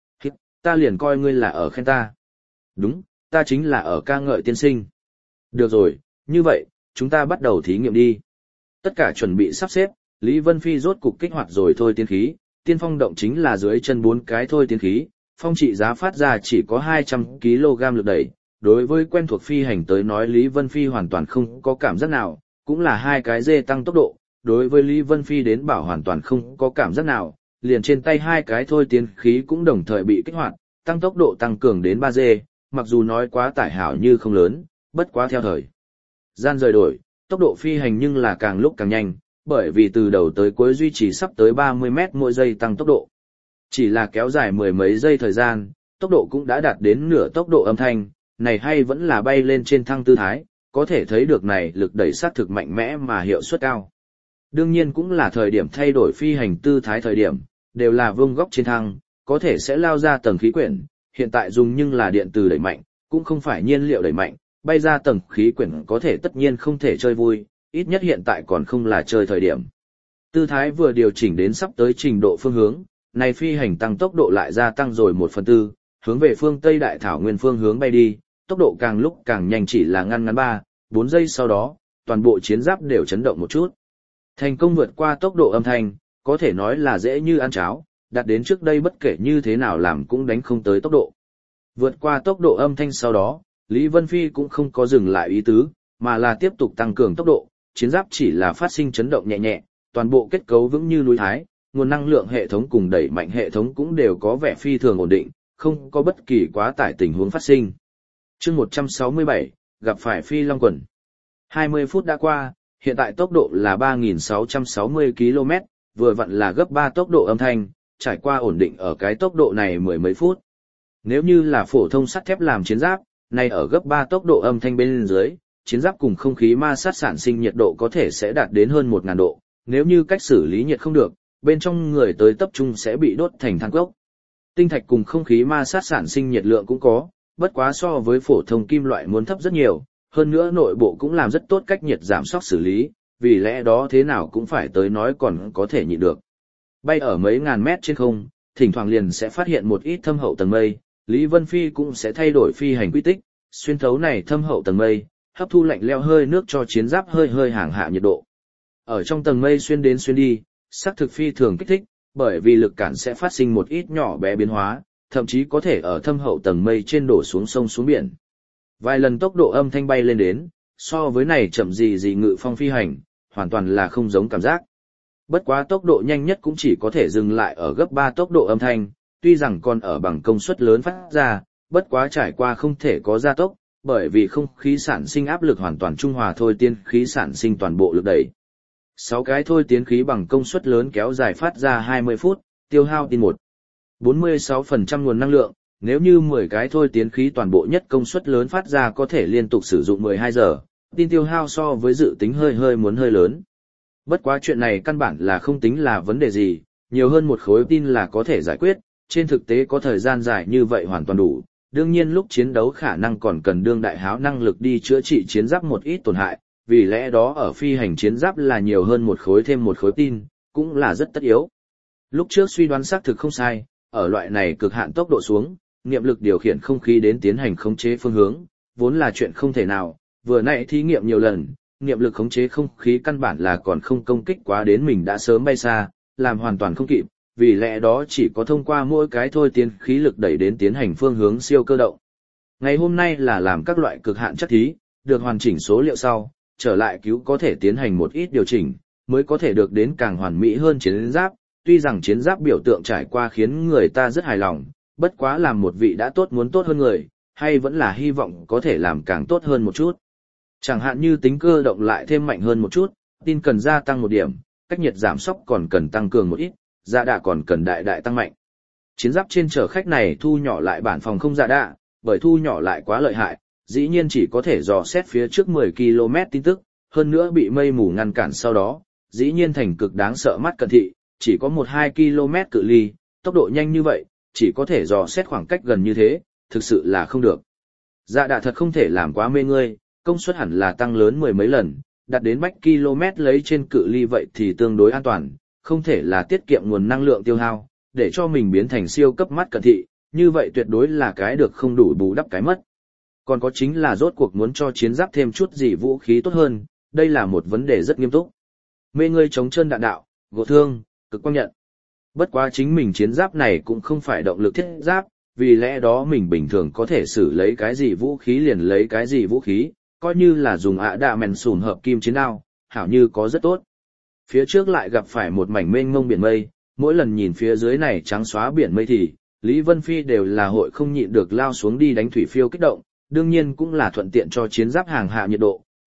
Ta liền coi ngươi là ở khen ta. Đúng, ta chính là ở ca ngợi tiên sinh. Được rồi, như vậy, chúng ta bắt đầu thí nghiệm đi. Tất cả chuẩn bị sắp xếp, Lý Vân Phi rốt cục kích hoạt rồi thôi tiến khí, tiên phong động chính là dưới chân bốn cái thôi tiến khí, phong trị giá phát ra chỉ có hai trăm ki lô gam lực đẩy. Đối với quen thuộc phi hành tới nói Lý Vân Phi hoàn toàn không có cảm giác nào, cũng là hai cái dê tăng tốc độ, đối với Lý Vân Phi đến bảo hoàn toàn không có cảm giác nào, liền trên tay hai cái thôi tiến khí cũng đồng thời bị kích hoạt, tăng tốc độ tăng cường đến ba dê, mặc dù nói quá tải hảo như không lớn, bất quá theo thời gian rời đổi, tốc độ phi hành nhưng là càng lúc càng nhanh, bởi vì từ đầu tới cuối duy trì sắp tới ba mươi mét mỗi giây tăng tốc độ. Chỉ là kéo dài mười mấy giây thời gian, tốc độ cũng đã đạt đến nửa tốc độ âm thanh, này hay vẫn là bay lên trên thăng tư thái, có thể thấy được này lực đẩy sát thực mạnh mẽ mà hiệu suất cao. Đương nhiên cũng là thời điểm thay đổi phi hành tư thái thời điểm, đều là vuông góc trên thăng, có thể sẽ lao ra tầng khí quyển, hiện tại dùng nhưng là điện từ đẩy mạnh, cũng không phải nhiên liệu đẩy mạnh, bay ra tầng khí quyển có thể tất nhiên không thể chơi vui, ít nhất hiện tại còn không là chơi thời điểm. Tư thái vừa điều chỉnh đến sắp tới trình độ phương hướng, này phi hành tăng tốc độ lại gia tăng rồi một phần tư, hướng về phương Tây Đại Thảo Nguyên phương hướng bay đi, tốc độ càng lúc càng nhanh, chỉ là ngăn ngắn ba, bốn giây sau đó, toàn bộ chiến giáp đều chấn động một chút. Thành công vượt qua tốc độ âm thanh, có thể nói là dễ như ăn cháo, đạt đến trước đây bất kể như thế nào làm cũng đánh không tới tốc độ. Vượt qua tốc độ âm thanh sau đó, Lý Vân Phi cũng không có dừng lại ý tứ, mà là tiếp tục tăng cường tốc độ, chiến giáp chỉ là phát sinh chấn động nhẹ nhẹ, toàn bộ kết cấu vững như núi thái, nguồn năng lượng hệ thống cùng đẩy mạnh hệ thống cũng đều có vẻ phi thường ổn định, không có bất kỳ quá tải tình huống phát sinh. Chương một trăm sáu mươi bảy, gặp phải Phi Long quần. hai mươi phút đã qua, hiện tại tốc độ là ba nghìn sáu trăm sáu mươi ki lô mét, vừa vặn là gấp ba tốc độ âm thanh, trải qua ổn định ở cái tốc độ này mười mấy phút. Nếu như là phổ thông sắt thép làm chiến giáp, này ở gấp ba tốc độ âm thanh bên dưới, chiến giáp cùng không khí ma sát sản sinh nhiệt độ có thể sẽ đạt đến hơn một nghìn độ, nếu như cách xử lý nhiệt không được, bên trong người tới tập trung sẽ bị đốt thành than cốc. Tinh thạch cùng không khí ma sát sản sinh nhiệt lượng cũng có, bất quá so với phổ thông kim loại muốn thấp rất nhiều, hơn nữa nội bộ cũng làm rất tốt cách nhiệt giảm sóc xử lý, vì lẽ đó thế nào cũng phải tới nói còn có thể nhịn được. Bay ở mấy ngàn mét trên không, thỉnh thoảng liền sẽ phát hiện một ít thâm hậu tầng mây, Lý Vân Phi cũng sẽ thay đổi phi hành quy tích, xuyên thấu này thâm hậu tầng mây, hấp thu lạnh leo hơi nước cho chiến giáp hơi hơi hàng hạ nhiệt độ. Ở trong tầng mây xuyên đến xuyên đi, sắc thực phi thường kích thích, bởi vì lực cản sẽ phát sinh một ít nhỏ bé biến hóa, thậm chí có thể ở thâm hậu tầng mây trên đổ xuống sông xuống biển. Vài lần tốc độ âm thanh bay lên đến, so với này chậm gì gì ngự phong phi hành, hoàn toàn là không giống cảm giác. Bất quá tốc độ nhanh nhất cũng chỉ có thể dừng lại ở gấp ba tốc độ âm thanh, tuy rằng còn ở bằng công suất lớn phát ra, bất quá trải qua không thể có gia tốc, bởi vì không khí sản sinh áp lực hoàn toàn trung hòa thôi tiến khí sản sinh toàn bộ lực đẩy. sáu cái thôi tiến khí bằng công suất lớn kéo dài phát ra hai mươi phút, tiêu hao tin một. bốn mươi sáu phần trăm nguồn năng lượng, nếu như mười cái thôi tiến khí toàn bộ nhất công suất lớn phát ra có thể liên tục sử dụng mười hai giờ, tin tiêu hao so với dự tính hơi hơi muốn hơi lớn. Bất quá chuyện này căn bản là không tính là vấn đề gì, nhiều hơn một khối tin là có thể giải quyết, trên thực tế có thời gian dài như vậy hoàn toàn đủ. Đương nhiên lúc chiến đấu khả năng còn cần đương đại háo năng lực đi chữa trị chiến giáp một ít tổn hại, vì lẽ đó ở phi hành chiến giáp là nhiều hơn một khối thêm một khối tin, cũng là rất tất yếu. Lúc trước suy đoán xác thực không sai, ở loại này cực hạn tốc độ xuống, niệm lực điều khiển không khí đến tiến hành khống chế phương hướng, vốn là chuyện không thể nào, vừa nãy thí nghiệm nhiều lần, niệm lực khống chế không khí căn bản là còn không công kích quá đến mình đã sớm bay xa, làm hoàn toàn không kịp, vì lẽ đó chỉ có thông qua mỗi cái thôi tiến khí lực đẩy đến tiến hành phương hướng siêu cơ động. Ngày hôm nay là làm các loại cực hạn chất thí, được hoàn chỉnh số liệu sau, trở lại cứu có thể tiến hành một ít điều chỉnh, mới có thể được đến càng hoàn mỹ hơn chiến giáp, tuy rằng chiến giáp biểu tượng trải qua khiến người ta rất hài lòng, bất quá làm một vị đã tốt muốn tốt hơn người, hay vẫn là hy vọng có thể làm càng tốt hơn một chút. Chẳng hạn như tính cơ động lại thêm mạnh hơn một chút, tin cần gia tăng một điểm, cách nhiệt giảm sóc còn cần tăng cường một ít, dạ đạ còn cần đại đại tăng mạnh. Chiến giáp trên chở khách này thu nhỏ lại bản phòng không dạ đạ, bởi thu nhỏ lại quá lợi hại, dĩ nhiên chỉ có thể dò xét phía trước mười ki lô mét tin tức, hơn nữa bị mây mù ngăn cản sau đó, dĩ nhiên thành cực đáng sợ mắt cận thị, chỉ có một hai ki lô mét cự ly, tốc độ nhanh như vậy, chỉ có thể dò xét khoảng cách gần như thế, thực sự là không được. Dạ đạ thật không thể làm quá mê ngươi, công suất hẳn là tăng lớn mười mấy lần, đạt đến bách km lấy trên cự ly vậy thì tương đối an toàn, không thể là tiết kiệm nguồn năng lượng tiêu hao, để cho mình biến thành siêu cấp mắt cận thị, như vậy tuyệt đối là cái được không đủ bù đắp cái mất. Còn có chính là rốt cuộc muốn cho chiến giáp thêm chút gì vũ khí tốt hơn, đây là một vấn đề rất nghiêm túc. Mê ngươi chống chân đạn đạo, gỗ thương, cực quang nhận. Bất quá chính mình chiến giáp này cũng không phải động lực thiết giáp, vì lẽ đó mình bình thường có thể xử lấy cái gì vũ khí liền lấy cái gì vũ khí, coi như là dùng ạ đạ mèn sùn hợp kim chiến đao, hảo như có rất tốt. Phía trước lại gặp phải một mảnh mênh mông biển mây, mỗi lần nhìn phía dưới này trắng xóa biển mây thì, Lý Vân Phi đều là hội không nhịn được lao xuống đi đánh thủy phiêu kích động, đương nhiên cũng là thuận tiện cho chiến giáp hàng hạ nhiệt độ,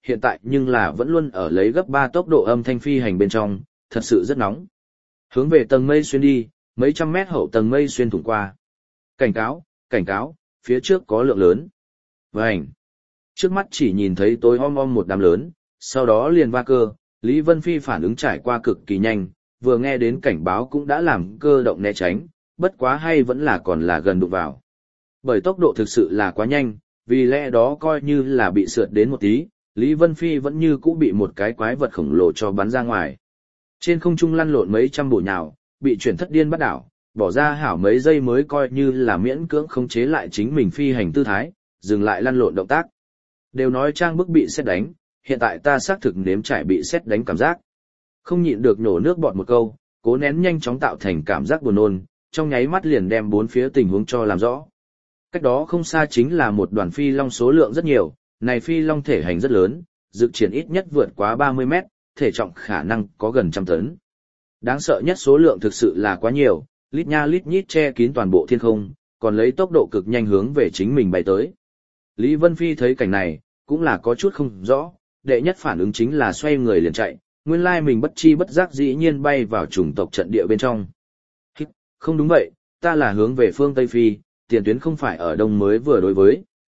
hiện tại nhưng là vẫn luôn ở lấy gấp ba tốc độ âm thanh phi hành bên trong, thật sự rất nóng. Hướng về tầng mây xuyên đi, mấy trăm mét hậu tầng mây xuyên thủng qua. Cảnh cáo, cảnh cáo, phía trước có lượng lớn. Vành. Trước mắt chỉ nhìn thấy tối om om một đám lớn, sau đó liền va cơ, Lý Vân Phi phản ứng trải qua cực kỳ nhanh, vừa nghe đến cảnh báo cũng đã làm cơ động né tránh, bất quá hay vẫn là còn là gần đụng vào. Bởi tốc độ thực sự là quá nhanh, vì lẽ đó coi như là bị sượt đến một tí, Lý Vân Phi vẫn như cũ bị một cái quái vật khổng lồ cho bắn ra ngoài. Trên không trung lăn lộn mấy trăm bộ nhào, bị chuyển thất điên bắt đảo, bỏ ra hảo mấy giây mới coi như là miễn cưỡng khống chế lại chính mình phi hành tư thái, dừng lại lăn lộn động tác. Đều nói trang bức bị sét đánh, hiện tại ta xác thực nếm trải bị sét đánh cảm giác. Không nhịn được nổ nước bọt một câu, cố nén nhanh chóng tạo thành cảm giác buồn nôn, trong nháy mắt liền đem bốn phía tình huống cho làm rõ. Cách đó không xa chính là một đoàn phi long số lượng rất nhiều, này phi long thể hành rất lớn, dự triển ít nhất vượt quá ba mươi mét, thể trọng khả năng có gần trăm tấn. Đáng sợ nhất số lượng thực sự là quá nhiều, lít nha lít nhít che kín toàn bộ thiên không, còn lấy tốc độ cực nhanh hướng về chính mình bay tới. Lý Vân Phi thấy cảnh này, cũng là có chút không rõ, đệ nhất phản ứng chính là xoay người liền chạy, nguyên lai mình bất chi bất giác dĩ nhiên bay vào chủng tộc trận địa bên trong. Hít, không đúng vậy, ta là hướng về phương Tây Phi, tiền tuyến không phải ở đông mới vừa đối với.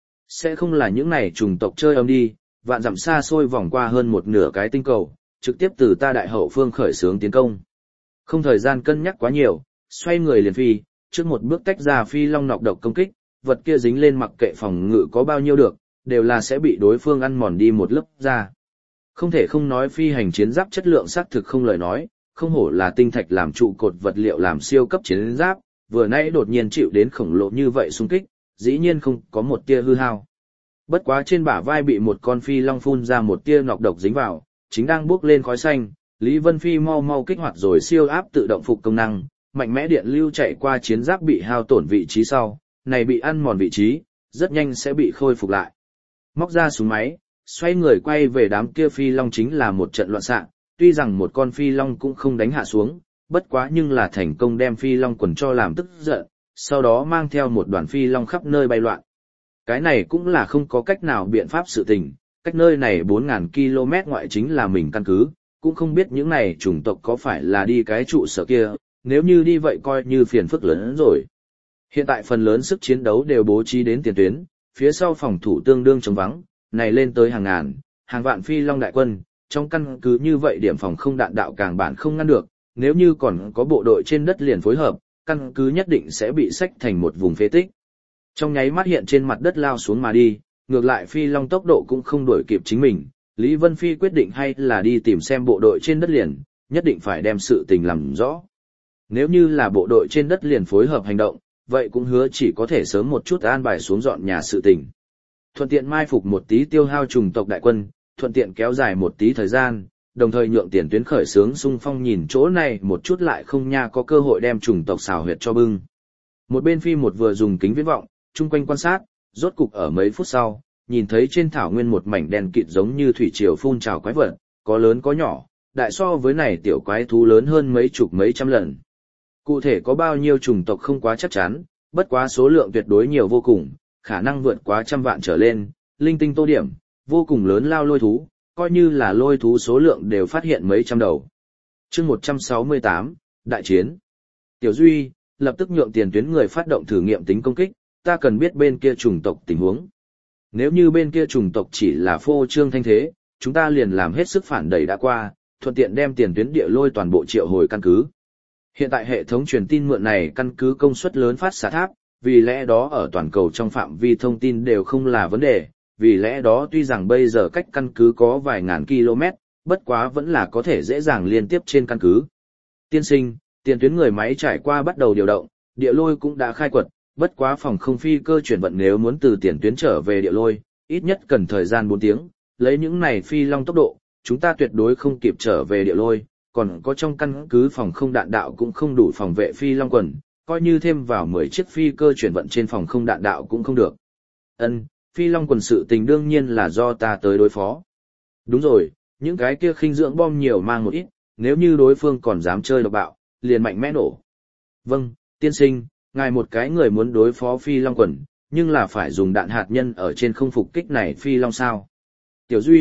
Sẽ không là những này chủng tộc chơi âm đi, vạn dặm xa xôi vòng qua hơn một nửa cái tinh cầu, trực tiếp từ ta đại hậu phương khởi xướng tiến công. Không thời gian cân nhắc quá nhiều, xoay người liền phi, trước một bước tách ra phi long nọc độc công kích, vật kia dính lên mặc kệ phòng ngự có bao nhiêu được, đều là sẽ bị đối phương ăn mòn đi một lớp ra. Không thể không nói phi hành chiến giáp chất lượng xác thực không lời nói, không hổ là tinh thạch làm trụ cột vật liệu làm siêu cấp chiến giáp, vừa nãy đột nhiên chịu đến khổng lồ như vậy xung kích, dĩ nhiên không có một tia hư hao. Bất quá trên bả vai bị một con phi long phun ra một tia nọc độc dính vào, chính đang bốc lên khói xanh, Lý Vân Phi mau mau kích hoạt rồi siêu áp tự động phục công năng, mạnh mẽ điện lưu chạy qua chiến giáp bị hao tổn vị trí sau, này bị ăn mòn vị trí, rất nhanh sẽ bị khôi phục lại. Móc ra súng máy, xoay người quay về đám kia phi long chính là một trận loạn xạ, tuy rằng một con phi long cũng không đánh hạ xuống, bất quá nhưng là thành công đem phi long quần cho làm tức giận, sau đó mang theo một đoàn phi long khắp nơi bay loạn. Cái này cũng là không có cách nào biện pháp sự tình, cách nơi này bốn nghìn ki lô mét ngoại chính là mình căn cứ, cũng không biết những này chủng tộc có phải là đi cái trụ sở kia, nếu như đi vậy coi như phiền phức lớn hơn rồi. Hiện tại phần lớn sức chiến đấu đều bố trí đến tiền tuyến, phía sau phòng thủ tương đương trống vắng, này lên tới hàng ngàn, hàng vạn phi long đại quân, trong căn cứ như vậy điểm phòng không đạn đạo càng bản không ngăn được, nếu như còn có bộ đội trên đất liền phối hợp, căn cứ nhất định sẽ bị xách thành một vùng phế tích. Trong nháy mắt hiện trên mặt đất lao xuống mà đi, ngược lại phi long tốc độ cũng không đuổi kịp chính mình, Lý Vân Phi quyết định hay là đi tìm xem bộ đội trên đất liền, nhất định phải đem sự tình làm rõ. Nếu như là bộ đội trên đất liền phối hợp hành động, vậy cũng hứa chỉ có thể sớm một chút an bài xuống dọn nhà sự tình. Thuận tiện mai phục một tí tiêu hao trùng tộc đại quân, thuận tiện kéo dài một tí thời gian, đồng thời nhượng tiền tuyến khởi sướng xung phong nhìn chỗ này một chút lại không nha có cơ hội đem trùng tộc xào huyệt cho bưng. Một bên phi một vừa dùng kính viễn vọng, chung quanh quan sát, rốt cục ở mấy phút sau, nhìn thấy trên thảo nguyên một mảnh đen kịt giống như thủy triều phun trào quái vật, có lớn có nhỏ, đại so với này tiểu quái thú lớn hơn mấy chục mấy trăm lần. Cụ thể có bao nhiêu chủng tộc không quá chắc chắn, bất quá số lượng tuyệt đối nhiều vô cùng, khả năng vượt quá trăm vạn trở lên, linh tinh tô điểm, vô cùng lớn lao lôi thú, coi như là lôi thú số lượng đều phát hiện mấy trăm đầu. Chương một trăm sáu mươi tám, Đại chiến. Tiểu Duy, lập tức nhượng tiền tuyến người phát động thử nghiệm tính công kích, ta cần biết bên kia chủng tộc tình huống. Nếu như bên kia chủng tộc chỉ là phô trương thanh thế, chúng ta liền làm hết sức phản đẩy đã qua, thuận tiện đem tiền tuyến địa lôi toàn bộ triệu hồi căn cứ. Hiện tại hệ thống truyền tin mượn này căn cứ công suất lớn phát xạ tháp, vì lẽ đó ở toàn cầu trong phạm vi thông tin đều không là vấn đề, vì lẽ đó tuy rằng bây giờ cách căn cứ có vài ngàn km, bất quá vẫn là có thể dễ dàng liên tiếp trên căn cứ. Tiên sinh, tiền tuyến người máy trải qua bắt đầu điều động, địa lôi cũng đã khai quật, bất quá phòng không phi cơ chuyển vận nếu muốn từ tiền tuyến trở về địa lôi, ít nhất cần thời gian bốn tiếng, lấy những này phi long tốc độ, chúng ta tuyệt đối không kịp trở về địa lôi, còn có trong căn cứ phòng không đạn đạo cũng không đủ phòng vệ phi long quần, coi như thêm vào mười chiếc phi cơ chuyển vận trên phòng không đạn đạo cũng không được. Ân, phi long quần sự tình đương nhiên là do ta tới đối phó. Đúng rồi, những cái kia khinh dưỡng bom nhiều mang một ít, nếu như đối phương còn dám chơi độc bạo, liền mạnh mẽ nổ. Vâng, tiên sinh, ngài một cái người muốn đối phó phi long quần, nhưng là phải dùng đạn hạt nhân ở trên không phục kích này phi long sao. Tiểu Duy,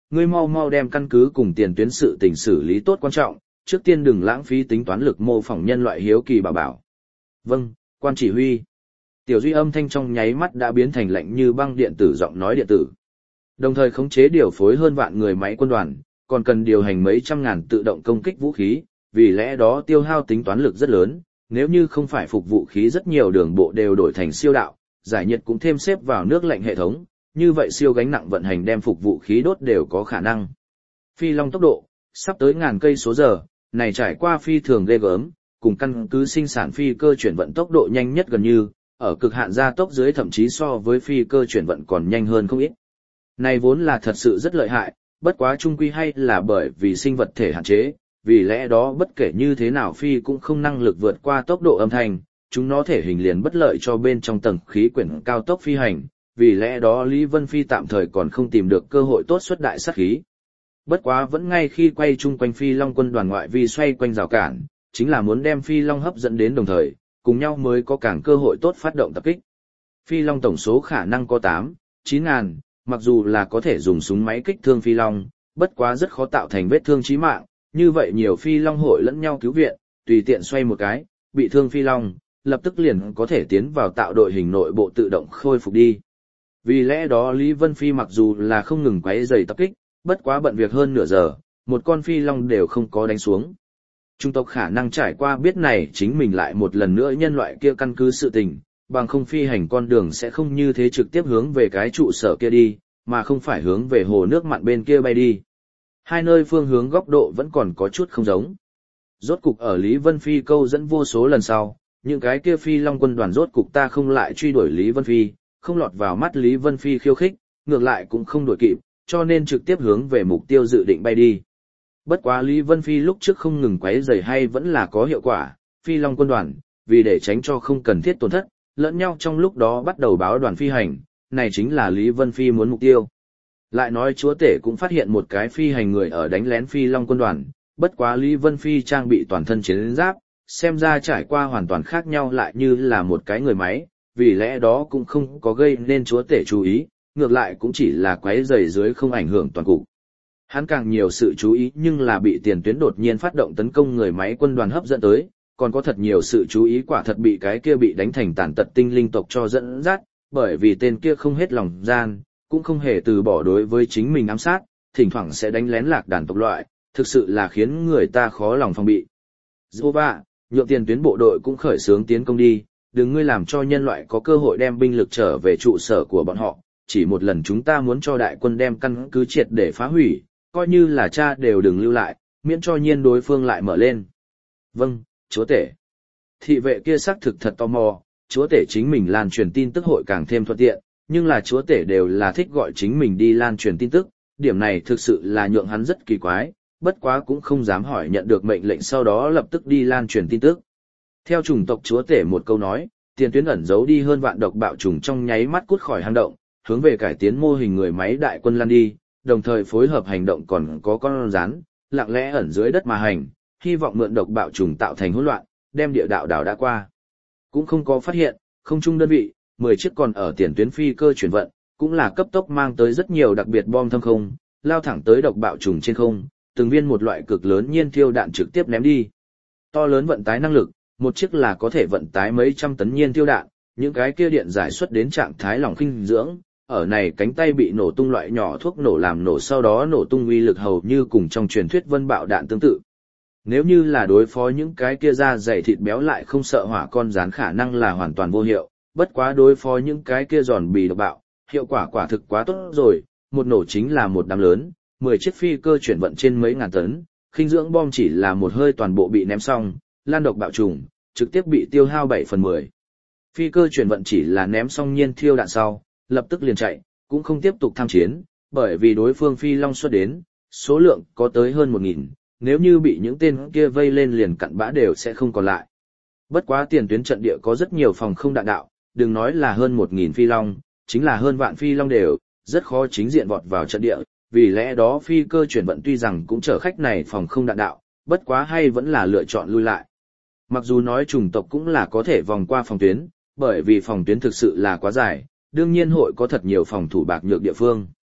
ngươi mau mau đem căn cứ cùng tiền tuyến sự tình xử lý tốt quan trọng, trước tiên đừng lãng phí tính toán lực mô phỏng nhân loại hiếu kỳ bảo bảo. Vâng, quan chỉ huy. Tiểu Duy âm thanh trong nháy mắt đã biến thành lạnh như băng điện tử giọng nói điện tử. Đồng thời khống chế điều phối hơn vạn người máy quân đoàn, còn cần điều hành mấy trăm ngàn tự động công kích vũ khí, vì lẽ đó tiêu hao tính toán lực rất lớn, nếu như không phải phục vũ khí rất nhiều đường bộ đều đổi thành siêu đạo, giải nhiệt cũng thêm xếp vào nước lạnh hệ thống, như vậy siêu gánh nặng vận hành đem phục vũ khí đốt đều có khả năng. Phi Long tốc độ, sắp tới ngàn cây số giờ, này trải qua phi thường ghê gớm, cùng căn cứ sinh sản phi cơ chuyển vận tốc độ nhanh nhất gần như, ở cực hạn gia tốc dưới thậm chí so với phi cơ chuyển vận còn nhanh hơn không ít. Này vốn là thật sự rất lợi hại, bất quá chung quy hay là bởi vì sinh vật thể hạn chế, vì lẽ đó bất kể như thế nào phi cũng không năng lực vượt qua tốc độ âm thanh, chúng nó thể hình liền bất lợi cho bên trong tầng khí quyển cao tốc phi hành, vì lẽ đó Lý Vân Phi tạm thời còn không tìm được cơ hội tốt xuất đại sát khí. Bất quá vẫn ngay khi quay chung quanh Phi Long quân đoàn ngoại vi xoay quanh rào cản, chính là muốn đem Phi Long hấp dẫn đến đồng thời, cùng nhau mới có càng cơ hội tốt phát động tập kích. Phi Long tổng số khả năng có tám, chín ngàn, mặc dù là có thể dùng súng máy kích thương Phi Long, bất quá rất khó tạo thành vết thương chí mạng, như vậy nhiều Phi Long hội lẫn nhau cứu viện, tùy tiện xoay một cái, bị thương Phi Long, lập tức liền có thể tiến vào tạo đội hình nội bộ tự động khôi phục đi. Vì lẽ đó Lý Vân Phi mặc dù là không ngừng quấy rầy tập kích, bất quá bận việc hơn nửa giờ, một con Phi Long đều không có đánh xuống. Trung tộc khả năng trải qua biết này chính mình lại một lần nữa nhân loại kia căn cứ sự tình, bằng không phi hành con đường sẽ không như thế trực tiếp hướng về cái trụ sở kia đi, mà không phải hướng về hồ nước mặn bên kia bay đi. Hai nơi phương hướng góc độ vẫn còn có chút không giống. Rốt cục ở Lý Vân Phi câu dẫn vô số lần sau, những cái kia Phi Long quân đoàn rốt cục ta không lại truy đuổi Lý Vân Phi, không lọt vào mắt Lý Vân Phi khiêu khích, ngược lại cũng không đuổi kịp, cho nên trực tiếp hướng về mục tiêu dự định bay đi. Bất quá Lý Vân Phi lúc trước không ngừng quấy rầy hay vẫn là có hiệu quả, Phi Long quân đoàn, vì để tránh cho không cần thiết tổn thất, lẫn nhau trong lúc đó bắt đầu báo đoàn phi hành, này chính là Lý Vân Phi muốn mục tiêu. Lại nói chúa tể cũng phát hiện một cái phi hành người ở đánh lén Phi Long quân đoàn, bất quá Lý Vân Phi trang bị toàn thân chiến giáp, xem ra trải qua hoàn toàn khác nhau lại như là một cái người máy, vì lẽ đó cũng không có gây nên chúa tể chú ý, ngược lại cũng chỉ là quấy rầy dưới không ảnh hưởng toàn cục. Hắn càng nhiều sự chú ý nhưng là bị tiền tuyến đột nhiên phát động tấn công người máy quân đoàn hấp dẫn tới, còn có thật nhiều sự chú ý quả thật bị cái kia bị đánh thành tàn tật tinh linh tộc cho dẫn dắt, bởi vì tên kia không hết lòng gian, cũng không hề từ bỏ đối với chính mình ám sát, thỉnh thoảng sẽ đánh lén lạc đàn tộc loại, thực sự là khiến người ta khó lòng phòng bị. Jehovah, nhượng tiền tuyến bộ đội cũng khởi xướng tiến công đi, đừng ngươi làm cho nhân loại có cơ hội đem binh lực trở về trụ sở của bọn họ, chỉ một lần chúng ta muốn cho đại quân đem căn cứ triệt để phá hủy, coi như là cha đều đừng lưu lại, miễn cho nhiên đối phương lại mở lên. Vâng, chúa tể. Thị vệ kia xác thực thật tò mò, chúa tể chính mình lan truyền tin tức hội càng thêm thuận tiện, nhưng là chúa tể đều là thích gọi chính mình đi lan truyền tin tức, điểm này thực sự là nhượng hắn rất kỳ quái, bất quá cũng không dám hỏi nhận được mệnh lệnh sau đó lập tức đi lan truyền tin tức. Theo chủng tộc chúa tể một câu nói, tiền tuyến ẩn giấu đi hơn vạn độc bạo trùng trong nháy mắt cút khỏi hang động, hướng về cải tiến mô hình người máy đại quân lan đi, đồng thời phối hợp hành động còn có con rắn, lặng lẽ ẩn dưới đất mà hành, hy vọng mượn độc bạo trùng tạo thành hỗn loạn, đem địa đạo đảo đã qua. Cũng không có phát hiện, không trung đơn vị, mười chiếc còn ở tiền tuyến phi cơ chuyển vận, cũng là cấp tốc mang tới rất nhiều đặc biệt bom thâm không, lao thẳng tới độc bạo trùng trên không, từng viên một loại cực lớn nhiên thiêu đạn trực tiếp ném đi. To lớn vận tải năng lực, một chiếc là có thể vận tải mấy trăm tấn nhiên thiêu đạn, những cái kia điện giải xuất đến trạng thái lỏng khinh dưỡng, ở này cánh tay bị nổ tung loại nhỏ thuốc nổ làm nổ sau đó nổ tung uy lực hầu như cùng trong truyền thuyết vân bạo đạn tương tự. Nếu như là đối phó những cái kia da dày thịt béo lại không sợ hỏa con rán khả năng là hoàn toàn vô hiệu, bất quá đối phó những cái kia giòn bì độc bạo, hiệu quả quả thực quá tốt rồi, một nổ chính là một đám lớn, mười chiếc phi cơ chuyển vận trên mấy ngàn tấn, khinh dưỡng bom chỉ là một hơi toàn bộ bị ném xong, lan độc bạo trùng, trực tiếp bị tiêu hao bảy phần mười. Phi cơ chuyển vận chỉ là ném xong nhiên thiêu đạn sau, lập tức liền chạy, cũng không tiếp tục tham chiến, bởi vì đối phương phi long xuất đến, số lượng có tới hơn một nghìn, nếu như bị những tên kia vây lên liền cặn bã đều sẽ không còn lại. Bất quá tiền tuyến trận địa có rất nhiều phòng không đạn đạo, đừng nói là hơn một nghìn phi long, chính là hơn vạn phi long đều, rất khó chính diện vọt vào trận địa, vì lẽ đó phi cơ chuyển vận tuy rằng cũng chở khách này phòng không đạn đạo, bất quá hay vẫn là lựa chọn lui lại. Mặc dù nói chủng tộc cũng là có thể vòng qua phòng tuyến, bởi vì phòng tuyến thực sự là quá dài, đương nhiên hội có thật nhiều phòng thủ bạc nhược địa phương.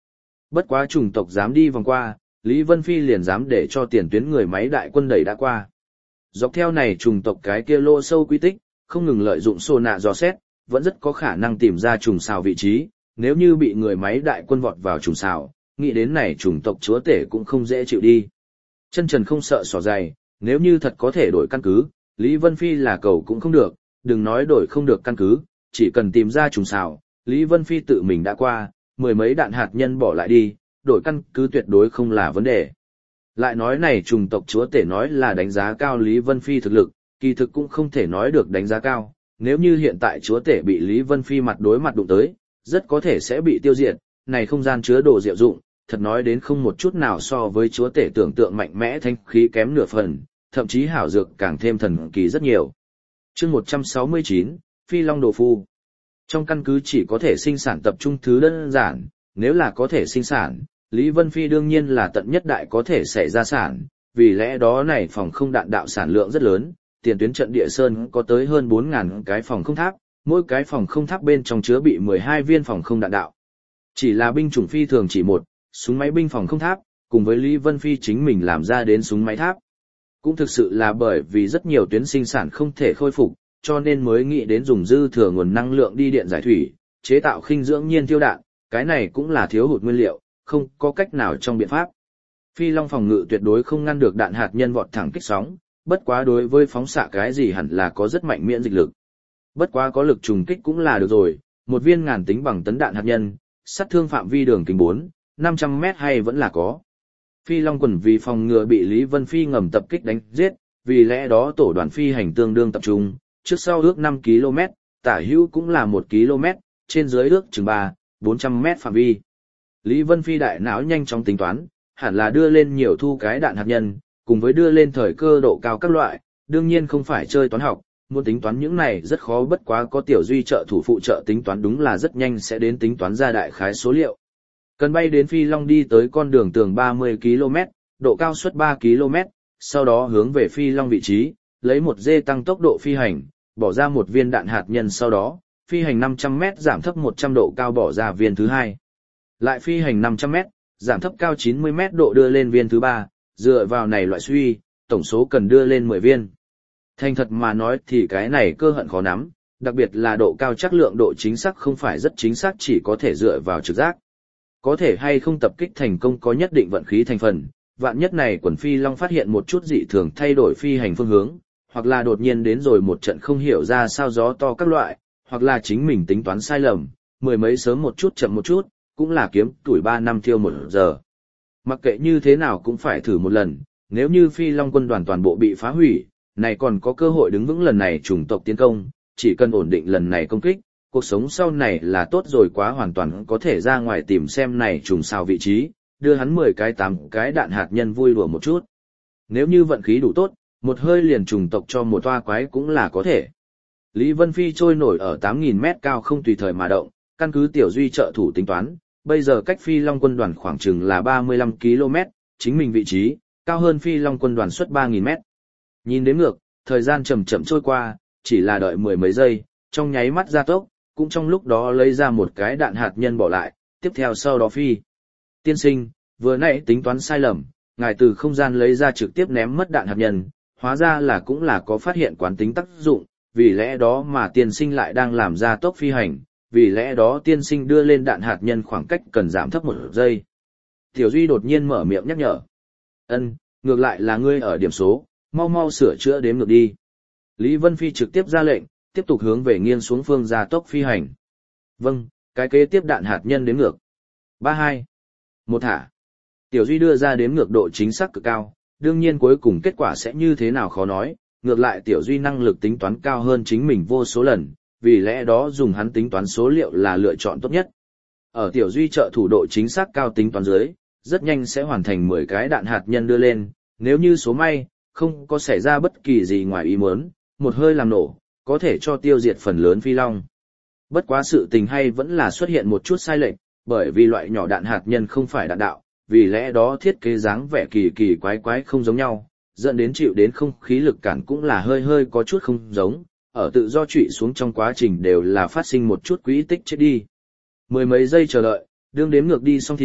Bất quá chủng tộc dám đi vòng qua, Lý Vân Phi liền dám để cho tiền tuyến người máy đại quân đẩy đã qua. Dọc theo này chủng tộc cái kia lô sâu quy tích, không ngừng lợi dụng sô nạ dò xét, vẫn rất có khả năng tìm ra trùng xào vị trí, nếu như bị người máy đại quân vọt vào trùng xào, nghĩ đến này chủng tộc chúa tể cũng không dễ chịu đi. Chân trần không sợ sỏ dày, nếu như thật có thể đổi căn cứ, Lý Vân Phi là cầu cũng không được, đừng nói đổi không được căn cứ, chỉ cần tìm ra trùng xào, Lý Vân Phi tự mình đã qua, mười mấy đạn hạt nhân bỏ lại đi, đổi căn cứ tuyệt đối không là vấn đề. Lại nói này trùng tộc chúa tể nói là đánh giá cao Lý Vân Phi thực lực, kỳ thực cũng không thể nói được đánh giá cao, nếu như hiện tại chúa tể bị Lý Vân Phi mặt đối mặt đụng tới, rất có thể sẽ bị tiêu diệt, này không gian chứa đồ diệu dụng, thật nói đến không một chút nào so với chúa tể tưởng tượng mạnh mẽ thanh khí kém nửa phần, thậm chí hảo dược càng thêm thần kỳ rất nhiều. Chương một trăm sáu mươi chín, Phi Long Đồ Phu. Trong căn cứ chỉ có thể sinh sản tập trung thứ đơn giản, nếu là có thể sinh sản, Lý Vân Phi đương nhiên là tận nhất đại có thể xảy ra sản, vì lẽ đó này phòng không đạn đạo sản lượng rất lớn, tiền tuyến trận địa sơn có tới hơn bốn nghìn cái phòng không tháp, mỗi cái phòng không tháp bên trong chứa bị mười hai viên phòng không đạn đạo. Chỉ là binh chủng phi thường chỉ một, súng máy binh phòng không tháp, cùng với Lý Vân Phi chính mình làm ra đến súng máy tháp. Cũng thực sự là bởi vì rất nhiều tuyến sinh sản không thể khôi phục, cho nên mới nghĩ đến dùng dư thừa nguồn năng lượng đi điện giải thủy, chế tạo khinh dưỡng nhiên tiêu đạn, cái này cũng là thiếu hụt nguyên liệu, không có cách nào trong biện pháp. Phi Long phòng ngự tuyệt đối không ngăn được đạn hạt nhân vọt thẳng kích sóng, bất quá đối với phóng xạ cái gì hẳn là có rất mạnh miễn dịch lực. Bất quá có lực trùng kích cũng là được rồi, một viên ngàn tính bằng tấn đạn hạt nhân, sát thương phạm vi đường kính bốn, năm trăm mét hay vẫn là có. Phi Long quần vì phòng ngừa bị Lý Vân Phi ngầm tập kích đánh giết, vì lẽ đó tổ đoàn phi hành tương đương tập trung, trước sau ước năm ki lô mét, tả hữu cũng là một ki lô mét, trên dưới ước chừng ba, bốn trăm mét phạm vi. Lý Vân Phi đại não nhanh chóng tính toán, hẳn là đưa lên nhiều thu cái đạn hạt nhân, cùng với đưa lên thời cơ độ cao các loại, đương nhiên không phải chơi toán học, muốn tính toán những này rất khó, bất quá có Tiểu Duy trợ thủ phụ trợ tính toán đúng là rất nhanh sẽ đến tính toán ra đại khái số liệu. Cần bay đến Phi Long đi tới con đường tường ba mươi ki lô mét, độ cao suất ba ki lô mét, sau đó hướng về Phi Long vị trí, lấy một dê tăng tốc độ phi hành, bỏ ra một viên đạn hạt nhân, sau đó, phi hành năm trăm mét giảm thấp một trăm độ cao bỏ ra viên thứ hai. Lại phi hành năm trăm mét, giảm thấp cao chín mươi mét độ đưa lên viên thứ ba, dựa vào này loại suy, tổng số cần đưa lên mười viên. Thành thật mà nói thì cái này cơ hận khó nắm, đặc biệt là độ cao chắc lượng độ chính xác không phải rất chính xác, chỉ có thể dựa vào trực giác. Có thể hay không tập kích thành công có nhất định vận khí thành phần, vạn nhất này quần Phi Long phát hiện một chút dị thường thay đổi phi hành phương hướng, hoặc là đột nhiên đến rồi một trận không hiểu ra sao gió to các loại, hoặc là chính mình tính toán sai lầm, mười mấy sớm một chút chậm một chút, cũng là kiếm tuổi ba năm thiêu một giờ. Mặc kệ như thế nào cũng phải thử một lần, nếu như Phi Long quân đoàn toàn bộ bị phá hủy, này còn có cơ hội đứng vững lần này chủng tộc tiến công, chỉ cần ổn định lần này công kích, cuộc sống sau này là tốt rồi, quá hoàn toàn có thể ra ngoài tìm xem này trùng sao vị trí, đưa hắn mười cái tám cái đạn hạt nhân vui đùa một chút. Nếu như vận khí đủ tốt, một hơi liền trùng tộc cho một toa quái cũng là có thể. Lý Vân Phi trôi nổi ở tám nghìn mét cao không tùy thời mà động, căn cứ Tiểu Duy trợ thủ tính toán, bây giờ cách Phi Long quân đoàn khoảng chừng là ba mươi lăm ki lô mét, chính mình vị trí, cao hơn Phi Long quân đoàn suất ba nghìn mét. Nhìn đến ngược, thời gian chậm chậm trôi qua, chỉ là đợi mười mấy giây, trong nháy mắt gia tốc, cũng trong lúc đó lấy ra một cái đạn hạt nhân bỏ lại, tiếp theo sau đó phi. Tiên sinh, vừa nãy tính toán sai lầm, ngài từ không gian lấy ra trực tiếp ném mất đạn hạt nhân, hóa ra là cũng là có phát hiện quán tính tác dụng, vì lẽ đó mà tiên sinh lại đang làm ra tốc phi hành, vì lẽ đó tiên sinh đưa lên đạn hạt nhân khoảng cách cần giảm thấp một giây. Tiểu Duy đột nhiên mở miệng nhắc nhở. Ân, ngược lại là ngươi ở điểm số, mau mau sửa chữa đếm ngược đi. Lý Vân Phi trực tiếp ra lệnh, tiếp tục hướng về nghiêng xuống phương gia tốc phi hành. Vâng, cái kế tiếp đạn hạt nhân đếm ngược. ba hai. một thả. Tiểu Duy đưa ra đếm ngược độ chính xác cực cao, đương nhiên cuối cùng kết quả sẽ như thế nào khó nói, ngược lại Tiểu Duy năng lực tính toán cao hơn chính mình vô số lần, vì lẽ đó dùng hắn tính toán số liệu là lựa chọn tốt nhất. Ở Tiểu Duy trợ thủ độ chính xác cao tính toán dưới, rất nhanh sẽ hoàn thành mười cái đạn hạt nhân đưa lên, nếu như số may, không có xảy ra bất kỳ gì ngoài ý muốn, một hơi làm nổ, có thể cho tiêu diệt phần lớn Phi Long. Bất quá sự tình hay vẫn là xuất hiện một chút sai lệch, bởi vì loại nhỏ đạn hạt nhân không phải đạn đạo, vì lẽ đó thiết kế dáng vẻ kỳ kỳ quái quái không giống nhau, dẫn đến chịu đến không khí lực cản cũng là hơi hơi có chút không giống, ở tự do trụy xuống trong quá trình đều là phát sinh một chút quỹ tích chết đi. Mười mấy giây chờ đợi, đương đếm ngược đi xong thì,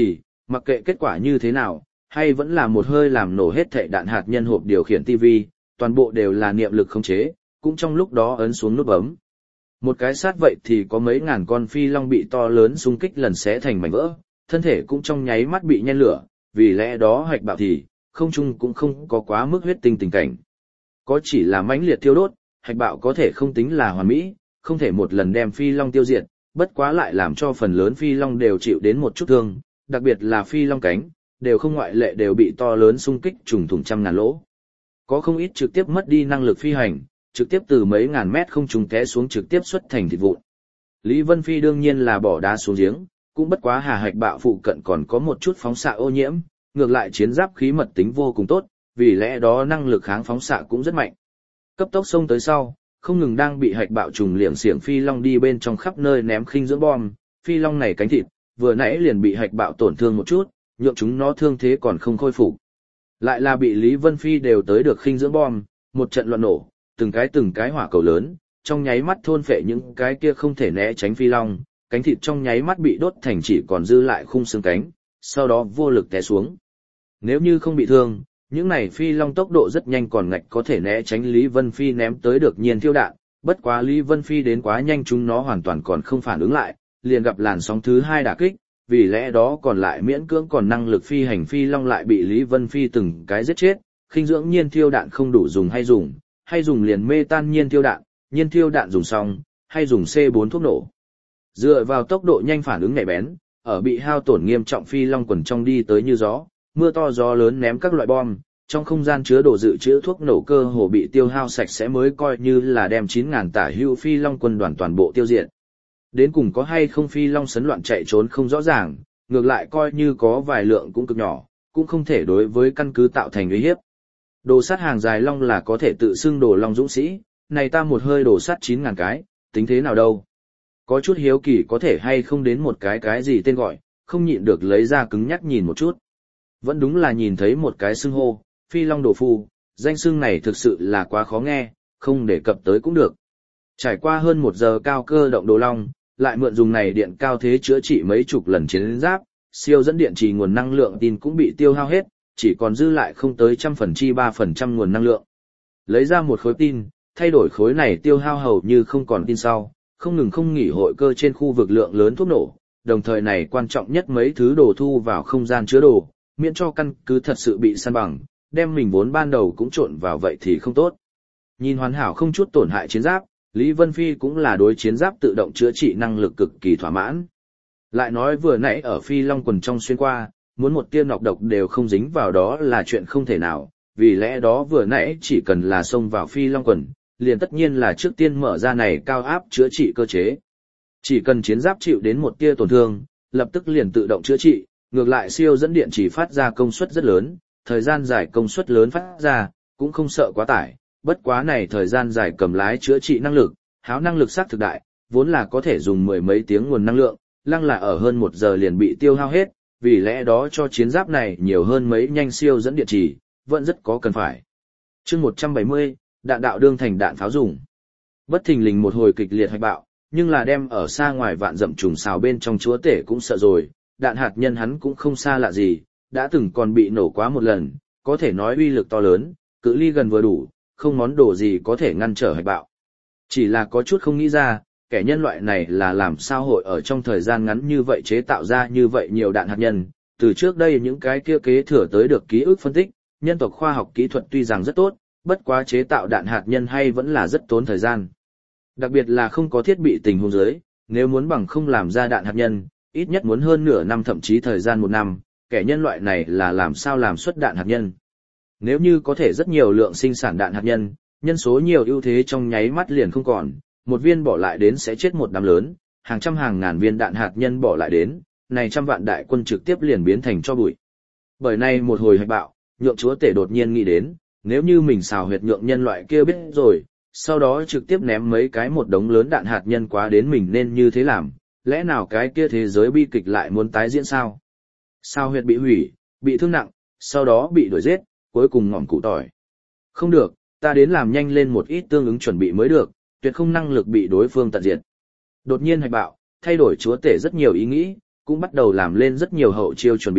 Mặc kệ kết quả như thế nào, hay vẫn là một hơi làm nổ hết thảy đạn hạt nhân hộp điều khiển ti vi, toàn bộ đều là niệm lực khống chế, cũng trong lúc đó ấn xuống nút bấm. Một cái sát vậy thì có mấy ngàn con phi long bị to lớn xung kích lần xé thành mảnh vỡ, thân thể cũng trong nháy mắt bị nhen lửa, vì lẽ đó hạch bạo thì, không chung cũng không có quá mức huyết tinh tình cảnh. Có chỉ là mãnh liệt thiêu đốt, hạch bạo có thể không tính là hoàn mỹ, không thể một lần đem phi long tiêu diệt, bất quá lại làm cho phần lớn phi long đều chịu đến một chút thương, đặc biệt là phi long cánh, đều không ngoại lệ đều bị to lớn xung kích trùng thủng trăm ngàn lỗ. Có không ít trực tiếp mất đi năng lực phi hành, trực tiếp từ mấy ngàn mét không trùng té xuống trực tiếp xuất thành thịt vụn. Lý Vân Phi đương nhiên là bỏ đá xuống giếng, cũng bất quá hà hạch bạo phụ cận còn có một chút phóng xạ ô nhiễm, ngược lại chiến giáp khí mật tính vô cùng tốt, vì lẽ đó năng lực kháng phóng xạ cũng rất mạnh. Cấp tốc xông tới sau, không ngừng đang bị hạch bạo trùng liệng xiềng phi long đi bên trong khắp nơi ném khinh dưỡng bom, phi long này cánh thịt, vừa nãy liền bị hạch bạo tổn thương một chút, nhượng chúng nó thương thế còn không khôi phục. Lại là bị Lý Vân Phi đều tới được khinh dưỡng bom, một trận loạn nổ, từng cái từng cái hỏa cầu lớn, trong nháy mắt thôn phệ những cái kia không thể né tránh phi long, cánh thịt trong nháy mắt bị đốt thành chỉ còn dư lại khung xương cánh, sau đó vô lực té xuống. Nếu như không bị thương, những này phi long tốc độ rất nhanh còn ngạch có thể né tránh Lý Vân Phi ném tới được nhiên thiêu đạn, bất quá Lý Vân Phi đến quá nhanh chúng nó hoàn toàn còn không phản ứng lại, liền gặp làn sóng thứ hai đả kích, vì lẽ đó còn lại miễn cưỡng còn năng lực phi hành phi long lại bị Lý Vân Phi từng cái giết chết, khinh dưỡng nhiên thiêu đạn không đủ dùng hay dùng, hay dùng liền mê tan nhiên thiêu đạn, nhiên thiêu đạn dùng xong, hay dùng C bốn thuốc nổ. Dựa vào tốc độ nhanh phản ứng nhạy bén, ở bị hao tổn nghiêm trọng phi long quần trong đi tới như gió, mưa to gió lớn ném các loại bom, trong không gian chứa đồ dự trữ thuốc nổ cơ hồ bị tiêu hao sạch sẽ mới coi như là đem chín ngàn tả hữu phi long quân đoàn toàn bộ tiêu diệt. Đến cùng có hay không phi long sấn loạn chạy trốn không rõ ràng, ngược lại coi như có vài lượng cũng cực nhỏ, cũng không thể đối với căn cứ tạo thành uy hiếp. Đồ sát hàng dài long là có thể tự xưng đồ long dũng sĩ, này ta một hơi đồ sát chín ngàn cái, tính thế nào đâu. Có chút hiếu kỳ có thể hay không đến một cái cái gì tên gọi, không nhịn được lấy ra cứng nhắc nhìn một chút. Vẫn đúng là nhìn thấy một cái xưng hô, phi long đồ phu, danh xưng này thực sự là quá khó nghe, không đề cập tới cũng được. Trải qua hơn một giờ cao cơ động đồ long, lại mượn dùng này điện cao thế chữa trị mấy chục lần chiến giáp, siêu dẫn điện trì nguồn năng lượng tin cũng bị tiêu hao hết, chỉ còn dư lại không tới trăm phần chi ba phần trăm nguồn năng lượng. Lấy ra một khối tin, thay đổi khối này tiêu hao hầu như không còn tin sau, không ngừng không nghỉ hội cơ trên khu vực lượng lớn thuốc nổ, đồng thời này quan trọng nhất mấy thứ đồ thu vào không gian chứa đồ, miễn cho căn cứ thật sự bị san bằng, đem mình vốn ban đầu cũng trộn vào vậy thì không tốt. Nhìn hoàn hảo không chút tổn hại chiến giáp, Lý Vân Phi cũng là đối chiến giáp tự động chữa trị năng lực cực kỳ thỏa mãn. Lại nói vừa nãy ở phi long quần trong xuyên qua, muốn một tia nọc độc đều không dính vào đó là chuyện không thể nào, vì lẽ đó vừa nãy chỉ cần là xông vào phi long quần, liền tất nhiên là trước tiên mở ra này cao áp chữa trị cơ chế. Chỉ cần chiến giáp chịu đến một tia tổn thương, lập tức liền tự động chữa trị, ngược lại siêu dẫn điện chỉ phát ra công suất rất lớn, thời gian dài công suất lớn phát ra, cũng không sợ quá tải, bất quá này thời gian dài cầm lái chữa trị năng lực, háo năng lực sắc thực đại, vốn là có thể dùng mười mấy tiếng nguồn năng lượng, lăng là ở hơn một giờ liền bị tiêu hao hết, vì lẽ đó cho chiến giáp này nhiều hơn mấy nhanh siêu dẫn điện trì, vẫn rất có cần phải. Chương một trăm bảy mươi, đạn đạo đương thành đạn pháo dùng. Bất thình lình một hồi kịch liệt hoạch bạo, nhưng là đem ở xa ngoài vạn dặm trùng xào bên trong chúa tể cũng sợ rồi, đạn hạt nhân hắn cũng không xa lạ gì, đã từng còn bị nổ quá một lần, có thể nói uy lực to lớn, cự ly gần vừa đủ, không món đồ gì có thể ngăn trở hoạch bạo. Chỉ là có chút không nghĩ ra, kẻ nhân loại này là làm sao hội ở trong thời gian ngắn như vậy chế tạo ra như vậy nhiều đạn hạt nhân, từ trước đây những cái kia kế thừa tới được ký ức phân tích, nhân tộc khoa học kỹ thuật tuy rằng rất tốt, bất quá chế tạo đạn hạt nhân hay vẫn là rất tốn thời gian. Đặc biệt là không có thiết bị tình huống dưới, nếu muốn bằng không làm ra đạn hạt nhân, ít nhất muốn hơn nửa năm thậm chí thời gian một năm, kẻ nhân loại này là làm sao làm xuất đạn hạt nhân. Nếu như có thể rất nhiều lượng sinh sản đạn hạt nhân, nhân số nhiều ưu thế trong nháy mắt liền không còn, một viên bỏ lại đến sẽ chết một đám lớn, hàng trăm hàng ngàn viên đạn hạt nhân bỏ lại đến, này trăm vạn đại quân trực tiếp liền biến thành cho bụi. Bởi này một hồi hoạch bạo, nhượng chúa tể đột nhiên nghĩ đến, nếu như mình xào huyệt nhượng nhân loại kia biết rồi, sau đó trực tiếp ném mấy cái một đống lớn đạn hạt nhân quá đến mình nên như thế làm, lẽ nào cái kia thế giới bi kịch lại muốn tái diễn sao? Sao huyệt bị hủy, bị thương nặng, sau đó bị đuổi giết, cuối cùng ngỏm củ tỏi. Không được, ta đến làm nhanh lên một ít tương ứng chuẩn bị mới được, tuyệt không năng lực bị đối phương tận diệt. Đột nhiên hoạch bạo, thay đổi chúa tể rất nhiều ý nghĩ, cũng bắt đầu làm lên rất nhiều hậu chiêu chuẩn bị,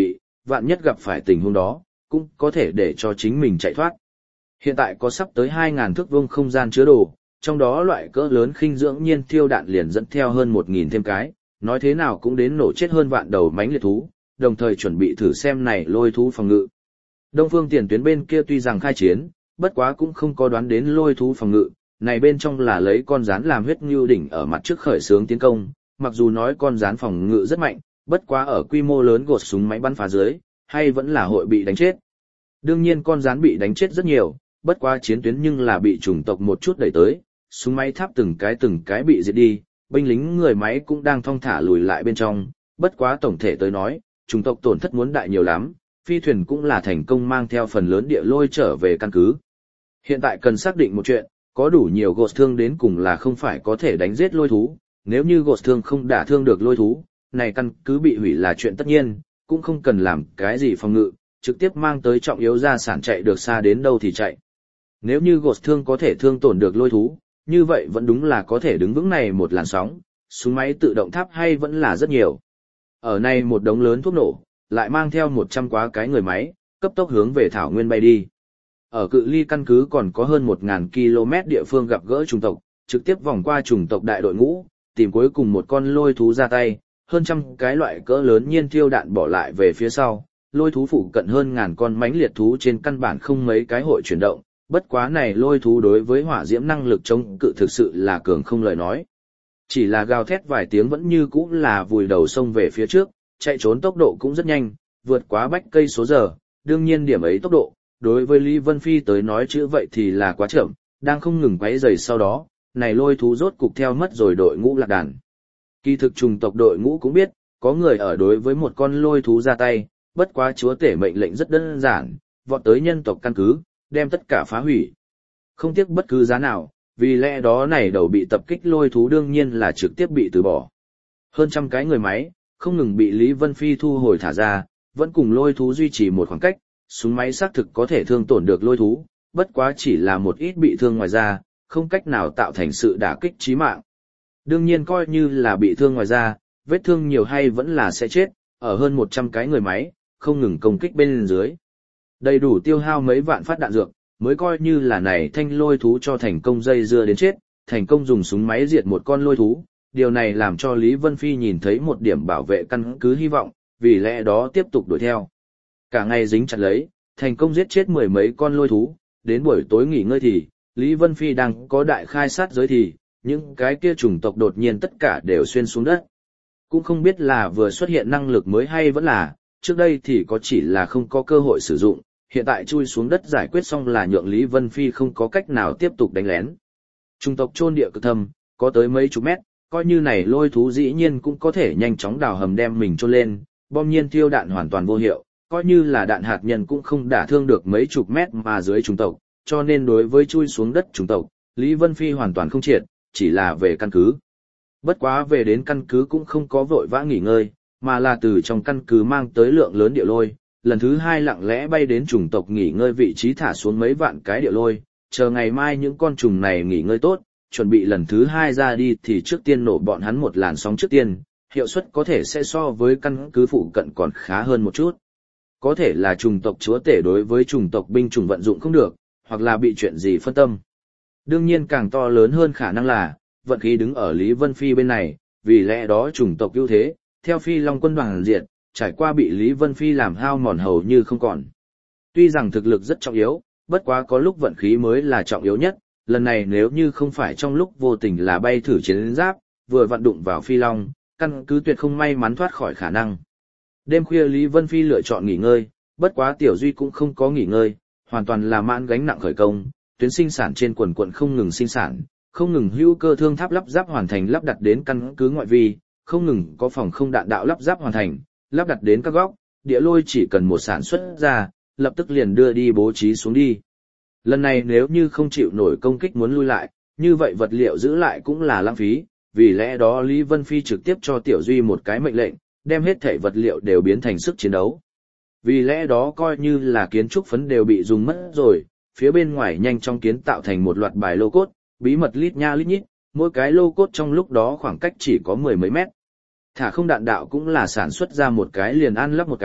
vạn nhất gặp phải tình huống đó, cũng có thể để cho chính mình chạy thoát. Hiện tại có sắp tới hai nghìn thước vuông không gian chứa đồ, trong đó loại cỡ lớn khinh dưỡng nhiên tiêu đạn liền dẫn theo hơn một nghìn thêm cái, nói thế nào cũng đến nổ chết hơn vạn đầu mãnh liệt thú, đồng thời chuẩn bị thử xem này lôi thú phòng ngự. Đông phương tiền tuyến bên kia tuy rằng khai chiến, bất quá cũng không có đoán đến lôi thú phòng ngự, này bên trong là lấy con rắn làm huyết ngưu đỉnh ở mặt trước khởi xướng tiến công, mặc dù nói con rắn phòng ngự rất mạnh, bất quá ở quy mô lớn gột súng máy bắn phá dưới, hay vẫn là hội bị đánh chết. Đương nhiên con rắn bị đánh chết rất nhiều, bất quá chiến tuyến nhưng là bị chủng tộc một chút đẩy tới, súng máy tháp từng cái từng cái bị diệt đi, binh lính người máy cũng đang thong thả lùi lại bên trong, bất quá tổng thể tới nói, chủng tộc tổn thất muốn đại nhiều lắm, phi thuyền cũng là thành công mang theo phần lớn địa lôi trở về căn cứ. Hiện tại cần xác định một chuyện, có đủ nhiều gột thương đến cùng là không phải có thể đánh giết lôi thú, nếu như gột thương không đả thương được lôi thú, này căn cứ bị hủy là chuyện tất nhiên, cũng không cần làm cái gì phòng ngự, trực tiếp mang tới trọng yếu gia sản chạy được xa đến đâu thì chạy. Nếu như gột thương có thể thương tổn được lôi thú, như vậy vẫn đúng là có thể đứng vững này một làn sóng, súng máy tự động tháp hay vẫn là rất nhiều. Ở này một đống lớn thuốc nổ, lại mang theo một trăm quá cái người máy, cấp tốc hướng về Thảo Nguyên bay đi. Ở cự ly căn cứ còn có hơn một nghìn ki lô mét địa phương gặp gỡ chủng tộc, trực tiếp vòng qua chủng tộc đại đội ngũ, tìm cuối cùng một con lôi thú ra tay, hơn trăm cái loại cỡ lớn nhiên tiêu đạn bỏ lại về phía sau, lôi thú phụ cận hơn ngàn con mãnh liệt thú trên căn bản không mấy cái hội chuyển động, bất quá này lôi thú đối với hỏa diễm năng lực chống cự thực sự là cường không lời nói. Chỉ là gào thét vài tiếng vẫn như cũ là vùi đầu sông về phía trước, chạy trốn tốc độ cũng rất nhanh, vượt quá bách cây số giờ, đương nhiên điểm ấy tốc độ, đối với Lý Vân Phi tới nói chữ vậy thì là quá chậm, đang không ngừng quấy rầy sau đó, này lôi thú rốt cục theo mất rồi đội ngũ lạc đàn. Kỳ thực trùng tộc đội ngũ cũng biết, có người ở đối với một con lôi thú ra tay, bất quá chúa tể mệnh lệnh rất đơn giản, vọt tới nhân tộc căn cứ, đem tất cả phá hủy. Không tiếc bất cứ giá nào, vì lẽ đó này đầu bị tập kích lôi thú đương nhiên là trực tiếp bị từ bỏ. Hơn trăm cái người máy, không ngừng bị Lý Vân Phi thu hồi thả ra, vẫn cùng lôi thú duy trì một khoảng cách, súng máy xác thực có thể thương tổn được lôi thú, bất quá chỉ là một ít bị thương ngoài da, không cách nào tạo thành sự đả kích chí mạng. Đương nhiên coi như là bị thương ngoài da, vết thương nhiều hay vẫn là sẽ chết, ở hơn một trăm cái người máy, không ngừng công kích bên dưới. Đầy đủ tiêu hao mấy vạn phát đạn dược, mới coi như là này thanh lôi thú cho thành công dây dưa đến chết, thành công dùng súng máy diệt một con lôi thú. Điều này làm cho Lý Vân Phi nhìn thấy một điểm bảo vệ căn cứ hy vọng, vì lẽ đó tiếp tục đuổi theo. Cả ngày dính chặt lấy, thành công giết chết mười mấy con lôi thú, đến buổi tối nghỉ ngơi thì, Lý Vân Phi đang có đại khai sát giới thì, những cái kia chủng tộc đột nhiên tất cả đều xuyên xuống đất. Cũng không biết là vừa xuất hiện năng lực mới hay vẫn là, trước đây thì có chỉ là không có cơ hội sử dụng, hiện tại chui xuống đất giải quyết xong là nhượng Lý Vân Phi không có cách nào tiếp tục đánh lén. Chủng tộc chôn địa cực thâm, có tới mấy chục mét, coi như này lôi thú dĩ nhiên cũng có thể nhanh chóng đào hầm đem mình chôn lên, bom nhiên tiêu đạn hoàn toàn vô hiệu, coi như là đạn hạt nhân cũng không đả thương được mấy chục mét mà dưới chủng tộc, cho nên đối với chui xuống đất chủng tộc, Lý Vân Phi hoàn toàn không triệt, chỉ là về căn cứ. Bất quá về đến căn cứ cũng không có vội vã nghỉ ngơi, mà là từ trong căn cứ mang tới lượng lớn địa lôi, lần thứ hai lặng lẽ bay đến chủng tộc nghỉ ngơi vị trí thả xuống mấy vạn cái địa lôi, chờ ngày mai những con trùng này nghỉ ngơi tốt, chuẩn bị lần thứ hai ra đi thì trước tiên nổ bọn hắn một làn sóng trước tiên, hiệu suất có thể sẽ so với căn cứ phụ cận còn khá hơn một chút. Có thể là chủng tộc chúa tể đối với chủng tộc binh chủng vận dụng không được, hoặc là bị chuyện gì phân tâm. Đương nhiên càng to lớn hơn khả năng là, vận khí đứng ở Lý Vân Phi bên này, vì lẽ đó chủng tộc ưu thế, theo Phi Long quân đoàn diệt, trải qua bị Lý Vân Phi làm hao mòn hầu như không còn. Tuy rằng thực lực rất trọng yếu, bất quá có lúc vận khí mới là trọng yếu nhất, lần này nếu như không phải trong lúc vô tình là bay thử chiến giáp, vừa vặn đụng vào Phi Long, căn cứ tuyệt không may mắn thoát khỏi khả năng. Đêm khuya Lý Vân Phi lựa chọn nghỉ ngơi, bất quá Tiểu Duy cũng không có nghỉ ngơi, hoàn toàn là mãn gánh nặng khởi công, tuyến sinh sản trên quần quận không ngừng sinh sản, không ngừng hữu cơ thương tháp lắp ráp hoàn thành lắp đặt đến căn cứ ngoại vi, không ngừng có phòng không đạn đạo lắp ráp hoàn thành, lắp đặt đến các góc, địa lôi chỉ cần một sản xuất ra, lập tức liền đưa đi bố trí xuống đi. Lần này nếu như không chịu nổi công kích muốn lui lại, như vậy vật liệu giữ lại cũng là lãng phí, vì lẽ đó Lý Vân Phi trực tiếp cho Tiểu Duy một cái mệnh lệnh, đem hết thảy vật liệu đều biến thành sức chiến đấu. Vì lẽ đó coi như là kiến trúc phấn đều bị dùng mất rồi, phía bên ngoài nhanh chóng kiến tạo thành một loạt bài lô cốt, bí mật lít nha lít nhít, mỗi cái lô cốt trong lúc đó khoảng cách chỉ có mười mấy mét. Thả không đạn đạo cũng là sản xuất ra một cái liền ăn lắp một cái,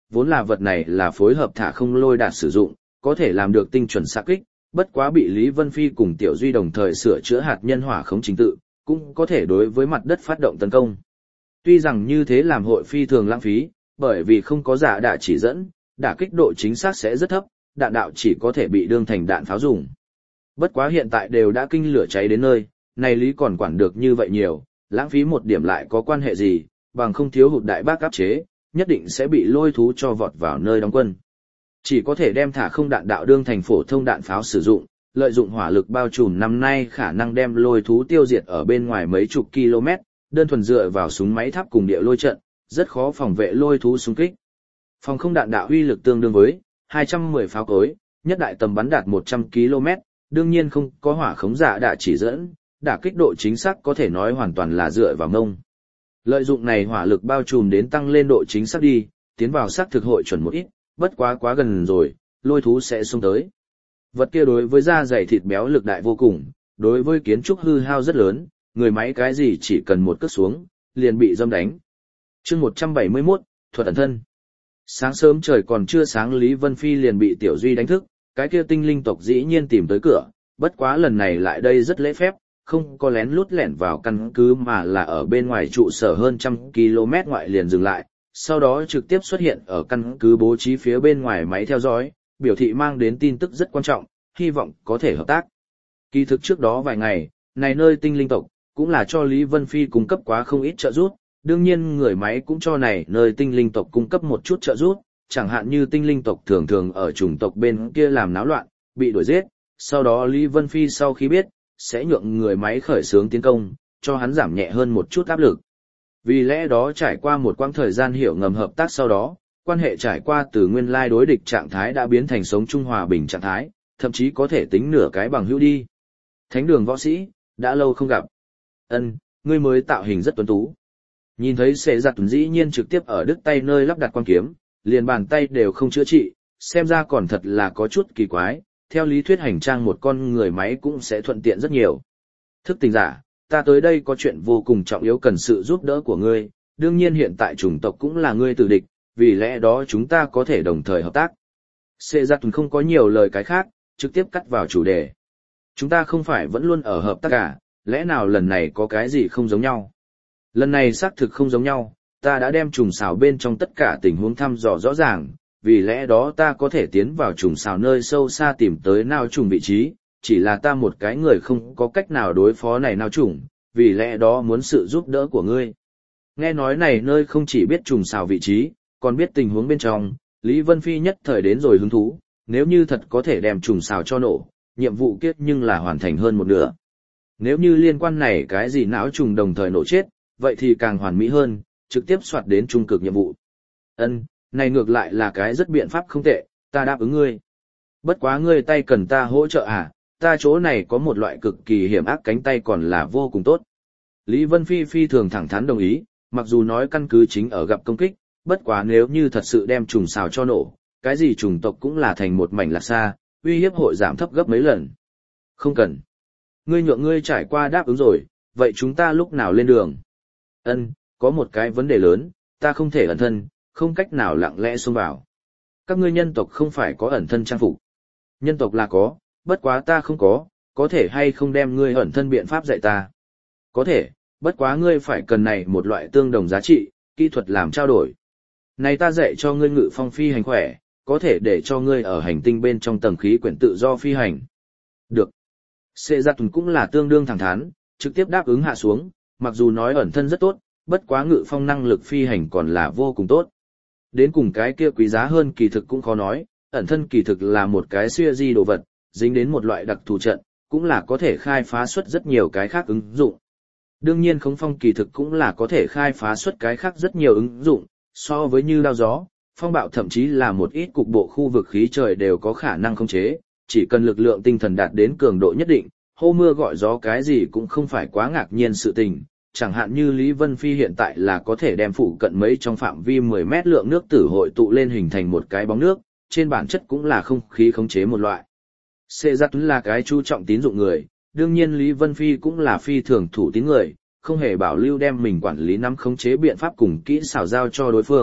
vốn là vật này là phối hợp thả không lôi đạt sử dụng, có thể làm được tinh chuẩn xạ kích, bất quá bị Lý Vân Phi cùng Tiểu Duy đồng thời sửa chữa hạt nhân hỏa khống trình tự, cũng có thể đối với mặt đất phát động tấn công. Tuy rằng như thế làm hội phi thường lãng phí, bởi vì không có giả đạ chỉ dẫn, đả kích độ chính xác sẽ rất thấp, đạn đạo chỉ có thể bị đương thành đạn pháo dùng. Bất quá hiện tại đều đã kinh lửa cháy đến nơi, này Lý còn quản được như vậy nhiều, lãng phí một điểm lại có quan hệ gì, bằng không thiếu hụt đại bác áp chế, nhất định sẽ bị lôi thú cho vọt vào nơi đóng quân. Chỉ có thể đem thả không đạn đạo đương thành phổ thông đạn pháo sử dụng, lợi dụng hỏa lực bao trùm năm nay khả năng đem lôi thú tiêu diệt ở bên ngoài mấy chục km, đơn thuần dựa vào súng máy tháp cùng địa lôi trận, rất khó phòng vệ lôi thú xung kích. Phòng không đạn đạo uy lực tương đương với hai trăm mười pháo cối, nhất đại tầm bắn đạt một trăm ki lô mét, đương nhiên không có hỏa khống giả đạ chỉ dẫn, đả kích độ chính xác có thể nói hoàn toàn là dựa vào ngông. Lợi dụng này hỏa lực bao trùm đến tăng lên độ chính xác đi, tiến vào xác thực hội chuẩn một ít, bất quá quá gần rồi, lôi thú sẽ xông tới. Vật kia đối với da dày thịt béo lực đại vô cùng, đối với kiến trúc hư hao rất lớn, người máy cái gì chỉ cần một cước xuống, liền bị dâm đánh. chương một trăm bảy mươi mốt, thuật ẩn thân. Sáng sớm trời còn chưa sáng Lý Vân Phi liền bị Tiểu Duy đánh thức, cái kia tinh linh tộc dĩ nhiên tìm tới cửa, bất quá lần này lại đây rất lễ phép, không có lén lút lẻn vào căn cứ mà là ở bên ngoài trụ sở hơn trăm km ngoại liền dừng lại, sau đó trực tiếp xuất hiện ở căn cứ bố trí phía bên ngoài máy theo dõi, biểu thị mang đến tin tức rất quan trọng, hy vọng có thể hợp tác. Kỳ thực trước đó vài ngày, này nơi tinh linh tộc, cũng là cho Lý Vân Phi cung cấp quá không ít trợ giúp, đương nhiên người máy cũng cho này nơi tinh linh tộc cung cấp một chút trợ giúp, chẳng hạn như tinh linh tộc thường thường ở chủng tộc bên kia làm náo loạn, bị đuổi giết, sau đó Lý Vân Phi sau khi biết, sẽ nhượng người máy khởi xướng tiến công, cho hắn giảm nhẹ hơn một chút áp lực. Vì lẽ đó trải qua một quãng thời gian hiểu ngầm hợp tác sau đó, quan hệ trải qua từ nguyên lai đối địch trạng thái đã biến thành sống chung hòa bình trạng thái, thậm chí có thể tính nửa cái bằng hữu đi. Thánh đường võ sĩ, đã lâu không gặp. Ân, ngươi mới tạo hình rất tuấn tú. Nhìn thấy Sệ Giặt dĩ nhiên trực tiếp ở đứt tay nơi lắp đặt quan kiếm, liền bàn tay đều không chữa trị, xem ra còn thật là có chút kỳ quái, theo lý thuyết hành trang một con người máy cũng sẽ thuận tiện rất nhiều. Thức tỉnh giả, ta tới đây có chuyện vô cùng trọng yếu cần sự giúp đỡ của ngươi, đương nhiên hiện tại chủng tộc cũng là ngươi tử địch, vì lẽ đó chúng ta có thể đồng thời hợp tác. Sệ Giặt không có nhiều lời cái khác, trực tiếp cắt vào chủ đề. Chúng ta không phải vẫn luôn ở hợp tác cả, lẽ nào lần này có cái gì không giống nhau? Lần này xác thực không giống nhau, ta đã đem trùng xào bên trong tất cả tình huống thăm dò rõ ràng, vì lẽ đó ta có thể tiến vào trùng xào nơi sâu xa tìm tới nao trùng vị trí, chỉ là ta một cái người không có cách nào đối phó này nao trùng, vì lẽ đó muốn sự giúp đỡ của ngươi. Nghe nói này nơi không chỉ biết trùng xào vị trí, còn biết tình huống bên trong, Lý Vân Phi nhất thời đến rồi hứng thú, nếu như thật có thể đem trùng xào cho nổ, nhiệm vụ kiếp nhưng là hoàn thành hơn một nửa. Nếu như liên quan này cái gì não trùng đồng thời nổ chết, vậy thì càng hoàn mỹ hơn, trực tiếp soạt đến trung cực nhiệm vụ. Ân, này ngược lại là cái rất biện pháp không tệ, ta đáp ứng ngươi. Bất quá ngươi tay cần ta hỗ trợ à, ta chỗ này có một loại cực kỳ hiểm ác cánh tay còn là vô cùng tốt. Lý Vân Phi phi thường thẳng thắn đồng ý, mặc dù nói căn cứ chính ở gặp công kích, bất quá nếu như thật sự đem trùng xào cho nổ, cái gì trùng tộc cũng là thành một mảnh lạc xa, uy hiếp hội giảm thấp gấp mấy lần. Không cần. Ngươi nhượng ngươi trải qua đáp ứng rồi, vậy chúng ta lúc nào lên đường? Ân, có một cái vấn đề lớn, ta không thể ẩn thân, không cách nào lặng lẽ xông vào. Các ngươi nhân tộc không phải có ẩn thân trang phục. Nhân tộc là có, bất quá ta không có, có thể hay không đem ngươi ẩn thân biện pháp dạy ta? Có thể, bất quá ngươi phải cần này một loại tương đồng giá trị, kỹ thuật làm trao đổi. Này ta dạy cho ngươi ngự phong phi hành khỏe, có thể để cho ngươi ở hành tinh bên trong tầng khí quyển tự do phi hành. Được. Sệ Giặt cũng là tương đương thẳng thắn, trực tiếp đáp ứng hạ xuống, mặc dù nói ẩn thân rất tốt, bất quá ngự phong năng lực phi hành còn là vô cùng tốt. Đến cùng cái kia quý giá hơn kỳ thực cũng khó nói, ẩn thân kỳ thực là một cái siêu di đồ vật, dính đến một loại đặc thù trận, cũng là có thể khai phá xuất rất nhiều cái khác ứng dụng. Đương nhiên khống phong kỳ thực cũng là có thể khai phá xuất cái khác rất nhiều ứng dụng, so với như đao gió, phong bạo thậm chí là một ít cục bộ khu vực khí trời đều có khả năng khống chế, chỉ cần lực lượng tinh thần đạt đến cường độ nhất định, hô mưa gọi gió cái gì cũng không phải quá ngạc nhiên sự tình, chẳng hạn như Lý Vân Phi hiện tại là có thể đem phụ cận mấy trong phạm vi mười mét lượng nước tử hội tụ lên hình thành một cái bóng nước, trên bản chất cũng là không khí khống chế một loại. Sệ Giặt là cái chú trọng tín dụng người, đương nhiên Lý Vân Phi cũng là phi thường thủ tín người, không hề bảo lưu đem mình quản lý nắm khống chế biện pháp cùng kỹ xảo giao cho đối phương,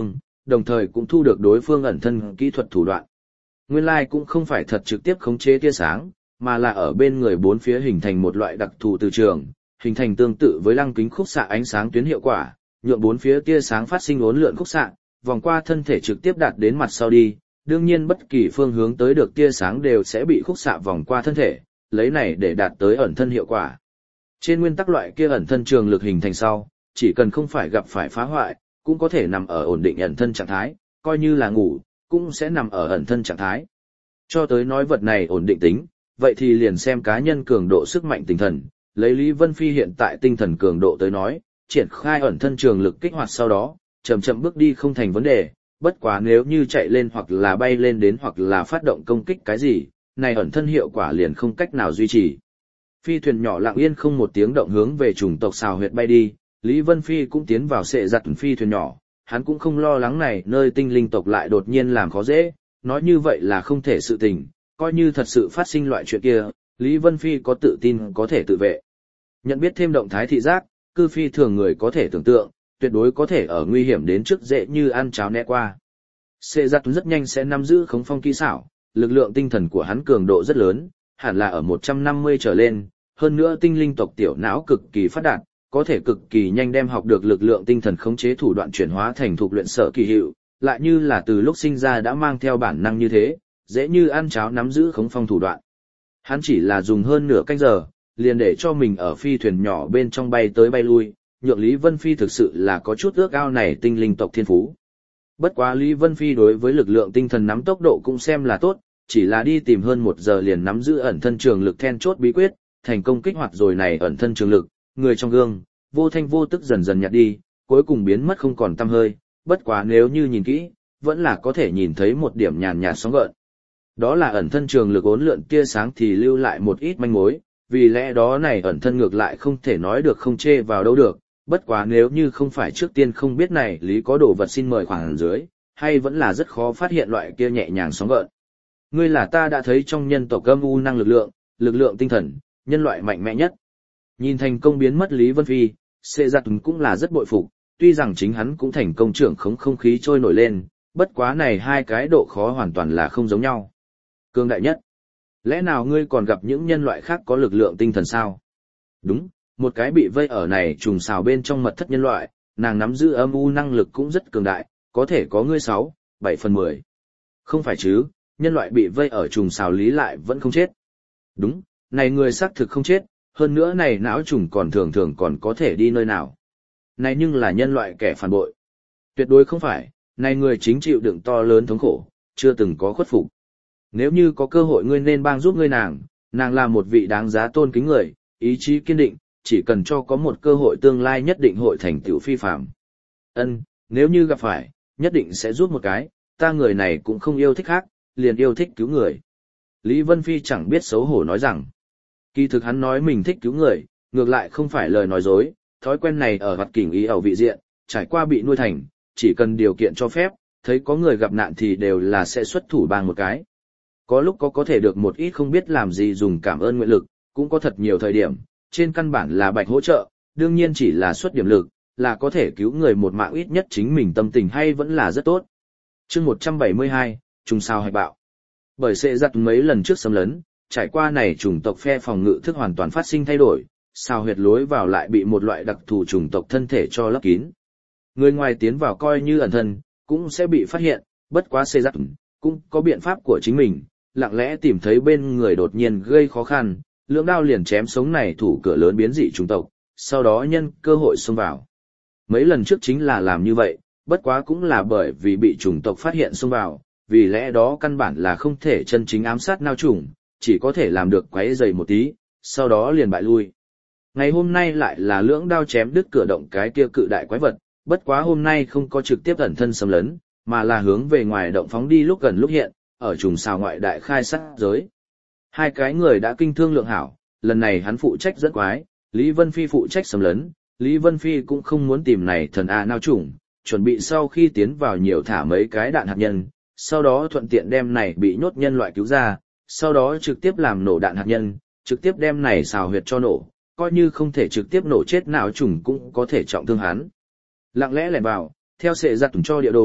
đồng thời cũng thu được đối phương ẩn thân kỹ thuật thủ đoạn. Nguyên lai cũng không phải thật trực tiếp khống chế tia sáng, mà là ở bên người bốn phía hình thành một loại đặc thù từ trường, hình thành tương tự với lăng kính khúc xạ ánh sáng tuyến hiệu quả, nhượng bốn phía tia sáng phát sinh uốn lượn khúc xạ, vòng qua thân thể trực tiếp đạt đến mặt sau đi. Đương nhiên bất kỳ phương hướng tới được tia sáng đều sẽ bị khúc xạ vòng qua thân thể, lấy này để đạt tới ẩn thân hiệu quả. Trên nguyên tắc loại kia ẩn thân trường lực hình thành sau, chỉ cần không phải gặp phải phá hoại, cũng có thể nằm ở ổn định ẩn thân trạng thái, coi như là ngủ, cũng sẽ nằm ở ẩn thân trạng thái. Cho tới nói vật này ổn định tính, vậy thì liền xem cá nhân cường độ sức mạnh tinh thần, lấy Lý Vân Phi hiện tại tinh thần cường độ tới nói, triển khai ẩn thân trường lực kích hoạt sau đó, chậm chậm bước đi không thành vấn đề, bất quá nếu như chạy lên hoặc là bay lên đến hoặc là phát động công kích cái gì, này ẩn thân hiệu quả liền không cách nào duy trì. Phi thuyền nhỏ lặng yên không một tiếng động hướng về chủng tộc xào huyệt bay đi, Lý Vân Phi cũng tiến vào sệ giặt phi thuyền nhỏ, hắn cũng không lo lắng này nơi tinh linh tộc lại đột nhiên làm khó dễ, nói như vậy là không thể sự tình, coi như thật sự phát sinh loại chuyện kia, Lý Vân Phi có tự tin có thể tự vệ. Nhận biết thêm động thái thị giác, cư phi thường người có thể tưởng tượng, tuyệt đối có thể ở nguy hiểm đến trước dễ như ăn cháo né qua. Sệ giặt rất nhanh sẽ nắm giữ khống phong kỹ xảo, lực lượng tinh thần của hắn cường độ rất lớn, hẳn là ở một trăm năm mươi trở lên, hơn nữa tinh linh tộc tiểu não cực kỳ phát đạt, có thể cực kỳ nhanh đem học được lực lượng tinh thần khống chế thủ đoạn chuyển hóa thành thuộc luyện sở kỳ hiệu, lại như là từ lúc sinh ra đã mang theo bản năng như thế, dễ như ăn cháo nắm giữ khống phong thủ đoạn. Hắn chỉ là dùng hơn nửa canh giờ, liền để cho mình ở phi thuyền nhỏ bên trong bay tới bay lui, nhượng Lý Vân Phi thực sự là có chút ước ao này tinh linh tộc thiên phú. Bất quá Lý Vân Phi đối với lực lượng tinh thần nắm tốc độ cũng xem là tốt, chỉ là đi tìm hơn một giờ liền nắm giữ ẩn thân trường lực then chốt bí quyết, thành công kích hoạt rồi này ẩn thân trường lực, người trong gương, vô thanh vô tức dần dần nhạt đi, cuối cùng biến mất không còn tăm hơi, bất quá nếu như nhìn kỹ, vẫn là có thể nhìn thấy một điểm nhàn nhạt sóng gợn. Đó là ẩn thân trường lực uốn lượn tia sáng thì lưu lại một ít manh mối, vì lẽ đó này ẩn thân ngược lại không thể nói được không chê vào đâu được, bất quá nếu như không phải trước tiên không biết này lý có đồ vật xin mời khoảng dưới, hay vẫn là rất khó phát hiện loại kia nhẹ nhàng sóng gợn. Ngươi là ta đã thấy trong nhân tộc âm u năng lực lượng, lực lượng tinh thần, nhân loại mạnh mẽ nhất. Nhìn thành công biến mất Lý Vân Phi, Sệ Giặt cũng là rất bội phục, tuy rằng chính hắn cũng thành công trưởng khống không khí trôi nổi lên, bất quá này hai cái độ khó hoàn toàn là không giống nhau. Cương đại nhất. Lẽ nào ngươi còn gặp những nhân loại khác có lực lượng tinh thần sao? Đúng, một cái bị vây ở này trùng xào bên trong mật thất nhân loại, nàng nắm giữ âm u năng lực cũng rất cường đại, có thể có ngươi sáu, bảy phần mười. Không phải chứ, nhân loại bị vây ở trùng xào lý lại vẫn không chết. Đúng, này người xác thực không chết, hơn nữa này não trùng còn thường thường còn có thể đi nơi nào. Này nhưng là nhân loại kẻ phản bội. Tuyệt đối không phải, này người chính chịu đựng to lớn thống khổ, chưa từng có khuất phục. Nếu như có cơ hội ngươi nên bang giúp ngươi nàng, nàng là một vị đáng giá tôn kính người, ý chí kiên định, chỉ cần cho có một cơ hội tương lai nhất định hội thành tựu phi phàm. Ân, nếu như gặp phải, nhất định sẽ giúp một cái, ta người này cũng không yêu thích khác, liền yêu thích cứu người. Lý Vân Phi chẳng biết xấu hổ nói rằng, kỳ thực hắn nói mình thích cứu người, ngược lại không phải lời nói dối, thói quen này ở hoạt kỉnh ý ẩu vị diện, trải qua bị nuôi thành, chỉ cần điều kiện cho phép, thấy có người gặp nạn thì đều là sẽ xuất thủ bang một cái. Có lúc có có thể được một ít không biết làm gì dùng cảm ơn nguyện lực, cũng có thật nhiều thời điểm, trên căn bản là bạch hỗ trợ, đương nhiên chỉ là xuất điểm lực, là có thể cứu người một mạng ít nhất chính mình tâm tình hay vẫn là rất tốt. Chương một trăm bảy mươi hai, trùng sao hạch bạo. Bởi Sệ Giặt mấy lần trước xâm lấn, trải qua này chủng tộc phe phòng ngự thức hoàn toàn phát sinh thay đổi, sao huyệt lối vào lại bị một loại đặc thù chủng tộc thân thể cho lấp kín. Người ngoài tiến vào coi như ẩn thân, cũng sẽ bị phát hiện, bất quá Sệ Giặt cũng có biện pháp của chính mình, lặng lẽ tìm thấy bên người đột nhiên gây khó khăn, lưỡng đao liền chém sống này thủ cửa lớn biến dị chủng tộc, sau đó nhân cơ hội xông vào. Mấy lần trước chính là làm như vậy, bất quá cũng là bởi vì bị chủng tộc phát hiện xông vào, vì lẽ đó căn bản là không thể chân chính ám sát nao chủng, chỉ có thể làm được quấy rầy một tí, sau đó liền bại lui. Ngày hôm nay lại là lưỡng đao chém đứt cửa động cái kia cự đại quái vật, bất quá hôm nay không có trực tiếp ẩn thân xâm lấn, mà là hướng về ngoài động phóng đi lúc gần lúc hiện, ở trùng xào ngoại đại khai sát giới. Hai cái người đã kinh thương lượng hảo, lần này hắn phụ trách dẫn quái, Lý Vân Phi phụ trách xâm lấn, Lý Vân Phi cũng không muốn tìm này thần A nao chủng, chuẩn bị sau khi tiến vào nhiều thả mấy cái đạn hạt nhân, sau đó thuận tiện đem này bị nhốt nhân loại cứu ra, sau đó trực tiếp làm nổ đạn hạt nhân, trực tiếp đem này xào huyệt cho nổ, coi như không thể trực tiếp nổ chết não trùng cũng có thể trọng thương hắn. Lặng lẽ lẻn vào, theo Sệ Giặt cho địa đồ,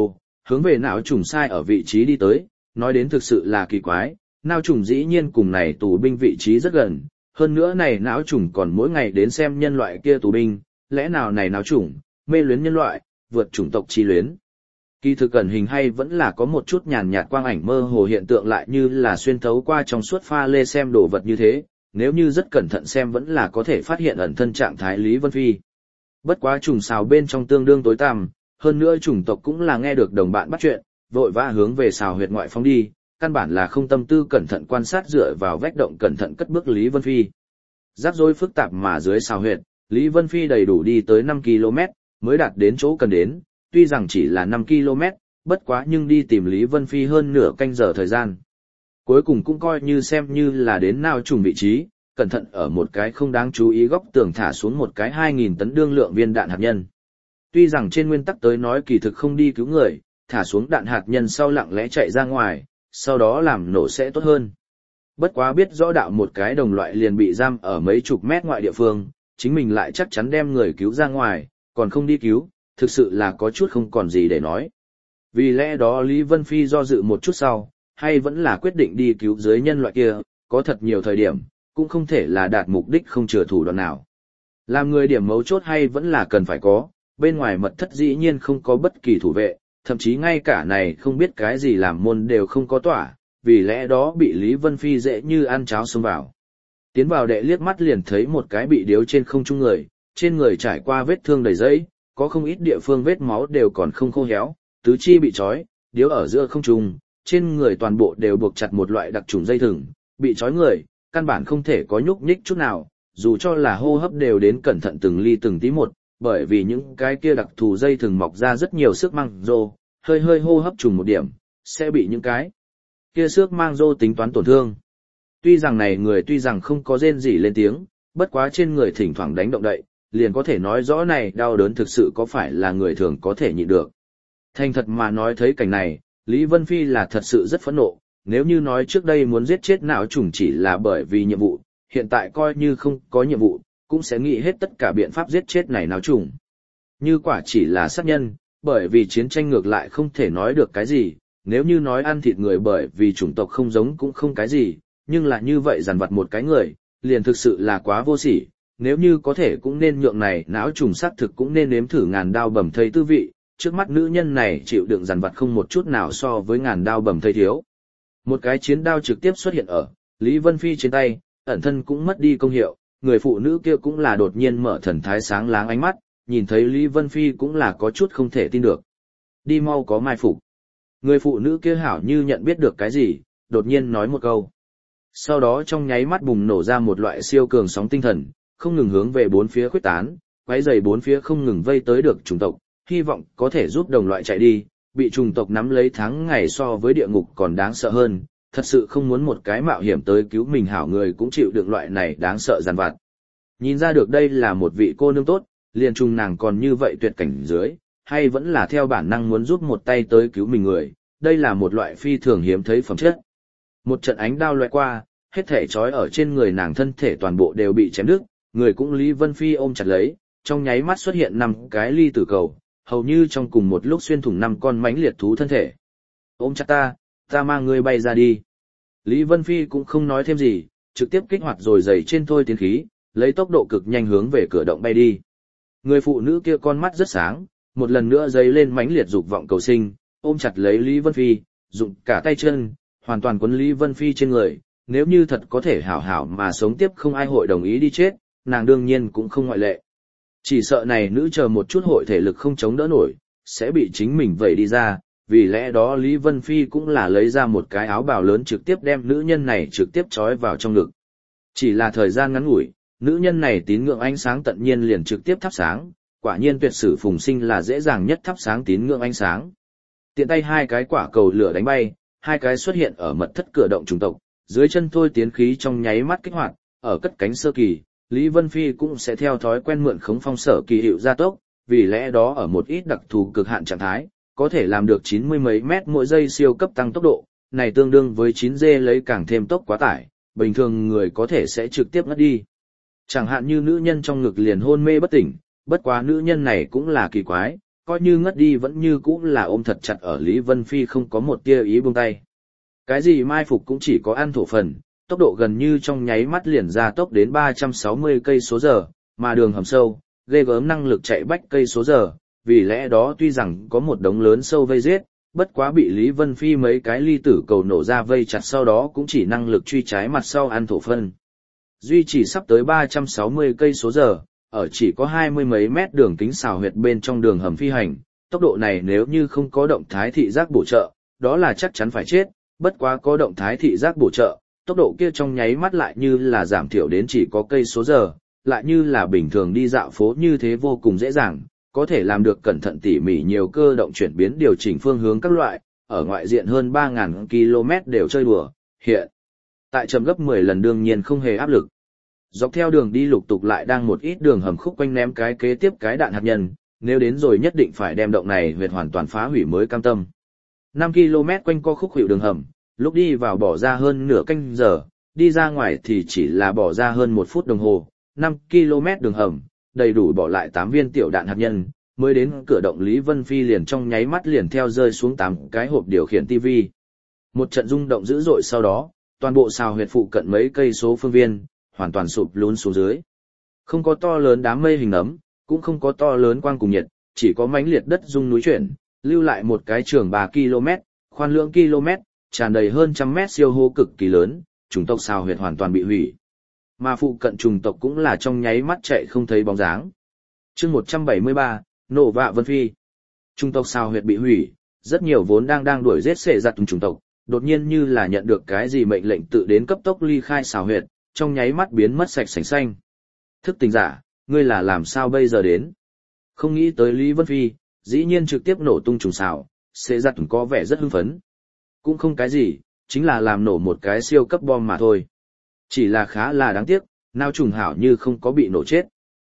hướng về não trùng sai ở vị trí đi tới, nói đến thực sự là kỳ quái, não trùng dĩ nhiên cùng này tù binh vị trí rất gần, hơn nữa này não trùng còn mỗi ngày đến xem nhân loại kia tù binh, lẽ nào này não trùng, mê luyến nhân loại, vượt chủng tộc chi luyến. Kỳ thực ẩn hình hay vẫn là có một chút nhàn nhạt quang ảnh mơ hồ hiện tượng lại như là xuyên thấu qua trong suốt pha lê xem đồ vật như thế, nếu như rất cẩn thận xem vẫn là có thể phát hiện ẩn thân trạng thái Lý Vân Phi. Bất quá trùng xào bên trong tương đương tối tăm, hơn nữa chủng tộc cũng là nghe được đồng bạn bắt chuyện, vội vã hướng về xào huyệt ngoại phóng đi, căn bản là không tâm tư cẩn thận quan sát dựa vào vách động cẩn thận cất bước Lý Vân Phi. Rắc rối phức tạp mà dưới xào huyệt, Lý Vân Phi đầy đủ đi tới năm ki lô mét, mới đạt đến chỗ cần đến, tuy rằng chỉ là năm ki lô mét, bất quá nhưng đi tìm Lý Vân Phi hơn nửa canh giờ thời gian. Cuối cùng cũng coi như xem như là đến nào trùng vị trí, cẩn thận ở một cái không đáng chú ý góc tường thả xuống một cái hai nghìn tấn đương lượng viên đạn hạt nhân. Tuy rằng trên nguyên tắc tới nói kỳ thực không đi cứu người, thả xuống đạn hạt nhân sau lặng lẽ chạy ra ngoài, sau đó làm nổ sẽ tốt hơn. Bất quá biết rõ đạo một cái đồng loại liền bị giam ở mấy chục mét ngoại địa phương, chính mình lại chắc chắn đem người cứu ra ngoài, còn không đi cứu, thực sự là có chút không còn gì để nói. Vì lẽ đó Lý Vân Phi do dự một chút sau, hay vẫn là quyết định đi cứu dưới nhân loại kia, có thật nhiều thời điểm, cũng không thể là đạt mục đích không chừa thủ đoạn nào. Làm người điểm mấu chốt hay vẫn là cần phải có, bên ngoài mật thất dĩ nhiên không có bất kỳ thủ vệ, thậm chí ngay cả này không biết cái gì làm môn đều không có tỏa, vì lẽ đó bị Lý Vân Phi dễ như ăn cháo xông vào. Tiến vào đệ liếc mắt liền thấy một cái bị điếu trên không trung người, trên người trải qua vết thương đầy dẫy, có không ít địa phương vết máu đều còn không khô héo, tứ chi bị trói, điếu ở giữa không trung, trên người toàn bộ đều buộc chặt một loại đặc trùng dây thừng, bị trói người, căn bản không thể có nhúc nhích chút nào, dù cho là hô hấp đều đến cẩn thận từng ly từng tí một, bởi vì những cái kia đặc thù dây thừng mọc ra rất nhiều sức mang rô, hơi hơi hô hấp trùng một điểm, sẽ bị những cái kia sức mang rô tính toán tổn thương. Tuy rằng này người tuy rằng không có rên gì lên tiếng, bất quá trên người thỉnh thoảng đánh động đậy, liền có thể nói rõ này đau đớn thực sự có phải là người thường có thể nhịn được. Thành thật mà nói thấy cảnh này, Lý Vân Phi là thật sự rất phẫn nộ, nếu như nói trước đây muốn giết chết não trùng chỉ là bởi vì nhiệm vụ, hiện tại coi như không có nhiệm vụ, cũng sẽ nghĩ hết tất cả biện pháp giết chết này não trùng. Như quả chỉ là sát nhân, bởi vì chiến tranh ngược lại không thể nói được cái gì, nếu như nói ăn thịt người bởi vì chủng tộc không giống cũng không cái gì, nhưng là như vậy dằn vặt một cái người, liền thực sự là quá vô sỉ, nếu như có thể cũng nên nhượng này não trùng xác thực cũng nên nếm thử ngàn đao bầm thây tư vị, trước mắt nữ nhân này chịu đựng dằn vặt không một chút nào so với ngàn đao bầm thây thiếu. Một cái chiến đao trực tiếp xuất hiện ở Lý Vân Phi trên tay, ẩn thân cũng mất đi công hiệu, người phụ nữ kia cũng là đột nhiên mở thần thái sáng láng ánh mắt, nhìn thấy Lý Vân Phi cũng là có chút không thể tin được. Đi mau có mai phục. Người phụ nữ kia hảo như nhận biết được cái gì, đột nhiên nói một câu. Sau đó trong nháy mắt bùng nổ ra một loại siêu cường sóng tinh thần, không ngừng hướng về bốn phía khuếch tán, quấy rầy bốn phía không ngừng vây tới được chủng tộc, hy vọng có thể giúp đồng loại chạy đi, bị chủng tộc nắm lấy tháng ngày so với địa ngục còn đáng sợ hơn, thật sự không muốn một cái mạo hiểm tới cứu mình hảo người cũng chịu đựng loại này đáng sợ giàn vặt. Nhìn ra được đây là một vị cô nương tốt, liền trùng nàng còn như vậy tuyệt cảnh dưới, hay vẫn là theo bản năng muốn giúp một tay tới cứu mình người, đây là một loại phi thường hiếm thấy phẩm chất. Một trận ánh đao loại qua, hết thể trói ở trên người nàng thân thể toàn bộ đều bị chém đứt, người cũng Lý Vân Phi ôm chặt lấy, trong nháy mắt xuất hiện năm cái ly tử cầu, hầu như trong cùng một lúc xuyên thủng năm con mãnh liệt thú thân thể. Ôm chặt ta, ta mang ngươi bay ra đi. Lý Vân Phi cũng không nói thêm gì, trực tiếp kích hoạt rồi giày trên thôi tiến khí, lấy tốc độ cực nhanh hướng về cửa động bay đi. Người phụ nữ kia con mắt rất sáng, một lần nữa giấy lên mãnh liệt dục vọng cầu sinh, ôm chặt lấy Lý Vân Phi, dụng cả tay chân, hoàn toàn quấn Lý Vân Phi trên người, nếu như thật có thể hảo hảo mà sống tiếp không ai hội đồng ý đi chết, nàng đương nhiên cũng không ngoại lệ. Chỉ sợ này nữ chờ một chút hội thể lực không chống đỡ nổi, sẽ bị chính mình vẩy đi ra, vì lẽ đó Lý Vân Phi cũng là lấy ra một cái áo bào lớn trực tiếp đem nữ nhân này trực tiếp trói vào trong ngực. Chỉ là thời gian ngắn ngủi, nữ nhân này tín ngưỡng ánh sáng tận nhiên liền trực tiếp thắp sáng, quả nhiên tuyệt sử phùng sinh là dễ dàng nhất thắp sáng tín ngưỡng ánh sáng. Tiện tay hai cái quả cầu lửa đánh bay, hai cái xuất hiện ở mật thất cửa động trùng tộc, dưới chân thôi tiến khí trong nháy mắt kích hoạt, ở cất cánh sơ kỳ, Lý Vân Phi cũng sẽ theo thói quen mượn khống phong sở kỳ hiệu gia tốc, vì lẽ đó ở một ít đặc thù cực hạn trạng thái, có thể làm được chín mươi mấy mét mỗi giây siêu cấp tăng tốc độ, này tương đương với chín G lấy càng thêm tốc quá tải, bình thường người có thể sẽ trực tiếp ngất đi. Chẳng hạn như nữ nhân trong ngực liền hôn mê bất tỉnh, bất quá nữ nhân này cũng là kỳ quái, coi như ngất đi vẫn như cũ là ôm thật chặt ở Lý Vân Phi không có một tia ý buông tay. Cái gì mai phục cũng chỉ có ăn thổ phần, tốc độ gần như trong nháy mắt liền ra tốc đến ba trăm sáu mươi cây số giờ, mà đường hầm sâu, ghê gớm năng lực chạy bách cây số giờ, vì lẽ đó tuy rằng có một đống lớn sâu vây giết, bất quá bị Lý Vân Phi mấy cái ly tử cầu nổ ra vây chặt sau đó cũng chỉ năng lực truy trái mặt sau ăn thổ phân. Duy chỉ sắp tới ba trăm sáu mươi cây số giờ, ở chỉ có hai mươi mấy mét đường kính xào huyệt bên trong đường hầm phi hành, tốc độ này nếu như không có động thái thị giác bổ trợ, đó là chắc chắn phải chết, bất quá có động thái thị giác bổ trợ, tốc độ kia trong nháy mắt lại như là giảm thiểu đến chỉ có cây số giờ, lại như là bình thường đi dạo phố như thế vô cùng dễ dàng, có thể làm được cẩn thận tỉ mỉ nhiều cơ động chuyển biến điều chỉnh phương hướng các loại, ở ngoại diện hơn ba nghìn ki lô mét đều chơi đùa, hiện tại chậm gấp mười lần đương nhiên không hề áp lực. Dọc theo đường đi lục tục lại đang một ít đường hầm khúc quanh ném cái kế tiếp cái đạn hạt nhân, nếu đến rồi nhất định phải đem động này huyệt hoàn toàn phá hủy mới cam tâm. năm ki lô mét quanh co khúc hiệu đường hầm, lúc đi vào bỏ ra hơn nửa canh giờ, đi ra ngoài thì chỉ là bỏ ra hơn một phút đồng hồ, năm ki lô mét đường hầm, đầy đủ bỏ lại tám viên tiểu đạn hạt nhân, mới đến cửa động Lý Vân Phi liền trong nháy mắt liền theo rơi xuống tám cái hộp điều khiển ti vi. Một trận rung động dữ dội sau đó, toàn bộ xào huyệt phụ cận mấy cây số phương viên, hoàn toàn sụp lún xuống dưới. Không có to lớn đám mây hình nấm, cũng không có to lớn quang cùng nhiệt, chỉ có mãnh liệt đất rung núi chuyển, lưu lại một cái trường ba ki lô mét, khoan lượng km, tràn đầy hơn trăm mét siêu hô cực kỳ lớn, chủng tộc xào huyệt hoàn toàn bị hủy. Mà phụ cận chủng tộc cũng là trong nháy mắt chạy không thấy bóng dáng. Chương một trăm bảy mươi ba, nổ vạ Vân Phi. Chủng tộc xào huyệt bị hủy, rất nhiều vốn đang đang đuổi giết xệ giặt chủng tộc, đột nhiên như là nhận được cái gì mệnh lệnh tự đến cấp tốc ly khai xào huyệt, trong nháy mắt biến mất sạch sành xanh. Thức tỉnh giả, ngươi là làm sao bây giờ đến? Không nghĩ tới Lý Vân Phi, dĩ nhiên trực tiếp nổ tung trùng xào, xệ giặt có vẻ rất hưng phấn. Cũng không cái gì, chính là làm nổ một cái siêu cấp bom mà thôi. Chỉ là khá là đáng tiếc, nào trùng hảo như không có bị nổ chết.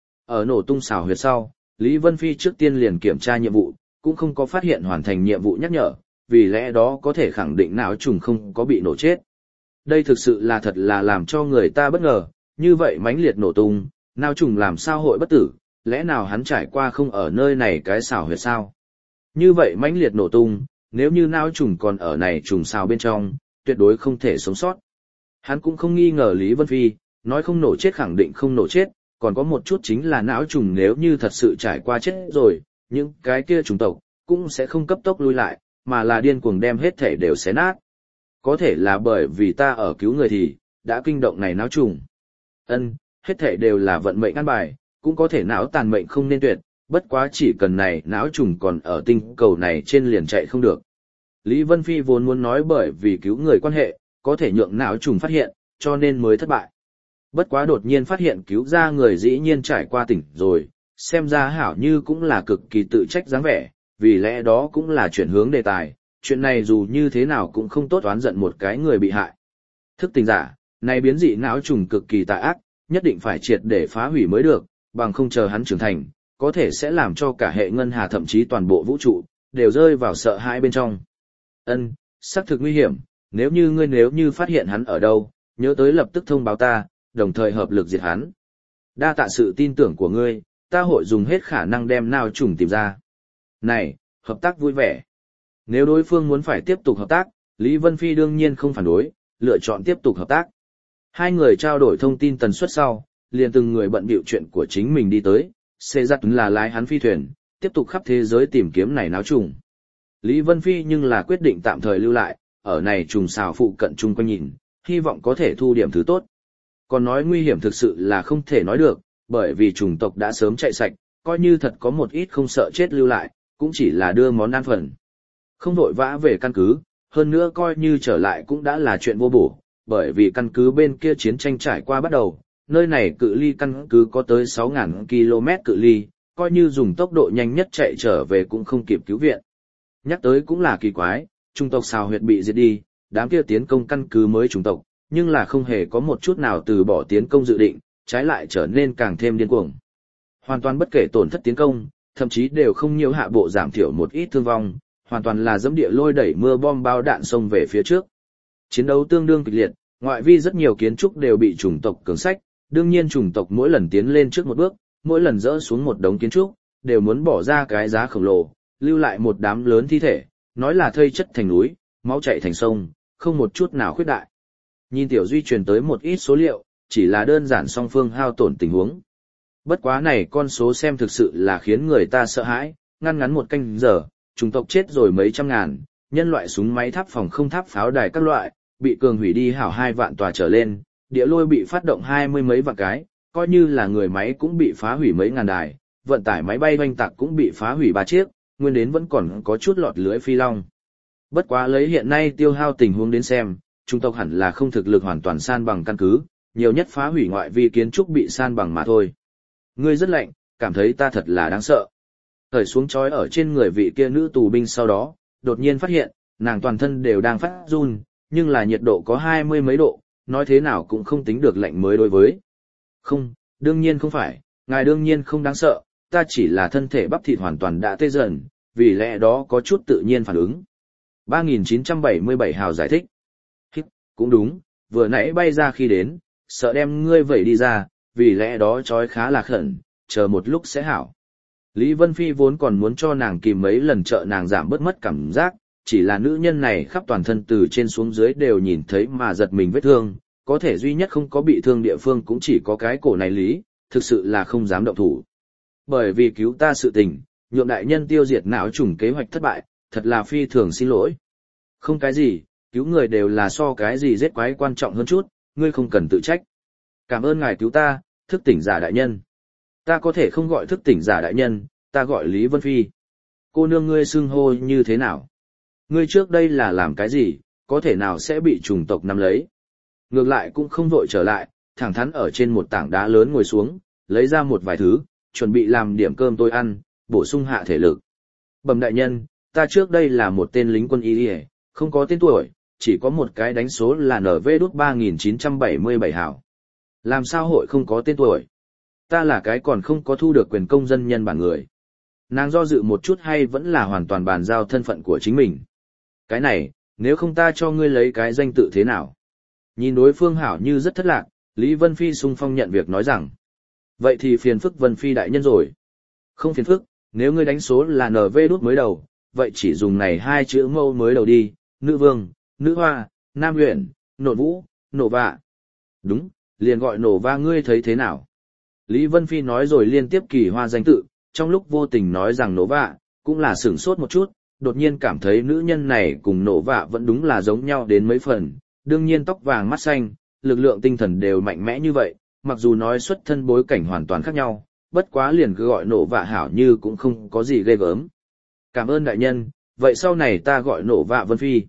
Ở nổ tung xào huyệt sau, Lý Vân Phi trước tiên liền kiểm tra nhiệm vụ, cũng không có phát hiện hoàn thành nhiệm vụ nhắc nhở, vì lẽ đó có thể khẳng định não trùng không có bị nổ chết. Đây thực sự là thật là làm cho người ta bất ngờ, như vậy mãnh liệt nổ tung, não trùng làm sao hội bất tử, lẽ nào hắn trải qua không ở nơi này cái xào huyệt sao? Như vậy mãnh liệt nổ tung, nếu như não trùng còn ở này trùng xào bên trong, tuyệt đối không thể sống sót. Hắn cũng không nghi ngờ Lý Vân Phi, nói không nổ chết khẳng định không nổ chết, còn có một chút chính là não trùng nếu như thật sự trải qua chết rồi, những cái kia trùng tộc, cũng sẽ không cấp tốc lui lại, mà là điên cuồng đem hết thể đều xé nát. Có thể là bởi vì ta ở cứu người thì, đã kinh động này não trùng. Ân, hết thể đều là vận mệnh ăn bài, cũng có thể não tàn mệnh không nên tuyệt, bất quá chỉ cần này não trùng còn ở tinh cầu này trên liền chạy không được. Lý Vân Phi vốn muốn nói bởi vì cứu người quan hệ, có thể nhượng não trùng phát hiện, cho nên mới thất bại. Bất quá đột nhiên phát hiện cứu ra người dĩ nhiên trải qua tỉnh rồi, xem ra hảo như cũng là cực kỳ tự trách dáng vẻ, vì lẽ đó cũng là chuyển hướng đề tài, chuyện này dù như thế nào cũng không tốt oán giận một cái người bị hại. Thức tỉnh giả, này biến dị não trùng cực kỳ tà ác, nhất định phải triệt để phá hủy mới được, bằng không chờ hắn trưởng thành, có thể sẽ làm cho cả hệ ngân hà thậm chí toàn bộ vũ trụ, đều rơi vào sợ hãi bên trong. Ân, xác thực nguy hiểm, nếu như ngươi nếu như phát hiện hắn ở đâu, nhớ tới lập tức thông báo ta, đồng thời hợp lực diệt hắn. Đa tạ sự tin tưởng của ngươi, ta hội dùng hết khả năng đem não trùng tìm ra. Này, hợp tác vui vẻ. Nếu đối phương muốn phải tiếp tục hợp tác, Lý Vân Phi đương nhiên không phản đối, lựa chọn tiếp tục hợp tác. Hai người trao đổi thông tin tần suất sau, liền từng người bận bịu chuyện của chính mình đi tới, xê giặt là lái hắn phi thuyền, tiếp tục khắp thế giới tìm kiếm này náo trùng. Lý Vân Phi nhưng là quyết định tạm thời lưu lại, ở này trùng xào phụ cận chung quanh nhìn, hy vọng có thể thu điểm thứ tốt. Còn nói nguy hiểm thực sự là không thể nói được, bởi vì chủng tộc đã sớm chạy sạch, coi như thật có một ít không sợ chết lưu lại, cũng chỉ là đưa món ăn phần. Không vội vã về căn cứ, hơn nữa coi như trở lại cũng đã là chuyện vô bổ, bởi vì căn cứ bên kia chiến tranh trải qua bắt đầu, nơi này cự ly căn cứ có tới sáu nghìn ki lô mét cự ly, coi như dùng tốc độ nhanh nhất chạy trở về cũng không kịp cứu viện. Nhắc tới cũng là kỳ quái, chủng tộc xào huyệt bị diệt đi, đám kia tiến công căn cứ mới chủng tộc, nhưng là không hề có một chút nào từ bỏ tiến công dự định, trái lại trở nên càng thêm điên cuồng. Hoàn toàn bất kể tổn thất tiến công, thậm chí đều không nhiều hạ bộ giảm thiểu một ít thương vong, hoàn toàn là dẫm địa lôi đẩy mưa bom bao đạn xông về phía trước. Chiến đấu tương đương kịch liệt, ngoại vi rất nhiều kiến trúc đều bị chủng tộc cường sách, đương nhiên chủng tộc mỗi lần tiến lên trước một bước, mỗi lần dỡ xuống một đống kiến trúc, đều muốn bỏ ra cái giá khổng lồ, lưu lại một đám lớn thi thể, nói là thây chất thành núi, máu chảy thành sông, không một chút nào khuyết đại. Nhìn Tiểu Duy truyền tới một ít số liệu, chỉ là đơn giản song phương hao tổn tình huống. Bất quá này con số xem thực sự là khiến người ta sợ hãi, ngăn ngắn một canh giờ, chủng tộc chết rồi mấy trăm ngàn, nhân loại súng máy tháp phòng không tháp pháo đài các loại, bị cường hủy đi hảo hai vạn tòa trở lên, địa lôi bị phát động hai mươi mấy vạn cái, coi như là người máy cũng bị phá hủy mấy ngàn đài, vận tải máy bay oanh tạc cũng bị phá hủy ba chiếc, nguyên đến vẫn còn có chút lọt lưới phi long. Bất quá lấy hiện nay tiêu hao tình huống đến xem, chủng tộc hẳn là không thực lực hoàn toàn san bằng căn cứ, nhiều nhất phá hủy ngoại vi kiến trúc bị san bằng mà thôi. Ngươi rất lạnh, cảm thấy ta thật là đáng sợ. Thời xuống trói ở trên người vị kia nữ tù binh sau đó, đột nhiên phát hiện, nàng toàn thân đều đang phát run, nhưng là nhiệt độ có hai mươi mấy độ, nói thế nào cũng không tính được lạnh mới đối với. Không, đương nhiên không phải, ngài đương nhiên không đáng sợ, ta chỉ là thân thể bắp thịt hoàn toàn đã tê dần, vì lẽ đó có chút tự nhiên phản ứng. ba nghìn chín trăm bảy mươi bảy hào giải thích. Hít, cũng đúng, vừa nãy bay ra khi đến, sợ đem ngươi vẩy đi ra, vì lẽ đó trói khá là khẩn, chờ một lúc sẽ hảo. Lý Vân Phi vốn còn muốn cho nàng kìm mấy lần trợ nàng giảm bớt mất cảm giác, chỉ là nữ nhân này khắp toàn thân từ trên xuống dưới đều nhìn thấy mà giật mình vết thương, có thể duy nhất không có bị thương địa phương cũng chỉ có cái cổ này Lý, thực sự là không dám động thủ. Bởi vì cứu ta sự tình, nhượng đại nhân tiêu diệt não trùng kế hoạch thất bại, thật là phi thường xin lỗi. Không cái gì, cứu người đều là so cái gì giết quái quan trọng hơn chút, ngươi không cần tự trách. Cảm ơn ngài cứu ta, thức tỉnh giả đại nhân. Ta có thể không gọi thức tỉnh giả đại nhân, ta gọi Lý Vân Phi. Cô nương ngươi xưng hô như thế nào? Ngươi trước đây là làm cái gì, có thể nào sẽ bị chủng tộc nắm lấy? Ngược lại cũng không vội trở lại, thẳng thắn ở trên một tảng đá lớn ngồi xuống, lấy ra một vài thứ, chuẩn bị làm điểm cơm tôi ăn, bổ sung hạ thể lực. Bẩm đại nhân, ta trước đây là một tên lính quân y, không có tên tuổi, chỉ có một cái đánh số là en vê ba nghìn chín trăm bảy mươi bảy hảo. Làm sao hội không có tên tuổi? Ta là cái còn không có thu được quyền công dân nhân bản người. Nàng do dự một chút hay vẫn là hoàn toàn bàn giao thân phận của chính mình. Cái này, nếu không ta cho ngươi lấy cái danh tự thế nào? Nhìn đối phương hảo như rất thất lạc, Lý Vân Phi sung phong nhận việc nói rằng. Vậy thì phiền phức Vân Phi đại nhân rồi. Không phiền phức, nếu ngươi đánh số là en vê đút mới đầu, vậy chỉ dùng này hai chữ mâu mới đầu đi, nữ vương, nữ hoa, nam huyện, nộn vũ, nổ vạ. Đúng, liền gọi nổ va ngươi thấy thế nào? Lý Vân Phi nói rồi liên tiếp kỳ hoa danh tự, trong lúc vô tình nói rằng nổ vạ, cũng là sửng sốt một chút, đột nhiên cảm thấy nữ nhân này cùng nổ vạ vẫn đúng là giống nhau đến mấy phần, đương nhiên tóc vàng mắt xanh, lực lượng tinh thần đều mạnh mẽ như vậy, mặc dù nói xuất thân bối cảnh hoàn toàn khác nhau, bất quá liền cứ gọi nổ vạ hảo như cũng không có gì ghê gớm. Cảm ơn đại nhân, vậy sau này ta gọi nổ vạ Vân Phi.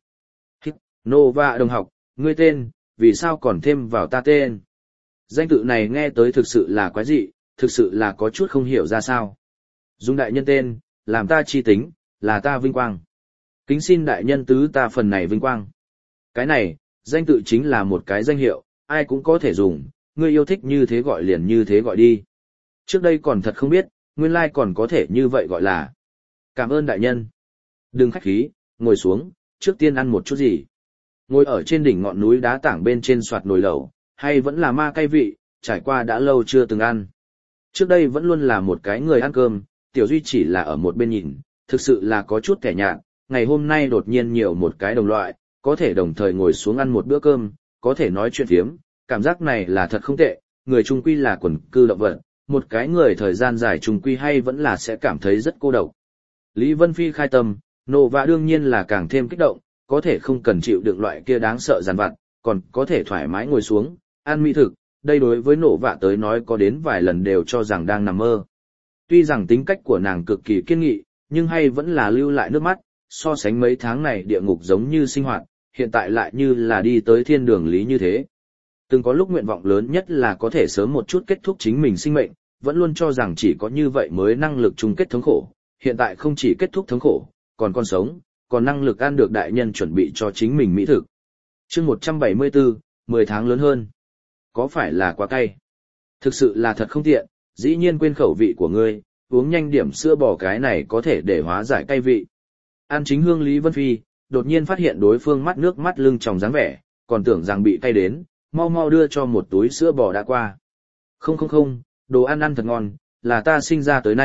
Nổ vạ đồng học, ngươi tên, vì sao còn thêm vào ta tên? Danh tự này nghe tới thực sự là quái dị, thực sự là có chút không hiểu ra sao. Dùng đại nhân tên, làm ta chi tính, là ta vinh quang. Kính xin đại nhân tứ ta phần này vinh quang. Cái này, danh tự chính là một cái danh hiệu, ai cũng có thể dùng, ngươi yêu thích như thế gọi liền như thế gọi đi. Trước đây còn thật không biết, nguyên lai còn có thể như vậy gọi là. Cảm ơn đại nhân. Đừng khách khí, ngồi xuống, trước tiên ăn một chút gì. Ngồi ở trên đỉnh ngọn núi đá tảng bên trên soạt nồi lẩu, hay vẫn là ma cay vị, trải qua đã lâu chưa từng ăn. Trước đây vẫn luôn là một cái người ăn cơm, Tiểu Duy chỉ là ở một bên nhìn, thực sự là có chút kẻ nhạt, ngày hôm nay đột nhiên nhiều một cái đồng loại, có thể đồng thời ngồi xuống ăn một bữa cơm, có thể nói chuyện phiếm, cảm giác này là thật không tệ, người chung quy là quần cư động vật, một cái người thời gian dài chung quy hay vẫn là sẽ cảm thấy rất cô độc. Lý Vân Phi khai tâm, nổ vạ đương nhiên là càng thêm kích động, có thể không cần chịu đựng loại kia đáng sợ giàn vặt, còn có thể thoải mái ngồi xuống, ăn mỹ thực, đây đối với nổ vạ tới nói có đến vài lần đều cho rằng đang nằm mơ. Tuy rằng tính cách của nàng cực kỳ kiên nghị, nhưng hay vẫn là lưu lại nước mắt, so sánh mấy tháng này địa ngục giống như sinh hoạt, hiện tại lại như là đi tới thiên đường lý như thế. Từng có lúc nguyện vọng lớn nhất là có thể sớm một chút kết thúc chính mình sinh mệnh, vẫn luôn cho rằng chỉ có như vậy mới năng lực chung kết thống khổ, hiện tại không chỉ kết thúc thống khổ, còn còn sống, còn năng lực ăn được đại nhân chuẩn bị cho chính mình mỹ thực. Chương một trăm bảy mươi tư, mười tháng lớn hơn. Có phải là quá cay? Thực sự là thật không tiện, dĩ nhiên quên khẩu vị của ngươi, uống nhanh điểm sữa bò cái này có thể để hóa giải cay vị. An chính hương Lý Vân Phi, đột nhiên phát hiện đối phương mắt nước mắt lưng tròng dáng vẻ, còn tưởng rằng bị cay đến, mau mau đưa cho một túi sữa bò đã qua. Không không không, đồ ăn ăn thật ngon, là ta sinh ra tới nay,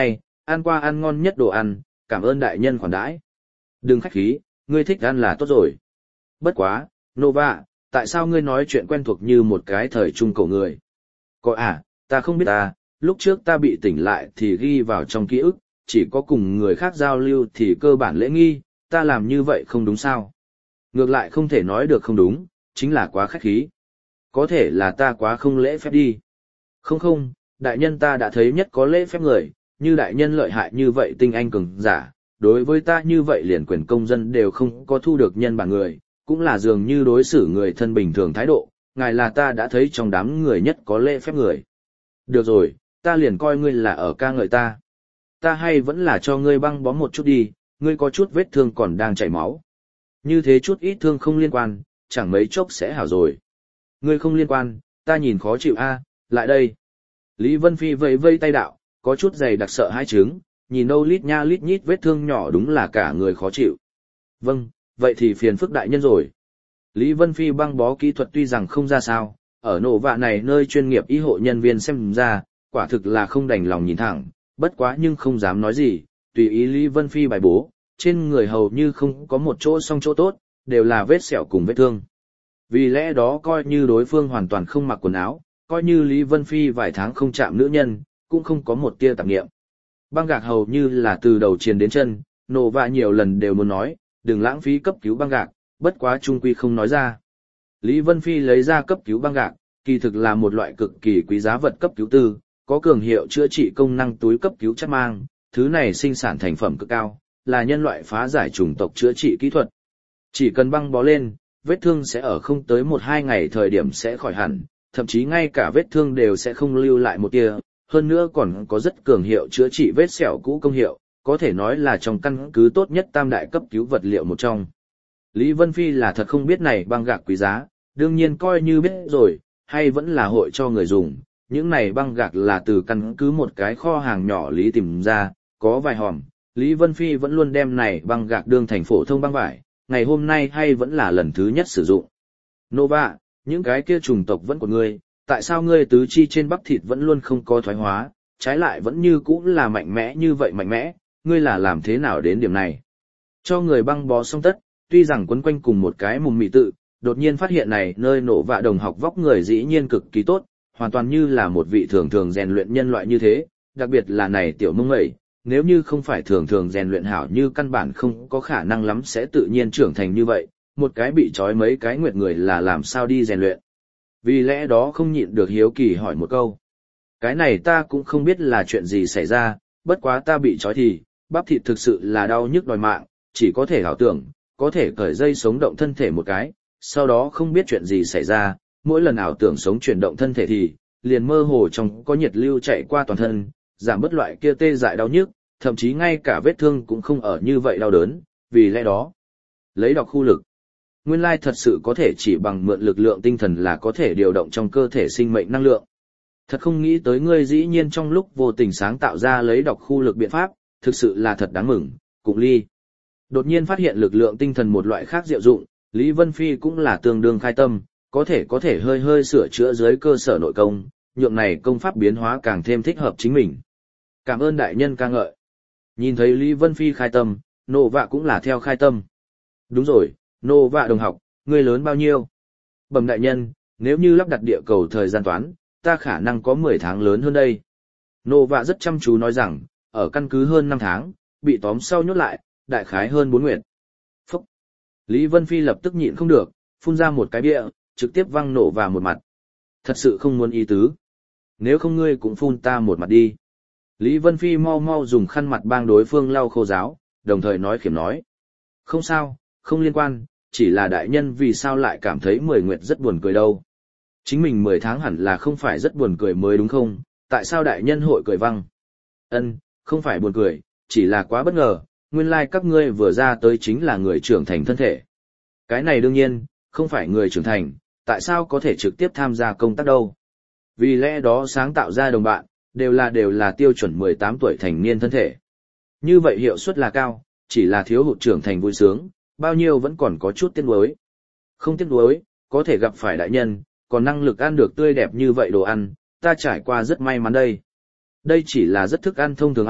ăn qua ăn ngon nhất đồ ăn, cảm ơn đại nhân khoản đãi. Đừng khách khí, ngươi thích ăn là tốt rồi. Bất quá, Nova, tại sao ngươi nói chuyện quen thuộc như một cái thời trung cổ người? Có à, ta không biết ta, lúc trước ta bị tỉnh lại thì ghi vào trong ký ức, chỉ có cùng người khác giao lưu thì cơ bản lễ nghi, ta làm như vậy không đúng sao? Ngược lại không thể nói được không đúng, chính là quá khách khí. Có thể là ta quá không lễ phép đi. Không không, đại nhân ta đã thấy nhất có lễ phép người, như đại nhân lợi hại như vậy tinh anh cường giả, đối với ta như vậy liền quyền công dân đều không có thu được nhân bản người, cũng là dường như đối xử người thân bình thường thái độ, ngài là ta đã thấy trong đám người nhất có lễ phép người. Được rồi, ta liền coi ngươi là ở ca ngợi ta. Ta hay vẫn là cho ngươi băng bó một chút đi, ngươi có chút vết thương còn đang chảy máu. Như thế chút ít thương không liên quan, chẳng mấy chốc sẽ hảo rồi. Ngươi không liên quan, ta nhìn khó chịu a, lại đây. Lý Vân Phi vẫy vây tay đạo, có chút dày đặc sợ hai trứng, nhìn đâu lít nha lít nhít vết thương nhỏ đúng là cả người khó chịu. Vâng, vậy thì phiền phức đại nhân rồi. Lý Vân Phi băng bó kỹ thuật tuy rằng không ra sao, ở nổ vạ này nơi chuyên nghiệp y hộ nhân viên xem ra, quả thực là không đành lòng nhìn thẳng, bất quá nhưng không dám nói gì, tùy ý Lý Vân Phi bài bố, trên người hầu như không có một chỗ song chỗ tốt, đều là vết sẹo cùng vết thương. Vì lẽ đó coi như đối phương hoàn toàn không mặc quần áo, coi như Lý Vân Phi vài tháng không chạm nữ nhân, cũng không có một tia tạp niệm. Băng gạc hầu như là từ đầu triền đến chân, nổ vạ nhiều lần đều muốn nói, đừng lãng phí cấp cứu băng gạc, bất quá trung quy không nói ra. Lý Vân Phi lấy ra cấp cứu băng gạc, kỳ thực là một loại cực kỳ quý giá vật cấp cứu tư, có cường hiệu chữa trị công năng túi cấp cứu chất mang, thứ này sinh sản thành phẩm cực cao, là nhân loại phá giải chủng tộc chữa trị kỹ thuật. Chỉ cần băng bó lên, vết thương sẽ ở không tới một hai ngày thời điểm sẽ khỏi hẳn, thậm chí ngay cả vết thương đều sẽ không lưu lại một tia, hơn nữa còn có rất cường hiệu chữa trị vết sẹo cũ công hiệu, có thể nói là trong căn cứ tốt nhất tam đại cấp cứu vật liệu một trong. Lý Vân Phi là thật không biết này băng gạc quý giá, đương nhiên coi như biết rồi, hay vẫn là hội cho người dùng. Những này băng gạc là từ căn cứ một cái kho hàng nhỏ Lý tìm ra, có vài hòm, Lý Vân Phi vẫn luôn đem này băng gạc đương thành phổ thông băng vải, ngày hôm nay hay vẫn là lần thứ nhất sử dụng. Nova, những cái kia trùng tộc vẫn của ngươi, tại sao ngươi tứ chi trên bắp thịt vẫn luôn không có thoái hóa, trái lại vẫn như cũ là mạnh mẽ như vậy mạnh mẽ, ngươi là làm thế nào đến điểm này? Cho người băng bó xong tất, tuy rằng quấn quanh cùng một cái mùng mị tự, đột nhiên phát hiện này nơi nổ vạ đồng học vóc người dĩ nhiên cực kỳ tốt, hoàn toàn như là một vị thường thường rèn luyện nhân loại như thế, đặc biệt là này tiểu mông ngậy, nếu như không phải thường thường rèn luyện hảo như căn bản không có khả năng lắm sẽ tự nhiên trưởng thành như vậy, một cái bị trói mấy cái nguyệt người là làm sao đi rèn luyện. Vì lẽ đó không nhịn được hiếu kỳ hỏi một câu. Cái này ta cũng không biết là chuyện gì xảy ra, bất quá ta bị trói thì, bắp thịt thực sự là đau nhức đòi mạng, chỉ có thể ảo tưởng, có thể cởi dây sống động thân thể một cái, sau đó không biết chuyện gì xảy ra, mỗi lần ảo tưởng sống chuyển động thân thể thì, liền mơ hồ trong có nhiệt lưu chạy qua toàn thân, giảm bớt loại kia tê dại đau nhức, thậm chí ngay cả vết thương cũng không ở như vậy đau đớn, vì lẽ đó, lấy đọc khu lực. Nguyên lai thật sự có thể chỉ bằng mượn lực lượng tinh thần là có thể điều động trong cơ thể sinh mệnh năng lượng. Thật không nghĩ tới ngươi dĩ nhiên trong lúc vô tình sáng tạo ra lấy đọc khu lực biện pháp, thực sự là thật đáng mừng, Cụng Ly. Đột nhiên phát hiện lực lượng tinh thần một loại khác diệu dụng, Lý Vân Phi cũng là tương đương khai tâm, có thể có thể hơi hơi sửa chữa dưới cơ sở nội công, nhượng này công pháp biến hóa càng thêm thích hợp chính mình. Cảm ơn đại nhân ca ngợi. Nhìn thấy Lý Vân Phi khai tâm, nộ vạ cũng là theo khai tâm. Đúng rồi, nộ vạ đồng học, ngươi lớn bao nhiêu? Bẩm đại nhân, nếu như lắp đặt địa cầu thời gian toán, ta khả năng có mười tháng lớn hơn đây. Nộ vạ rất chăm chú nói rằng, ở căn cứ hơn năm tháng, bị tóm sau nhốt lại, đại khái hơn bốn nguyệt. Phúc! Lý Vân Phi lập tức nhịn không được, phun ra một cái bia, trực tiếp văng nổ vào một mặt. Thật sự không muốn ý tứ. Nếu không ngươi cũng phun ta một mặt đi. Lý Vân Phi mau mau dùng khăn mặt bang đối phương lau khô ráo, đồng thời nói khiểm nói. Không sao, không liên quan, chỉ là đại nhân vì sao lại cảm thấy mười nguyệt rất buồn cười đâu. Chính mình mười tháng hẳn là không phải rất buồn cười mới đúng không, tại sao đại nhân hội cười văng? Ân, không phải buồn cười, chỉ là quá bất ngờ, nguyên lai like các ngươi vừa ra tới chính là người trưởng thành thân thể. Cái này đương nhiên, không phải người trưởng thành, tại sao có thể trực tiếp tham gia công tác đâu. Vì lẽ đó sáng tạo ra đồng bạn, đều là đều là tiêu chuẩn mười tám tuổi thành niên thân thể. Như vậy hiệu suất là cao, chỉ là thiếu hụt trưởng thành vui sướng, bao nhiêu vẫn còn có chút tiếc nuối. Không tiếc nuối, có thể gặp phải đại nhân, còn năng lực ăn được tươi đẹp như vậy đồ ăn, ta trải qua rất may mắn đây. Đây chỉ là rất thức ăn thông thường A,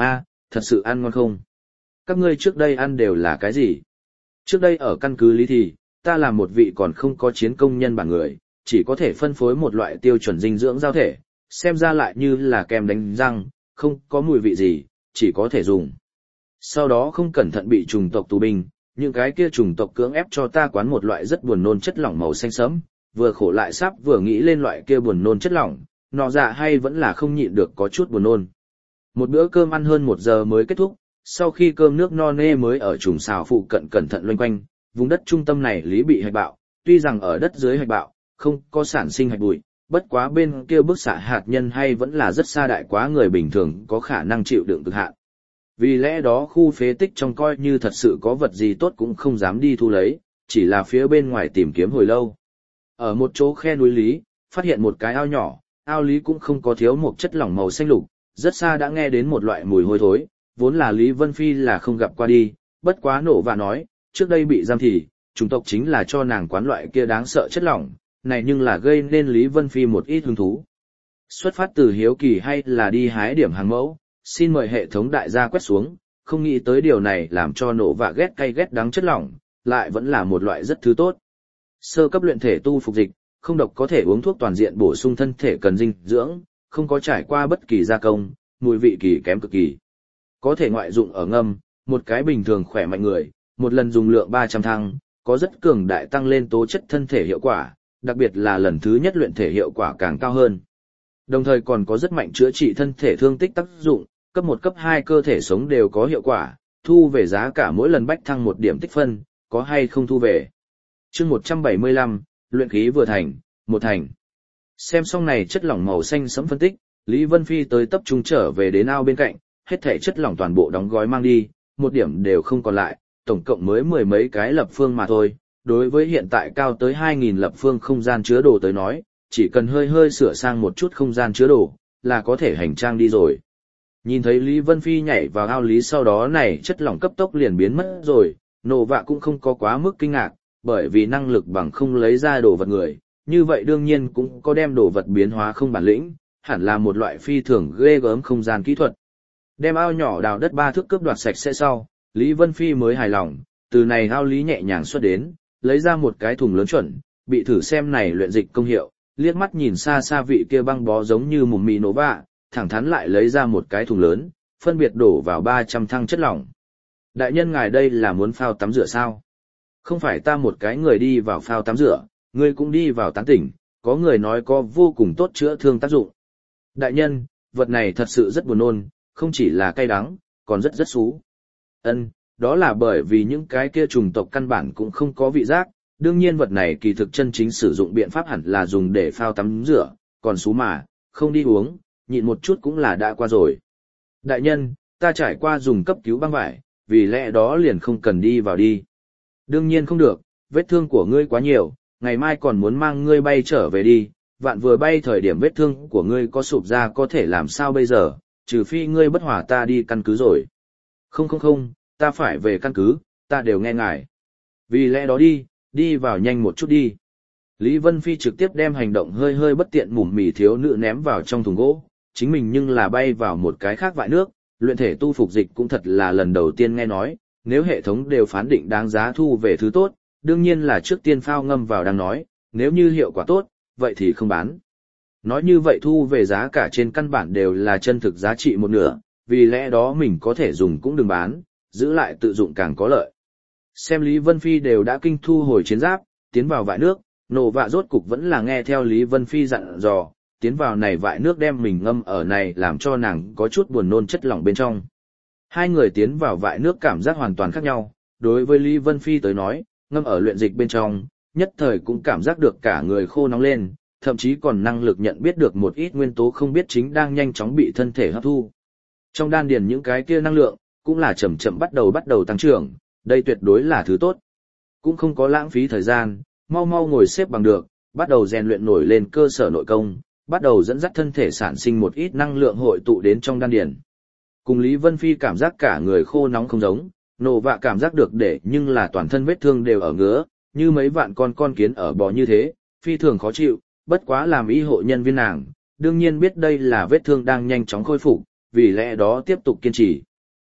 thật sự ăn ngon không? Các ngươi trước đây ăn đều là cái gì? Trước đây ở căn cứ Lý thì, ta là một vị còn không có chiến công nhân bản người, chỉ có thể phân phối một loại tiêu chuẩn dinh dưỡng giao thể, xem ra lại như là kem đánh răng, không có mùi vị gì, chỉ có thể dùng. Sau đó không cẩn thận bị trùng tộc tù binh, những cái kia trùng tộc cưỡng ép cho ta quán một loại rất buồn nôn chất lỏng màu xanh sẫm, vừa khổ lại sắp vừa nghĩ lên loại kia buồn nôn chất lỏng, nọ dạ hay vẫn là không nhịn được có chút buồn nôn. Một bữa cơm ăn hơn một giờ mới kết thúc, sau khi cơm nước no nê mới ở trùng xào phụ cận cẩn thận loanh quanh, vùng đất trung tâm này Lý bị hạch bạo, tuy rằng ở đất dưới hạch bạo, không có sản sinh hạch bụi, bất quá bên kia bức xạ hạt nhân hay vẫn là rất xa đại quá người bình thường có khả năng chịu đựng cực hạn. Vì lẽ đó khu phế tích trong coi như thật sự có vật gì tốt cũng không dám đi thu lấy, chỉ là phía bên ngoài tìm kiếm hồi lâu. Ở một chỗ khe núi Lý, phát hiện một cái ao nhỏ, ao Lý cũng không có thiếu một chất lỏng màu xanh lục, rất xa đã nghe đến một loại mùi hôi thối, vốn là Lý Vân Phi là không gặp qua đi, bất quá nổ và nói, trước đây bị giam thì, chủng tộc chính là cho nàng quán loại kia đáng sợ chất lỏng, này nhưng là gây nên Lý Vân Phi một ít hứng thú. Xuất phát từ hiếu kỳ hay là đi hái điểm hàng mẫu, xin mời hệ thống đại gia quét xuống, không nghĩ tới điều này làm cho nổ và ghét cay ghét đắng chất lỏng, lại vẫn là một loại rất thứ tốt. Sơ cấp luyện thể tu phục dịch, không độc có thể uống thuốc toàn diện bổ sung thân thể cần dinh dưỡng, không có trải qua bất kỳ gia công, mùi vị kỳ kém cực kỳ. Có thể ngoại dụng ở ngâm, một cái bình thường khỏe mạnh người, một lần dùng lượng ba trăm thăng, có rất cường đại tăng lên tố chất thân thể hiệu quả, đặc biệt là lần thứ nhất luyện thể hiệu quả càng cao hơn. Đồng thời còn có rất mạnh chữa trị thân thể thương tích tác dụng, cấp một cấp hai cơ thể sống đều có hiệu quả, thu về giá cả mỗi lần bách thăng một điểm tích phân, có hay không thu về. Chương một trăm bảy mươi lăm, luyện khí vừa thành, một thành. Xem xong này chất lỏng màu xanh sẫm phân tích, Lý Vân Phi tới tập trung trở về đến ao bên cạnh, hết thảy chất lỏng toàn bộ đóng gói mang đi, một điểm đều không còn lại, tổng cộng mới mười mấy cái lập phương mà thôi. Đối với hiện tại cao tới hai nghìn lập phương không gian chứa đồ tới nói, chỉ cần hơi hơi sửa sang một chút không gian chứa đồ, là có thể hành trang đi rồi. Nhìn thấy Lý Vân Phi nhảy vào ao Lý sau đó này chất lỏng cấp tốc liền biến mất rồi, nổ vạ cũng không có quá mức kinh ngạc, bởi vì năng lực bằng không lấy ra đồ vật người, như vậy đương nhiên cũng có đem đồ vật biến hóa không bản lĩnh, hẳn là một loại phi thường ghê gớm không gian kỹ thuật. Đem ao nhỏ đào đất ba thước cướp đoạt sạch sẽ sau, Lý Vân Phi mới hài lòng, từ này ao Lý nhẹ nhàng xuất đến, lấy ra một cái thùng lớn chuẩn, bị thử xem này luyện dịch công hiệu, liếc mắt nhìn xa xa vị kia băng bó giống như mùm mì nổ vạ, thẳng thắn lại lấy ra một cái thùng lớn, phân biệt đổ vào ba trăm thăng chất lỏng. Đại nhân ngài đây là muốn phao tắm rửa sao? Không phải ta một cái người đi vào phao tắm rửa, ngươi cũng đi vào tán tỉnh, có người nói có vô cùng tốt chữa thương tác dụng. Đại nhân, vật này thật sự rất buồn nôn, không chỉ là cay đắng, còn rất rất xú. Ân, đó là bởi vì những cái kia trùng tộc căn bản cũng không có vị giác, đương nhiên vật này kỳ thực chân chính sử dụng biện pháp hẳn là dùng để phao tắm rửa, còn xú mà, không đi uống, nhịn một chút cũng là đã qua rồi. Đại nhân, ta trải qua dùng cấp cứu băng vải, vì lẽ đó liền không cần đi vào đi. Đương nhiên không được, vết thương của ngươi quá nhiều, ngày mai còn muốn mang ngươi bay trở về đi, vạn vừa bay thời điểm vết thương của ngươi có sụp ra có thể làm sao bây giờ, trừ phi ngươi bất hỏa ta đi căn cứ rồi. Không không không, ta phải về căn cứ, ta đều nghe ngài. Vì lẽ đó đi, đi vào nhanh một chút đi. Lý Vân Phi trực tiếp đem hành động hơi hơi bất tiện mủm mì thiếu nữ ném vào trong thùng gỗ, chính mình nhưng là bay vào một cái khác vại nước, luyện thể tu phục dịch cũng thật là lần đầu tiên nghe nói, nếu hệ thống đều phán định đáng giá thu về thứ tốt, đương nhiên là trước tiên phao ngâm vào đang nói, nếu như hiệu quả tốt, vậy thì không bán. Nói như vậy thu về giá cả trên căn bản đều là chân thực giá trị một nửa, vì lẽ đó mình có thể dùng cũng đừng bán, giữ lại tự dụng càng có lợi. Xem Lý Vân Phi đều đã kinh thu hồi chiến giáp, tiến vào vại nước, nổ vạ rốt cục vẫn là nghe theo Lý Vân Phi dặn dò, tiến vào này vại nước đem mình ngâm ở này làm cho nàng có chút buồn nôn chất lỏng bên trong. Hai người tiến vào vại nước cảm giác hoàn toàn khác nhau, đối với Lý Vân Phi tới nói, ngâm ở luyện dịch bên trong, nhất thời cũng cảm giác được cả người khô nóng lên, thậm chí còn năng lực nhận biết được một ít nguyên tố không biết chính đang nhanh chóng bị thân thể hấp thu. Trong đan điền những cái kia năng lượng, cũng là chậm chậm bắt đầu bắt đầu tăng trưởng, đây tuyệt đối là thứ tốt. Cũng không có lãng phí thời gian, mau mau ngồi xếp bằng được, bắt đầu rèn luyện nổi lên cơ sở nội công, bắt đầu dẫn dắt thân thể sản sinh một ít năng lượng hội tụ đến trong đan điền. Cùng Lý Vân Phi cảm giác cả người khô nóng không giống, nổ vạ cảm giác được để nhưng là toàn thân vết thương đều ở ngứa, như mấy vạn con con kiến ở bò như thế, phi thường khó chịu, bất quá làm y hộ nhân viên nàng, đương nhiên biết đây là vết thương đang nhanh chóng khôi phục, vì lẽ đó tiếp tục kiên trì.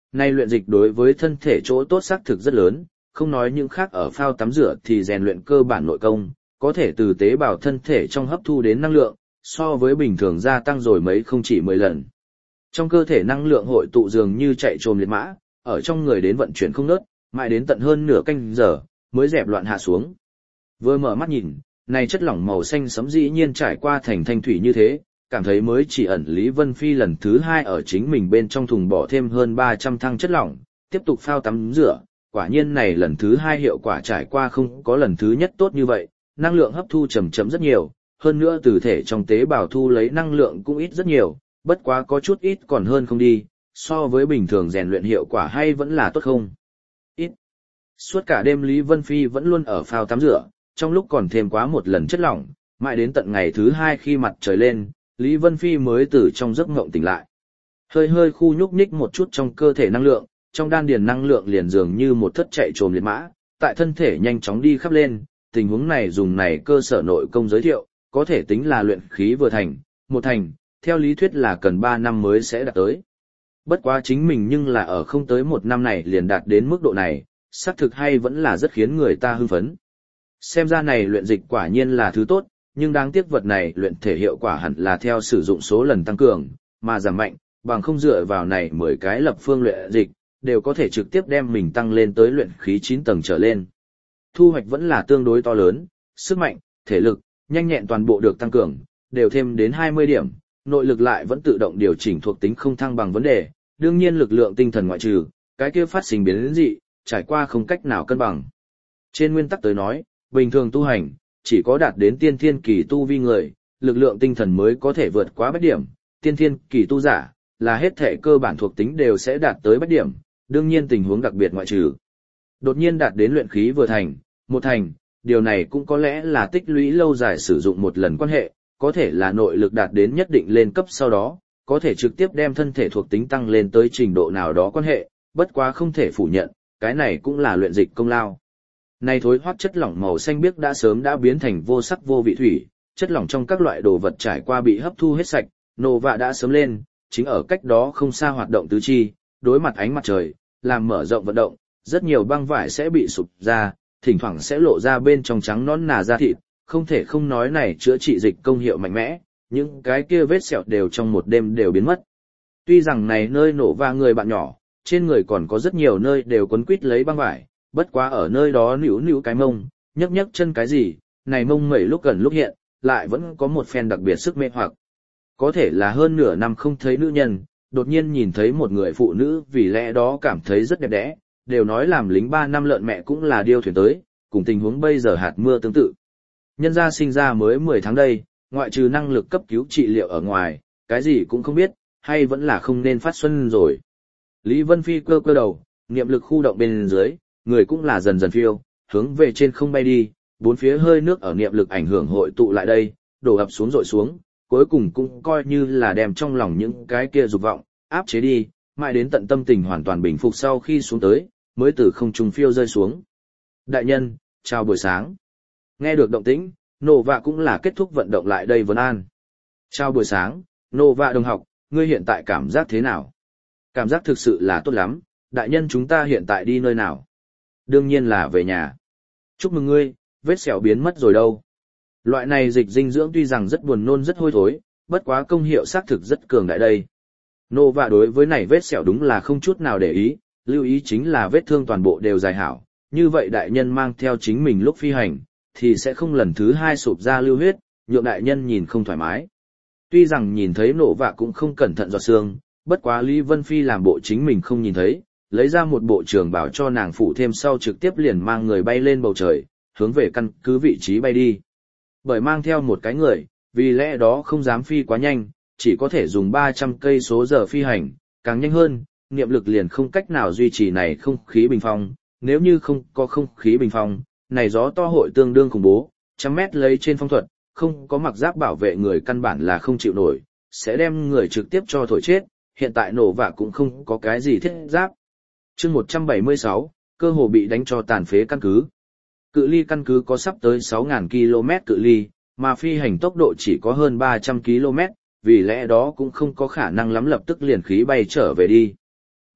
Nay luyện dịch đối với thân thể chỗ tốt xác thực rất lớn, không nói những khác ở phao tắm rửa thì rèn luyện cơ bản nội công, có thể từ tế bào thân thể trong hấp thu đến năng lượng, so với bình thường gia tăng rồi mấy không chỉ mười lần. Trong cơ thể năng lượng hội tụ dường như chạy trồm liệt mã, ở trong người đến vận chuyển không ngớt, mãi đến tận hơn nửa canh giờ, mới dẹp loạn hạ xuống. Vừa mở mắt nhìn, này chất lỏng màu xanh sẫm dĩ nhiên trải qua thành thanh thủy như thế, cảm thấy mới chỉ ẩn Lý Vân Phi lần thứ hai ở chính mình bên trong thùng bỏ thêm hơn ba trăm thăng chất lỏng, tiếp tục phao tắm rửa, quả nhiên này lần thứ hai hiệu quả trải qua không có lần thứ nhất tốt như vậy, năng lượng hấp thu chậm chậm rất nhiều, hơn nữa từ thể trong tế bào thu lấy năng lượng cũng ít rất nhiều, bất quá có chút ít còn hơn không đi, so với bình thường rèn luyện hiệu quả hay vẫn là tốt không? Ít. Suốt cả đêm Lý Vân Phi vẫn luôn ở phao tắm rửa, trong lúc còn thêm quá một lần chất lỏng, mãi đến tận ngày thứ hai khi mặt trời lên, Lý Vân Phi mới từ trong giấc ngộng tỉnh lại. Hơi hơi khu nhúc nhích một chút trong cơ thể năng lượng, trong đan điền năng lượng liền dường như một thất chạy trồm liệt mã, tại thân thể nhanh chóng đi khắp lên, tình huống này dùng này cơ sở nội công giới thiệu, có thể tính là luyện khí vừa thành, một thành, theo lý thuyết là cần ba năm mới sẽ đạt tới. Bất quá chính mình nhưng là ở không tới một năm này liền đạt đến mức độ này, xác thực hay vẫn là rất khiến người ta hưng phấn. Xem ra này luyện dịch quả nhiên là thứ tốt, nhưng đáng tiếc vật này luyện thể hiệu quả hẳn là theo sử dụng số lần tăng cường, mà giảm mạnh, bằng không dựa vào này mười cái lập phương luyện dịch, đều có thể trực tiếp đem mình tăng lên tới luyện khí chín tầng trở lên. Thu hoạch vẫn là tương đối to lớn, sức mạnh, thể lực, nhanh nhẹn toàn bộ được tăng cường, đều thêm đến hai mươi điểm, nội lực lại vẫn tự động điều chỉnh thuộc tính không thăng bằng vấn đề, đương nhiên lực lượng tinh thần ngoại trừ, cái kia phát sinh biến dị, trải qua không cách nào cân bằng. Trên nguyên tắc tới nói, bình thường tu hành, chỉ có đạt đến tiên thiên kỳ tu vi người, lực lượng tinh thần mới có thể vượt quá bách điểm, tiên thiên kỳ tu giả, là hết thể cơ bản thuộc tính đều sẽ đạt tới bách điểm, đương nhiên tình huống đặc biệt ngoại trừ. Đột nhiên đạt đến luyện khí vừa thành, một thành, điều này cũng có lẽ là tích lũy lâu dài sử dụng một lần quan hệ, có thể là nội lực đạt đến nhất định lên cấp sau đó, có thể trực tiếp đem thân thể thuộc tính tăng lên tới trình độ nào đó quan hệ, bất quá không thể phủ nhận, cái này cũng là luyện dịch công lao. Này thối hoắc chất lỏng màu xanh biếc đã sớm đã biến thành vô sắc vô vị thủy, chất lỏng trong các loại đồ vật trải qua bị hấp thu hết sạch, nổ vạ đã sớm lên, chính ở cách đó không xa hoạt động tứ chi, đối mặt ánh mặt trời, làm mở rộng vận động, rất nhiều băng vải sẽ bị sụp ra, thỉnh thoảng sẽ lộ ra bên trong trắng nõn nà da thịt, không thể không nói này chữa trị dịch công hiệu mạnh mẽ, những cái kia vết sẹo đều trong một đêm đều biến mất. Tuy rằng này nơi nổ va người bạn nhỏ, trên người còn có rất nhiều nơi đều quấn quít lấy băng vải, bất quá ở nơi đó níu níu cái mông, nhấc nhấc chân cái gì, này mông mẩy lúc gần lúc hiện, lại vẫn có một phen đặc biệt sức mê hoặc. Có thể là hơn nửa năm không thấy nữ nhân, đột nhiên nhìn thấy một người phụ nữ vì lẽ đó cảm thấy rất đẹp đẽ, đều nói làm lính ba năm lợn mẹ cũng là điêu thuyền tới, cùng tình huống bây giờ hạt mưa tương tự. Nhân gia sinh ra mới mười tháng đây, ngoại trừ năng lực cấp cứu trị liệu ở ngoài, cái gì cũng không biết, hay vẫn là không nên phát xuân rồi. Lý Vân Phi cơ cơ đầu, niệm lực khu động bên dưới, người cũng là dần dần phiêu, hướng về trên không bay đi, bốn phía hơi nước ở niệm lực ảnh hưởng hội tụ lại đây, đổ ập xuống dội xuống, cuối cùng cũng coi như là đem trong lòng những cái kia dục vọng, áp chế đi, mãi đến tận tâm tình hoàn toàn bình phục sau khi xuống tới, mới từ không trung phiêu rơi xuống. Đại nhân, chào buổi sáng. Nghe được động tĩnh, Nô Vạ cũng là kết thúc vận động lại đây vấn an. Chào buổi sáng, Nô Vạ đồng học, ngươi hiện tại cảm giác thế nào? Cảm giác thực sự là tốt lắm, đại nhân chúng ta hiện tại đi nơi nào? Đương nhiên là về nhà. Chúc mừng ngươi, vết sẹo biến mất rồi đâu. Loại này dịch dinh dưỡng tuy rằng rất buồn nôn rất hôi thối, bất quá công hiệu xác thực rất cường đại đây. Nô Vạ đối với này vết sẹo đúng là không chút nào để ý, lưu ý chính là vết thương toàn bộ đều dài hảo, như vậy đại nhân mang theo chính mình lúc phi hành, thì sẽ không lần thứ hai sụp ra lưu huyết, nhượng đại nhân nhìn không thoải mái. Tuy rằng nhìn thấy Nô Vạ cũng không cẩn thận giọt xương, bất quá Lý Vân Phi làm bộ chính mình không nhìn thấy, lấy ra một bộ trường bảo cho nàng phủ thêm sau trực tiếp liền mang người bay lên bầu trời, hướng về căn cứ vị trí bay đi. Bởi mang theo một cái người, vì lẽ đó không dám phi quá nhanh, chỉ có thể dùng ba trăm cây số giờ phi hành, càng nhanh hơn, niệm lực liền không cách nào duy trì này không khí bình phong, nếu như không có không khí bình phong, này gió to hội tương đương khủng bố, trăm mét lấy trên phong thuật, không có mặc giáp bảo vệ người căn bản là không chịu nổi, sẽ đem người trực tiếp cho thổi chết, hiện tại nổ vạ cũng không có cái gì thiết giáp. Chương một trăm bảy mươi sáu, cơ hồ bị đánh cho tàn phế căn cứ. Cự ly căn cứ có sắp tới sáu nghìn ki lô mét cự ly, mà phi hành tốc độ chỉ có hơn ba trăm ki lô mét, vì lẽ đó cũng không có khả năng lắm lập tức liền khí bay trở về đi.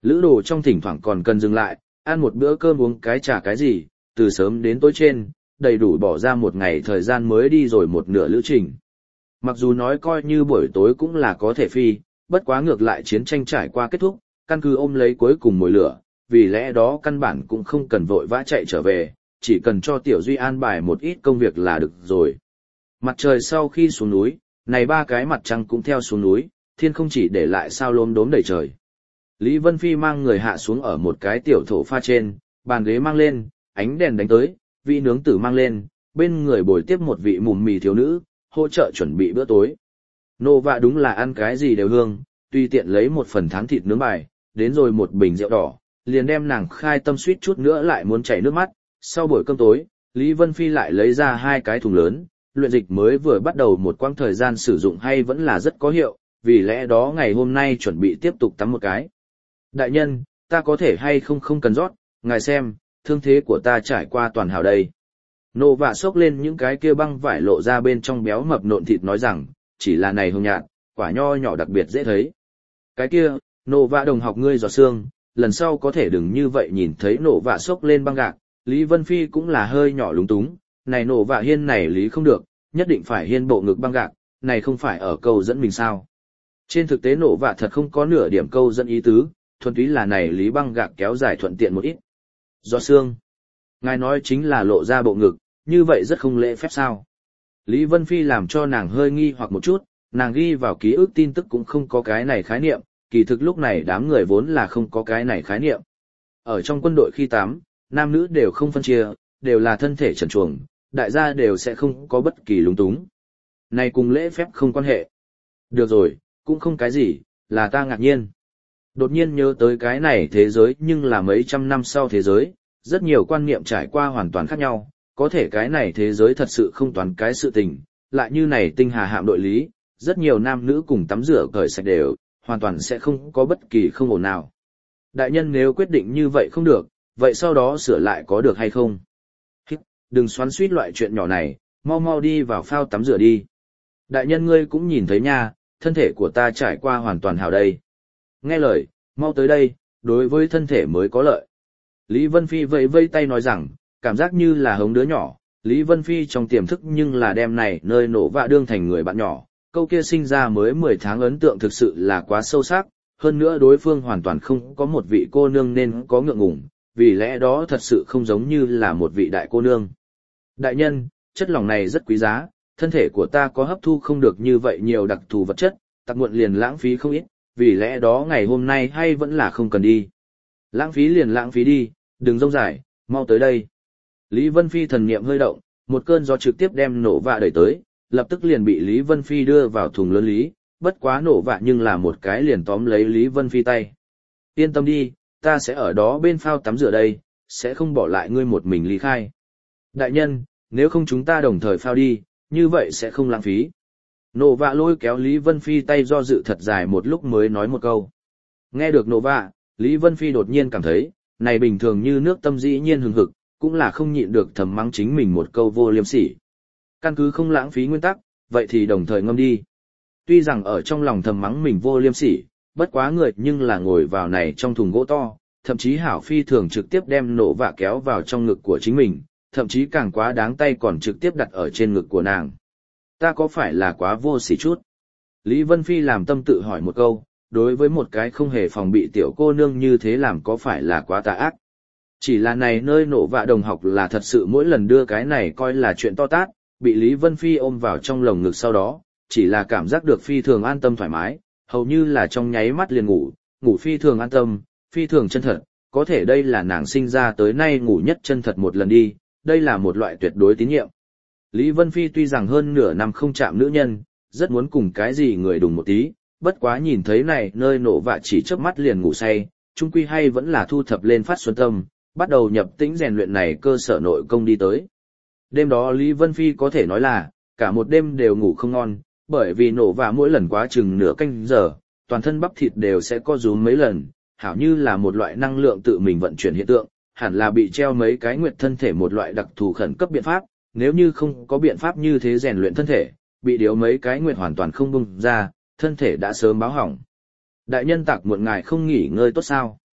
Lữ đồ trong thỉnh thoảng còn cần dừng lại, ăn một bữa cơm uống cái trà cái gì, từ sớm đến tối trên, đầy đủ bỏ ra một ngày thời gian mới đi rồi một nửa lữ trình. Mặc dù nói coi như buổi tối cũng là có thể phi, bất quá ngược lại chiến tranh trải qua kết thúc, căn cứ ôm lấy cuối cùng mồi lửa, vì lẽ đó căn bản cũng không cần vội vã chạy trở về, chỉ cần cho Tiểu Duy an bài một ít công việc là được rồi. Mặt trời sau khi xuống núi, này ba cái mặt trăng cũng theo xuống núi, thiên không chỉ để lại sao lốm đốm đầy trời. Lý Vân Phi mang người hạ xuống ở một cái tiểu thổ pha trên, bàn ghế mang lên, ánh đèn đánh tới, vị nướng tử mang lên, bên người bồi tiếp một vị mùm mì thiếu nữ, hỗ trợ chuẩn bị bữa tối. Nô vạ đúng là ăn cái gì đều hương, tùy tiện lấy một phần thắng thịt nướng bài, đến rồi một bình rượu đỏ, liền đem nàng khai tâm suýt chút nữa lại muốn chảy nước mắt. Sau buổi cơm tối, Lý Vân Phi lại lấy ra hai cái thùng lớn, luyện dịch mới vừa bắt đầu một quãng thời gian sử dụng hay vẫn là rất có hiệu, vì lẽ đó ngày hôm nay chuẩn bị tiếp tục tắm một cái. Đại nhân, ta có thể hay không không cần rót, ngài xem, thương thế của ta trải qua toàn hảo đây. Nô vạ xốc lên những cái kia băng vải lộ ra bên trong béo mập nộn thịt nói rằng, chỉ là này hồng nhạt, quả nho nhỏ đặc biệt dễ thấy. Cái kia, nô vạ đồng học ngươi giọt xương, lần sau có thể đừng như vậy nhìn thấy nô vạ xốc lên băng gạc, Lý Vân Phi cũng là hơi nhỏ lúng túng, này nô vạ hiên này lý không được, nhất định phải hiên bộ ngực băng gạc, này không phải ở câu dẫn mình sao. Trên thực tế nô vạ thật không có nửa điểm câu dẫn ý tứ, thuần túy là này lý băng gạc kéo dài thuận tiện một ít. Giọt xương. Ngài nói chính là lộ ra bộ ngực, như vậy rất không lễ phép sao. Lý Vân Phi làm cho nàng hơi nghi hoặc một chút, nàng ghi vào ký ức tin tức cũng không có cái này khái niệm, kỳ thực lúc này đám người vốn là không có cái này khái niệm. Ở trong quân đội khi tắm, nam nữ đều không phân chia, đều là thân thể trần truồng, đại gia đều sẽ không có bất kỳ lúng túng. Này cùng lễ phép không quan hệ. Được rồi, cũng không cái gì, là ta ngạc nhiên. Đột nhiên nhớ tới cái này thế giới nhưng là mấy trăm năm sau thế giới, rất nhiều quan niệm trải qua hoàn toàn khác nhau, có thể cái này thế giới thật sự không toàn cái sự tình, lại như này tinh hà hạm đội lý, rất nhiều nam nữ cùng tắm rửa cởi sạch đều, hoàn toàn sẽ không có bất kỳ không ổn nào. Đại nhân nếu quyết định như vậy không được, vậy sau đó sửa lại có được hay không? Hít, đừng xoắn suýt loại chuyện nhỏ này, mau mau đi vào phao tắm rửa đi. Đại nhân ngươi cũng nhìn thấy nha, thân thể của ta trải qua hoàn toàn hảo đây. Nghe lời, mau tới đây, đối với thân thể mới có lợi. Lý Vân Phi vẫy vây tay nói rằng, cảm giác như là hống đứa nhỏ, Lý Vân Phi trong tiềm thức nhưng là đem này nơi nổ vạ đương thành người bạn nhỏ, câu kia sinh ra mới mười tháng ấn tượng thực sự là quá sâu sắc, hơn nữa đối phương hoàn toàn không có một vị cô nương nên có ngượng ngùng, vì lẽ đó thật sự không giống như là một vị đại cô nương. Đại nhân, chất lỏng này rất quý giá, thân thể của ta có hấp thu không được như vậy nhiều đặc thù vật chất, tặc muộn liền lãng phí không ít, vì lẽ đó ngày hôm nay hay vẫn là không cần đi. Lãng phí liền lãng phí đi, đừng rông dài, mau tới đây. Lý Vân Phi thần niệm hơi động, một cơn gió trực tiếp đem nổ vạ đẩy tới, lập tức liền bị Lý Vân Phi đưa vào thùng lớn lý, bất quá nổ vạ nhưng là một cái liền tóm lấy Lý Vân Phi tay. Yên tâm đi, ta sẽ ở đó bên phao tắm rửa đây, sẽ không bỏ lại ngươi một mình ly khai. Đại nhân, nếu không chúng ta đồng thời phao đi, như vậy sẽ không lãng phí. Nổ vạ lôi kéo Lý Vân Phi tay do dự thật dài một lúc mới nói một câu. Nghe được nổ vạ, Lý Vân Phi đột nhiên cảm thấy, này bình thường như nước tâm dĩ nhiên hừng hực, cũng là không nhịn được thầm mắng chính mình một câu vô liêm sỉ. Căn cứ không lãng phí nguyên tắc, vậy thì đồng thời ngâm đi. Tuy rằng ở trong lòng thầm mắng mình vô liêm sỉ, bất quá người nhưng là ngồi vào này trong thùng gỗ to, thậm chí Hảo Phi thường trực tiếp đem nổ vạ kéo vào trong ngực của chính mình, thậm chí càng quá đáng tay còn trực tiếp đặt ở trên ngực của nàng. Ta có phải là quá vô sỉ chút? Lý Vân Phi làm tâm tự hỏi một câu, đối với một cái không hề phòng bị tiểu cô nương như thế làm có phải là quá tà ác? Chỉ là này nơi nổ vạ đồng học là thật sự mỗi lần đưa cái này coi là chuyện to tát, bị Lý Vân Phi ôm vào trong lồng ngực sau đó, chỉ là cảm giác được phi thường an tâm thoải mái, hầu như là trong nháy mắt liền ngủ, ngủ phi thường an tâm, phi thường chân thật, có thể đây là nàng sinh ra tới nay ngủ nhất chân thật một lần đi, đây là một loại tuyệt đối tín nhiệm. Lý Vân Phi tuy rằng hơn nửa năm không chạm nữ nhân, rất muốn cùng cái gì người đùng một tí, bất quá nhìn thấy này nơi nổ vạ chỉ chớp mắt liền ngủ say, chung quy hay vẫn là thu thập lên phát xuân tâm, bắt đầu nhập tĩnh rèn luyện này cơ sở nội công đi tới. Đêm đó Lý Vân Phi có thể nói là, cả một đêm đều ngủ không ngon, bởi vì nổ vạ mỗi lần quá chừng nửa canh giờ, toàn thân bắp thịt đều sẽ co rúm mấy lần, hảo như là một loại năng lượng tự mình vận chuyển hiện tượng, hẳn là bị treo mấy cái nguyệt thân thể một loại đặc thù khẩn cấp biện pháp, nếu như không có biện pháp như thế rèn luyện thân thể, bị điếu mấy cái nguyệt hoàn toàn không bung ra, thân thể đã sớm báo hỏng. Đại nhân tạc muộn ngài không nghỉ ngơi tốt sao?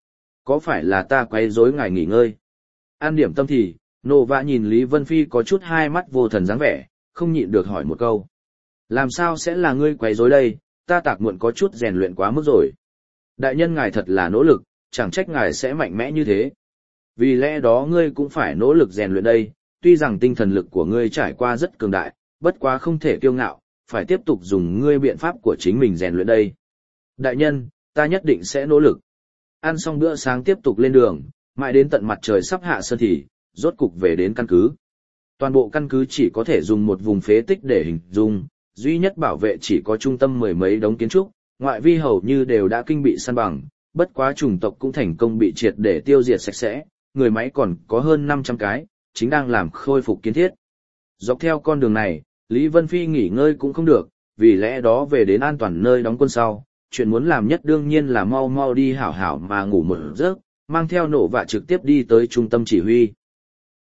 Có phải là ta quấy rối ngài nghỉ ngơi? An điểm tâm thì, nộ vạ nhìn Lý Vân Phi có chút hai mắt vô thần dáng vẻ, không nhịn được hỏi một câu. Làm sao sẽ là ngươi quấy rối đây, ta tạc muộn có chút rèn luyện quá mức rồi. Đại nhân ngài thật là nỗ lực, chẳng trách ngài sẽ mạnh mẽ như thế. Vì lẽ đó ngươi cũng phải nỗ lực rèn luyện đây, tuy rằng tinh thần lực của ngươi trải qua rất cường đại, bất quá không thể kiêu ngạo, phải tiếp tục dùng ngươi biện pháp của chính mình rèn luyện đây. Đại nhân, ta nhất định sẽ nỗ lực. Ăn xong bữa sáng tiếp tục lên đường, mãi đến tận mặt trời sắp hạ sơn thì, rốt cục về đến căn cứ. Toàn bộ căn cứ chỉ có thể dùng một vùng phế tích để hình dung, duy nhất bảo vệ chỉ có trung tâm mười mấy đống kiến trúc, ngoại vi hầu như đều đã kinh bị săn bằng, bất quá chủng tộc cũng thành công bị triệt để tiêu diệt sạch sẽ, người máy còn có hơn năm trăm cái, chính đang làm khôi phục kiến thiết. Dọc theo con đường này, Lý Vân Phi nghỉ ngơi cũng không được, vì lẽ đó về đến an toàn nơi đóng quân sau, chuyện muốn làm nhất đương nhiên là mau mau đi hảo hảo mà ngủ một giấc, mang theo nổ vạ trực tiếp đi tới trung tâm chỉ huy.